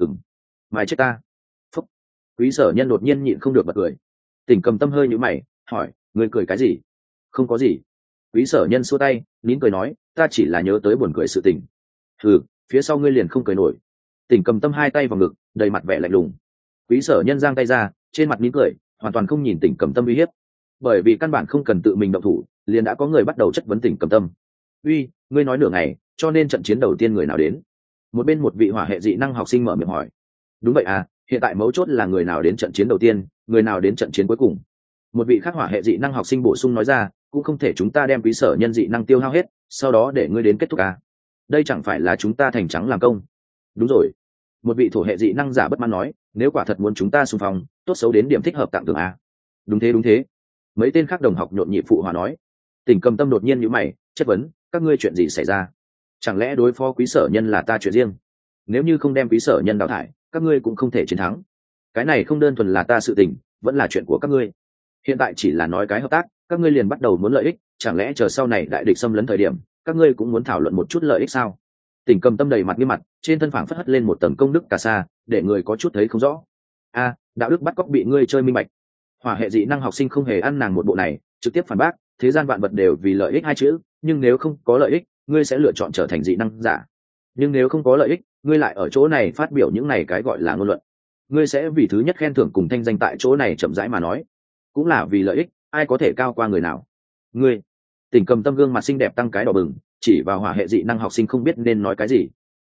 Mày chết ta. Phúc. Quý sở nhân đột nhiên nhịn không được bật cười. Tỉnh Cầm Tâm hơi nhíu mày, hỏi, ngươi cười cái gì? Không có gì. Quý sở nhân xua tay, nín cười nói, ta chỉ là nhớ tới buồn cười sự tình. Phía sau ngươi liền không cười nổi. Tỉnh Cầm Tâm hai tay vào ngực, đầy mặt vẻ lạnh lùng. Quý sở nhân giang tay ra, trên mặt nín cười, hoàn toàn không nhìn Tỉnh Cầm Tâm uy hiếp. Bởi vì căn bản không cần tự mình động thủ, liền đã có người bắt đầu chất vấn Tỉnh Cầm Tâm. Ngươi nói nửa ngày, cho nên trận chiến đầu tiên người nào đến? Một bên một vị hỏa hệ dị năng học sinh mở miệng hỏi. Đúng vậy à, hiện tại mấu chốt là người nào đến trận chiến đầu tiên, người nào đến trận chiến cuối cùng. Một vị khác hỏa hệ dị năng học sinh bổ sung nói ra, cũng không thể chúng ta đem quý sở nhân dị năng tiêu hao hết, sau đó để ngươi đến kết thúc à. Đây chẳng phải là chúng ta thành trắng làm công. Đúng rồi. Một vị thổ hệ dị năng giả bất mãn nói, nếu quả thật muốn chúng ta xung phong, tốt xấu đến điểm thích hợp tặng thưởng à. Đúng thế. Mấy tên khác đồng học nhộn nhịp phụ hòa nói. Tỉnh Cầm Tâm đột nhiên nhíu mày, chất vấn, các ngươi chuyện gì xảy ra? Chẳng lẽ đối phó quý sở nhân là ta chuyện riêng? Nếu như không đem quý sở nhân đào thải, các ngươi cũng không thể chiến thắng. Cái này không đơn thuần là ta sự tình, vẫn là chuyện của các ngươi. Hiện tại chỉ là nói cái hợp tác, các ngươi liền bắt đầu muốn lợi ích, chẳng lẽ chờ sau này đại địch xâm lấn thời điểm, các ngươi cũng muốn thảo luận một chút lợi ích sao? Tỉnh Cầm Tâm đầy mặt nghiêm mặt, trên thân phảng phất hất lên một tầng công đức cà sa, để người có chút thấy không rõ. Đạo đức bắt cóc bị ngươi chơi minh bạch. Hỏa hệ dị năng học sinh không hề ăn nàng một bộ này, trực tiếp phản bác, thế gian vạn vật đều vì lợi ích hai chữ, nhưng nếu không có lợi ích, ngươi sẽ lựa chọn trở thành dị năng giả. Nhưng nếu không có lợi ích, ngươi lại ở chỗ này phát biểu những này cái gọi là ngôn luận. Ngươi sẽ vì thứ nhất khen thưởng cùng thanh danh tại chỗ này chậm rãi mà nói, cũng là vì lợi ích, ai có thể cao qua người nào? Ngươi. Tỉnh Cầm Tâm gương mặt xinh đẹp tăng cái đỏ bừng, chỉ vào hỏa hệ dị năng học sinh không biết nên nói cái gì.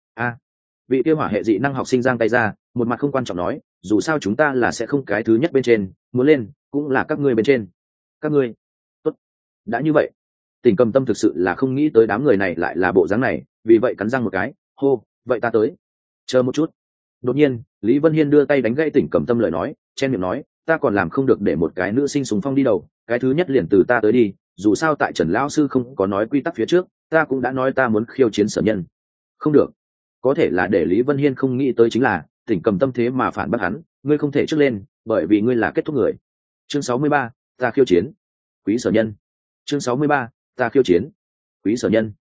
Vị kia hỏa hệ dị năng học sinh giang tay ra, một mặt không quan trọng nói, dù sao chúng ta là sẽ không cái thứ nhất bên trên, muốn lên cũng là các ngươi bên trên. Các ngươi. Tốt. Đã như vậy. Tỉnh Cầm Tâm thực sự là không nghĩ tới đám người này lại là bộ dáng này, vì vậy cắn răng một cái, hô, vậy ta tới. Chờ một chút. Đột nhiên, Lý Vân Hiên đưa tay đánh gãy Tỉnh Cầm Tâm lời nói, chen miệng nói, ta còn làm không được để một cái nữ sinh xung phong đi đầu, cái thứ nhất liền từ ta tới đi, dù sao tại Trần lão sư không có nói quy tắc phía trước, ta cũng đã nói ta muốn khiêu chiến sở nhân. Không được. Có thể là để Lý Vân Hiên không nghĩ tới chính là, Tỉnh Cầm Tâm thế mà phản bác hắn, ngươi không thể trước lên, bởi vì ngươi là kết thúc người. Chương 63, ta khiêu chiến. Quý sở nhân. Chương 63, ta khiêu chiến. Quý sở nhân.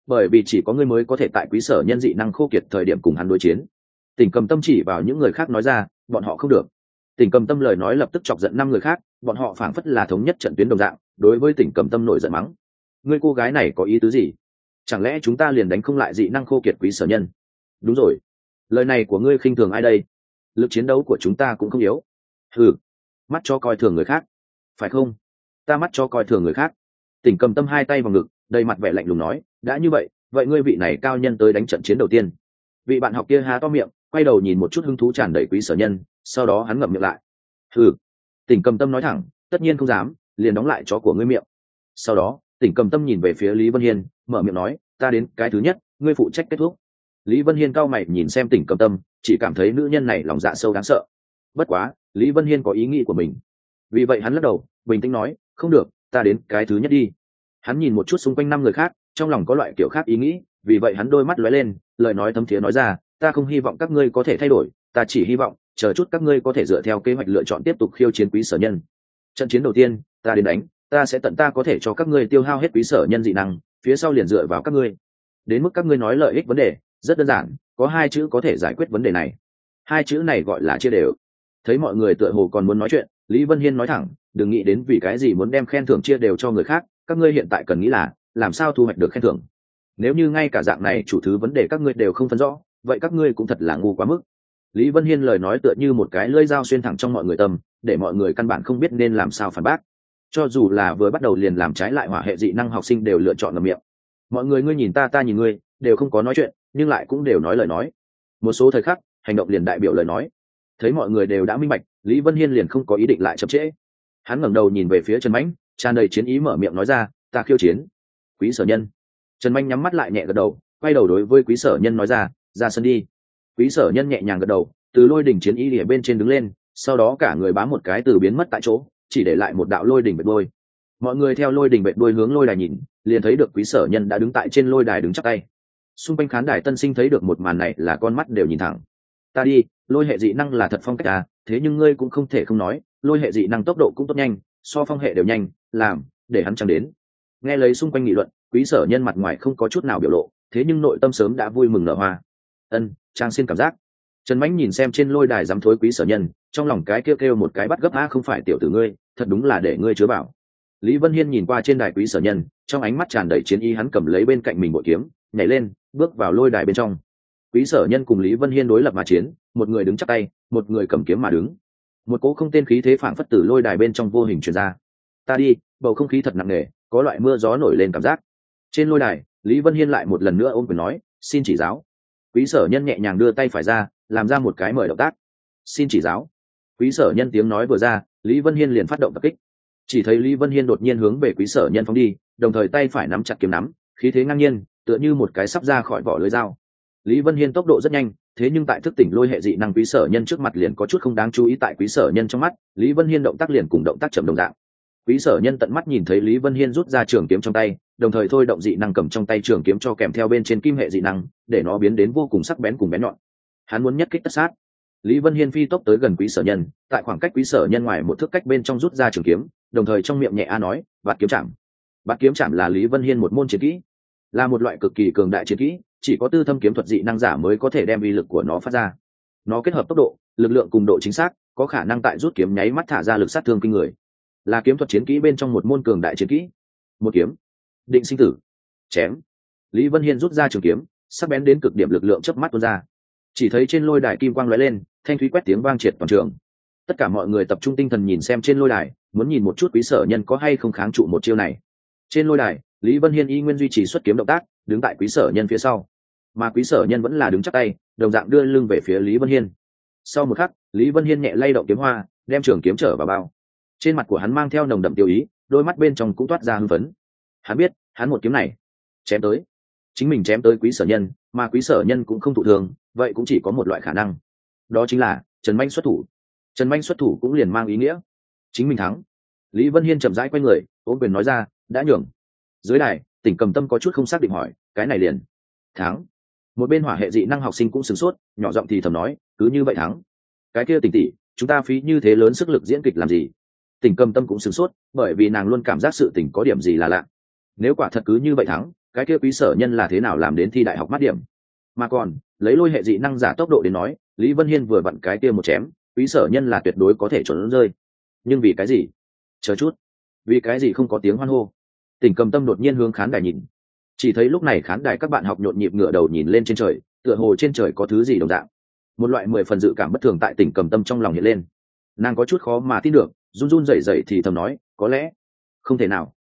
bởi vì chỉ có ngươi mới có thể tại quý sở nhân dị năng khô kiệt thời điểm cùng hắn đối chiến. Tỉnh Cầm Tâm chỉ vào những người khác nói ra, bọn họ không được. Tỉnh Cầm Tâm lời nói lập tức chọc giận 5 người khác, bọn họ phảng phất là thống nhất trận tuyến đồng dạng, đối với Tỉnh Cầm Tâm nổi giận mắng. Ngươi cô gái này có ý tứ gì? Chẳng lẽ chúng ta liền đánh không lại dị năng khô kiệt quý sở nhân? Đúng rồi, lời này của ngươi khinh thường ai đây? Lực chiến đấu của chúng ta cũng không yếu. Ừ, mắt cho coi thường người khác, phải không? Ta mắt cho coi thường người khác. Tỉnh Cầm Tâm hai tay vào ngực, đầy mặt vẻ lạnh lùng nói, đã như vậy, vậy ngươi vị này cao nhân tới đánh trận chiến đầu tiên. Vị bạn học kia há to miệng, quay đầu nhìn một chút hứng thú tràn đầy quý sở nhân, sau đó hắn ngậm miệng lại. Ừ, Tỉnh Cầm Tâm nói thẳng, tất nhiên không dám, liền đóng lại chó của ngươi miệng. Sau đó Tỉnh Cầm Tâm nhìn về phía Lý Vân Hiên, mở miệng nói, ta đến cái thứ nhất, ngươi phụ trách kết thúc. Lý Vân Hiên cau mày nhìn xem Tỉnh Cầm Tâm, chỉ cảm thấy nữ nhân này lòng dạ sâu đáng sợ. Bất quá Lý Vân Hiên có ý nghĩ của mình, vì vậy hắn lắc đầu, bình tĩnh nói, không được, ta đến cái thứ nhất đi. Hắn nhìn một chút xung quanh 5 người khác, trong lòng có loại kiểu khác ý nghĩ, vì vậy hắn đôi mắt lóe lên, lời nói thấm thiế nói ra, ta không hy vọng các ngươi có thể thay đổi, ta chỉ hy vọng chờ chút các ngươi có thể dựa theo kế hoạch lựa chọn tiếp tục khiêu chiến quý sở nhân. Trận chiến đầu tiên ta đến đánh, ta sẽ tận ta có thể cho các ngươi tiêu hao hết quý sở nhân dị năng, phía sau liền dựa vào các ngươi. Đến mức các ngươi nói lợi ích vấn đề, rất đơn giản, có 2 chữ có thể giải quyết vấn đề này. 2 chữ này gọi là chia đều. Thấy mọi người tựa hồ còn muốn nói chuyện, Lý Vân Hiên nói thẳng, đừng nghĩ đến vì cái gì muốn đem khen thưởng chia đều cho người khác, các ngươi hiện tại cần nghĩ là làm sao thu hoạch được khen thưởng. Nếu như ngay cả dạng này chủ thứ vấn đề các ngươi đều không phân rõ, vậy các ngươi cũng thật là ngu quá mức. Lý Vân Hiên lời nói tựa như một cái lưỡi dao xuyên thẳng trong mọi người tâm, để mọi người căn bản không biết nên làm sao phản bác. Cho dù là vừa bắt đầu liền làm trái lại hỏa hệ dị năng học sinh đều lựa chọn ngậm miệng. Mọi người ngươi nhìn ta nhìn ngươi, đều không có nói chuyện, nhưng lại cũng đều nói lời nói. Một số thời khắc, hành động liền đại biểu lời nói. Thấy mọi người đều đã minh bạch, Lý Vân Hiên liền không có ý định lại chậm trễ. Hắn ngẩng đầu nhìn về phía Trần Mãnh, tràn đầy chiến ý mở miệng nói ra, ta khiêu chiến quý sở nhân. Trần Mãnh nhắm mắt lại nhẹ gật đầu, quay đầu đối với quý sở nhân nói ra, ra sân đi. Quý sở nhân nhẹ nhàng gật đầu, từ lôi đỉnh chiến ý ở bên trên đứng lên, sau đó cả người bám một cái từ biến mất tại chỗ, chỉ để lại một đạo lôi đỉnh bệt đuôi. Mọi người theo lôi đỉnh bệt đuôi hướng lôi đài nhìn, liền thấy được quý sở nhân đã đứng tại trên lôi đài đứng chắp tay. Xung quanh khán đài tân sinh thấy được một màn này là con mắt đều nhìn thẳng. Ta đi, lôi hệ dị năng là thật phong cách à, thế nhưng ngươi cũng không thể không nói, lôi hệ dị năng tốc độ cũng tốt nhanh, so phong hệ đều nhanh, làm để hắn chẳng đến. Nghe lấy xung quanh nghị luận, quý sở nhân mặt ngoài không có chút nào biểu lộ, thế nhưng nội tâm sớm đã vui mừng nở hoa. Trang xin cảm giác. Trần Mãnh nhìn xem trên lôi đài dám thối quý sở nhân, trong lòng cái kêu một cái bắt gấp, không phải tiểu tử ngươi, thật đúng là để ngươi chứa bảo. Lý Vân Hiên nhìn qua trên đài quý sở nhân, trong ánh mắt tràn đầy chiến ý, hắn cầm lấy bên cạnh mình bội kiếm, nhảy lên, bước vào lôi đài bên trong. Quý sở nhân cùng Lý Vân Hiên đối lập mà chiến, một người đứng chắp tay, một người cầm kiếm mà đứng. Một cỗ không tên khí thế phảng phất từ lôi đài bên trong vô hình truyền ra. Ta đi, bầu không khí thật nặng nề, có loại mưa gió nổi lên cảm giác. Trên lôi đài, Lý Vân Hiên lại một lần nữa ôm quyền nói, xin chỉ giáo. Quý sở nhân nhẹ nhàng đưa tay phải ra, làm ra một cái mời động tác. Xin chỉ giáo. Quý sở nhân tiếng nói vừa ra, Lý Vân Hiên liền phát động tập kích. Chỉ thấy Lý Vân Hiên đột nhiên hướng về quý sở nhân phóng đi, đồng thời tay phải nắm chặt kiếm nắm, khí thế ngang nhiên, tựa như một cái sắp ra khỏi vỏ lưỡi dao. Lý Vân Hiên tốc độ rất nhanh, thế nhưng tại thức tỉnh lôi hệ dị năng quý sở nhân trước mặt liền có chút không đáng chú ý, tại quý sở nhân trong mắt, Lý Vân Hiên động tác liền cùng động tác chậm đồng dạng. Quý sở nhân tận mắt nhìn thấy Lý Vân Hiên rút ra trường kiếm trong tay, đồng thời thôi động dị năng cầm trong tay trường kiếm cho kèm theo bên trên kim hệ dị năng, để nó biến đến vô cùng sắc bén cùng bén nhọn. Hắn muốn nhất kích tất sát. Lý Vân Hiên phi tốc tới gần quý sở nhân, tại khoảng cách quý sở nhân ngoài một thước cách bên trong rút ra trường kiếm, đồng thời trong miệng nhẹ a nói, bạt kiếm chạm. Bạt kiếm chạm là Lý Vân Hiên một môn chiến kỹ, là một loại cực kỳ cường đại chiến kỹ, chỉ có tư thâm kiếm thuật dị năng giả mới có thể đem uy lực của nó phát ra. Nó kết hợp tốc độ, lực lượng cùng độ chính xác, có khả năng tại rút kiếm nháy mắt thả ra lực sát thương kinh người, là kiếm thuật chiến kỹ bên trong một môn cường đại chiến kỹ. Một kiếm định sinh tử, chém. Lý Vân Hiên rút ra trường kiếm, sắc bén đến cực điểm, lực lượng chớp mắt tuôn ra. Chỉ thấy trên lôi đài kim quang lóe lên, thanh thúy quét tiếng vang triệt toàn trường. Tất cả mọi người tập trung tinh thần nhìn xem trên lôi đài, muốn nhìn một chút quý sở nhân có hay không kháng trụ một chiêu này. Trên lôi đài, Lý Vân Hiên y nguyên duy trì xuất kiếm động tác, đứng tại quý sở nhân phía sau, mà quý sở nhân vẫn là đứng chắp tay, đồng dạng đưa lưng về phía Lý Vân Hiên. Sau một khắc, Lý Vân Hiên nhẹ lay động kiếm hoa, đem trường kiếm trở vào bao. Trên mặt của hắn mang theo nồng đậm tiêu ý, đôi mắt bên trong cũng toát ra hưng phấn. Hắn biết, hắn một kiếm này chém tới, chính mình chém tới quý sở nhân, mà quý sở nhân cũng không thụ thương, vậy cũng chỉ có một loại khả năng, đó chính là Trần Manh xuất thủ. Trần Manh xuất thủ cũng liền mang ý nghĩa chính mình thắng. Lý Vân Hiên chậm rãi quay người, ôm quyền nói ra, đã nhường. Dưới đài, Tỉnh Cầm Tâm có chút không xác định hỏi, cái này liền thắng? Một bên hỏa hệ dị năng học sinh cũng sửng sốt, nhỏ giọng thì thầm nói, cứ như vậy thắng? Cái kia Tỉnh tỷ, chúng ta phí như thế lớn sức lực diễn kịch làm gì? Tỉnh Cầm Tâm cũng sửng sốt, bởi vì nàng luôn cảm giác sự tình có điểm gì là lạ. Nếu quả thật cứ như vậy thắng, cái kia quý sở nhân là thế nào làm đến thi đại học mát điểm? Mà còn lấy lôi hệ dị năng giả tốc độ đến nói, Lý Vân Hiên vừa vặn cái kia một chém, quý sở nhân là tuyệt đối có thể chuẩn rơi. Nhưng vì cái gì? Chờ chút, vì cái gì không có tiếng hoan hô? Tỉnh Cầm Tâm đột nhiên hướng khán đài nhìn, chỉ thấy lúc này khán đài các bạn học nhộn nhịp ngửa đầu nhìn lên trên trời, tựa hồ trên trời có thứ gì đồng dạng. Một loại 10 phần dự cảm bất thường tại Tỉnh Cầm Tâm trong lòng hiện lên. Nàng có chút khó mà tin được, run run rẩy rẩy thì thầm nói, có lẽ không thể nào,